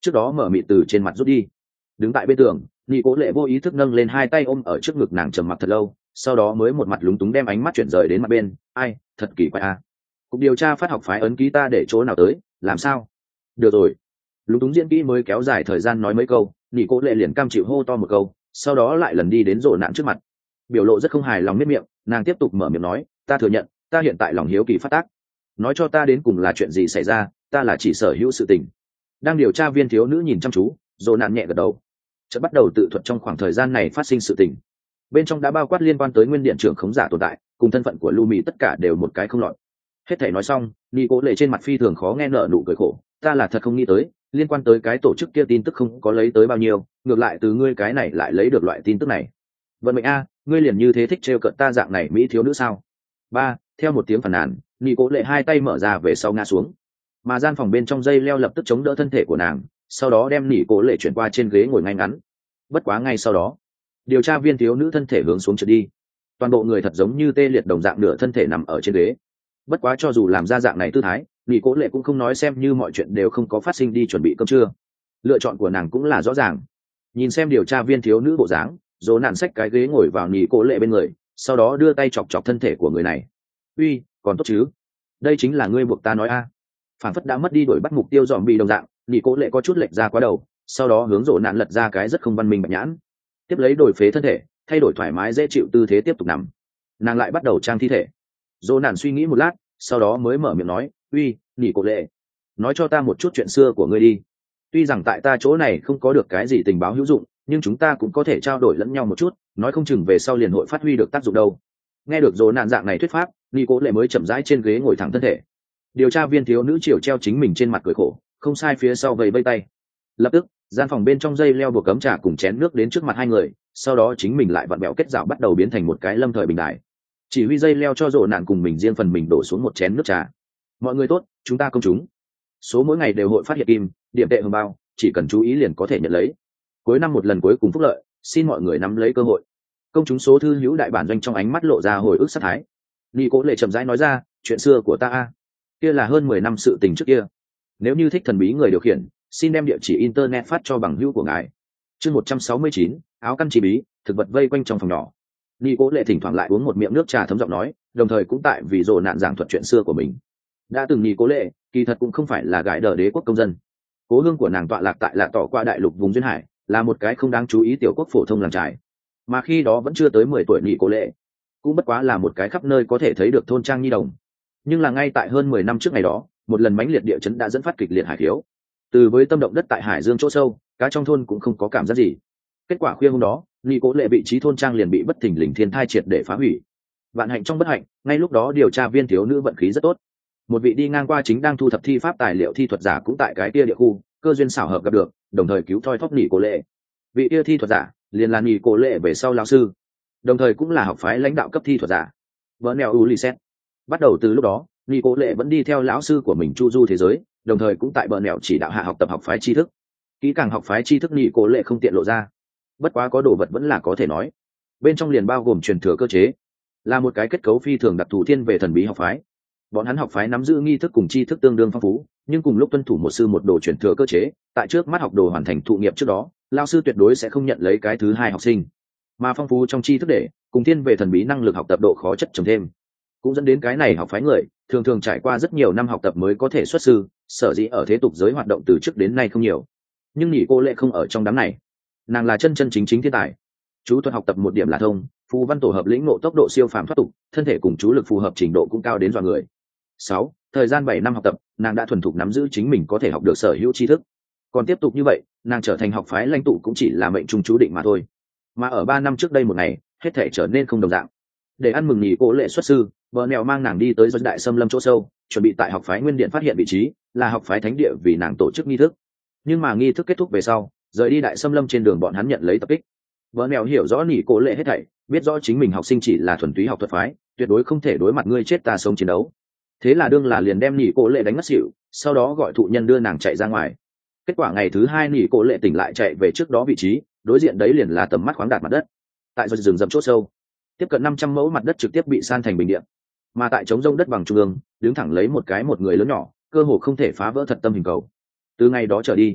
trước đó mở mịt từ trên mặt rút đi. Đứng tại bên tường, nhị cố lệ vô ý thức nâng lên hai tay ôm ở trước ngực nàng, trầm mặc thật lâu, sau đó mới một mặt lúng túng đem ánh mắt chuyển rời đến mặt bên. Ai, thật kỳ quái à. Cục điều tra phát học phái ấn ký ta để chỗ nào tới, làm sao? Được rồi. Lúng túng diễn kỹ mới kéo dài thời gian nói mấy câu, nhị cố lệ liền cam chịu hô to một câu, sau đó lại lần đi đến rộ nạn trước mặt. Biểu lộ rất không hài lòng miết miệng, nàng tiếp tục mở miệng nói, ta thừa nhận, ta hiện tại lòng hiếu kỳ phát tác. Nói cho ta đến cùng là chuyện gì xảy ra, ta là chỉ sở hữu sự tình. Đang điều tra viên thiếu nữ nhìn chăm chú, rộ nạn nhẹ gật đầu. Chợt bắt đầu tự thuật trong khoảng thời gian này phát sinh sự tình. Bên trong đã bao quát liên quan tới nguyên điện trưởng khống giả tồn tại, cùng thân phận của Lumi tất cả đều một cái không lọt. Hết thảy nói xong, nhị cố lệ trên mặt phi thường khó nghe nở nụ cười khổ, ta là thật không nghĩ tới, liên quan tới cái tổ chức kia tin tức không có lấy tới bao nhiêu, ngược lại từ ngươi cái này lại lấy được loại tin tức này. Vận mệnh a, ngươi liền như thế thích trêu cợt ta dạng này mỹ thiếu nữ sao? Ba, theo một tiếng phàn nàn, nhị cố lệ hai tay mở ra về sau ngã xuống, mà gian phòng bên trong dây leo lập tức chống đỡ thân thể của nàng, sau đó đem nhị cố lệ chuyển qua trên ghế ngồi ngay ngắn. Bất quá ngay sau đó, điều tra viên thiếu nữ thân thể hướng xuống trượt đi, toàn bộ người thật giống như tê liệt đồng dạng, nửa thân thể nằm ở trên ghế. Bất quá cho dù làm ra dạng này tư thái, nhị cố lệ cũng không nói xem như mọi chuyện đều không có phát sinh đi chuẩn bị cơm trưa. Lựa chọn của nàng cũng là rõ ràng. Nhìn xem điều tra viên thiếu nữ bộ dáng, dỗ nạn xách cái ghế ngồi vào nhị cố lệ bên người, sau đó đưa tay chọc chọc thân thể của người này. Uy, còn tốt chứ? Đây chính là ngươi buộc ta nói a. Phản phất đã mất đi đuổi bắt mục tiêu dòm bị đồng dạng, nhị cố lệ có chút lệch ra quá đầu, sau đó hướng dỗ nạn lật ra cái rất không văn minh bạch nhãn, tiếp lấy đổi phế thân thể, thay đổi thoải mái dễ chịu tư thế tiếp tục nằm. Nàng lại bắt đầu trang thi thể. Dỗ nạn suy nghĩ một lát, sau đó mới mở miệng nói, uy, nhị cố lệ, nói cho ta một chút chuyện xưa của ngươi đi. Tuy rằng tại ta chỗ này không có được cái gì tình báo hữu dụng, nhưng chúng ta cũng có thể trao đổi lẫn nhau một chút, nói không chừng về sau liền hội phát huy được tác dụng đâu. Nghe được dỗ nạn dạng này thuyết pháp, nhị cố lệ mới chậm rãi trên ghế ngồi thẳng thân thể. Điều tra viên thiếu nữ chiều treo chính mình trên mặt cười khổ, không sai, phía sau vẫy vây tay. Lập tức, gian phòng bên trong dây leo buộc cấm trà cùng chén nước đến trước mặt hai người, sau đó chính mình lại vặn bẹo kết dạo bắt đầu biến thành một cái lâm thời bình đại. Chỉ huy dây leo cho rộ nạn cùng mình riêng phần mình đổ xuống một chén nước trà. Mọi người tốt, chúng ta công chúng. Số mỗi ngày đều hội phát hiện kim, điểm tệ hương bao, chỉ cần chú ý liền có thể nhận lấy. Cuối năm một lần cuối cùng phúc lợi, xin mọi người nắm lấy cơ hội. Công chúng số thư hữu đại bản doanh trong ánh mắt lộ ra hồi ức sát thái. Nghi cố lệ chậm rãi nói ra, chuyện xưa của ta kia là hơn 10 năm sự tình trước kia. Nếu như thích thần bí người điều khiển, xin đem địa chỉ internet phát cho bằng hữu của ngài. Chương 169, áo căn chỉ bí, thực vật vây quanh trong phòng nhỏ. Nghi cố lệ thỉnh thoảng lại uống một miệng nước trà thấm giọng nói, đồng thời cũng tại vì rồ nạn giảng thuật chuyện xưa của mình. Đã từng nghi cố lệ, kỳ thật cũng không phải là gái đờ đế quốc công dân. Cố hương của nàng tọa lạc tại Lạ Tỏ qua đại lục vùng duyên hải, là một cái không đáng chú ý tiểu quốc phổ thông làng trài. Mà khi đó vẫn chưa tới 10 tuổi nghi cố lệ, cũng bất quá là một cái khắp nơi có thể thấy được thôn trang nhi đồng. Nhưng là ngay tại hơn 10 năm trước ngày đó, một lần mãnh liệt địa chấn đã dẫn phát kịch liệt hải khiếu. Từ với tâm động đất tại hải dương chỗ sâu, cá trong thôn cũng không có cảm giác gì. Kết quả khuya hôm đó, nghi cố lệ vị trí thôn trang liền bị bất thình lình thiên thai triệt để phá hủy. Vạn hạnh trong bất hạnh, ngay lúc đó điều tra viên thiếu nữ vận khí rất tốt. Một vị đi ngang qua chính đang thu thập thi pháp tài liệu thi thuật giả cũng tại cái kia địa khu, cơ duyên xảo hợp gặp được, đồng thời cứu thoi thóp nghi cố lệ. Vị kia thi thuật giả liền là nghi cố lệ về sau lão sư, đồng thời cũng là học phái lãnh đạo cấp thi thuật giả Bernel Ulises. Bắt đầu từ lúc đó, nghi cố lệ vẫn đi theo lão sư của mình chu du thế giới, đồng thời cũng tại Bernel chỉ đạo hạ học tập học phái tri thức. Kỹ càng học phái tri thức nghi cố lệ không tiện lộ ra, bất quá có đồ vật vẫn là có thể nói. Bên trong liền bao gồm truyền thừa cơ chế, là một cái kết cấu phi thường đặc thù thiên về thần bí học phái. Bọn hắn học phái nắm giữ nghi thức cùng tri thức tương đương phong phú, nhưng cùng lúc tuân thủ một sư một đồ truyền thừa cơ chế, tại trước mắt học đồ hoàn thành thụ nghiệp trước đó, lão sư tuyệt đối sẽ không nhận lấy cái thứ hai học sinh. Mà phong phú trong tri thức để cùng thiên về thần bí năng lực học tập độ khó chất chồng thêm, cũng dẫn đến cái này học phái người thường thường trải qua rất nhiều năm học tập mới có thể xuất sư, sở dĩ ở thế tục giới hoạt động từ trước đến nay không nhiều. Nhưng nhị cô lệ không ở trong đám này, nàng là chân chân chính chính thiên tài. Chú thuật học tập một điểm là thông, phù văn tổ hợp lĩnh ngộ tốc độ siêu phàm thoát tục, thân thể cùng chú lực phù hợp trình độ cũng cao đến dọa người. 6. Thời gian 7 năm học tập, nàng đã thuần thục nắm giữ chính mình có thể học được sở hữu tri thức. Còn tiếp tục như vậy, nàng trở thành học phái lãnh tụ cũng chỉ là mệnh trung chú định mà thôi. Mà ở 3 năm trước đây một ngày, hết thể trở nên không đồng dạng. Để ăn mừng nhị cô lệ xuất sư, vợ mèo mang nàng đi tới doanh đại xâm lâm chỗ sâu, chuẩn bị tại học phái nguyên điện phát hiện vị trí, là học phái thánh địa vì nàng tổ chức nghi thức. Nhưng mà nghi thức kết thúc về sau, rời đi đại xâm lâm trên đường bọn hắn nhận lấy tập kích. Vợ mèo hiểu rõ nhị cô lệ hết thảy, biết rõ chính mình học sinh chỉ là thuần túy học thuật phái, tuyệt đối không thể đối mặt ngươi chết ta sống chiến đấu. Thế là đương là liền đem nhị cô lệ đánh ngất xỉu, sau đó gọi thụ nhân đưa nàng chạy ra ngoài. Kết quả ngày thứ 2 nhị cô lệ tỉnh lại chạy về trước đó vị trí, đối diện đấy liền là tầm mắt khoáng đạt mặt đất. Tại rừng rậm chỗ sâu, tiếp cận 500 mẫu mặt đất trực tiếp bị san thành bình địa, mà tại trống rông đất bằng trung ương đứng thẳng lấy một người lớn nhỏ, cơ hồ không thể phá vỡ thật tâm hình cầu. Từ ngày đó trở đi,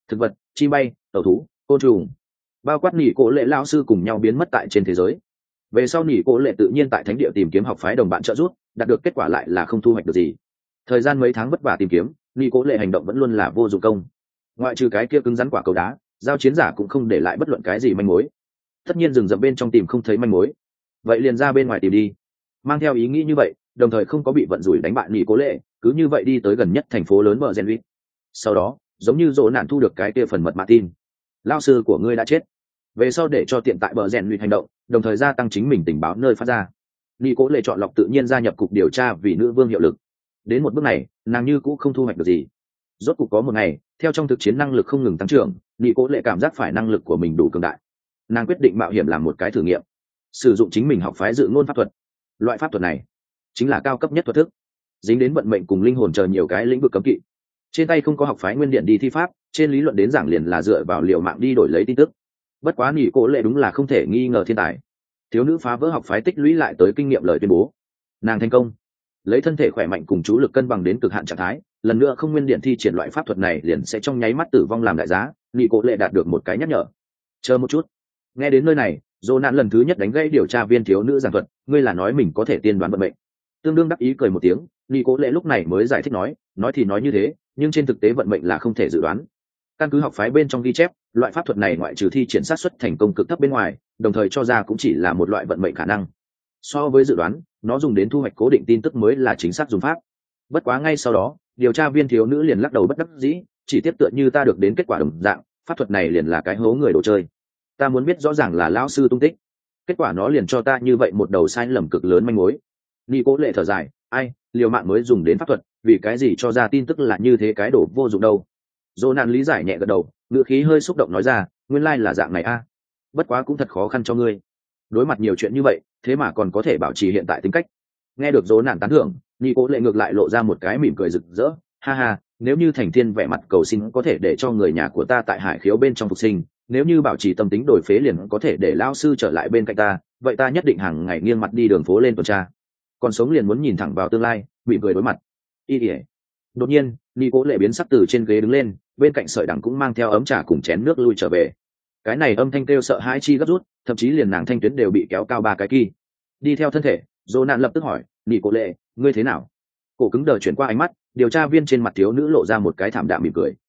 thực vật, chim bay, tàu thú, côn trùng, bao quát nỉ cổ lệ lao sư cùng nhau biến mất tại trên thế giới. Về sau nỉ cổ lệ tự nhiên tại thánh địa tìm kiếm học phái đồng bạn trợ giúp, đạt được kết quả lại là không thu hoạch được gì. Thời gian mấy tháng vất vả tìm kiếm, nỉ cổ lệ hành động vẫn luôn là vô dụng công. Ngoại trừ cái kia cứng rắn quả cầu đá, giao chiến giả cũng không để lại bất luận cái gì manh mối. Tất nhiên rừng rậm bên trong tìm không thấy manh mối, vậy liền ra bên ngoài tìm đi. Mang theo ý nghĩ như vậy, đồng thời không có bị vận rủi đánh bại nỉ cố lệ, cứ như vậy đi tới gần nhất thành phố lớn bờ gen luyện. Sau đó giống như dỗ nạn thu được cái kia phần mật mã tin, lao sư của ngươi đã chết. Về sau để cho tiện tại bờ rèn luyện hành động, đồng thời gia tăng chính mình tình báo nơi phát ra, nỉ cố lệ chọn lọc tự nhiên gia nhập cục điều tra vì nữ vương hiệu lực. Đến một bước này nàng như cũng không thu hoạch được gì. Rốt cục có một ngày, theo trong thực chiến năng lực không ngừng tăng trưởng, nỉ cố lệ cảm giác phải năng lực của mình đủ cường đại. Nàng quyết định mạo hiểm làm một cái thử nghiệm, sử dụng chính mình học phái dự ngôn pháp thuật. Loại pháp thuật này chính là cao cấp nhất thuật thức, dính đến vận mệnh cùng linh hồn chờ nhiều cái lĩnh vực cấm kỵ. Trên tay không có học phái nguyên điện đi thi pháp, trên lý luận đến giảng liền là dựa vào liệu mạng đi đổi lấy tin tức. Bất quá nỉ cố lệ đúng là không thể nghi ngờ thiên tài. Thiếu nữ phá vỡ học phái tích lũy lại tới kinh nghiệm lời tuyên bố, nàng thành công lấy thân thể khỏe mạnh cùng chú lực cân bằng đến cực hạn trạng thái, lần nữa không nguyên điện thi triển loại pháp thuật này liền sẽ trong nháy mắt tử vong làm đại giá. Nỉ cố lệ đạt được một cái nhắc nhở. Chờ một chút. Nghe đến nơi này, dỗ nạn lần thứ nhất đánh gây điều tra viên thiếu nữ giảng thuật, ngươi là nói mình có thể tiên đoán vận mệnh. Tương đương đắc ý cười một tiếng, nỉ cố lệ lúc này mới giải thích nói thì nói như thế, nhưng trên thực tế vận mệnh là không thể dự đoán. Căn cứ học phái bên trong ghi chép, loại pháp thuật này ngoại trừ thi triển sát xuất thành công cực thấp bên ngoài, đồng thời cho ra cũng chỉ là một loại vận mệnh khả năng. So với dự đoán, nó dùng đến thu hoạch cố định tin tức mới là chính xác dùng pháp. Bất quá ngay sau đó, điều tra viên thiếu nữ liền lắc đầu bất đắc dĩ, chỉ tiếp tựa như ta được đến kết quả đồng dạng, pháp thuật này liền là cái hố người đồ chơi. Ta muốn biết rõ ràng là lão sư tung tích, kết quả nó liền cho ta như vậy một đầu sai lầm cực lớn manh mối. Nỉ cố lệ thở dài, ai, liều mạng mới dùng đến pháp thuật, vì cái gì cho ra tin tức là như thế cái đồ vô dụng đâu. Dỗ nạn lý giải nhẹ gật đầu, ngữ khí hơi xúc động nói ra, nguyên lai là dạng này a. Bất quá cũng thật khó khăn cho ngươi, đối mặt nhiều chuyện như vậy thế mà còn có thể bảo trì hiện tại tính cách. Nghe được dỗ nạn tán thưởng, nỉ cố lệ ngược lại lộ ra một cái mỉm cười rực rỡ, ha ha, nếu như thành thiên vẻ mặt cầu xin có thể để cho người nhà của ta tại hải khiếu bên trong phục sinh, nếu như bảo trì tâm tính đổi phế liền có thể để lao sư trở lại bên cạnh ta, vậy ta nhất định hàng ngày nghiêng mặt đi đường phố lên tuần tra. Còn sống liền muốn nhìn thẳng vào tương lai, bị cười đối mặt. ỉa. Đột nhiên nỉ cố lệ biến sắc từ trên ghế đứng lên, bên cạnh sợi đằng cũng mang theo ấm trà cùng chén nước lui trở về. Cái này âm thanh kêu sợ hãi chi gấp rút, thậm chí liền nàng thanh tuyến đều bị kéo cao 3 cái kỳ. Đi theo thân thể, dỗ nạn lập tức hỏi, nỉ cố lệ, ngươi thế nào? Cổ cứng đờ chuyển qua ánh mắt, điều tra viên trên mặt thiếu nữ lộ ra một cái thảm đạm mỉm cười,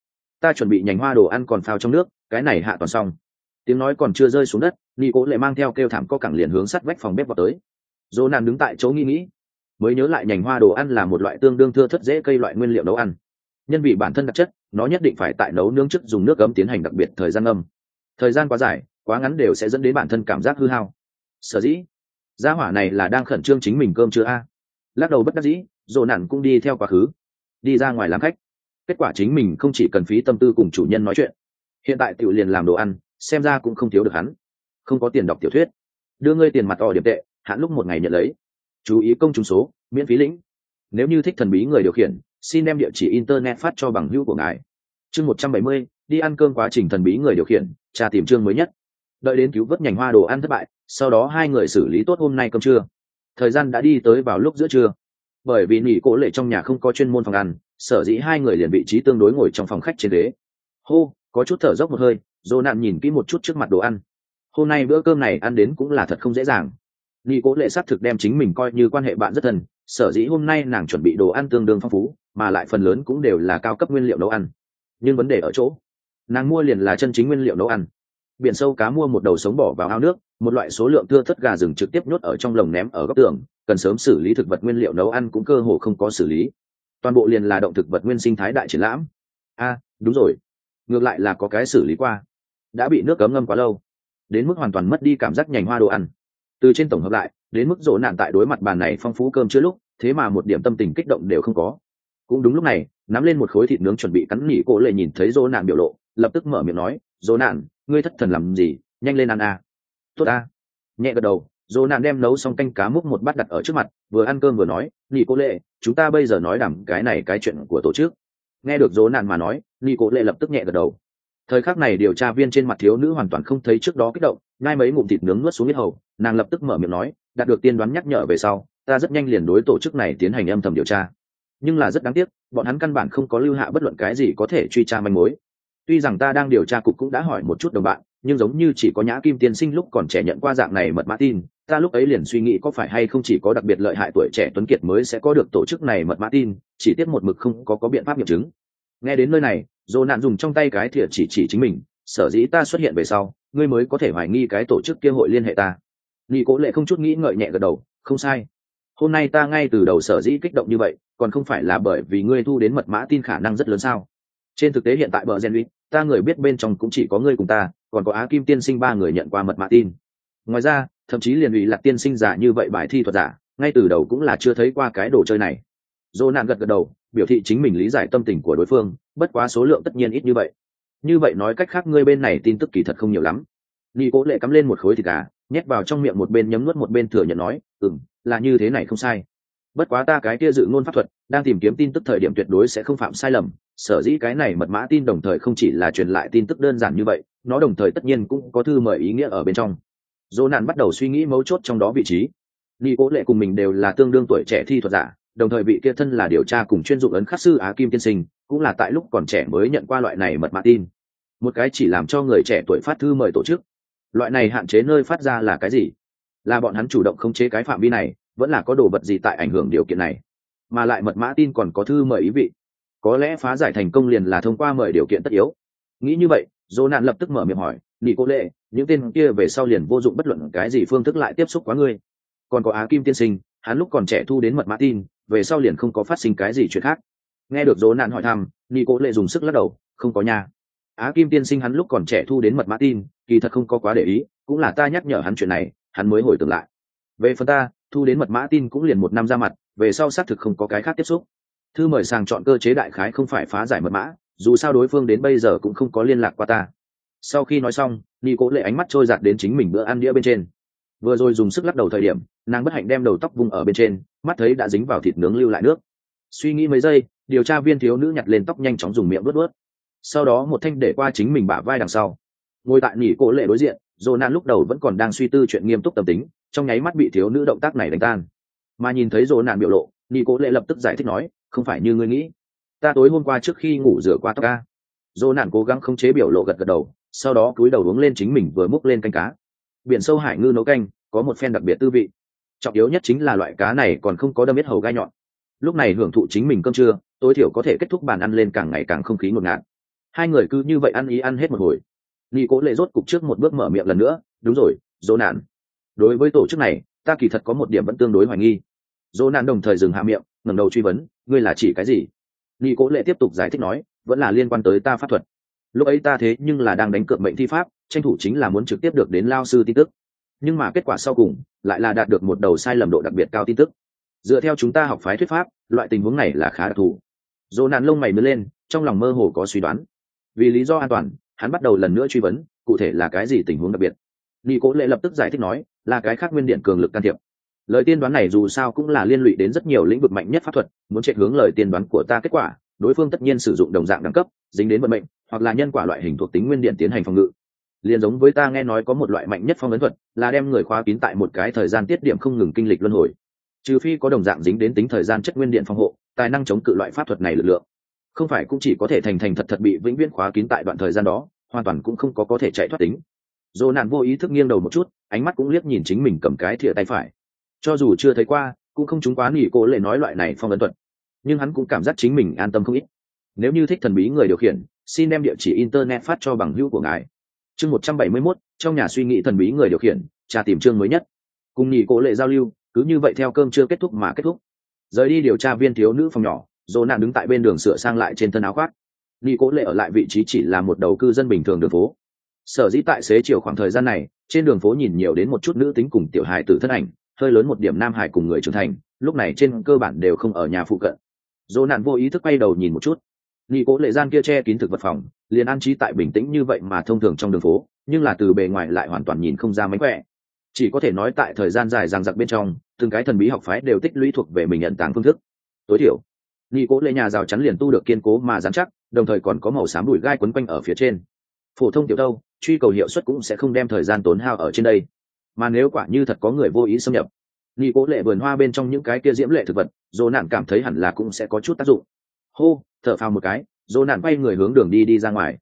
ta chuẩn bị nhành hoa đồ ăn còn phao trong nước, cái này hạ toàn xong. Tiếng nói còn chưa rơi xuống đất, nỉ cố lệ mang theo kêu thảm co cẳng liền hướng sắt vách phòng bếp vào tới. Dỗ nạn đứng tại chỗ nghĩ, mới nhớ lại nhành hoa đồ ăn là một loại tương đương thưa thớt dễ cây loại nguyên liệu nấu ăn. Nhân vì bản thân đặc chất, nó nhất định phải tại nấu nướng trước dùng nước ấm tiến hành đặc biệt thời gian ngâm. Thời gian quá dài, quá ngắn đều sẽ dẫn đến bản thân cảm giác hư hao. Sở dĩ, gia hỏa này là đang khẩn trương chính mình cơm chưa a. Lắc đầu bất đắc dĩ, dỗ nạn cũng đi theo quá khứ, đi ra ngoài làm khách. Kết quả chính mình không chỉ cần phí tâm tư cùng chủ nhân nói chuyện, hiện tại tiểu liền làm đồ ăn, xem ra cũng không thiếu được hắn. Không có tiền đọc tiểu thuyết, đưa ngươi tiền mặt điểm tệ, hạn lúc 1 ngày nhận lấy. Chú ý công trùng số, miễn phí lĩnh. Nếu như thích thần bí người điều khiển, xin đem địa chỉ internet phát cho bằng hữu của ngài. Chương 170, đi ăn cơm quá trình thần bí người điều khiển, tra tìm chương mới nhất. Đợi đến cứu vớt nhành hoa đồ ăn thất bại, sau đó hai người xử lý tốt hôm nay cơm trưa. Thời gian đã đi tới vào lúc giữa trưa. Bởi vì nỉ cố lệ trong nhà không có chuyên môn phòng ăn, sở dĩ hai người liền vị trí tương đối ngồi trong phòng khách trên ghế. Hô, có chút thở dốc một hơi, dỗ nạn nhìn kỹ một chút trước mặt đồ ăn. Hôm nay bữa cơm này ăn đến cũng là thật không dễ dàng. Nỉ cố lệ xác thực đem chính mình coi như quan hệ bạn rất thân, sở dĩ hôm nay nàng chuẩn bị đồ ăn tương đương phong phú, mà lại phần lớn cũng đều là cao cấp nguyên liệu nấu ăn. Nhưng vấn đề ở chỗ, nàng mua liền là chân chính nguyên liệu nấu ăn. Biển sâu cá mua một đầu sống bỏ vào ao nước, một loại số lượng thưa thớt gà rừng trực tiếp nhốt ở trong lồng ném ở góc tường, cần sớm xử lý thực vật nguyên liệu nấu ăn cũng cơ hồ không có xử lý. Toàn bộ liền là động thực vật nguyên sinh thái đại triển lãm. Đúng rồi, ngược lại là có cái xử lý qua, đã bị nước cấm ngâm quá lâu, đến mức hoàn toàn mất đi cảm giác nhành hoa đồ ăn. Từ trên tổng hợp lại, đến mức dỗ nạn tại đối mặt bàn này phong phú cơm chưa lúc, thế mà một điểm tâm tình kích động đều không có. Cũng đúng lúc này, nắm lên một khối thịt nướng chuẩn bị cắn, nỉ cố lệ nhìn thấy dỗ nạn biểu lộ, lập tức mở miệng nói, dỗ nạn, ngươi thất thần làm gì, nhanh lên ăn a. Tốt a. Nhẹ gật đầu, dỗ nạn đem nấu xong canh cá múc một bát đặt ở trước mặt, vừa ăn cơm vừa nói, nỉ cố lệ, chúng ta bây giờ nói đảm cái này cái chuyện của tổ chức. Nghe được dỗ nạn mà nói, nỉ cố lệ lập tức nhẹ gật đầu. Thời khắc này điều tra viên trên mặt thiếu nữ hoàn toàn không thấy trước đó kích động, ngay mấy ngụm thịt nướng nuốt xuống huyết hầu, nàng lập tức mở miệng nói, đạt được tiên đoán nhắc nhở về sau, ta rất nhanh liền đối tổ chức này tiến hành âm thầm điều tra. Nhưng là rất đáng tiếc, bọn hắn căn bản không có lưu hạ bất luận cái gì có thể truy tra manh mối. Tuy rằng ta đang điều tra cục cũng đã hỏi một chút đồng bạn, nhưng giống như chỉ có Nhã Kim tiên sinh lúc còn trẻ nhận qua dạng này mật mã tin, ta lúc ấy liền suy nghĩ có phải hay không chỉ có đặc biệt lợi hại tuổi trẻ tuấn kiệt mới sẽ có được tổ chức này mật mã tin, chỉ tiếc một mực không có biện pháp nghiệm chứng. Nghe đến nơi này, Dỗ nạn dùng trong tay cái thìa chỉ chính mình, sở dĩ ta xuất hiện về sau, ngươi mới có thể hoài nghi cái tổ chức kia hội liên hệ ta. Nghi Cố Lệ không chút nghĩ ngợi nhẹ gật đầu, không sai. Hôm nay ta ngay từ đầu sở dĩ kích động như vậy, còn không phải là bởi vì ngươi thu đến mật mã tin khả năng rất lớn sao? Trên thực tế hiện tại bờ Gen ta người biết bên trong cũng chỉ có ngươi cùng ta, còn có Á Kim tiên sinh 3 người nhận qua mật mã tin. Ngoài ra, thậm chí liền ủy lạc tiên sinh giả như vậy bài thi thuật giả, ngay từ đầu cũng là chưa thấy qua cái đồ chơi này. Dỗ nạn gật đầu, biểu thị chính mình lý giải tâm tình của đối phương, bất quá số lượng tất nhiên ít như vậy. Như vậy nói cách khác ngươi bên này tin tức kỳ thật không nhiều lắm. Nghi Cố Lệ cắm lên một khối thịt gà, nhét vào trong miệng, một bên nhấm nuốt một bên thừa nhận nói, là như thế này không sai. Bất quá ta cái kia dự ngôn pháp thuật đang tìm kiếm tin tức thời điểm tuyệt đối sẽ không phạm sai lầm, sở dĩ cái này mật mã tin đồng thời không chỉ là truyền lại tin tức đơn giản như vậy, nó đồng thời tất nhiên cũng có thư mời ý nghĩa ở bên trong. Dỗ nạn bắt đầu suy nghĩ mấu chốt trong đó vị trí. Nghi Cố Lệ cùng mình đều là tương đương tuổi trẻ thi thuật giả, đồng thời vị kia thân là điều tra cùng chuyên dụng ấn khắc sư Á Kim tiên sinh, cũng là tại lúc còn trẻ mới nhận qua loại này mật mã tin. Một cái chỉ làm cho người trẻ tuổi phát thư mời tổ chức, loại này hạn chế nơi phát ra là cái gì? Là bọn hắn chủ động khống chế cái phạm vi này, vẫn là có đồ vật gì tại ảnh hưởng điều kiện này? Mà lại mật mã tin còn có thư mời ý vị, có lẽ phá giải thành công liền là thông qua mời điều kiện tất yếu. Nghĩ như vậy, Dỗ nạn lập tức mở miệng hỏi, Nghi Cố Lệ, những tên kia về sau liền vô dụng bất luận cái gì phương thức lại tiếp xúc quá ngươi? Còn có Á Kim tiên sinh, hắn lúc còn trẻ thu đến mật mã tin, về sau liền không có phát sinh cái gì chuyện khác? Nghe được Dỗ nạn hỏi thăm, Nghi Cố Lệ dùng sức lắc đầu, không có nha. Á Kim tiên sinh hắn lúc còn trẻ thu đến mật mã tin, kỳ thật không có quá để ý, cũng là ta nhắc nhở hắn chuyện này, hắn mới hồi tưởng lại. Về phần ta, thu đến mật mã tin cũng liền 1 năm ra mặt, về sau xác thực không có cái khác tiếp xúc. Thư mời sàng chọn cơ chế đại khái không phải phá giải mật mã, dù sao đối phương đến bây giờ cũng không có liên lạc qua ta. Sau khi nói xong, Nghi Cố Lệ ánh mắt trôi dạt đến chính mình bữa ăn đĩa bên trên. Vừa rồi dùng sức lắc đầu thời điểm, nàng bất hạnh đem đầu tóc vung ở bên trên, mắt thấy đã dính vào thịt nướng lưu lại nước. Suy nghĩ mấy giây, điều tra viên thiếu nữ nhặt lên tóc nhanh chóng dùng miệng vuốt. Sau đó một thanh để qua chính mình bả vai đằng sau. Ngồi tại Nghi Cố Lệ đối diện, Jonan lúc đầu vẫn còn đang suy tư chuyện nghiêm túc tâm tính, trong nháy mắt bị thiếu nữ động tác này đánh tan. Mà nhìn thấy Jonan biểu lộ, Nghi Cố Lệ lập tức giải thích nói, không phải như ngươi nghĩ, ta tối hôm qua trước khi ngủ rửa qua tóc ca. Jonan cố gắng khống chế biểu lộ, gật đầu, sau đó cúi đầu uống lên chính mình vừa múc lên canh cá. Biển sâu hải ngư nấu canh có một phen đặc biệt tư vị, trọng yếu nhất chính là loại cá này còn không có đâm hết hầu gai nhọn. Lúc này hưởng thụ chính mình cơm trưa, tối thiểu có thể kết thúc bàn ăn lên càng ngày càng không khí ngột ngạt. Hai người cứ như vậy ăn ý ăn hết một hồi. Nghi Cố Lệ rốt cục trước một bước mở miệng lần nữa, đúng rồi, Jonan, đối với tổ chức này ta kỳ thật có một điểm vẫn tương đối hoài nghi. Jonan đồng thời dừng hạ miệng, ngẩng đầu truy vấn, ngươi là chỉ cái gì? Nghi Cố Lệ tiếp tục giải thích nói, vẫn là liên quan tới ta pháp thuật. Lúc ấy ta thế nhưng là đang đánh cược mệnh thi pháp, tranh thủ chính là muốn trực tiếp được đến lao sư tin tức, nhưng mà kết quả sau cùng lại là đạt được một đầu sai lầm độ đặc biệt cao tin tức. Dựa theo chúng ta học phái thuyết pháp, loại tình huống này là khá đặc thù. Jonan lông mày nhướng lên, trong lòng mơ hồ có suy đoán. Vì lý do an toàn, hắn bắt đầu lần nữa truy vấn, cụ thể là cái gì tình huống đặc biệt? Nghi Cố Lệ lập tức giải thích nói, là cái khác nguyên điện cường lực can thiệp. Lời tiên đoán này dù sao cũng là liên lụy đến rất nhiều lĩnh vực mạnh nhất pháp thuật, muốn chạy hướng lời tiên đoán của ta kết quả, đối phương tất nhiên sử dụng đồng dạng đẳng cấp, dính đến vận mệnh, hoặc là nhân quả loại hình thuộc tính nguyên điện tiến hành phòng ngự. Liên giống với ta nghe nói có một loại mạnh nhất phong ấn thuật, là đem người khóa kín tại một cái thời gian tiết điểm không ngừng kinh lịch luân hồi. Trừ phi có đồng dạng dính đến tính thời gian chất nguyên điện phòng hộ, tài năng chống cự loại pháp thuật này lực lượng. Không phải cũng chỉ có thể thành thành thật thật bị vĩnh viễn khóa kín tại đoạn thời gian đó, hoàn toàn cũng không có thể chạy thoát tính. Jonan vô ý thức nghiêng đầu một chút, ánh mắt cũng liếc nhìn chính mình cầm cái thìa tay phải. Cho dù chưa thấy qua, cũng không trúng quá Nghi Cố Lệ nói loại này phong ấn thuật, nhưng hắn cũng cảm giác chính mình an tâm không ít. Nếu như thích thần bí người điều khiển, xin đem địa chỉ internet phát cho bằng hữu của ngài. Chương 171, trong nhà suy nghĩ thần bí người điều khiển, tra tìm chương mới nhất. Cùng Nghi Cố Lệ giao lưu, cứ như vậy theo cơm chưa kết thúc mà kết thúc. Rời đi điều tra viên thiếu nữ phòng nhỏ, Jonan đứng tại bên đường sửa sang lại trên thân áo khoác. Nghi Cố Lệ ở lại vị trí chỉ là một đầu cư dân bình thường đường phố. Sở dĩ tại xế chiều khoảng thời gian này, trên đường phố nhìn nhiều đến một chút nữ tính cùng tiểu hài tử thân ảnh, hơi lớn một điểm nam hài cùng người trưởng thành, lúc này trên cơ bản đều không ở nhà phụ cận. Jonan vô ý thức quay đầu nhìn một chút. Nghi Cố Lệ gian kia che kín thực vật phòng, liền an trí tại bình tĩnh như vậy mà thông thường trong đường phố, nhưng là từ bề ngoài lại hoàn toàn nhìn không ra mánh khỏe. Chỉ có thể nói tại thời gian dài dằng dặc bên trong, từng cái thần bí học phái đều tích lũy thuộc về mình nhận tàng phương thức. Tối thiểu, Nghi Cố Lệ nhà rào chắn liền tu được kiên cố mà rắn chắc, đồng thời còn có màu xám bụi gai quấn quanh ở phía trên. Phổ thông tiểu đâu, truy cầu hiệu suất cũng sẽ không đem thời gian tốn hao ở trên đây. Mà nếu quả như thật có người vô ý xâm nhập, Nghi Cố Lệ vườn hoa bên trong những cái kia diễm lệ thực vật, Jonan cảm thấy hẳn là cũng sẽ có chút tác dụng. Hô, thở phào một cái, Jonan quay người hướng đường đi ra ngoài.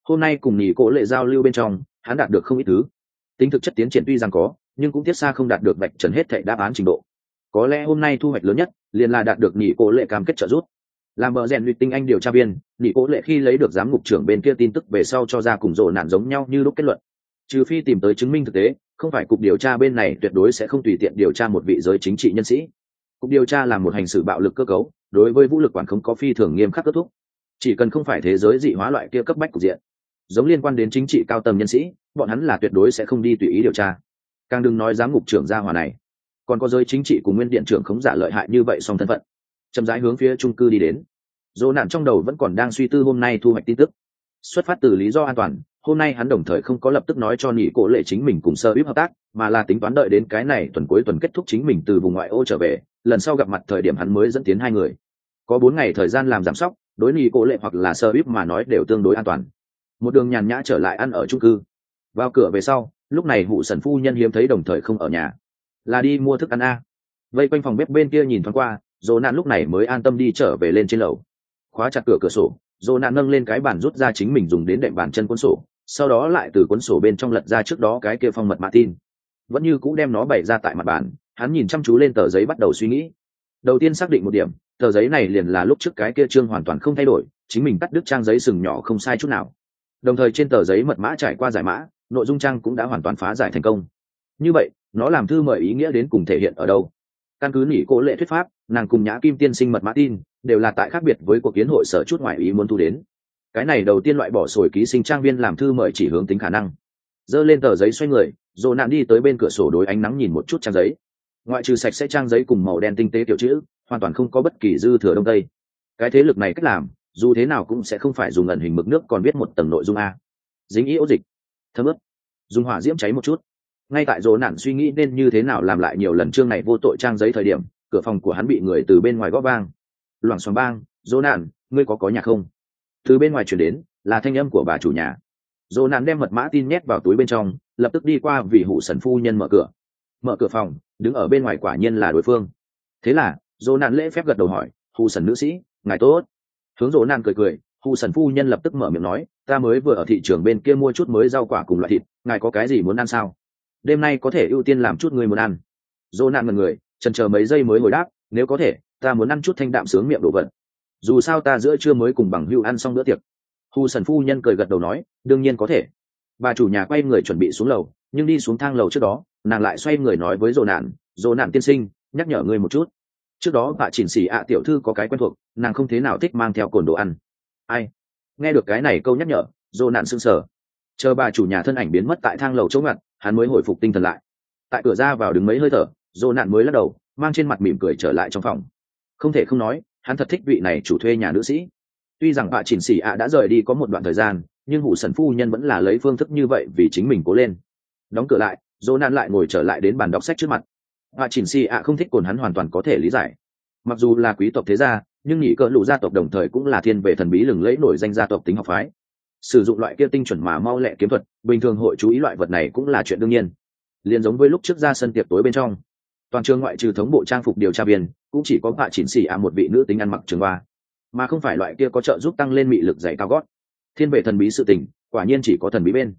Hôm nay cùng nhị cố lệ giao lưu bên trong, hắn đạt được không ít thứ. Tính thực chất tiến triển tuy rằng có, nhưng cũng tiếc xa không đạt được vạch trần hết thảy đáp án trình độ. Có lẽ hôm nay thu hoạch lớn nhất liền là đạt được nhị cố lệ cam kết trợ giúp. Làm bờ rèn luyện tinh anh điều tra viên, nhị cố lệ khi lấy được giám ngục trưởng bên kia tin tức về sau cho ra cùng rộ nạn giống nhau như lúc kết luận. Trừ phi tìm tới chứng minh thực tế, không phải cục điều tra bên này tuyệt đối sẽ không tùy tiện điều tra một vị giới chính trị nhân sĩ. Cục điều tra là một hành xử bạo lực cơ cấu, đối với vũ lực quản không có phi thường nghiêm khắc kết thúc. Chỉ cần không phải thế giới dị hóa loại kia cấp bách cục diện, giống liên quan đến chính trị cao tầng nhân sĩ, bọn hắn là tuyệt đối sẽ không đi tùy ý điều tra. Càng đừng nói giám ngục trưởng gia hỏa này, còn có giới chính trị cùng nguyên điện trưởng khống giả lợi hại như vậy song thân phận. Chậm rãi hướng phía trung cư đi đến. Dỗ nạn trong đầu vẫn còn đang suy tư hôm nay thu hoạch tin tức. Xuất phát từ lý do an toàn, hôm nay hắn đồng thời không có lập tức nói cho nhị cổ lệ chính mình cùng sơ íp hợp tác, mà là tính toán đợi đến cái này tuần cuối tuần kết thúc chính mình từ vùng ngoại ô trở về, lần sau gặp mặt thời điểm hắn mới dẫn tiến hai người. Có 4 ngày thời gian làm giảm sóc, đối nhị cổ lệ hoặc là sơ íp mà nói đều tương đối an toàn. Một đường nhàn nhã trở lại ăn ở chung cư. Vào cửa về sau, lúc này Hụ Sẩn phu nhân hiếm thấy đồng thời không ở nhà, là đi mua thức ăn a. Vây quanh phòng bếp bên kia nhìn thoáng qua, Dỗ nạn lúc này mới an tâm đi trở về lên trên lầu. Khóa chặt cửa sổ, Dỗ nạn nâng lên cái bàn rút ra chính mình dùng đến đệm bàn chân cuốn sổ, sau đó lại từ cuốn sổ bên trong lật ra trước đó cái kia phong mật mã tin, vẫn như cũ đem nó bày ra tại mặt bàn. Hắn nhìn chăm chú lên tờ giấy bắt đầu suy nghĩ. Đầu tiên xác định một điểm, tờ giấy này liền là lúc trước cái kia chương hoàn toàn không thay đổi, chính mình cắt đứt trang giấy sừng nhỏ không sai chút nào. Đồng thời trên tờ giấy mật mã trải qua giải mã, nội dung trang cũng đã hoàn toàn phá giải thành công. Như vậy nó làm thư mời ý nghĩa đến cùng thể hiện ở đâu? Căn cứ nhị cố lệ thuyết pháp, nàng cùng Nhã Kim tiên sinh mật mã tin đều là tại khác biệt với cuộc kiến hội sở chút ngoại ý muốn thu đến. Cái này đầu tiên loại bỏ sồi ký sinh trang viên làm thư mời chỉ hướng tính khả năng. Giơ lên tờ giấy xoay người, rồi nạn đi tới bên cửa sổ đối ánh nắng nhìn một chút trang giấy. Ngoại trừ sạch sẽ trang giấy cùng màu đen tinh tế kiểu chữ, hoàn toàn không có bất kỳ dư thừa đông tây. Cái thế lực này cách làm, dù thế nào cũng sẽ không phải dùng ẩn hình mực nước còn viết một tầng nội dung a. Dính ý ố dịch, thấm ướt, dùng hỏa diễm cháy một chút. Ngay tại Dỗ nạn suy nghĩ nên như thế nào làm lại nhiều lần chương này vô tội trang giấy thời điểm, cửa phòng của hắn bị người từ bên ngoài gõ vang. Loảng xoảng bang, Dỗ nạn, ngươi có nhà không? Từ bên ngoài chuyển đến là thanh âm của bà chủ nhà. Dỗ nạn đem mật mã tin nhét vào túi bên trong, lập tức đi qua vì Hụ Sẩn phu nhân mở cửa phòng, đứng ở bên ngoài quả nhiên là đối phương. Thế là Dỗ nạn lễ phép gật đầu hỏi, Hụ Sẩn nữ sĩ, ngài tốt. Hướng Dỗ nạn cười, Hụ Sẩn phu nhân lập tức mở miệng nói, ta mới vừa ở thị trường bên kia mua chút mới rau quả cùng loại thịt, ngài có cái gì muốn ăn sao? Đêm nay có thể ưu tiên làm chút người muốn ăn. Dỗ nạn ngần người, chần chờ mấy giây mới hồi đáp, nếu có thể ta muốn ăn chút thanh đạm sướng miệng đồ vật, dù sao ta giữa trưa mới cùng bằng hữu ăn xong bữa tiệc. Hụ Sẩn phu nhân cười gật đầu nói, đương nhiên có thể. Bà chủ nhà quay người chuẩn bị xuống lầu, nhưng đi xuống thang lầu trước đó nàng lại xoay người nói với Dỗ nạn tiên sinh, nhắc nhở ngươi một chút, trước đó bà chỉnh xỉ tiểu thư có cái quen thuộc, nàng không thế nào thích mang theo cồn đồ ăn. Ai? Nghe được cái này câu nhắc nhở, Dỗ nạn sững sờ. Chờ bà chủ nhà thân ảnh biến mất tại thang lầu chỗ ngặt, hắn mới hồi phục tinh thần lại. Tại cửa ra vào đứng mấy hơi thở, Dỗ nạn mới lắc đầu, mang trên mặt mỉm cười trở lại trong phòng. Không thể không nói, hắn thật thích vị này chủ thuê nhà nữ sĩ. Tuy rằng bà chỉnh xỉ đã rời đi có một đoạn thời gian, nhưng Hụ Sẩn phu nhân vẫn là lấy phương thức như vậy vì chính mình cố lên. Đóng cửa lại, Dỗ nạn lại ngồi trở lại đến bàn đọc sách trước mặt. Bà chỉnh xỉ không thích cồn hắn hoàn toàn có thể lý giải. Mặc dù là quý tộc thế gia, nhưng nhị cỡ lũ gia tộc đồng thời cũng là thiên về thần bí lừng lẫy nổi danh gia tộc tính học phái. Sử dụng loại kia tinh chuẩn mà mau lẹ kiếm thuật, bình thường hội chú ý loại vật này cũng là chuyện đương nhiên. Liên giống với lúc trước ra sân tiệc tối bên trong, toàn trường ngoại trừ thống bộ trang phục điều tra viên, cũng chỉ có bà chỉnh xỉ một vị nữ tính ăn mặc trường ba, mà không phải loại kia có trợ giúp tăng lên mị lực giày cao gót. Thiên về thần bí sự tình, quả nhiên chỉ có thần bí bên.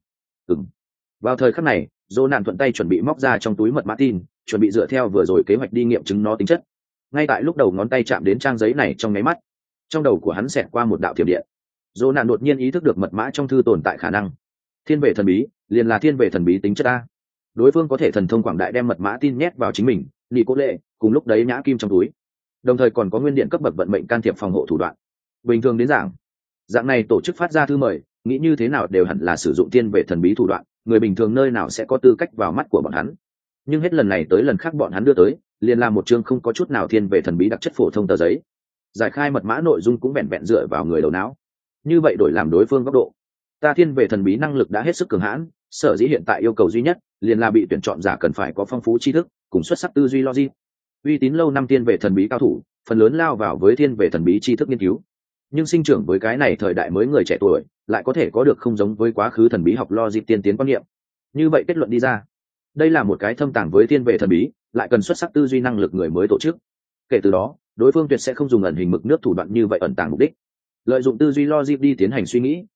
Vào thời khắc này, Dỗ nạn thuận tay chuẩn bị móc ra trong túi mật mã tin, chuẩn bị dựa theo vừa rồi kế hoạch đi nghiệm chứng nó tính chất. Ngay tại lúc đầu ngón tay chạm đến trang giấy này trong nháy mắt, trong đầu của hắn xẹt qua một đạo thiểm điện. Dỗ nạn đột nhiên ý thức được mật mã trong thư tồn tại khả năng. Thiên về thần bí liền là thiên về thần bí tính chất a. Đối phương có thể thần thông quảng đại đem mật mã tin nhét vào chính mình, nhị cố lệ cùng lúc đấy Nhã Kim trong túi, đồng thời còn có nguyên điện cấp bậc vận mệnh can thiệp phòng hộ thủ đoạn. Bình thường đến dạng này tổ chức phát ra thư mời, nghĩ như thế nào đều hẳn là sử dụng thiên về thần bí thủ đoạn, người bình thường nơi nào sẽ có tư cách vào mắt của bọn hắn. Nhưng hết lần này tới lần khác bọn hắn đưa tới liền là một chương không có chút nào thiên về thần bí đặc chất phổ thông tờ giấy. Giải khai mật mã nội dung cũng vẹn vẹn dựa vào người đầu não. Như vậy đổi làm đối phương góc độ, ta thiên về thần bí năng lực đã hết sức cường hãn, sở dĩ hiện tại yêu cầu duy nhất liền là bị tuyển chọn giả cần phải có phong phú tri thức cùng xuất sắc tư duy logic. Uy tín lâu năm thiên về thần bí cao thủ phần lớn lao vào với thiên về thần bí tri thức nghiên cứu, nhưng sinh trưởng với cái này thời đại mới người trẻ tuổi lại có thể có được không giống với quá khứ thần bí học logic tiên tiến quan niệm. Như vậy kết luận đi ra, đây là một cái thâm tàng với thiên về thần bí lại cần xuất sắc tư duy năng lực người mới tổ chức. Kể từ đó đối phương tuyệt sẽ không dùng ẩn hình mực nước thủ đoạn như vậy ẩn tàng mục đích, lợi dụng tư duy logic đi tiến hành suy nghĩ,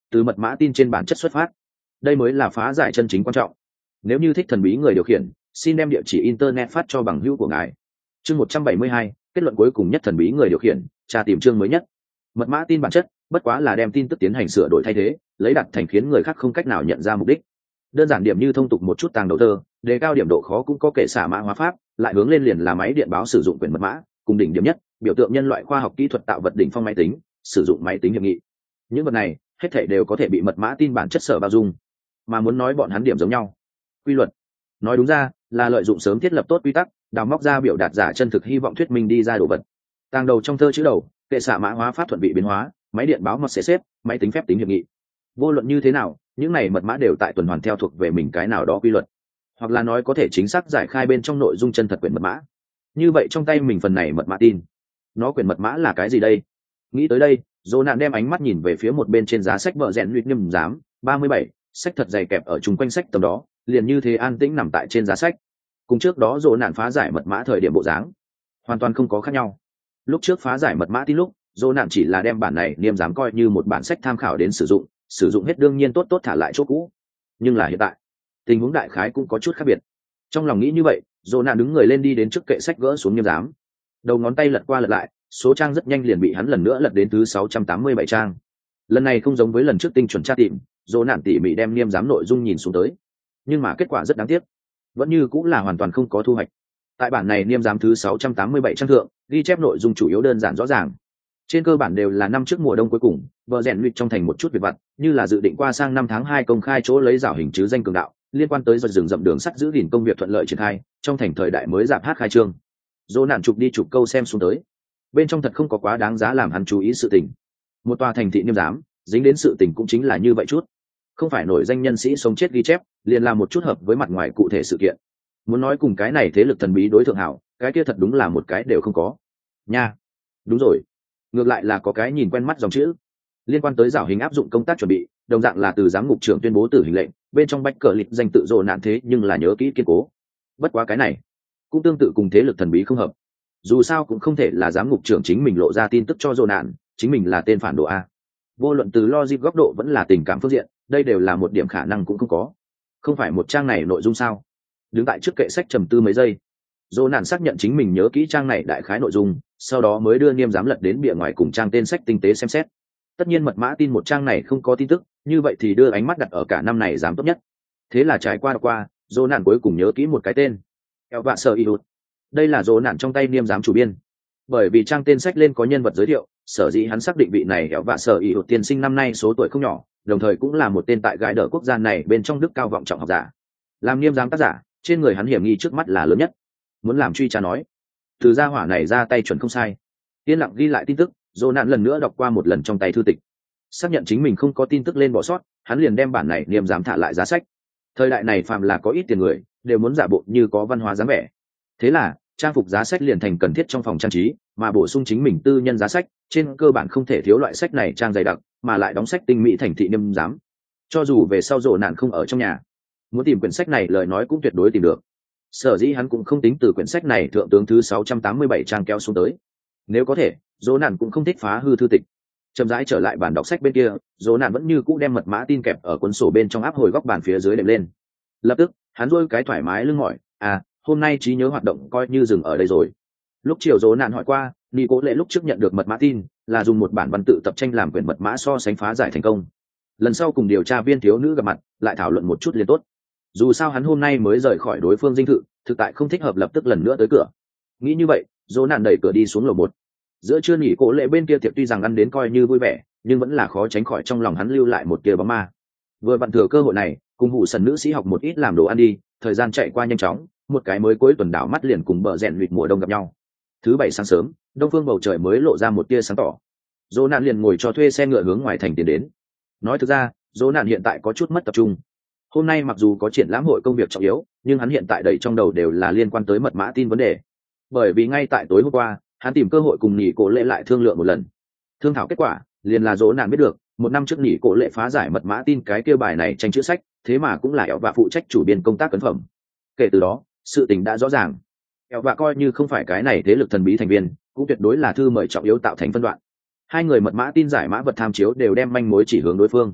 từ mật mã tin trên bản chất xuất phát. Đây mới là phá giải chân chính quan trọng. Nếu như thích thần bí người điều khiển, xin đem địa chỉ internet phát cho bằng hữu của ngài. Chương 172, kết luận cuối cùng nhất thần bí người điều khiển, tra tìm chương mới nhất. Mật mã tin bản chất bất quá là đem tin tức tiến hành sửa đổi thay thế, lấy đặt thành khiến người khác không cách nào nhận ra mục đích. Đơn giản điểm như thông tục một chút tàng đầu tơ, đề cao điểm độ khó cũng có kệ xả mã hóa pháp, lại hướng lên liền là máy điện báo sử dụng quyền mật mã, cùng đỉnh điểm nhất, biểu tượng nhân loại khoa học kỹ thuật tạo vật đỉnh phong máy tính, sử dụng máy tính hiệp nghị. Những vật này, hết thảy đều có thể bị mật mã tin bản chất sở bao dung. Mà muốn nói bọn hắn điểm giống nhau, quy luật, nói đúng ra là lợi dụng sớm thiết lập tốt quy tắc, đào móc ra biểu đạt giả chân thực hy vọng thuyết minh đi ra đồ vật. Tàng đầu trong thơ chữ đầu, kệ xả mã hóa pháp thuận bị biến hóa, máy điện báo mật sẽ xếp, máy tính phép tính hiệp nghị. Vô luận như thế nào, những này mật mã đều tại tuần hoàn theo thuộc về mình cái nào đó quy luật, hoặc là nói có thể chính xác giải khai bên trong nội dung chân thật quyển mật mã. Như vậy trong tay mình phần này mật mã tin, nó quyển mật mã là cái gì đây? Nghĩ tới đây, Dỗ nạn đem ánh mắt nhìn về phía một bên trên giá sách vợ rèn luyện niêm giám 37, sách thật dày kẹp ở chung quanh sách tầm đó, liền như thế an tĩnh nằm tại trên giá sách. Cùng trước đó Dỗ nạn phá giải mật mã thời điểm bộ dáng hoàn toàn không có khác nhau. Lúc trước phá giải mật mã tin lúc, Dỗ nạn chỉ là đem bản này niêm giám coi như một bản sách tham khảo đến sử dụng hết đương nhiên tốt thả lại chỗ cũ. Nhưng là hiện tại, tình huống đại khái cũng có chút khác biệt. Trong lòng nghĩ như vậy, Dỗ nạn đứng người lên đi đến trước kệ sách gỡ xuống niêm giám, đầu ngón tay lật qua lật lại, số trang rất nhanh liền bị hắn lần nữa lật đến thứ 687 trang. Lần này không giống với lần trước tinh chuẩn tra tìm, Dỗ nạn tỉ mỉ đem niêm giám nội dung nhìn xuống tới, nhưng mà kết quả rất đáng tiếc, vẫn như cũng là hoàn toàn không có thu hoạch. Tại bản này niêm giám thứ 687 trang thượng, ghi chép nội dung chủ yếu đơn giản rõ ràng, trên cơ bản đều là năm trước mùa đông cuối cùng vợ rèn luyện trong thành một chút việc vặt, như là dự định qua sang năm tháng 2 công khai chỗ lấy rào hình chứ danh cường đạo, liên quan tới giật rừng rậm đường sắt giữ gìn công việc thuận lợi triển khai trong thành thời đại mới giảm hát khai trương. Dỗ nạn chụp đi chụp câu xem xuống tới, bên trong thật không có quá đáng giá làm hắn chú ý sự tình. Một tòa thành thị niêm giám dính đến sự tình cũng chính là như vậy chút, không phải nổi danh nhân sĩ sống chết ghi chép, liền làm một chút hợp với mặt ngoài cụ thể sự kiện. Muốn nói cùng cái này thế lực thần bí đối thượng hảo, cái kia thật đúng là một cái đều không có nha. Đúng rồi, ngược lại là có cái nhìn quen mắt dòng chữ liên quan tới rào hình áp dụng công tác chuẩn bị, đồng dạng là từ giám ngục trưởng tuyên bố tử hình lệnh, bên trong bách cờ lịch danh tự Dỗ nạn thế nhưng là nhớ kỹ kiên cố. Bất quá cái này cũng tương tự cùng thế lực thần bí không hợp, dù sao cũng không thể là giám ngục trưởng chính mình lộ ra tin tức cho Dỗ nạn chính mình là tên phản đồ a. Vô luận từ logic góc độ vẫn là tình cảm phương diện, đây đều là một điểm khả năng cũng không có. Không phải một trang này nội dung sao? Đứng tại trước kệ sách trầm tư mấy giây, Dỗ nạn xác nhận chính mình nhớ kỹ trang này đại khái nội dung, sau đó mới đưa niêm giám lật đến bìa ngoài cùng trang tên sách tinh tế xem xét. Tất nhiên mật mã tin một trang này không có tin tức, như vậy thì đưa ánh mắt đặt ở cả năm này giám tốt nhất. Thế là trải qua, Dỗ nạn cuối cùng nhớ kỹ một cái tên, eo vạ sở y hụt. Đây là Dỗ nạn trong tay niêm giám chủ biên, bởi vì trang tên sách lên có nhân vật giới thiệu, sở dĩ hắn xác định vị này eo vạ sở y hụt tiên sinh năm nay số tuổi không nhỏ, đồng thời cũng là một tên tại gái đỡ quốc gia này bên trong đức cao vọng trọng học giả. Làm niêm giám tác giả, trên người hắn hiểm nghi trước mắt là lớn nhất. Muốn làm truy tra nói, từ gia hỏa này ra tay chuẩn không sai. Yên lặng ghi lại tin tức, Dỗ nạn lần nữa đọc qua một lần trong tay thư tịch, xác nhận chính mình không có tin tức lên bỏ sót, hắn liền đem bản này niêm giám thả lại giá sách. Thời đại này phàm là có ít tiền người đều muốn giả bộ như có văn hóa dáng vẻ, thế là trang phục giá sách liền thành cần thiết trong phòng trang trí, mà bổ sung chính mình tư nhân giá sách, trên cơ bản không thể thiếu loại sách này trang dày đặc, mà lại đóng sách tinh mỹ thành thị niêm giám. Cho dù về sau Dỗ nạn không ở trong nhà, muốn tìm quyển sách này lời nói cũng tuyệt đối tìm được. Sở dĩ hắn cũng không tính từ quyển sách này thượng tướng thứ 687 trang kéo xuống tới. Nếu có thể, Dỗ nạn cũng không thích phá hư thư tịch. Chậm rãi trở lại bàn đọc sách bên kia, Dỗ nạn vẫn như cũ đem mật mã tin kẹp ở cuốn sổ bên trong áp hồi góc bàn phía dưới đệm lên. Lập tức, hắn duỗi cái thoải mái lưng mỏi, hôm nay trí nhớ hoạt động coi như dừng ở đây rồi. Lúc chiều Dỗ nạn hỏi qua, Cố Lệ lúc trước nhận được mật mã tin là dùng một bản văn tự tập tranh làm quyển mật mã so sánh phá giải thành công. Lần sau cùng điều tra viên thiếu nữ gặp mặt, lại thảo luận một chút liền tốt. Dù sao hắn hôm nay mới rời khỏi đối phương dinh thự, thực tại không thích hợp lập tức lần nữa tới cửa. Nghĩ như vậy, Dỗ nạn đẩy cửa đi xuống lầu 1. Giữa trưa Cố Lệ bên kia tiệc tuy rằng ăn đến coi như vui vẻ, nhưng vẫn là khó tránh khỏi trong lòng hắn lưu lại một tia bóng ma. Vừa vặn thừa cơ hội này, cùng hủ sần nữ sĩ học một ít làm đồ ăn đi. Thời gian chạy qua nhanh chóng, một cái mới cuối tuần đảo mắt liền cùng bờ rèn luyện mùa đông gặp nhau. Thứ bảy sáng sớm, đông phương bầu trời mới lộ ra một tia sáng tỏ. Dỗ nạn liền ngồi cho thuê xe ngựa hướng ngoài thành tiến đến. Nói thực ra, Dỗ nạn hiện tại có chút mất tập trung. Hôm nay mặc dù có triển lãm hội công việc trọng yếu, nhưng hắn hiện tại đầy trong đầu đều là liên quan tới mật mã tin vấn đề. Bởi vì ngay tại tối hôm qua, hắn tìm cơ hội cùng Cố Lệ lại thương lượng một lần. Thương thảo kết quả, liền là Dỗ nạn biết được, một năm trước Cố Lệ phá giải mật mã tin cái kia bài này tranh chữ sách, thế mà cũng là eo vạ phụ trách chủ biên công tác cấn phẩm. Kể từ đó, sự tình đã rõ ràng. Eo vạ coi như không phải cái này thế lực thần bí thành viên, cũng tuyệt đối là thư mời trọng yếu tạo thành phân đoạn. Hai người mật mã tin giải mã vật tham chiếu đều đem manh mối chỉ hướng đối phương.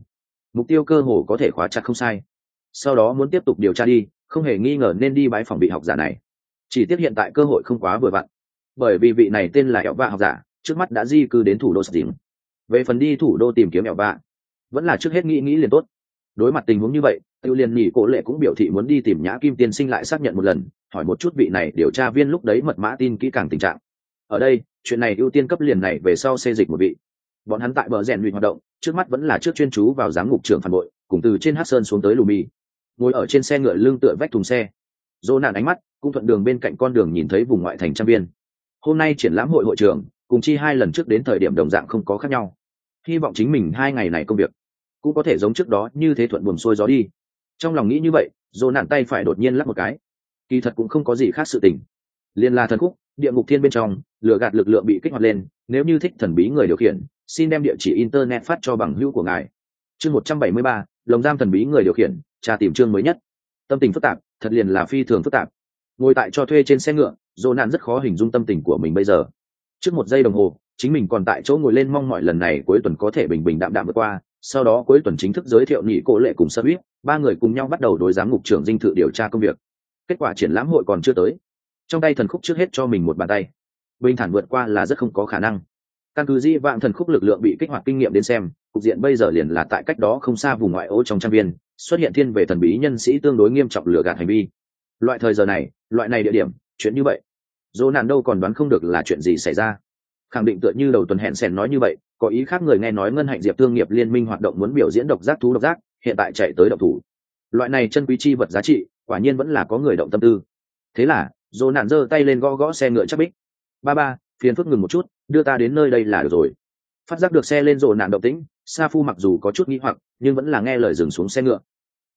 mục tiêu cơ hồ có thể khóa chặt không sai. Sau đó muốn tiếp tục điều tra đi, không hề nghi ngờ nên đi bái phòng vị học giả này. Chỉ tiếc hiện tại cơ hội không quá vừa vặn, bởi vì vị này tên là Ẻo Vạ học giả trước mắt đã di cư đến thủ đô Sting. Về phần đi thủ đô tìm kiếm Ẻo Vạ, vẫn là trước hết nghĩ nghĩ liền tốt. Đối mặt tình huống như vậy, Tiêu Liên Nhị Cổ Lệ cũng biểu thị muốn đi tìm Nhã Kim tiên sinh lại xác nhận một lần, hỏi một chút vị này điều tra viên lúc đấy mật mã tin kỹ càng tình trạng. Ở đây, chuyện này ưu tiên cấp liền này về sau xê dịch một vị. Bọn hắn tại bờ rèn luyện hoạt động, trước mắt vẫn là trước chuyên chú vào giám ngục trưởng phản bội, cùng từ trên Hắc Sơn xuống tới Lùmì. Ngồi ở trên xe ngựa lưng tựa vách thùng xe, Dô nạn ánh mắt cũng thuận đường bên cạnh con đường nhìn thấy vùng ngoại thành trang viên. Hôm nay triển lãm hội trưởng cùng chi 2 lần trước đến thời điểm đồng dạng không có khác nhau. Hy vọng chính mình 2 ngày này công việc cũng có thể giống trước đó như thế thuận buồm xuôi gió đi. Trong lòng nghĩ như vậy, Dô nạn tay phải đột nhiên lắc một cái. Kỳ thật cũng không có gì khác sự tình. Liên la thần khúc, địa ngục thiên bên trong, lửa gạt lực lượng bị kích hoạt lên, nếu như thích thần bí người điều khiển, xin đem địa chỉ internet phát cho bằng hữu của ngài. Chương 173, lồng giam thần bí người điều khiển, tra tìm chương mới nhất. Tâm tình phức tạp, thật liền là phi thường phức tạp. Ngồi tại cho thuê trên xe ngựa, Dô nạn rất khó hình dung tâm tình của mình bây giờ. Trước 1 giây đồng hồ, chính mình còn tại chỗ ngồi lên mong mọi lần này cuối tuần có thể bình bình đạm đạm vượt qua, sau đó cuối tuần chính thức giới thiệu Nhị Cổ Lệ cùng Sơ Uýt, 3 người cùng nhau bắt đầu đối giám ngục trưởng dinh thự điều tra công việc. Kết quả triển lãm hội còn chưa tới, trong tay thần khúc trước hết cho mình một bàn tay. Bình thản vượt qua là rất không có khả năng. Căn cứ di vãng thần khúc lực lượng bị kích hoạt kinh nghiệm đến xem, cục diện bây giờ liền là tại cách đó không xa vùng ngoại ô trong trang viên, xuất hiện thiên về thần bí nhân sĩ tương đối nghiêm trọng lừa gạt hành vi. Loại thời giờ này, loại này địa điểm, chuyện như vậy, dỗ nạn đâu còn đoán không được là chuyện gì xảy ra. Khẳng định tựa như đầu tuần hẹn sèn nói như vậy, có ý khác người nghe nói ngân hạnh diệp thương nghiệp liên minh hoạt động muốn biểu diễn độc giác thú độc giác, hiện tại chạy tới động thủ. Loại này chân quý chi vật giá trị, quả nhiên vẫn là có người động tâm tư. Thế là dỗ nạn giơ tay lên gõ gõ xe ngựa chắc bích. Ba, phiền phức ngừng một chút, đưa ta đến nơi đây là được rồi. Phát giác được xe lên dỗ nạn động tĩnh, Sa Phu mặc dù có chút nghi hoặc, nhưng vẫn là nghe lời dừng xuống xe ngựa.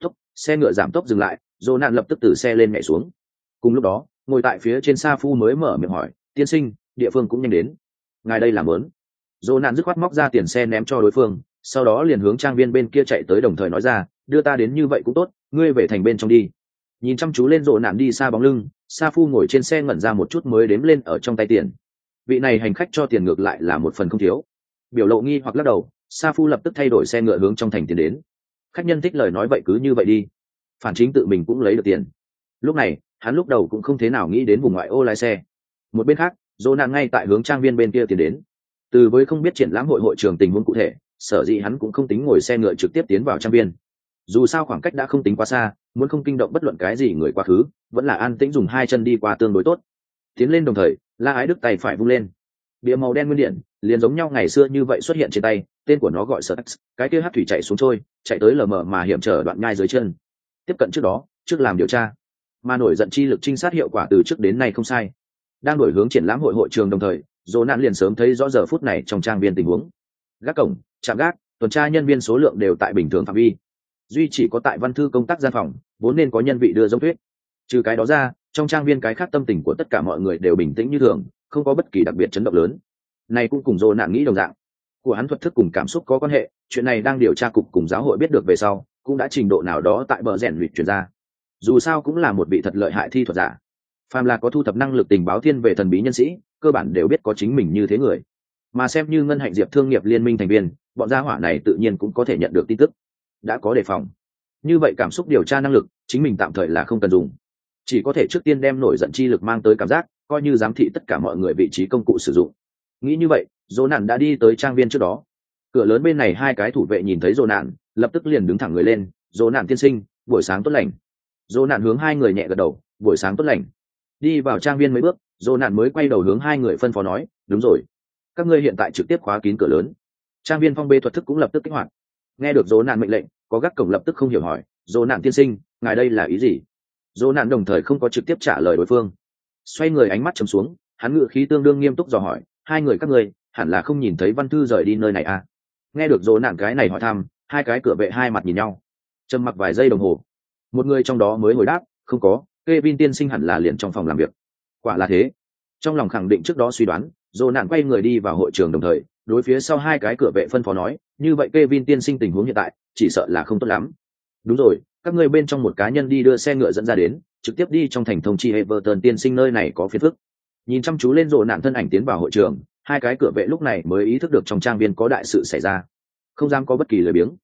Xe ngựa giảm tốc dừng lại, dỗ nạn lập tức từ xe lên nhảy xuống. Cùng lúc đó, ngồi tại phía trên Sa Phu mới mở miệng hỏi, tiên sinh, địa phương cũng nhanh đến, ngài đây làm lớn. Dỗ nạn dứt khoát móc ra tiền xe ném cho đối phương, sau đó liền hướng trang viên bên kia chạy tới, đồng thời nói ra, đưa ta đến như vậy cũng tốt, ngươi về thành bên trong đi. Nhìn chăm chú lên dỗ nạn đi xa bóng lưng, Sa Phu ngồi trên xe ngẩn ra một chút mới đếm lên ở trong tay tiền. Vị này hành khách cho tiền ngược lại là một phần không thiếu. Biểu lộ nghi hoặc lắc đầu, Sa Phu lập tức thay đổi xe ngựa hướng trong thành tiến đến. Khách nhân thích lời nói vậy cứ như vậy đi, phản chính tự mình cũng lấy được tiền. Lúc này hắn lúc đầu cũng không thế nào nghĩ đến vùng ngoại ô lái xe. Một bên khác, dỗ nạn ngay tại hướng trang viên bên kia tiến đến. Từ với không biết triển lãm hội trường tình huống cụ thể, sở dĩ hắn cũng không tính ngồi xe ngựa trực tiếp tiến vào trang viên. Dù sao khoảng cách đã không tính quá xa, muốn không kinh động bất luận cái gì người quá khứ, vẫn là an tĩnh dùng 2 chân đi qua tương đối tốt. Tiến lên đồng thời, La Ái Đức tay phải vung lên, bìa màu đen nguyên điện liền giống nhau ngày xưa như vậy xuất hiện trên tay, tên của nó gọi Sở Tax, cái kia hắc thủy chạy xuống trôi, chạy tới lờ mờ mà hiểm trở đoạn nhai dưới chân. Tiếp cận trước đó, trước làm điều tra, mà nổi giận chi lực trinh sát hiệu quả từ trước đến nay không sai. Đang đổi hướng triển lãm hội trường đồng thời, Dỗ nạn liền sớm thấy rõ giờ phút này trong trang viên tình huống. Gác cổng, trạm gác, tuần tra nhân viên số lượng đều tại bình thường phạm vi. Duy chỉ có tại văn thư công tác gian phòng, vốn nên có nhân vị đưa giống thuyết. Trừ cái đó ra, trong trang viên cái khác tâm tình của tất cả mọi người đều bình tĩnh như thường, không có bất kỳ đặc biệt chấn động lớn. Này cũng cùng Dỗ nạn nghĩ đồng dạng, của hắn thuật thức cùng cảm xúc có quan hệ, chuyện này đang điều tra cục cùng giáo hội biết được về sau, cũng đã trình độ nào đó tại bờ rèn luyện truyền ra. Dù sao cũng là một vị thật lợi hại thi thuật giả. Phàm là có thu thập năng lực tình báo thiên về thần bí nhân sĩ, cơ bản đều biết có chính mình như thế người. Mà xem như ngân hạnh diệp thương nghiệp liên minh thành viên, bọn gia hỏa này tự nhiên cũng có thể nhận được tin tức, đã có đề phòng. Như vậy cảm xúc điều tra năng lực, chính mình tạm thời là không cần dùng, chỉ có thể trước tiên đem nổi giận chi lực mang tới cảm giác, coi như giám thị tất cả mọi người vị trí công cụ sử dụng. Nghĩ như vậy, Dỗ nạn đã đi tới trang viên trước đó. Cửa lớn bên này 2 cái thủ vệ nhìn thấy Dỗ nạn, lập tức liền đứng thẳng người lên, Dỗ nạn tiên sinh, buổi sáng tốt lành. Dỗ nạn hướng 2 người nhẹ gật đầu, buổi sáng tốt lành. Đi vào trang viên mấy bước, Dỗ nạn mới quay đầu hướng 2 người phân phó nói, đúng rồi, các ngươi hiện tại trực tiếp khóa kín cửa lớn. Trang viên phong bê thuật thức cũng lập tức kích hoạt. Nghe được Dỗ nạn mệnh lệnh, có gác cổng lập tức không hiểu hỏi, Dỗ nạn tiên sinh, ngài đây là ý gì? Dỗ nạn đồng thời không có trực tiếp trả lời đối phương, xoay người ánh mắt trầm xuống, hắn ngự khí tương đương nghiêm túc dò hỏi, 2 người các ngươi hẳn là không nhìn thấy văn thư rời đi nơi này à? Nghe được Dỗ nạn cái này hỏi thăm, 2 cái cửa vệ hai mặt nhìn nhau, trầm mặc vài giây đồng hồ. Một người trong đó mới hồi đáp, không có, Kevin tiên sinh hẳn là liền trong phòng làm việc. Quả là thế. Trong lòng khẳng định trước đó suy đoán, Dỗ nạn quay người đi vào hội trường đồng thời, đối phía sau 2 cái cửa vệ phân phó nói, như vậy Kevin tiên sinh tình huống hiện tại, chỉ sợ là không tốt lắm. Đúng rồi, các ngươi bên trong một cá nhân đi đưa xe ngựa dẫn ra đến, trực tiếp đi trong thành thông chi Everton tiên sinh nơi này có phiền phức. Nhìn chăm chú lên Dỗ nạn thân ảnh tiến vào hội trường, 2 cái cửa vệ lúc này mới ý thức được trong trang viên có đại sự xảy ra, không dám có bất kỳ lời biếng.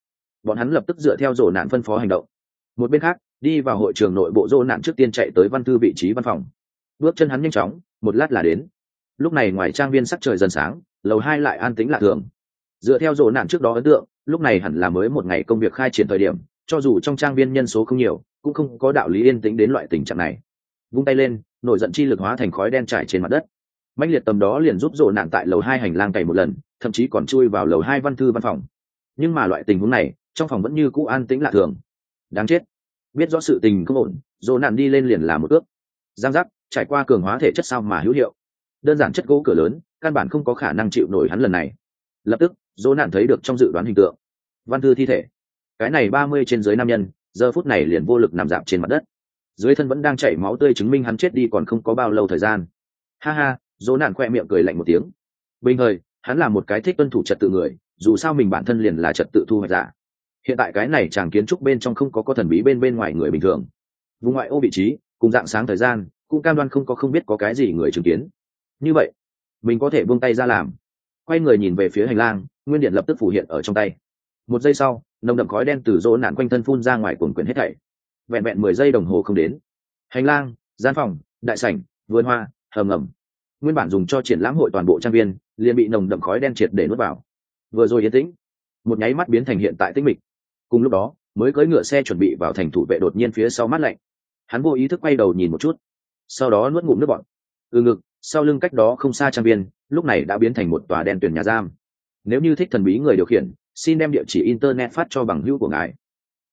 bọn hắn lập tức dựa theo rổ nạn phân phó hành động. Một bên khác, đi vào hội trường nội bộ, rổ nạn trước tiên chạy tới văn thư vị trí văn phòng. Bước chân hắn nhanh chóng, một lát là đến. Lúc này ngoài trang viên sắc trời dần sáng, lầu 2 lại an tĩnh lạ thường. Dựa theo rổ nạn trước đó ấn tượng, lúc này hẳn là mới một ngày công việc khai triển thời điểm, cho dù trong trang viên nhân số không nhiều, cũng không có đạo lý yên tĩnh đến loại tình trạng này. Vung tay lên, nổi giận chi lực hóa thành khói đen trải trên mặt đất. Mãnh liệt tầm đó liền giúp rổ nạn tại lầu 2 hành lang cày một lần, thậm chí còn chui vào lầu 2 văn thư văn phòng. Nhưng mà loại tình huống này, trong phòng vẫn như cũ an tĩnh lạ thường. Đáng chết. Biết rõ sự tình không ổn, rổ nạn đi lên liền làm một ước. Giang giác, trải qua cường hóa thể chất sao mà hữu hiệu. Đơn giản chất gỗ cửa lớn, căn bản không có khả năng chịu nổi hắn lần này. Lập tức, rổ nạn thấy được trong dự đoán hình tượng. Văn thư thi thể. Cái này 30 trên dưới nam nhân, giờ phút này liền vô lực nằm dạp trên mặt đất. Dưới thân vẫn đang chảy máu tươi chứng minh hắn chết đi còn không có bao lâu thời gian. Ha ha, rổ nạn khoe miệng cười lạnh một tiếng. Bình thời, hắn là một cái thích tuân thủ trật tự người, dù sao mình bản thân liền là trật tự thu hoạch giả. Hiện tại cái này chàng kiến trúc bên trong không có thần bí bên ngoài người bình thường. Vùng ngoại ô vị trí, cùng dạng sáng thời gian, cũng cam đoan không biết có cái gì người chứng kiến. Như vậy, mình có thể buông tay ra làm. Quay người nhìn về phía hành lang, nguyên điện lập tức phủ hiện ở trong tay. Một giây sau, nồng đậm khói đen từ rỗ nạn quanh thân phun ra ngoài cuồn quyển hết thảy. Vẹn 10 giây đồng hồ không đến. Hành lang, gian phòng, đại sảnh, vườn hoa, hầm ngầm, nguyên bản dùng cho triển lãm hội toàn bộ trang viên, liền bị nồng đậm khói đen triệt để nuốt vào. Vừa rồi yên tĩnh, một nháy mắt biến thành hiện tại tĩnh mịch. Cùng lúc đó, mới cưỡi ngựa xe chuẩn bị vào thành thủ vệ đột nhiên phía sau mát lạnh. Hắn vô ý thức quay đầu nhìn một chút, sau đó nuốt ngụm nước bọt. Ngực, sau lưng cách đó không xa trang viên, lúc này đã biến thành một tòa đen tuyền nhà giam. Nếu như thích thần bí người điều khiển, xin đem địa chỉ internet phát cho bằng hữu của ngài.